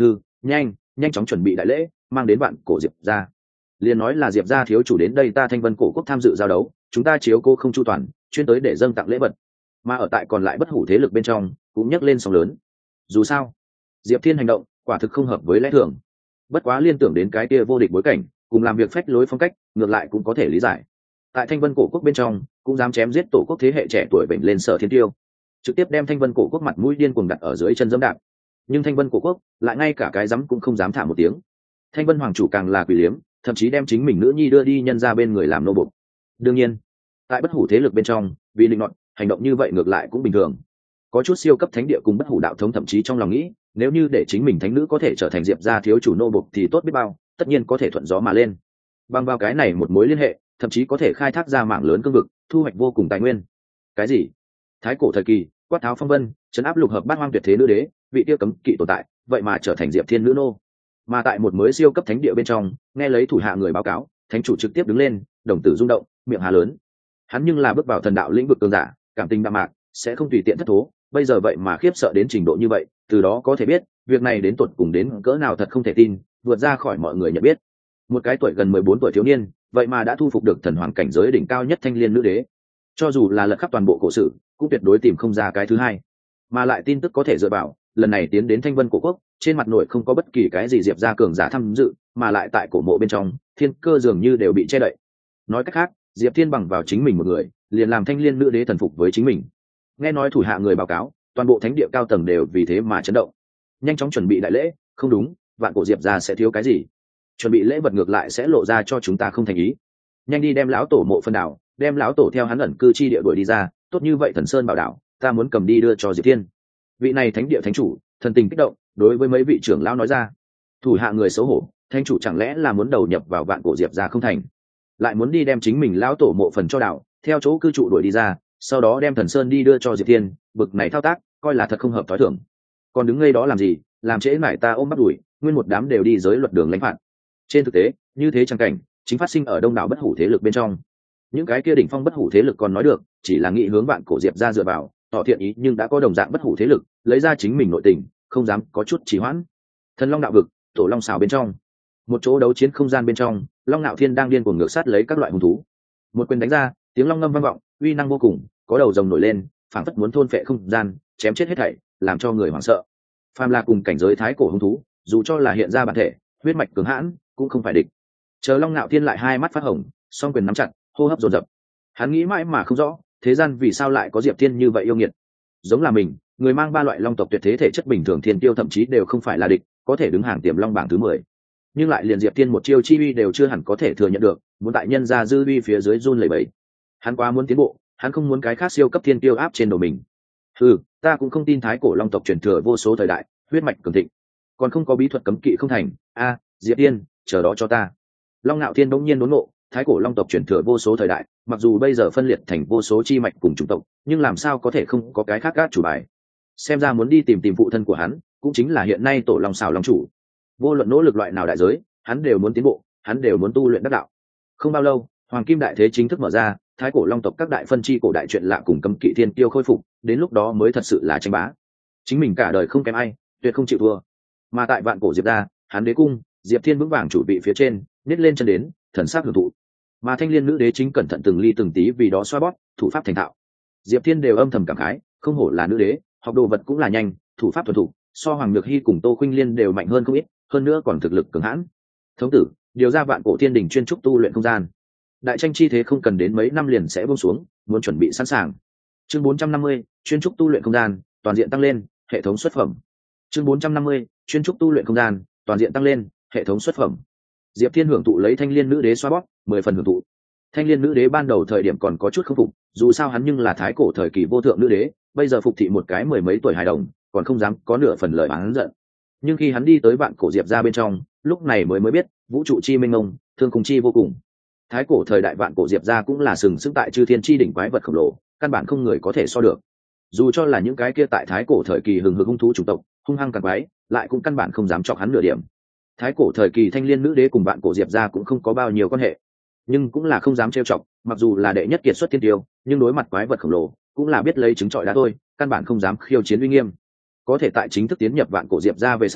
nhanh chóng chuẩn bị đại lễ mang đến vạn cổ diệp gia. Liền nói là diệp gia thiếu chủ đến đây ta Thanh Vân cổ quốc tham dự giao đấu, chúng ta chiếu cố không chu toàn, chuyên tới để dâng tặng lễ vật. Mà ở tại còn lại bất hủ thế lực bên trong cũng nhấc lên sóng lớn. Dù sao diệp thiên hành động quả thực không hợp với lẽ thường, bất quá liên tưởng đến cái kia vô địch bối cảnh cùng làm việc phách lối phong cách, ngược lại cũng có thể lý giải. Tại Thanh Vân cổ quốc bên trong cũng dám chém giết tổ quốc thế hệ trẻ tuổi bệnh lên Sở Thiên Tiêu, trực tiếp đem Thanh Vân cổ quốc mặt mũi điên cuồng đặt ở dưới chân dẫm đạp. Nhưng Thanh Vân cổ quốc lại ngay cả cái dám cũng không dám thả một tiếng. Thanh Vân hoàng chủ càng là quỷ liếm, thậm chí đem chính mình nữ nhi đưa đi nhân ra bên người làm nô bộc. Đương nhiên tại bất hủ thế lực bên trong, vì định nọt hành động như vậy ngược lại cũng bình thường. Có chút siêu cấp thánh địa cùng bất hủ đạo thống thậm chí trong lòng nghĩ, nếu như để chính mình thánh nữ có thể trở thành diệp gia thiếu chủ nô bộc thì tốt biết bao, tất nhiên có thể thuận gió mà lên. Bằng vào cái này một mối liên hệ, thậm chí có thể khai thác ra mạng lớn cương vực, thu hoạch vô cùng tài nguyên. Cái gì? Thái cổ thời kỳ, quát tháo phong vân, trấn áp lục hợp bát hoang tuyệt thế nữ đế, vị tiêu cấm kỵ tồn tại, vậy mà trở thành diệp thiên nữ nô. Mà tại một mới siêu cấp thánh địa bên trong, nghe lấy thủ hạ người báo cáo, thánh chủ trực tiếp đứng lên, đồng tử rung động, miệng há lớn. Hắn nhưng là bước vào thần đạo lĩnh vực cường giả, cảm tình đạm mạc, sẽ không tùy tiện thất thố, bây giờ vậy mà khiếp sợ đến trình độ như vậy, từ đó có thể biết việc này đến tột cùng đến cỡ nào thật không thể tin, vượt ra khỏi mọi người nhận biết. Một cái tuổi gần 14 tuổi thiếu niên vậy mà đã thu phục được thần hoàng cảnh giới đỉnh cao nhất thanh liên nữ đế, cho dù là lật khắp toàn bộ cổ sử cũng tuyệt đối tìm không ra cái thứ hai. Mà lại tin tức có thể dựa vào lần này tiến đến Thanh Vân cổ quốc, trên mặt nội không có bất kỳ cái gì diệp ra cường giả tham dự, mà lại tại cổ mộ bên trong thiên cơ dường như đều bị che đậy. Nói cách khác, diệp thiên bằng vào chính mình một người liền làm thanh liên nữ đế thần phục với chính mình. Nghe nói thủ hạ người báo cáo, toàn bộ thánh địa cao tầng đều vì thế mà chấn động, nhanh chóng chuẩn bị đại lễ. Không đúng, vạn cổ diệp ra sẽ thiếu cái gì? Chuẩn bị lễ vật ngược lại sẽ lộ ra cho chúng ta không thành ý. Nhanh đi đem lão tổ mộ phân đảo, đem lão tổ theo hắn ẩn cư chi địa đuổi đi ra, tốt như vậy Thần Sơn bảo đảo ta muốn cầm đi đưa cho diệp thiên. Vị này thánh địa thánh chủ thần tình kích động đối với mấy vị trưởng lão nói ra. Thủ hạ người xấu hổ, thánh chủ chẳng lẽ là muốn đầu nhập vào vạn cổ diệp ra không thành, lại muốn đi đem chính mình lão tổ mộ phần cho đảo, theo chỗ cư trụ đuổi đi ra, sau đó đem Thần Sơn đi đưa cho diệp thiên. Bực này thao tác coi là thật không hợp thói thường. Còn đứng ngây đó làm gì, làm trễ mải ta ôm bắt đuổi, nguyên một đám đều đi giới luật đường lãnh phạt. Trên thực tế như thế chẳng cảnh chính phát sinh ở đông đảo bất hủ thế lực bên trong. Những cái kia đỉnh phong bất hủ thế lực còn nói được, chỉ là nghị hướng vạn cổ diệp ra dựa vào tỏ thiện ý, nhưng đã có đồng dạng bất hủ thế lực lấy ra chính mình nội tình, không dám có chút trì hoãn. Thần Long đạo vực, tổ long xào bên trong, một chỗ đấu chiến không gian bên trong, Long Nạo Thiên đang điên cuồng ngược sát lấy các loại hung thú. Một quyền đánh ra, tiếng long ngâm vang vọng, uy năng vô cùng, có đầu rồng nổi lên, phảng phất muốn thôn phệ không gian, chém chết hết thảy, làm cho người hoảng sợ. Phàm là cùng cảnh giới thái cổ hung thú, dù cho là hiện ra bản thể, huyết mạch cường hãn, cũng không phải địch. Chờ Long Nạo Thiên lại hai mắt phát hồng, song quyền nắm chặt, hô hấp dồn dập. Hắn nghĩ mãi mà không rõ, thế gian vì sao lại có diệp thiên như vậy yêu nghiệt. Giống là mình, người mang ba loại long tộc tuyệt thế thể chất bình thường thiên tiêu thậm chí đều không phải là địch, có thể đứng hàng tiềm long bảng thứ 10. Nhưng lại liền diệp thiên một chiêu chi uy đều chưa hẳn có thể thừa nhận được, muốn tại nhân ra dư uy phía dưới run lẩy bẩy. Hắn quá muốn tiến bộ, hắn không muốn cái khác siêu cấp thiên tiêu áp trên đầu mình. Ta cũng không tin thái cổ long tộc truyền thừa vô số thời đại, huyết mạch cường thịnh, còn không có bí thuật cấm kỵ không thành. Diệp Thiên, chờ đó cho ta. Long Nạo Thiên bỗng nhiên đốn ngộ, thái cổ long tộc truyền thừa vô số thời đại, mặc dù bây giờ phân liệt thành vô số chi mạch cùng chủng tộc, nhưng làm sao có thể không có cái khác gác chủ bài. Xem ra muốn đi tìm phụ thân của hắn, cũng chính là hiện nay tổ long xào long chủ. Vô luận nỗ lực loại nào đại giới, hắn đều muốn tiến bộ, hắn đều muốn tu luyện đắc đạo. Không bao lâu, hoàng kim đại thế chính thức mở ra, thái cổ long tộc các đại phân chi cổ đại chuyện lạ cùng cấm kỵ thiên tiêu khôi phục, đến lúc đó mới thật sự là tranh bá. Chính mình cả đời không kém ai, tuyệt không chịu thua. Mà tại vạn cổ diệp ra, hắn đế cung, diệp thiên vững vàng chủ vị phía trên, nhét lên chân đến, thần sắc hưởng thụ. Mà thanh liên nữ đế chính cẩn thận từng ly từng tí vì đó xoa bóp, thủ pháp thành thạo. Diệp thiên đều âm thầm cảm khái, không hổ là nữ đế, học đồ vật cũng là nhanh, thủ pháp thuần thục, so hoàng nhược hy cùng tô khuynh liên đều mạnh hơn không ít, hơn nữa còn thực lực cường hãn. Thống tử điều ra vạn cổ thiên đình chuyên trúc tu luyện không gian, đại tranh chi thế không cần đến mấy năm liền sẽ buông xuống, muốn chuẩn bị sẵn sàng. Chương 450, chuyên trúc tu luyện không gian, toàn diện tăng lên, hệ thống xuất phẩm. Chương 450, chuyên trúc tu luyện không gian, toàn diện tăng lên, hệ thống xuất phẩm. Diệp Thiên hưởng thụ lấy thanh liên nữ đế xoa bóp, 10 phần hưởng thụ. Thanh liên nữ đế ban đầu thời điểm còn có chút không phục, dù sao hắn nhưng là thái cổ thời kỳ vô thượng nữ đế, bây giờ phục thị một cái mười mấy tuổi hài đồng, còn không dám có nửa phần lời oán giận. Nhưng khi hắn đi tới vạn cổ diệp ra bên trong, lúc này mới biết vũ trụ chi mênh mông, thương cùng chi vô cùng. Thái cổ thời đại vạn cổ diệp ra cũng là sừng sững tại chư thiên chi đỉnh quái vật khổng lồ, căn bản không người có thể so được. Dù cho là những cái kia tại thái cổ thời kỳ hừng hực hung thú chủng tộc, hung hăng càng quái, lại cũng căn bản không dám chọc hắn nửa điểm. Thái cổ thời kỳ thanh liên nữ đế cùng vạn cổ diệp ra cũng không có bao nhiêu quan hệ, nhưng cũng là không dám trêu chọc, mặc dù là đệ nhất kiệt xuất thiên tiêu, nhưng đối mặt quái vật khổng lồ, cũng là biết lấy trứng trọi đá thôi, căn bản không dám khiêu chiến uy nghiêm. Có thể tại chính thức tiến nhập vạn cổ diệp ra về sau,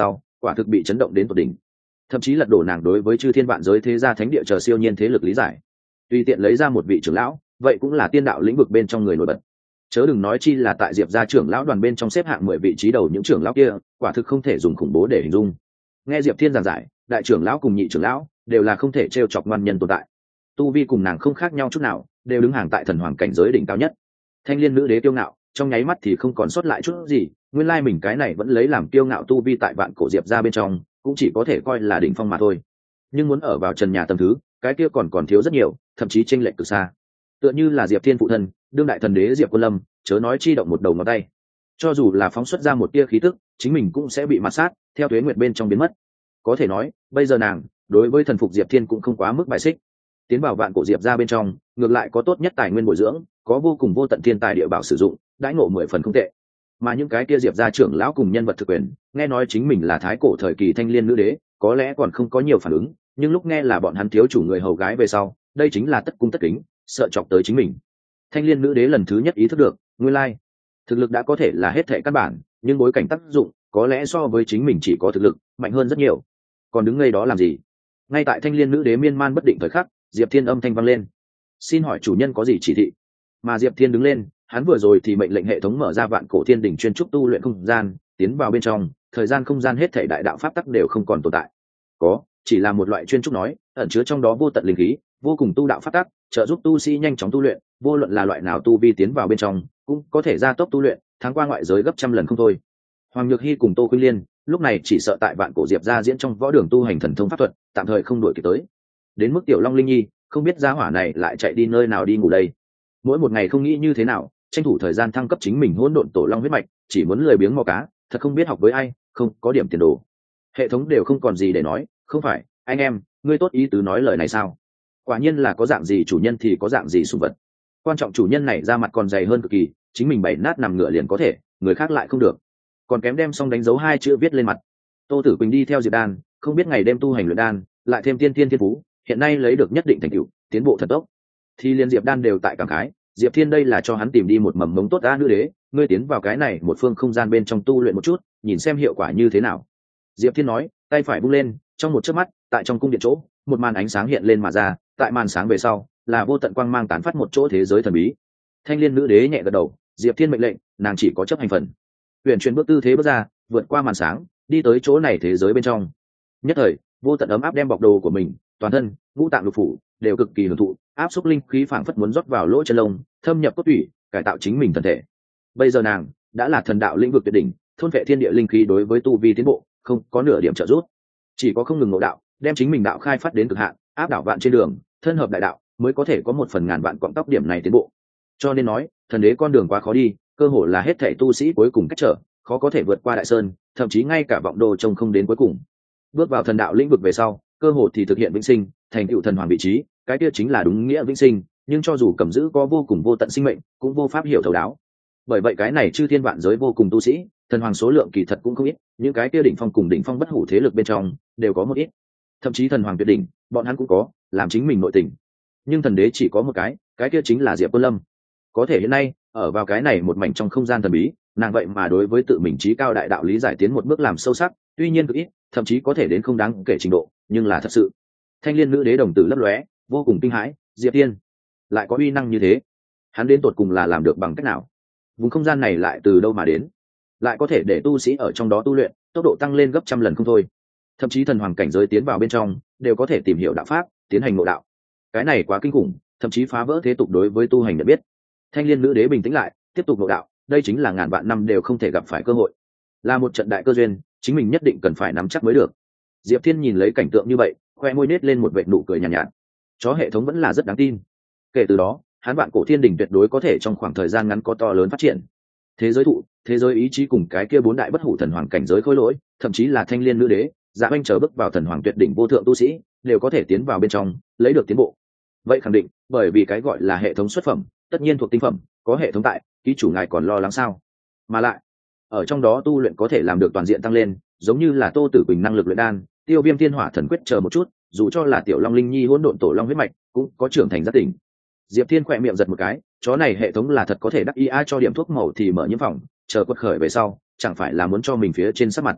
quả thực bị chấn động đến tột đỉnh, thậm chí lật đổ nàng đối với chư thiên vạn giới thế gia thánh địa chờ siêu nhiên thế lực lý giải. Tùy tiện lấy ra một vị trưởng lão, vậy cũng là tiên đạo lĩnh vực bên trong người nổi bật, chớ đừng nói chi là tại Diệp gia trưởng lão đoàn bên trong xếp hạng 10 vị trí đầu những trưởng lão kia, quả thực không thể dùng khủng bố để hình dung. Nghe Diệp Thiên giảng giải, đại trưởng lão cùng nhị trưởng lão đều là không thể trêu chọc ngoan nhân tồn tại, tu vi cùng nàng không khác nhau chút nào, đều đứng hàng tại thần hoàng cảnh giới đỉnh cao nhất. Thanh Liên nữ đế kiêu ngạo, trong nháy mắt thì không còn sót lại chút gì, nguyên lai mình cái này vẫn lấy làm kiêu ngạo tu vi tại vạn cổ Diệp gia bên trong, cũng chỉ có thể coi là đỉnh phong mà thôi. Nhưng muốn ở vào trần nhà tầng thứ, cái kia còn thiếu rất nhiều, thậm chí chênh lệch cực xa. Tựa như là Diệp Thiên phụ thân, đương đại thần đế Diệp Quân Lâm, chớ nói chi động một đầu ngón tay, cho dù là phóng xuất ra một tia khí tức, chính mình cũng sẽ bị mạt sát, theo tuế nguyệt bên trong biến mất. Có thể nói, bây giờ nàng đối với thần phục Diệp Thiên cũng không quá mức bài xích. Tiến vào vạn cổ Diệp gia bên trong, ngược lại có tốt nhất tài nguyên bồi dưỡng, có vô cùng vô tận thiên tài địa bảo sử dụng, đãi ngộ 10 phần không tệ. Mà những cái kia Diệp gia trưởng lão cùng nhân vật thực quyền, nghe nói chính mình là thái cổ thời kỳ Thanh Liên nữ đế, có lẽ còn không có nhiều phản ứng, nhưng lúc nghe là bọn hắn thiếu chủ người hầu gái về sau, đây chính là tất cung tất kính, sợ chọc tới chính mình. Thanh Liên nữ đế lần thứ nhất ý thức được, nguyên lai thực lực đã có thể là hết thệ căn bản, nhưng bối cảnh tác dụng có lẽ so với chính mình chỉ có thực lực mạnh hơn rất nhiều. Còn đứng ngay đó làm gì? Ngay tại Thanh Liên nữ đế miên man bất định thời khắc, Diệp Thiên âm thanh vang lên, xin hỏi chủ nhân có gì chỉ thị? Mà Diệp Thiên đứng lên, hắn vừa rồi thì mệnh lệnh hệ thống mở ra vạn cổ thiên đỉnh chuyên trúc tu luyện không gian, tiến vào bên trong, thời gian không gian hết thảy đại đạo pháp tắc đều không còn tồn tại. Có, chỉ là một loại chuyên trúc nói, ẩn chứa trong đó vô tận linh khí, vô cùng tu đạo pháp tắc, trợ giúp tu sĩ nhanh chóng tu luyện, vô luận là loại nào tu vi tiến vào bên trong, cũng có thể gia tốc tu luyện, thắng qua ngoại giới gấp trăm lần không thôi. Hoàng Nhược Hy cùng Tô Khuynh Liên, lúc này chỉ sợ tại vạn cổ Diệp gia diễn trong võ đường tu hành thần thông pháp thuật, tạm thời không đuổi kịp tới. Đến mức Tiểu Long Linh Nhi, không biết gia hỏa này lại chạy đi nơi nào đi ngủ đây. Mỗi một ngày không nghĩ như thế nào, tranh thủ thời gian thăng cấp chính mình hỗn độn tổ long huyết mạch, chỉ muốn lười biếng mò cá, thật không biết học với ai, không có điểm tiền đồ. Hệ thống đều không còn gì để nói, không phải, anh em, ngươi tốt ý tứ nói lời này sao? Quả nhiên là có dạng gì chủ nhân thì có dạng gì sủng vật. Quan trọng chủ nhân này ra mặt còn dày hơn cực kỳ, chính mình bày nát nằm ngựa liền có thể, người khác lại không được. Còn kém đem xong đánh dấu 2 chữ viết lên mặt. Tô Tử Quỳnh đi theo Diệp Đan, không biết ngày đêm tu hành luyện đan, lại thêm tiên thiên thiên phú, hiện nay lấy được nhất định thành tựu, tiến bộ thần tốc. Thì liên Diệp Đan đều tại cảm khái, Diệp Thiên đây là cho hắn tìm đi một mầm mống tốt đã nữ đế, ngươi tiến vào cái này một phương không gian bên trong tu luyện một chút, nhìn xem hiệu quả như thế nào. Diệp Thiên nói, tay phải vung lên, trong một chớp mắt, tại trong cung điện chỗ, một màn ánh sáng hiện lên mà ra, tại màn sáng về sau, là vô tận quang mang tán phát một chỗ thế giới thần bí. Thanh Liên nữ đế nhẹ gật đầu, Diệp Thiên mệnh lệnh, nàng chỉ có chấp hành phần. Huyền chuyển bước tư thế bước ra, vượt qua màn sáng, đi tới chỗ này thế giới bên trong. Nhất thời, vô tận ấm áp đem bọc đồ của mình, toàn thân, ngũ tạng lục phủ đều cực kỳ hưởng thụ, áp xúc linh khí phảng phất muốn rót vào lỗ chân lông, thâm nhập cốt tủy, cải tạo chính mình thân thể. Bây giờ nàng đã là thần đạo lĩnh vực tuyệt đỉnh, thôn vệ thiên địa linh khí đối với tu vi tiến bộ không có nửa điểm trợ giúp, chỉ có không ngừng ngộ đạo, đem chính mình đạo khai phát đến cực hạn, áp đảo vạn trên đường, thân hợp đại đạo mới có thể có một phần ngàn vạn quãng tóc điểm này tiến bộ. Cho nên nói, thần đế con đường quá khó đi, cơ hồ là hết thảy tu sĩ cuối cùng cách trở, khó có thể vượt qua đại sơn, thậm chí ngay cả vọng đồ trông không đến cuối cùng. Bước vào thần đạo lĩnh vực về sau, cơ hồ thì thực hiện vĩnh sinh, thành tựu thần hoàng vị trí, cái kia chính là đúng nghĩa vĩnh sinh, nhưng cho dù cầm giữ có vô cùng vô tận sinh mệnh, cũng vô pháp hiểu thấu đáo. Bởi vậy cái này chư thiên vạn giới vô cùng tu sĩ, thần hoàng số lượng kỳ thật cũng không ít, những cái kia đỉnh phong cùng đỉnh phong bất hủ thế lực bên trong đều có một ít. Thậm chí thần hoàng tuyệt đỉnh, bọn hắn cũng có, làm chính mình nội tình. Nhưng thần đế chỉ có một cái kia chính là Diệp Quân Lâm. Có thể hiện nay, ở vào cái này một mảnh trong không gian thần bí, nàng vậy mà đối với tự mình trí cao đại đạo lý giải tiến một bước làm sâu sắc, tuy nhiên cực ít, thậm chí có thể đến không đáng kể trình độ, nhưng là thật sự. Thanh Liên nữ đế đồng tử lấp lóe, vô cùng kinh hãi, Diệp Tiên lại có uy năng như thế, hắn đến tột cùng là làm được bằng cách nào? Vùng không gian này lại từ đâu mà đến, lại có thể để tu sĩ ở trong đó tu luyện, tốc độ tăng lên gấp trăm lần không thôi. Thậm chí thần hoàng cảnh giới tiến vào bên trong đều có thể tìm hiểu đạo pháp, tiến hành ngộ đạo. Cái này quá kinh khủng, thậm chí phá vỡ thế tục đối với tu hành nhận biết. Thanh Liên nữ đế bình tĩnh lại, tiếp tục ngộ đạo, đây chính là ngàn vạn năm đều không thể gặp phải cơ hội, là một trận đại cơ duyên, chính mình nhất định cần phải nắm chắc mới được. Diệp Thiên nhìn lấy cảnh tượng như vậy, khoe môi nết lên một vệt nụ cười nhàn nhạt. Chó hệ thống vẫn là rất đáng tin. Kể từ đó, hắn vạn cổ thiên đỉnh tuyệt đối có thể trong khoảng thời gian ngắn có to lớn phát triển. Thế giới thụ, thế giới ý chí cùng cái kia 4 đại bất hủ thần hoàng cảnh giới khối lỗi, thậm chí là Thanh Liên nữ đế, Dạ Oanh chờ bước vào thần hoàng tuyệt đỉnh vô thượng tu sĩ, đều có thể tiến vào bên trong, lấy được tiến bộ. Vậy khẳng định, bởi vì cái gọi là hệ thống xuất phẩm, tất nhiên thuộc tinh phẩm, có hệ thống tại, ký chủ ngài còn lo lắng sao? Mà lại, ở trong đó tu luyện có thể làm được toàn diện tăng lên, giống như là Tô Tử Quỳnh năng lực luyện đan, Tiêu Viêm Thiên Hỏa Thần Quyết chờ một chút, dù cho là Tiểu Long Linh Nhi hỗn độn tổ long huyết mạch, cũng có trưởng thành giác tỉnh. Diệp Thiên khỏe miệng giật một cái, chó này hệ thống là thật có thể đắc ý ai cho điểm thuốc màu thì mở nhiễm phòng, chờ quật khởi về sau, chẳng phải là muốn cho mình phía trên sắc mặt.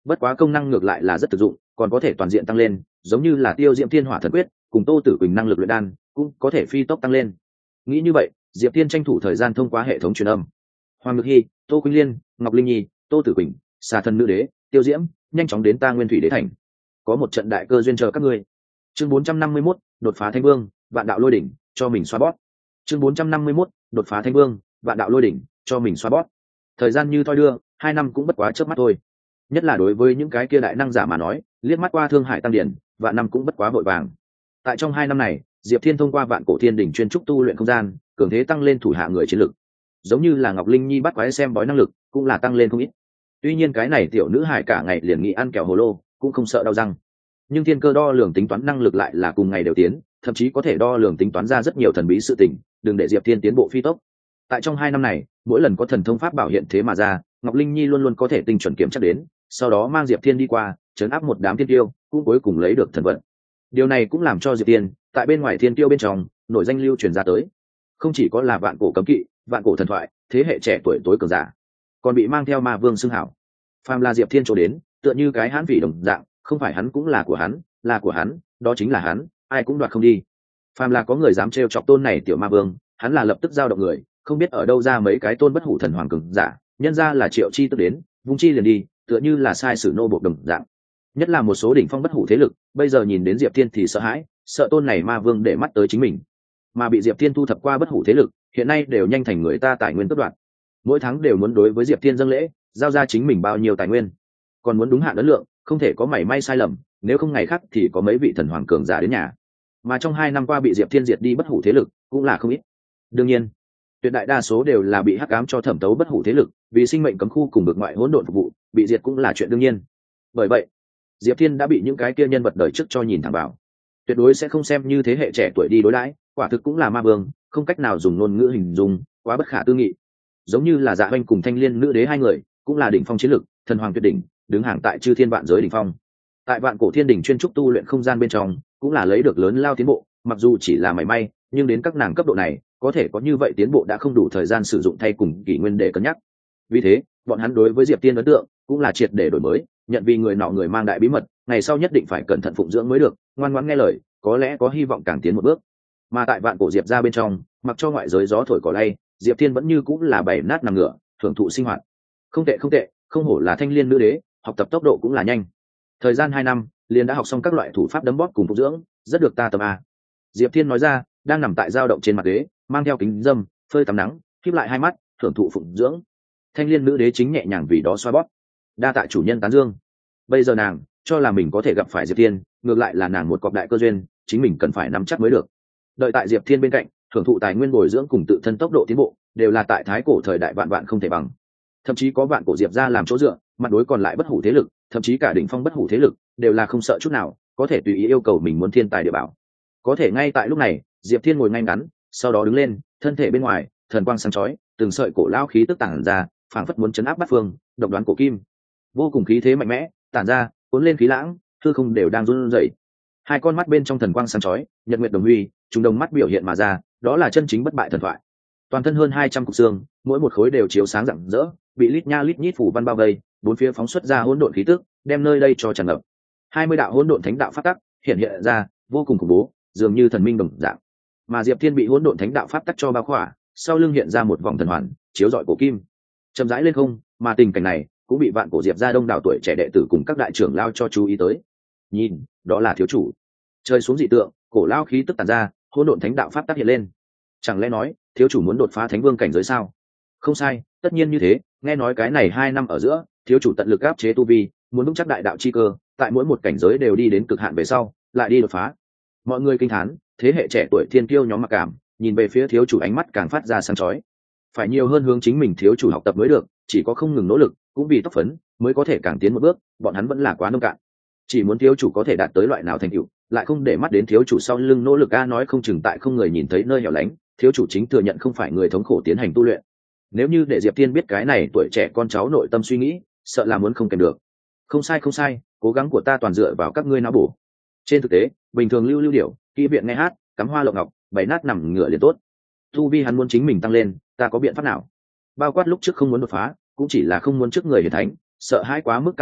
bất quá công năng ngược lại là rất thực dụng, còn có thể toàn diện tăng lên, giống như là Tiêu Diễm Thiên Hỏa Thần Quyết cùng Tô Tử Quỳnh năng lực luyện đan cũng có thể phi tốc tăng lên. Nghĩ như vậy, Diệp Thiên tranh thủ thời gian thông qua hệ thống truyền âm. Hoàng Ngực Hi, Tô Quỳnh Liên, Ngọc Linh Nhi, Tô Tử Quỳnh, Xà Thần Nữ Đế, Tiêu Diễm, nhanh chóng đến ta Nguyên Thủy Đế thành. Có một trận đại cơ duyên chờ các ngươi. Chương 451, đột phá Thánh Vương, vạn đạo lôi đỉnh, cho mình xoa bóp. Chương 451, đột phá Thánh Vương, vạn đạo lôi đỉnh, cho mình xoa bóp. Thời gian như thoi đưa, 2 năm cũng bất quá chớp mắt thôi. Nhất là đối với những cái kia đại năng giả mà nói, liếc mắt qua Thương Hải Tăng Điển, vạn năm cũng bất quá vội vàng. Tại trong 2 năm này, Diệp Thiên thông qua vạn cổ thiên đỉnh chuyên trúc tu luyện không gian, cường thế tăng lên thủ hạ người chiến lực. Giống như là Ngọc Linh Nhi bắt quái xem bói năng lực, cũng là tăng lên không ít. Tuy nhiên cái này tiểu nữ hải cả ngày liền nghĩ ăn kẹo hồ lô, cũng không sợ đau răng. Nhưng thiên cơ đo lường tính toán năng lực lại là cùng ngày đều tiến, thậm chí có thể đo lường tính toán ra rất nhiều thần bí sự tình, đừng để Diệp Thiên tiến bộ phi tốc. Tại trong 2 năm này, mỗi lần có thần thông pháp bảo hiện thế mà ra, Ngọc Linh Nhi luôn luôn có thể tinh chuẩn kiểm chắc đến, sau đó mang Diệp Thiên đi qua, trấn áp một đám thiên tiêu, cũng cuối cùng lấy được thần vận. Điều này cũng làm cho Diệp Thiên tại bên ngoài thiên tiêu bên trong nổi danh lưu truyền ra tới, không chỉ có là vạn cổ cấm kỵ, vạn cổ thần thoại, thế hệ trẻ tuổi tối cường giả, còn bị mang theo ma vương xưng hảo. Phàm là Diệp Thiên chỗ đến, tựa như cái hãn vị đồng dạng, không phải hắn cũng là của hắn, là của hắn, đó chính là hắn, ai cũng đoạt không đi. Phàm là có người dám trêu chọc tôn này tiểu ma vương, hắn là lập tức giao động người, không biết ở đâu ra mấy cái tôn bất hủ thần hoàng cường giả, nhân ra là triệu chi tức đến, vung chi liền đi, tựa như là sai sử nô buộc đồng dạng. Nhất là một số đỉnh phong bất hủ thế lực, bây giờ nhìn đến Diệp Thiên thì sợ hãi, sợ tôn này ma vương để mắt tới chính mình, mà bị Diệp Thiên thu thập qua bất hủ thế lực, hiện nay đều nhanh thành người ta tài nguyên cướp đoạt. Mỗi tháng đều muốn đối với Diệp Thiên dâng lễ, giao ra chính mình bao nhiêu tài nguyên, còn muốn đúng hạn ấn lượng, không thể có mảy may sai lầm, nếu không ngày khác thì có mấy vị thần hoàng cường giả đến nhà. Mà trong 2 năm qua bị Diệp Thiên diệt đi bất hủ thế lực cũng là không ít. Đương nhiên, tuyệt đại đa số đều là bị hắc ám cho thẩm tấu bất hủ thế lực, vì sinh mệnh cấm khu cùng vực ngoại hỗn độn phục vụ, bị diệt cũng là chuyện đương nhiên. Bởi vậy, Diệp Thiên đã bị những cái kia nhân vật đời trước cho nhìn thẳng vào, tuyệt đối sẽ không xem như thế hệ trẻ tuổi đi đối đãi, quả thực cũng là ma vương, không cách nào dùng ngôn ngữ hình dung, quá bất khả tư nghị. Giống như là Dạ Hoành cùng Thanh Liên nữ đế hai người, cũng là đỉnh phong chiến lực, thần hoàng tuyệt đỉnh, đứng hàng tại chư thiên vạn giới đỉnh phong. Tại vạn cổ thiên đỉnh chuyên trúc tu luyện không gian bên trong, cũng là lấy được lớn lao tiến bộ, mặc dù chỉ là mảy may, nhưng đến các nàng cấp độ này, có thể có như vậy tiến bộ đã không đủ thời gian sử dụng thay cùng kỷ nguyên để cân nhắc. Vì thế, bọn hắn đối với Diệp Tiên ấn tượng cũng là triệt để đổi mới, nhận vì người nọ người mang đại bí mật, ngày sau nhất định phải cẩn thận phụng dưỡng mới được, ngoan ngoãn nghe lời, có lẽ có hy vọng càng tiến một bước. Mà tại vạn cổ Diệp gia bên trong, mặc cho ngoại giới gió thổi cỏ lay, Diệp Thiên vẫn như cũng là bảy nát nằm ngửa, thưởng thụ sinh hoạt. Không tệ không tệ, không hổ là Thanh Liên nữ đế, học tập tốc độ cũng là nhanh. Thời gian 2 năm, liền đã học xong các loại thủ pháp đấm bóp cùng phục dưỡng, rất được ta tầm a. Diệp Thiên nói ra, đang nằm tại dao động trên mặt ghế, mang theo kính dâm, phơi tắm nắng, khép lại 2 mắt, thưởng thụ phụng dưỡng. Thanh Liên nữ đế chính nhẹ nhàng vì đó xoa bóp. Đa tạ chủ nhân tán dương. Bây giờ nàng cho là mình có thể gặp phải Diệp Thiên, ngược lại là nàng một cọc đại cơ duyên, chính mình cần phải nắm chắc mới được. Đợi tại Diệp Thiên bên cạnh, thưởng thụ tài nguyên bồi dưỡng cùng tự thân tốc độ tiến bộ, đều là tại thái cổ thời đại vạn vạn không thể bằng. Thậm chí có vạn cổ Diệp gia làm chỗ dựa, mặt đối còn lại bất hủ thế lực, thậm chí cả đỉnh phong bất hủ thế lực, đều là không sợ chút nào, có thể tùy ý yêu cầu mình muốn thiên tài địa bảo. Có thể ngay tại lúc này, Diệp Thiên ngồi ngay ngắn, sau đó đứng lên, thân thể bên ngoài thần quang sáng chói, từng sợi cổ lao khí tức tản ra, phảng phất muốn chấn áp bát phương, độc đoán cổ kim, vô cùng khí thế mạnh mẽ tản ra, cuốn lên khí lãng, hư không đều đang run rẩy. Hai con mắt bên trong thần quang sáng chói, nhật nguyệt đồng huy, chúng đồng mắt biểu hiện mà ra, đó là chân chính bất bại thần thoại. Toàn thân hơn 200 cục xương, mỗi một khối đều chiếu sáng rạng rỡ, bị lít nha lít nhít phủ văn bao vây, bốn phía phóng xuất ra hỗn độn khí tức, đem nơi đây cho tràn ngập. 20 đạo hỗn độn thánh đạo pháp tắc hiện hiện ra, vô cùng khủng bố, dường như thần minh đồng dạng. Mà Diệp Thiên bị hỗn độn thánh đạo pháp tắc cho bao khỏa, sau lưng hiện ra một vòng thần hoàn, chiếu rọi cổ kim, chậm rãi lên không. Mà tình cảnh này cũng bị vạn cổ Diệp gia đông đảo tuổi trẻ đệ tử cùng các đại trưởng lao cho chú ý tới. Nhìn, đó là thiếu chủ. Trời xuống dị tượng, cổ lao khí tức tản ra, hỗn độn thánh đạo pháp tắc hiện lên. Chẳng lẽ nói thiếu chủ muốn đột phá thánh vương cảnh giới sao? Không sai, tất nhiên như thế. Nghe nói cái này 2 năm ở giữa, thiếu chủ tận lực áp chế tu vi, muốn vững chắc đại đạo chi cơ, tại mỗi một cảnh giới đều đi đến cực hạn về sau, lại đi đột phá. Mọi người kinh thán, thế hệ trẻ tuổi thiên kiêu nhóm mặc cảm, nhìn về phía thiếu chủ ánh mắt càng phát ra sáng chói. Phải nhiều hơn hướng chính mình thiếu chủ học tập mới được, chỉ có không ngừng nỗ lực, cũng vì tốc phấn, mới có thể càng tiến một bước, bọn hắn vẫn là quá nông cạn. Chỉ muốn thiếu chủ có thể đạt tới loại nào thành tựu, lại không để mắt đến thiếu chủ sau lưng nỗ lực a, nói không chừng tại không người nhìn thấy nơi hẻo lánh, thiếu chủ chính thừa nhận không phải người thống khổ tiến hành tu luyện. Nếu như để Diệp Tiên biết cái này tuổi trẻ con cháu nội tâm suy nghĩ, sợ là muốn không kèm được. Không sai không sai, cố gắng của ta toàn dựa vào các ngươi não bổ. Trên thực tế, bình thường lưu điểu, kỹ viện nghe hát, cắm hoa lộng ngọc, bày nát nằm ngửa liền tốt. Tu vi hắn muốn chính mình tăng lên, ta có biện pháp nào? Bao quát lúc trước không muốn đột phá, cũng chỉ là không muốn trước người hiển thánh, sợ hãi quá mức cao điệu,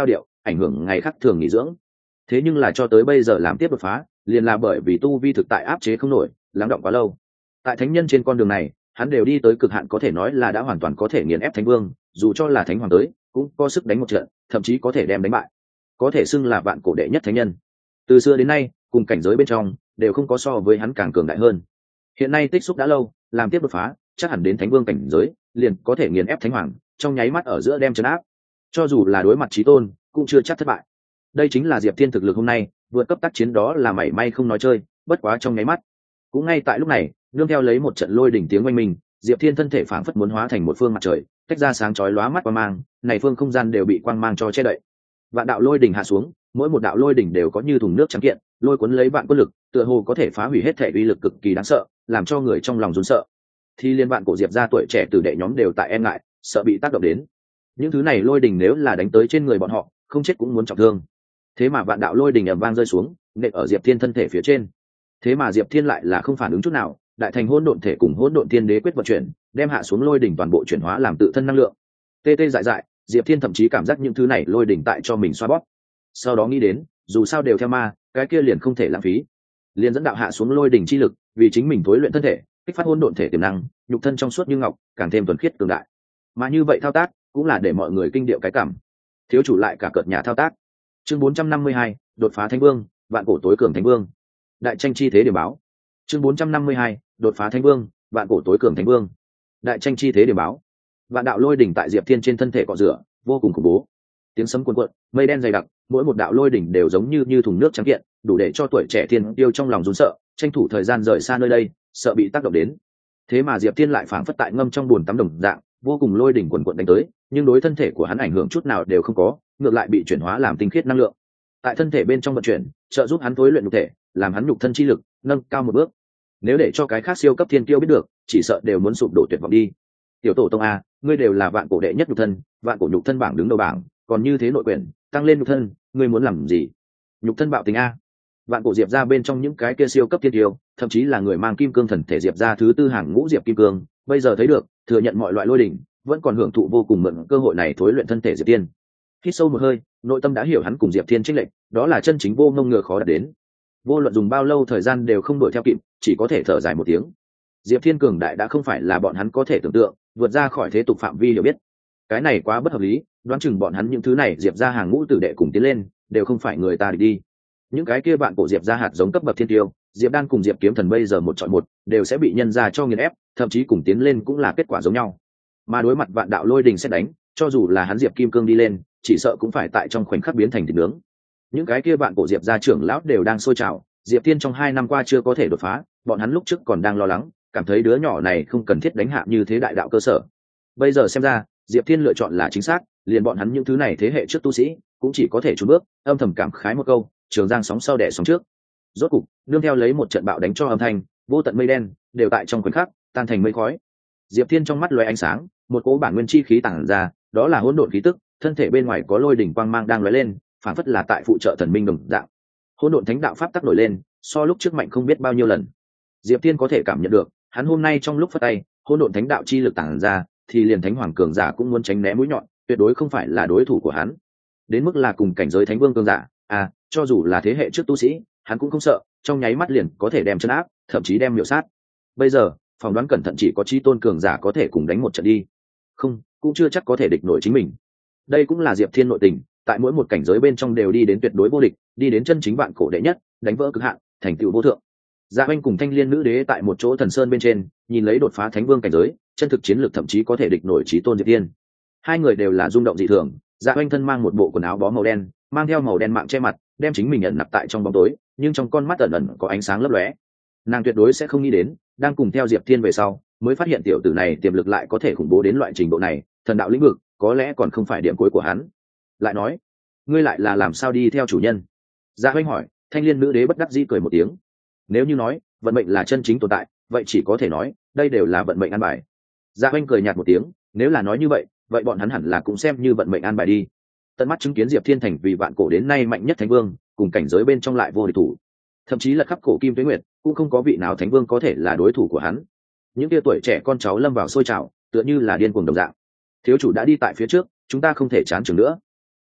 ảnh hưởng ngày khác thường nghỉ dưỡng. Thế nhưng là cho tới bây giờ làm tiếp đột phá liền là bởi vì tu vi thực tại áp chế không nổi, lắng động quá lâu. Tại thánh nhân trên con đường này hắn đều đi tới cực hạn, có thể nói là đã hoàn toàn có thể nghiền ép thánh vương, dù cho là thánh hoàng tới cũng có sức đánh một trận, thậm chí có thể đem đánh bại, có thể xưng là vạn cổ đệ nhất thánh nhân. Từ xưa đến nay cùng cảnh giới bên trong đều không có so với hắn càng cường đại hơn. Hiện nay tích xúc đã lâu, làm tiếp đột phá chắc hẳn đến thánh vương cảnh giới liền có thể nghiền ép thánh hoàng, trong nháy mắt ở giữa đem chấn áp, cho dù là đối mặt chí tôn cũng chưa chắc thất bại. Đây chính là Diệp Thiên thực lực hôm nay, vượt cấp tác chiến đó là mảy may không nói chơi, bất quá trong nháy mắt. Cũng ngay tại lúc này, nương theo lấy một trận lôi đỉnh tiếng oanh minh, Diệp Thiên thân thể phảng phất muốn hóa thành một phương mặt trời, tách ra sáng chói lóa mắt quang mang, này phương không gian đều bị quang mang cho che đậy. Vạn đạo lôi đỉnh hạ xuống, mỗi một đạo lôi đỉnh đều có như thùng nước trắng kiện, lôi cuốn lấy vạn quân lực, tựa hồ có thể phá hủy hết thể uy lực cực kỳ đáng sợ, làm cho người trong lòng run sợ. Thì liên vạn cổ Diệp gia tuổi trẻ tử đệ nhóm đều tại e ngại, sợ bị tác động đến. Những thứ này lôi đỉnh nếu là đánh tới trên người bọn họ, không chết cũng muốn trọng thương. Thế mà vạn đạo lôi đỉnh ầm vang rơi xuống, nện ở Diệp Thiên thân thể phía trên. Thế mà Diệp Thiên lại là không phản ứng chút nào, đại thành hỗn độn thể cùng hỗn độn thiên đế quyết vận chuyển, đem hạ xuống lôi đỉnh toàn bộ chuyển hóa làm tự thân năng lượng. Tê tê dại dại, Diệp Thiên thậm chí cảm giác những thứ này lôi đỉnh tại cho mình xoa bóp. Sau đó nghĩ đến, dù sao đều theo ma, cái kia liền không thể lãng phí. Liền dẫn đạo hạ xuống lôi đỉnh chi lực, vì chính mình tối luyện thân thể, kích phát hỗn độn thể tiềm năng, nhục thân trong suốt như ngọc, càng thêm thuần khiết cường đại. Mà như vậy thao tác, cũng là để mọi người kinh điệu cái cảm. Thiếu chủ lại cả cợt nhà thao tác. Chương 452, đột phá thánh vương, vạn cổ tối cường thánh vương. Đại tranh chi thế điểm báo. Chương 452, đột phá thánh vương, vạn cổ tối cường thánh vương. Đại tranh chi thế điểm báo. Vạn đạo lôi đỉnh tại Diệp Thiên trên thân thể cọ rửa, vô cùng khủng bố. Tiếng sấm cuồn cuộn, mây đen dày đặc, mỗi một đạo lôi đỉnh đều giống như thùng nước trắng kiện, đủ để cho tuổi trẻ thiên tiêu trong lòng run sợ, tranh thủ thời gian rời xa nơi đây, sợ bị tác động đến. Thế mà Diệp Thiên lại phảng phất tại ngâm trong bùn tắm đồng dạng, vô cùng lôi đỉnh cuồn cuộn đánh tới, nhưng đối thân thể của hắn ảnh hưởng chút nào đều không có, ngược lại bị chuyển hóa làm tinh khiết năng lượng. Tại thân thể bên trong vận chuyển, trợ giúp hắn tối luyện nhục thể, làm hắn nhục thân chi lực nâng cao một bước. Nếu để cho cái khác siêu cấp thiên tiêu biết được, chỉ sợ đều muốn sụp đổ tuyệt vọng đi. Tiểu tổ tông a, ngươi đều là vạn cổ đệ nhất nhục thân, vạn cổ nhục thân bảng đứng đầu bảng, còn như thế nội quyền tăng lên nhục thân, ngươi muốn làm gì? Nhục thân bạo tình a. Vạn cổ Diệp gia bên trong những cái kia siêu cấp thiên tiêu, thậm chí là người mang kim cương thần thể Diệp gia thứ tư hàng ngũ Diệp kim cương, bây giờ thấy được, thừa nhận mọi loại lôi đỉnh, vẫn còn hưởng thụ vô cùng mượn cơ hội này thối luyện thân thể Diệp Tiên. Hít sâu một hơi, nội tâm đã hiểu hắn cùng Diệp Thiên chênh lệch, đó là chân chính vô ngông ngừa khó đạt đến. Vô luận dùng bao lâu thời gian đều không đuổi theo kịp, chỉ có thể thở dài một tiếng. Diệp Thiên cường đại đã không phải là bọn hắn có thể tưởng tượng, vượt ra khỏi thế tục phạm vi hiểu biết. Cái này quá bất hợp lý, đoán chừng bọn hắn những thứ này Diệp gia hàng ngũ tử đệ cùng tiến lên, đều không phải người ta địch đi. Những cái kia bạn cổ Diệp gia hạt giống cấp bậc thiên tiêu, Diệp Đan cùng Diệp Kiếm Thần bây giờ một chọi một, đều sẽ bị nhân ra cho nghiền ép, thậm chí cùng tiến lên cũng là kết quả giống nhau. Mà đối mặt vạn đạo lôi đình xét đánh, cho dù là hắn Diệp Kim Cương đi lên, chỉ sợ cũng phải tại trong khoảnh khắc biến thành thịt nướng. Những cái kia bạn cổ Diệp gia trưởng lão đều đang sôi trào, Diệp Thiên trong 2 năm qua chưa có thể đột phá, bọn hắn lúc trước còn đang lo lắng, cảm thấy đứa nhỏ này không cần thiết đánh hạ như thế đại đạo cơ sở. Bây giờ xem ra, Diệp Thiên lựa chọn là chính xác, liền bọn hắn những thứ này thế hệ trước tu sĩ, cũng chỉ có thể chùn bước, âm thầm cảm khái một câu, trường giang sóng sau đẻ sóng trước. Rốt cục, nương theo lấy một trận bạo đánh cho âm thanh, vô tận mây đen đều tại trong khoảnh khắc tan thành mây khói. Diệp Thiên trong mắt lóe ánh sáng, một cỗ bản nguyên chi khí tản ra, đó là hỗn độn khí tức, thân thể bên ngoài có lôi đỉnh quang mang đang lóe lên, phản phất là tại phụ trợ thần minh đồng dạng. Hỗn độn thánh đạo pháp tắc nổi lên, so lúc trước mạnh không biết bao nhiêu lần. Diệp Thiên có thể cảm nhận được, hắn hôm nay trong lúc phất tay, hỗn độn thánh đạo chi lực tản ra, thì liền thánh hoàng cường giả cũng muốn tránh né mũi nhọn, tuyệt đối không phải là đối thủ của hắn. Đến mức là cùng cảnh giới thánh vương cường giả, cho dù là thế hệ trước tu sĩ, hắn cũng không sợ, trong nháy mắt liền có thể đem chân áp, thậm chí đem miểu sát. Bây giờ, phỏng đoán cẩn thận chỉ có chi tôn cường giả có thể cùng đánh một trận đi. Không, cũng chưa chắc có thể địch nổi chính mình. Đây cũng là Diệp Thiên nội tình, tại mỗi một cảnh giới bên trong đều đi đến tuyệt đối vô địch, đi đến chân chính vạn cổ đệ nhất, đánh vỡ cực hạn, thành tựu vô thượng. Dạ Oanh cùng Thanh Liên nữ đế tại một chỗ thần sơn bên trên, nhìn lấy đột phá thánh vương cảnh giới, chân thực chiến lược thậm chí có thể địch nổi chí tôn Diệp Thiên. Hai người đều là rung động dị thường, Dạ Oanh thân mang một bộ quần áo bó màu đen, mang theo màu đen mạng che mặt, đem chính mình ẩn nặc tại trong bóng tối, nhưng trong con mắt ẩn ẩn có ánh sáng lấp lóe. Nàng tuyệt đối sẽ không nghĩ đến, đang cùng theo Diệp Thiên về sau, mới phát hiện tiểu tử này tiềm lực lại có thể khủng bố đến loại trình độ này, thần đạo lĩnh vực, có lẽ còn không phải điểm cuối của hắn. Lại nói, ngươi lại là làm sao đi theo chủ nhân? Dạ Oanh hỏi. Thanh Liên nữ đế bất đắc dĩ cười một tiếng. Nếu như nói vận mệnh là chân chính tồn tại, vậy chỉ có thể nói đây đều là vận mệnh an bài. Dạ Oanh cười nhạt một tiếng, nếu là nói như vậy, vậy bọn hắn hẳn là cũng xem như vận mệnh an bài đi. Tận mắt chứng kiến Diệp Thiên thành vì vạn cổ đến nay mạnh nhất thánh vương, cùng cảnh giới bên trong lại vô địch thủ, thậm chí là khắp cổ kim tuế nguyệt cũng không có vị nào thánh vương có thể là đối thủ của hắn. Những tia tuổi trẻ con cháu lâm vào sôi trào, tựa như là điên cuồng đồng dạng. Thiếu chủ đã đi tại phía trước, chúng ta không thể chán chừng nữa.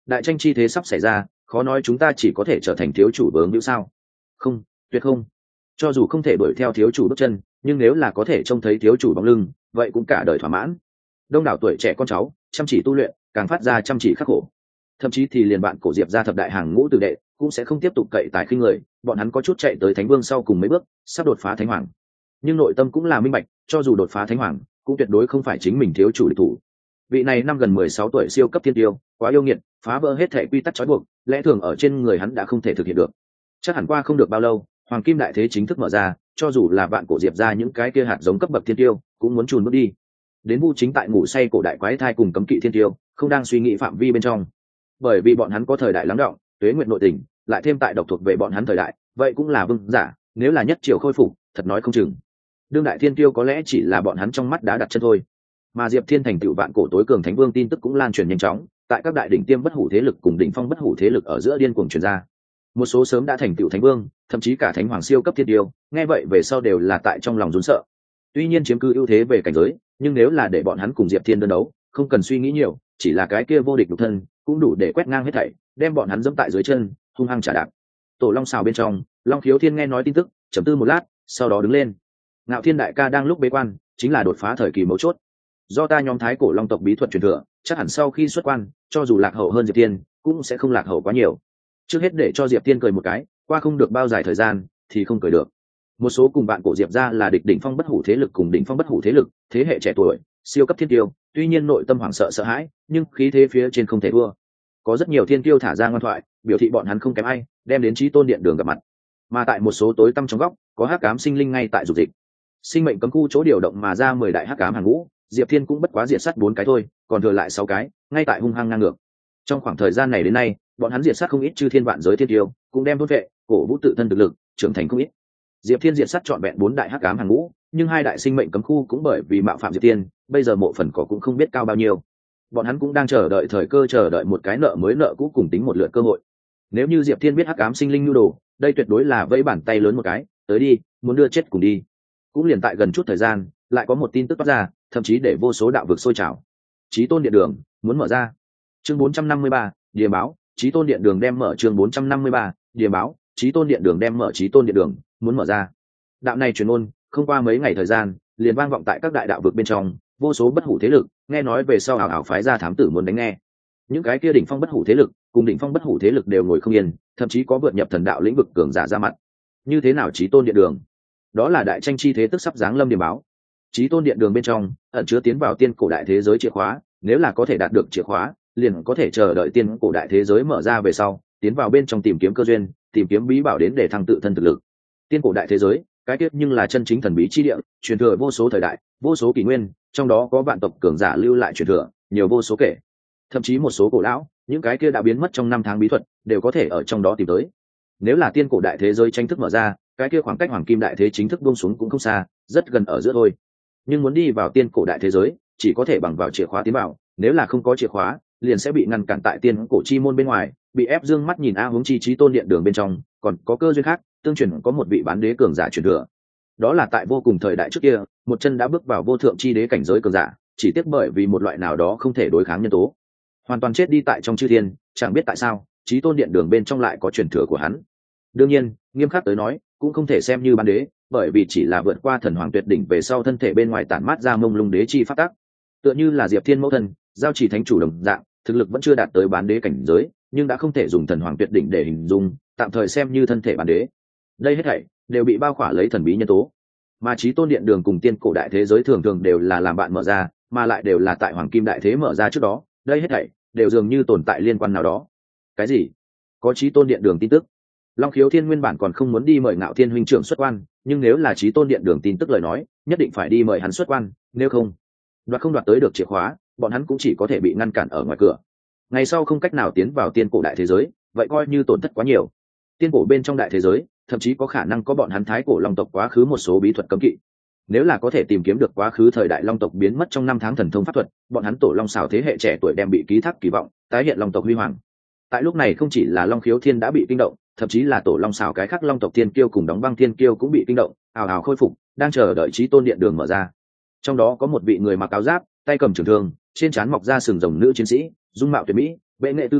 đại tranh chi thế sắp xảy ra, khó nói chúng ta chỉ có thể trở thành thiếu chủ vướng hữu sao? Không, tuyệt không. Cho dù không thể đuổi theo thiếu chủ bước chân, nhưng nếu là có thể trông thấy thiếu chủ bóng lưng, vậy cũng cả đời thỏa mãn. Đông đảo tuổi trẻ con cháu chăm chỉ tu luyện, càng phát ra chăm chỉ khắc khổ. Thậm chí thì liền bạn cổ Diệp gia thập đại hàng ngũ tử đệ cũng sẽ không tiếp tục cậy tài khinh người, bọn hắn có chút chạy tới thánh vương sau cùng mấy bước, sắp đột phá thánh hoàng. Nhưng nội tâm cũng là minh bạch, cho dù đột phá thánh hoàng, cũng tuyệt đối không phải chính mình thiếu chủ địch thủ. Vị này năm gần 16 tuổi siêu cấp thiên tiêu, quá yêu nghiệt, phá vỡ hết thể quy tắc trói buộc, lẽ thường ở trên người hắn đã không thể thực hiện được. Chắc hẳn qua không được bao lâu, hoàng kim đại thế chính thức mở ra, cho dù là bạn cổ Diệp gia những cái kia hạt giống cấp bậc thiên tiêu, cũng muốn chùn bước đi. Đến Vu Chính tại ngủ say cổ đại quái thai cùng cấm kỵ thiên tiêu, không đang suy nghĩ phạm vi bên trong, bởi vì bọn hắn có thời đại lắng đọng, tuế nguyện nội tình, lại thêm tại độc thuộc về bọn hắn thời đại, vậy cũng là vương giả, nếu là nhất triều khôi phục, thật nói không chừng. Đương đại thiên tiêu có lẽ chỉ là bọn hắn trong mắt đá đặt chân thôi. Mà Diệp Thiên thành tựu vạn cổ tối cường thánh vương tin tức cũng lan truyền nhanh chóng, tại các đại đỉnh tiêm bất hủ thế lực cùng đỉnh phong bất hủ thế lực ở giữa điên cuồng truyền ra. Một số sớm đã thành tựu thánh vương, thậm chí cả thánh hoàng siêu cấp thiên tiêu, nghe vậy về sau đều là tại trong lòng run sợ. Tuy nhiên chiếm cứ ưu thế về cảnh giới, nhưng nếu là để bọn hắn cùng Diệp Thiên đơn đấu, không cần suy nghĩ nhiều, chỉ là cái kia vô địch độc thân, cũng đủ để quét ngang hết thảy, đem bọn hắn dẫm tại dưới chân, hung hăng trả đạp. Tổ Long xào bên trong, Long Khiếu Thiên nghe nói tin tức, trầm tư một lát, sau đó đứng lên. Ngạo Thiên đại ca đang lúc bế quan, chính là đột phá thời kỳ mấu chốt. Do ta nhóm thái cổ long tộc bí thuật truyền thừa, chắc hẳn sau khi xuất quan, cho dù lạc hậu hơn Diệp Thiên, cũng sẽ không lạc hậu quá nhiều. Trước hết để cho Diệp Thiên cười một cái, qua không được bao dài thời gian, thì không cười được. Một số cùng bạn cổ Diệp gia là địch đỉnh phong bất hủ thế lực cùng đỉnh phong bất hủ thế lực, thế hệ trẻ tuổi, siêu cấp thiên tiêu, tuy nhiên nội tâm hoảng sợ sợ hãi, nhưng khí thế phía trên không thể thua. Có rất nhiều thiên tiêu thả ra ngoan thoại, biểu thị bọn hắn không kém ai, đem đến Chí Tôn Điện đường gặp mặt. Mà tại một số tối tăm trong góc, có hắc ám sinh linh ngay tại dục dịch. Sinh mệnh cấm khu chỗ điều động mà ra 10 đại hắc ám hàng ngũ, Diệp Thiên cũng bất quá diệt sát 4 cái thôi, còn thừa lại 6 cái, ngay tại hung hăng ngang ngược. Trong khoảng thời gian này đến nay, bọn hắn diệt sát không ít chư thiên vạn giới thiên tiêu, cũng đem thôn vệ, cổ vũ tự thân thực lực, trưởng thành không ít. Diệp Thiên diệt sát trọn vẹn 4 đại hắc ám hàng ngũ, nhưng 2 đại sinh mệnh cấm khu cũng bởi vì mạo phạm Diệp Thiên, bây giờ mộ phần cỏ cũng không biết cao bao nhiêu. Bọn hắn cũng đang chờ đợi thời cơ, chờ đợi một cái nợ mới nợ cũ cùng tính một lượt cơ hội. Nếu như Diệp Thiên biết hắc ám sinh linh nhu đồ, đây tuyệt đối là vẫy bàn tay lớn một cái, tới đi, muốn đưa chết cùng đi. Cũng liền tại gần chút thời gian, lại có một tin tức phát ra, thậm chí để vô số đạo vực sôi trào. Chí Tôn Điện đường muốn mở ra. Chương 453, điềm báo, Chí Tôn Điện đường đem mở. Chương 453, điềm báo, Chí Tôn Điện đường đem mở. Chí Tôn Điện đường muốn mở ra. Đạo này truyền ôn, không qua mấy ngày thời gian, liền vang vọng tại các đại đạo vực bên trong, vô số bất hủ thế lực, nghe nói về sau ảo ảo phái ra thám tử muốn đánh nghe. Những cái kia đỉnh phong bất hủ thế lực, cùng đỉnh phong bất hủ thế lực đều ngồi không yên, thậm chí có vượt nhập thần đạo lĩnh vực cường giả ra mặt. Như thế nào Chí Tôn Điện đường? Đó là đại tranh chi thế tức sắp giáng lâm điềm báo. Chí Tôn Điện đường bên trong ẩn chứa tiến vào tiên cổ đại thế giới chìa khóa, nếu là có thể đạt được chìa khóa, liền có thể chờ đợi tiên cổ đại thế giới mở ra về sau, tiến vào bên trong tìm kiếm cơ duyên, tìm kiếm bí bảo đến để thăng tự thân thực lực. Tiên cổ đại thế giới, cái tiết nhưng là chân chính thần bí chi địa, truyền thừa vô số thời đại, vô số kỷ nguyên, trong đó có vạn tộc cường giả lưu lại truyền thừa, nhiều vô số kể. Thậm chí một số cổ lão, những cái kia đã biến mất trong 5 tháng bí thuật, đều có thể ở trong đó tìm tới. Nếu là tiên cổ đại thế giới tranh thức mở ra, cái kia khoảng cách hoàng kim đại thế chính thức buông xuống cũng không xa, rất gần ở giữa thôi. Nhưng muốn đi vào tiên cổ đại thế giới, chỉ có thể bằng vào chìa khóa tiến vào, nếu là không có chìa khóa, liền sẽ bị ngăn cản tại tiên cổ chi môn bên ngoài, bị ép dương mắt nhìn hướng chi Chí Tôn Điện đường bên trong, còn có cơ duyên khác, tương truyền có một vị bán đế cường giả truyền thừa. Đó là tại vô cùng thời đại trước kia, một chân đã bước vào vô thượng chi đế cảnh giới cường giả, chỉ tiếc bởi vì một loại nào đó không thể đối kháng nhân tố, hoàn toàn chết đi tại trong chư thiên, chẳng biết tại sao, Chí Tôn Điện đường bên trong lại có truyền thừa của hắn. Đương nhiên, nghiêm khắc tới nói, cũng không thể xem như bán đế, bởi vì chỉ là vượt qua thần hoàng tuyệt đỉnh về sau thân thể bên ngoài tản mát ra mông lung đế chi phát tác, tựa như là Diệp Thiên mẫu thân, giao chỉ thánh chủ đồng dạng, thực lực vẫn chưa đạt tới bán đế cảnh giới, nhưng đã không thể dùng thần hoàng tuyệt đỉnh để hình dung, tạm thời xem như thân thể bán đế. Đây hết thảy đều bị bao khỏa lấy thần bí nhân tố. Mà Chí Tôn Điện đường cùng tiên cổ đại thế giới thường thường đều là làm bạn mở ra, mà lại đều là tại hoàng kim đại thế mở ra trước đó, đây hết thảy đều dường như tồn tại liên quan nào đó. Cái gì? Có Chí Tôn Điện đường tin tức. Long Khiếu Thiên nguyên bản còn không muốn đi mời Ngạo Thiên huynh trưởng xuất quan, nhưng nếu là Chí Tôn Điện đường tin tức lời nói, nhất định phải đi mời hắn xuất quan, nếu không đoạt tới được chìa khóa, bọn hắn cũng chỉ có thể bị ngăn cản ở ngoài cửa. Ngày sau không cách nào tiến vào tiên cổ đại thế giới, vậy coi như tổn thất quá nhiều. Tiên cổ bên trong đại thế giới, thậm chí có khả năng có bọn hắn thái cổ long tộc quá khứ một số bí thuật cấm kỵ. Nếu là có thể tìm kiếm được quá khứ thời đại long tộc biến mất trong 5 tháng thần thông pháp thuật, bọn hắn tổ long xảo thế hệ trẻ tuổi đem bị ký thác kỳ vọng, tái hiện long tộc huy hoàng. Tại lúc này không chỉ là Long Khiếu Thiên đã bị kinh động, thậm chí là tổ long xảo cái khác long tộc thiên kiêu cùng đóng băng thiên kiêu cũng bị kinh động, ào ào khôi phục, đang chờ đợi Chí Tôn Điện đường mở ra. Trong đó có một vị người mặc áo giáp, tay cầm trường thương, trên trán mọc ra sừng rồng nữ chiến sĩ, dung mạo tuyệt mỹ, bệ nghệ tư phương,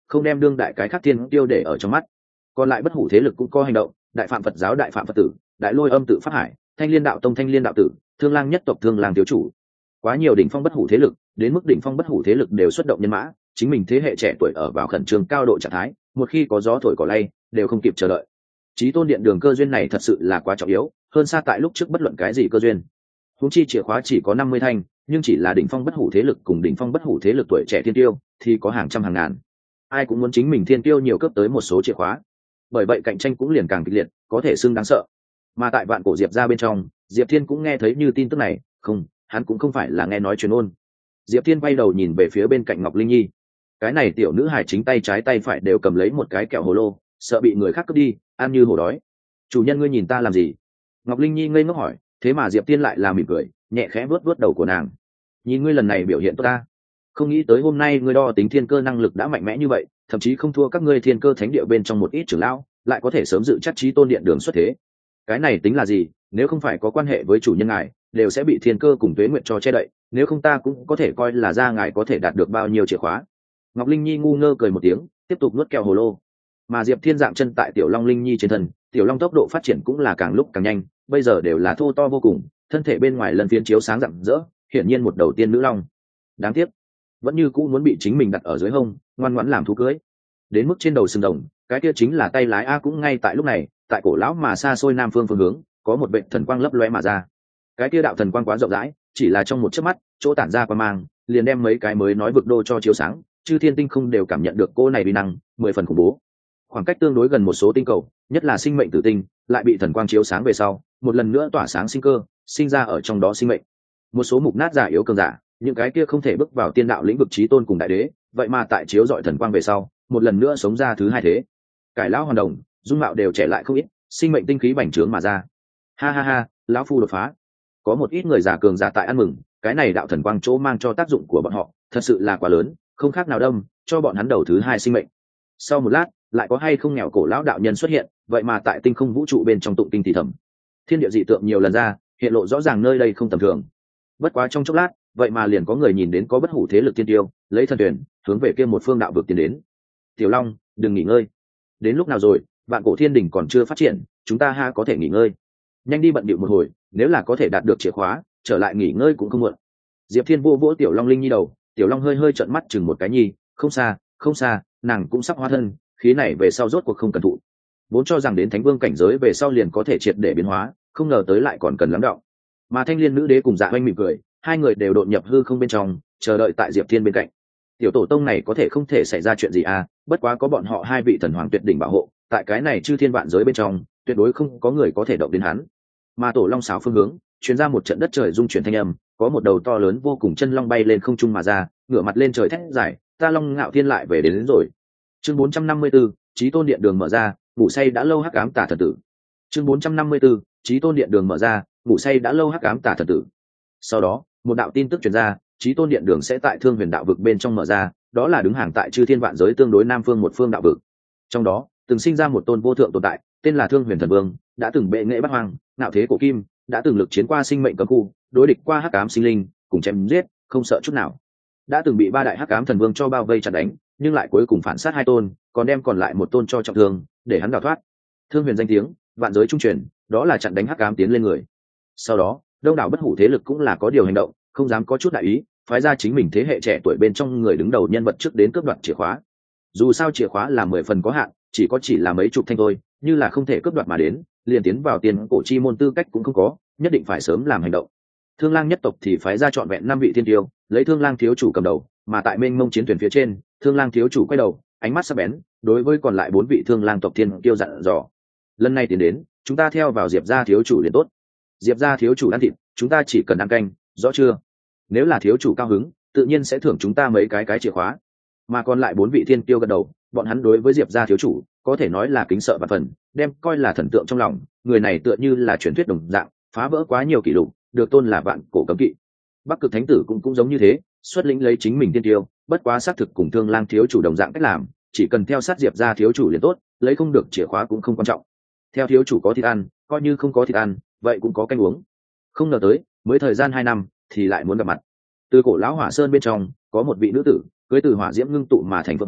không đem đương đại cái khác thiên tiêu để ở trong mắt. Còn lại bất hủ thế lực cũng có hành động, đại phạm Phật giáo đại phạm Phật tử, đại lôi âm tự Pháp Hải, thanh liên đạo tông thanh liên đạo tử, thương lang nhất tộc thương lang thiếu chủ. Quá nhiều đỉnh phong bất hủ thế lực, đến mức đỉnh phong bất hủ thế lực đều xuất động nhân mã, chính mình thế hệ trẻ tuổi ở vào khẩn trương cao độ trạng thái, một khi có gió thổi cỏ lay đều không kịp chờ đợi. Chí tôn điện đường cơ duyên này thật sự là quá trọng yếu, hơn xa tại lúc trước bất luận cái gì cơ duyên. Huống chi chìa khóa chỉ có 50 thanh, nhưng chỉ là đỉnh phong bất hủ thế lực cùng đỉnh phong bất hủ thế lực tuổi trẻ thiên tiêu thì có hàng trăm hàng ngàn. Ai cũng muốn chính mình thiên tiêu nhiều cấp tới một số chìa khóa. Bởi vậy cạnh tranh cũng liền càng kịch liệt, có thể xưng đáng sợ. Mà tại vạn cổ Diệp gia bên trong, Diệp Thiên cũng nghe thấy như tin tức này, không, hắn cũng không phải là nghe nói truyền ôn. Diệp Thiên quay đầu nhìn về phía bên cạnh Ngọc Linh Nhi. Cái này tiểu nữ hài chính tay trái tay phải đều cầm lấy một cái kẹo hồ lô, sợ bị người khác cướp đi, ăn như hổ đói. Chủ nhân ngươi nhìn ta làm gì? Ngọc Linh Nhi ngây ngốc hỏi, thế mà Diệp Thiên lại là mỉm cười, nhẹ khẽ vuốt vuốt đầu của nàng. Nhìn ngươi lần này biểu hiện tốt ta, không nghĩ tới hôm nay ngươi đo tính thiên cơ năng lực đã mạnh mẽ như vậy, thậm chí không thua các ngươi thiên cơ thánh địa bên trong một ít trưởng lão, lại có thể sớm dự chắc chí tôn điện đường xuất thế. Cái này tính là gì? Nếu không phải có quan hệ với chủ nhân ngài, đều sẽ bị thiên cơ cùng tuế nguyện cho che đậy, nếu không ta cũng có thể coi là ra ngài có thể đạt được bao nhiêu chìa khóa. Ngọc Linh Nhi ngu ngơ cười một tiếng, tiếp tục nuốt kẹo hồ lô. Mà Diệp Thiên dạng chân tại tiểu Long Linh Nhi trên thân, tiểu Long tốc độ phát triển cũng là càng lúc càng nhanh, bây giờ đều là thô to vô cùng, thân thể bên ngoài lần phiến chiếu sáng rạng rỡ, hiển nhiên một đầu tiên nữ long. Đáng tiếc, vẫn như cũ muốn bị chính mình đặt ở dưới hông, ngoan ngoãn làm thú cưới. Đến mức trên đầu sừng rồng, cái kia chính là tay lái a. Cũng ngay tại lúc này, tại cổ lão mà xa xôi nam phương phương hướng, có một vệt thần quang lấp lóe mà ra. Cái kia đạo thần quang quá rộng rãi, chỉ là trong một chớp mắt, chỗ tản ra quang mang, liền đem mấy cái mới nói vực đô cho chiếu sáng, chư thiên tinh không đều cảm nhận được cô này uy năng, 10 phần khủng bố. Khoảng cách tương đối gần một số tinh cầu, nhất là sinh mệnh tử tinh, lại bị thần quang chiếu sáng về sau, một lần nữa tỏa sáng sinh cơ, sinh ra ở trong đó sinh mệnh. Một số mục nát giả yếu cường giả, những cái kia không thể bước vào tiên đạo lĩnh vực chí tôn cùng đại đế, vậy mà tại chiếu dọi thần quang về sau, một lần nữa sống ra thứ hai thế. Cải lão hoàn đồng, dung mạo đều trẻ lại không ít, sinh mệnh tinh khí bành trướng mà ra. Ha ha ha, lão phu đột phá. Có một ít người giả cường giả tại ăn mừng, cái này đạo thần quang chỗ mang cho tác dụng của bọn họ, thật sự là quá lớn, không khác nào đâm cho bọn hắn đầu thứ hai sinh mệnh. Sau một lát, lại có hay không nghèo cổ lão đạo nhân xuất hiện, vậy mà tại tinh không vũ trụ bên trong tụng kinh thì thầm. Thiên địa dị tượng nhiều lần ra, hiện lộ rõ ràng nơi đây không tầm thường. Bất quá trong chốc lát, vậy mà liền có người nhìn đến có bất hủ thế lực thiên tiêu, lấy thần tuyển, hướng về kia một phương đạo vực tiến đến. Tiểu Long, đừng nghỉ ngơi. Đến lúc nào rồi, vạn cổ thiên đình còn chưa phát triển, chúng ta ha có thể nghỉ ngơi. Nhanh đi bận bịu một hồi, nếu là có thể đạt được chìa khóa, trở lại nghỉ ngơi cũng không muộn. Diệp Thiên vô vỗ Tiểu Long Linh Nhi đầu, Tiểu Long hơi hơi trợn mắt chừng một cái nhi, không xa, không xa, nàng cũng sắp hóa thân, khí này về sau rốt cuộc không cần thụ. Vốn cho rằng đến thánh vương cảnh giới về sau liền có thể triệt để biến hóa, không ngờ tới lại còn cần lắng đọng. Mà Thanh Liên nữ đế cùng Dạ Oanh mỉm cười, hai người đều đột nhập hư không bên trong, chờ đợi tại Diệp Thiên bên cạnh. Tiểu tổ tông này có thể không thể xảy ra chuyện gì à, bất quá có bọn họ hai vị thần hoàng tuyệt đỉnh bảo hộ, tại cái này chư thiên vạn giới bên trong, tuyệt đối không có người có thể động đến hắn. Mà tổ long sáo phương hướng, truyền ra một trận đất trời rung chuyển thanh âm, có một đầu to lớn vô cùng chân long bay lên không trung mà ra, ngửa mặt lên trời thét giải, ta Long Ngạo Thiên lại về đến rồi. Chương 454, Chí Tôn Điện đường mở ra, ngủ say đã lâu hắc ám tà thần tử. Chương 454, Chí Tôn Điện đường mở ra, ngủ say đã lâu hắc ám tà thần tử. Sau đó, một đạo tin tức truyền ra, Chí Tôn Điện đường sẽ tại Thương Huyền đạo vực bên trong mở ra, đó là đứng hàng tại chư thiên vạn giới tương đối nam phương một phương đạo vực. Trong đó, từng sinh ra một tôn vô thượng tồn tại, tên là Thương Huyền Thần Vương, đã từng bệ nghệ bắt hoang, nạo thế cổ kim, đã từng lực chiến qua sinh mệnh cấm khu, đối địch qua hắc ám sinh linh, cùng chém giết, không sợ chút nào. Đã từng bị ba đại hắc ám thần vương cho bao vây chặt đánh, nhưng lại cuối cùng phản sát hai tôn, còn đem còn lại một tôn cho trọng thương, để hắn đào thoát. Thương Huyền danh tiếng, vạn giới trung truyền, đó là chặn đánh hắc ám tiến lên người. Sau đó, đông đảo bất hủ thế lực cũng là có điều hành động, không dám có chút đại ý, phái ra chính mình thế hệ trẻ tuổi bên trong người đứng đầu nhân vật trước đến cướp đoạt chìa khóa. Dù sao chìa khóa là 10 phần có hạn, chỉ là mấy chục thanh thôi, như là không thể cướp đoạt mà đến, liền tiến vào tiền cổ chi môn tư cách cũng không có, nhất định phải sớm làm hành động. Thương Lang nhất tộc thì phái ra trọn vẹn 5 vị thiên tiêu, lấy Thương Lang thiếu chủ cầm đầu, mà tại mênh mông chiến thuyền phía trên, Thương Lang thiếu chủ quay đầu, ánh mắt sắc bén, đối với còn lại 4 vị Thương Lang tộc thiên tiêu dặn dò. Lần này tiến đến, chúng ta theo vào Diệp gia thiếu chủ liền tốt. Diệp gia thiếu chủ ăn thịt, chúng ta chỉ cần ăn canh, rõ chưa? Nếu là thiếu chủ cao hứng, tự nhiên sẽ thưởng chúng ta mấy cái chìa khóa. Mà còn lại 4 vị thiên tiêu gật đầu, bọn hắn đối với Diệp gia thiếu chủ, có thể nói là kính sợ và phần, đem coi là thần tượng trong lòng, người này tựa như là truyền thuyết đồng dạng, phá vỡ quá nhiều kỷ lục, được tôn là vạn cổ cấm kỵ. Bắc Cực Thánh tử cũng giống như thế, xuất lĩnh lấy chính mình tiên tiêu, bất quá xác thực cùng Thương Lang thiếu chủ đồng dạng cách làm, chỉ cần theo sát Diệp gia thiếu chủ liền tốt, lấy không được chìa khóa cũng không quan trọng. Theo thiếu chủ có thịt ăn, coi như không có thịt ăn, vậy cũng có canh uống. Không ngờ tới, mới thời gian 2 năm thì lại muốn gặp mặt. Từ cổ lão Hỏa Sơn bên trong, có một vị nữ tử, cưới từ hỏa diễm ngưng tụ mà thành phượng hoàng,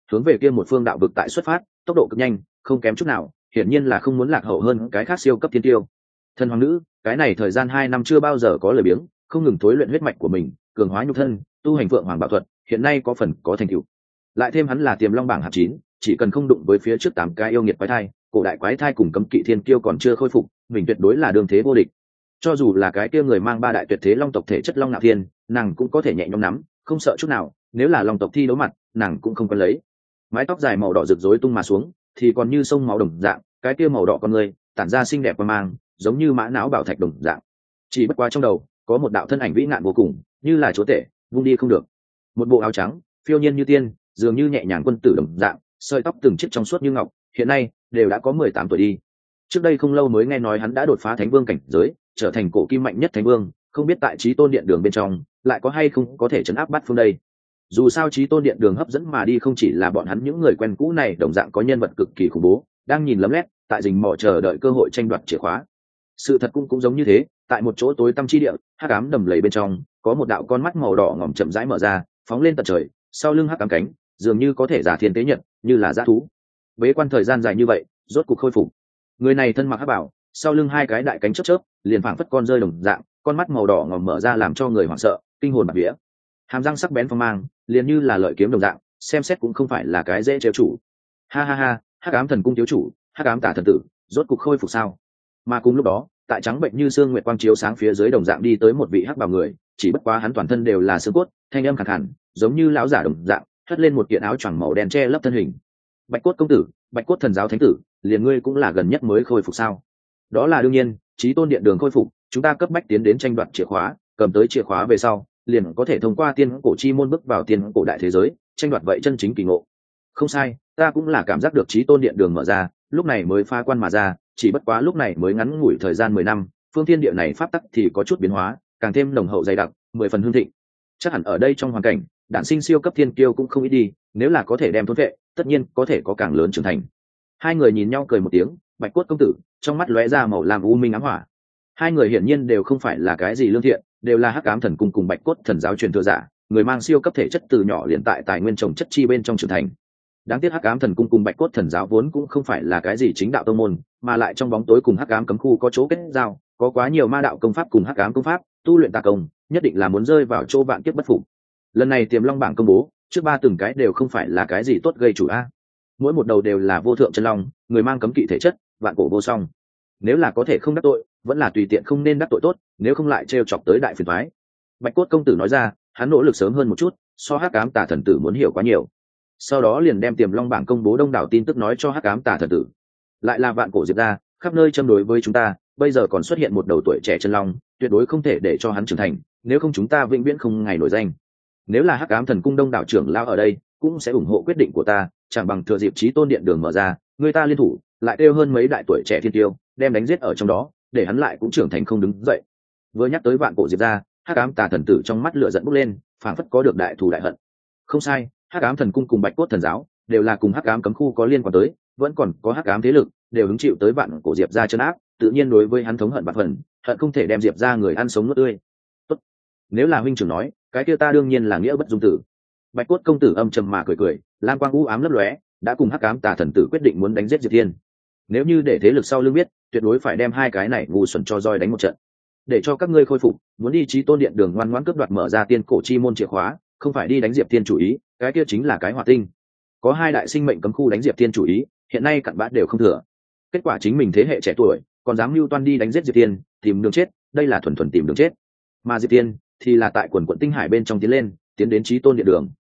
hướng về kia một phương đạo vực tại xuất phát, tốc độ cực nhanh, không kém chút nào, hiển nhiên là không muốn lạc hậu hơn cái khác siêu cấp thiên tiêu. Thần hoàng nữ, cái này thời gian 2 năm chưa bao giờ có lời biếng, không ngừng thối luyện huyết mạch của mình, cường hóa nhục thân, tu hành vượng hoàng bảo thuật, hiện nay có phần có thành tựu. Lại thêm hắn là tiềm long bảng hạng 9, chỉ cần không đụng với phía trước 8 cái yêu nghiệt quái thai, cổ đại quái thai cùng cấm kỵ thiên kiêu còn chưa khôi phục, mình tuyệt đối là đương thế vô địch. Cho dù là cái kia người mang 3 đại tuyệt thế long tộc thể chất long nạo thiên, nàng cũng có thể nhẹ nhõm nắm, không sợ chút nào, nếu là long tộc thi đấu mặt, nàng cũng không có lấy. Mái tóc dài màu đỏ rực rối tung mà xuống, thì còn như sông máu đồng dạng, cái kia màu đỏ con người, tản ra xinh đẹp và mang, giống như mã não bảo thạch đồng dạng. Chỉ bất quá trong đầu, có một đạo thân ảnh vĩ ngạn vô cùng, như là chúa tể, vung đi không được. Một bộ áo trắng, phiêu nhiên như tiên, dường như nhẹ nhàng quân tử đồng dạng, sợi tóc từng chiếc trong suốt như ngọc, hiện nay đều đã có 18 tuổi đi. Trước đây không lâu mới nghe nói hắn đã đột phá thánh vương cảnh giới, trở thành cổ kim mạnh nhất thánh vương, không biết tại Chí Tôn Điện Đường bên trong, lại có hay không có thể trấn áp bát phương đây. Dù sao Chí Tôn Điện Đường hấp dẫn mà đi không chỉ là bọn hắn những người quen cũ này, đồng dạng có nhân vật cực kỳ khủng bố, đang nhìn lấm lét, tại rình mò chờ đợi cơ hội tranh đoạt chìa khóa. Sự thật cũng giống như thế, tại một chỗ tối tăm chi địa, hắc ám đầm lầy bên trong, có một đạo con mắt màu đỏ ngòm chậm rãi mở ra, phóng lên tận trời, sau lưng hắc ám cánh, dường như có thể giả thiên tế nhật, như là dã thú. Bế quan thời gian dài như vậy, rốt cục khôi phục. Người này thân mặc hắc bảo, sau lưng 2 cái đại cánh chớp chớp, liền phảng phất con rơi đồng dạng, con mắt màu đỏ ngòm mở ra làm cho người hoảng sợ, kinh hồn bạt vía. Hàm răng sắc bén phong mang, liền như là lợi kiếm đồng dạng, xem xét cũng không phải là cái dễ trêu chủ. Ha ha ha, hắc ám thần cung thiếu chủ, hắc ám tả thần tử, rốt cục khôi phục sao? Mà cùng lúc đó, tại trắng bệnh như sương nguyệt quang chiếu sáng phía dưới đồng dạng đi tới một vị hắc bào người, chỉ bất quá hắn toàn thân đều là xương cốt, thanh âm khàn khàn, giống như lão giả đồng dạng, hất lên một kiện áo choàng màu đen che lấp thân hình. Bạch cốt công tử, Bạch cốt thần giáo thánh tử, liền ngươi cũng là gần nhất mới khôi phục sao? Đó là đương nhiên, Chí Tôn Điện Đường khôi phục, chúng ta cấp bách tiến đến tranh đoạt chìa khóa, cầm tới chìa khóa về sau, liền có thể thông qua tiên cổ chi môn bước vào tiên cổ đại thế giới, tranh đoạt vậy chân chính kỳ ngộ. Không sai, ta cũng là cảm giác được Chí Tôn Điện Đường mở ra, lúc này mới phá quan mà ra, chỉ bất quá lúc này mới ngắn ngủi thời gian 10 năm, phương thiên địa này pháp tắc thì có chút biến hóa, càng thêm nồng hậu dày đặc, 10 phần hương thịnh. Chắc hẳn ở đây trong hoàn cảnh, đản sinh siêu cấp thiên kiêu cũng không ít đi, nếu là có thể đem thôn vệ, tất nhiên có thể có càng lớn trưởng thành. Hai người nhìn nhau cười một tiếng, Bạch cốt công tử, trong mắt lóe ra màu lam u minh ám hỏa. Hai người hiển nhiên đều không phải là cái gì lương thiện, đều là hắc ám thần cung cùng Bạch cốt thần giáo truyền thừa giả, người mang siêu cấp thể chất từ nhỏ liền tại tài nguyên trồng chất chi bên trong trưởng thành. Đáng tiếc hắc ám thần cung cùng Bạch cốt thần giáo vốn cũng không phải là cái gì chính đạo tông môn, mà lại trong bóng tối cùng hắc ám cấm khu có chỗ kết giao, có quá nhiều ma đạo công pháp cùng hắc ám công pháp, tu luyện tà công, nhất định là muốn rơi vào chỗ vạn kiếp bất phục. Lần này Tiềm Long bảng công bố, trước 3 từng cái đều không phải là cái gì tốt gây chủ a. Mỗi một đầu đều là vô thượng chân long, người mang cấm kỵ thể chất, vạn cổ vô song. Nếu là có thể không đắc tội, vẫn là tùy tiện không nên đắc tội tốt, nếu không lại trêu chọc tới đại phiền toái. Bạch cốt công tử nói ra, hắn nỗ lực sớm hơn một chút, so hắc ám tà thần tử muốn hiểu quá nhiều. Sau đó liền đem Tiềm Long bảng công bố đông đảo tin tức nói cho hắc ám tà thần tử. Lại là vạn cổ diệp ra, khắp nơi châm đối với chúng ta, bây giờ còn xuất hiện một đầu tuổi trẻ chân long, tuyệt đối không thể để cho hắn trưởng thành, nếu không chúng ta vĩnh viễn không ngày nổi danh. Nếu là hắc ám thần cung đông đảo trưởng lao ở đây, cũng sẽ ủng hộ quyết định của ta, chẳng bằng thừa dịp Chí Tôn Điện Đường mở ra, người ta liên thủ, lại kêu hơn mấy đại tuổi trẻ thiên tiêu, đem đánh giết ở trong đó, để hắn lại cũng trưởng thành không đứng dậy. Vừa nhắc tới vạn cổ diệp ra, hắc ám tà thần tử trong mắt lửa giận bốc lên, phảng phất có được đại thù đại hận. Không sai, hắc ám thần cung cùng Bạch cốt thần giáo đều là cùng hắc ám cấm khu có liên quan tới, vẫn còn có hắc ám thế lực đều hứng chịu tới vạn cổ diệp ra trấn áp, tự nhiên đối với hắn thống hận bạc phần, hận không thể đem diệp ra người ăn sống nuốt tươi. Tốt, nếu là huynh trưởng nói, cái kia ta đương nhiên là nghĩa bất dung tử. Bạch cốt công tử âm trầm mà cười cười, lam quang u ám lấp lóe, đã cùng hắc ám tà thần tử quyết định muốn đánh giết Diệp Thiên. Nếu như để thế lực sau lưng biết, tuyệt đối phải đem 2 cái này ngu xuẩn cho roi đánh một trận. Để cho các ngươi khôi phục, muốn đi Chí Tôn Điện Đường ngoan ngoãn cướp đoạt mở ra tiên cổ chi môn chìa khóa, không phải đi đánh Diệp Thiên chủ ý, cái kia chính là cái hỏa tinh. Có 2 đại sinh mệnh cấm khu đánh Diệp Thiên chủ ý, hiện nay cặn bã đều không thừa. Kết quả chính mình thế hệ trẻ tuổi, còn dám mưu toan đi đánh giết Diệp Thiên, tìm đường chết, đây là thuần thuần tìm đường chết. Mà Diệp Thiên thì là tại quần quận tinh hải bên trong tiến lên, tiến đến Chí Tôn Điện Đường.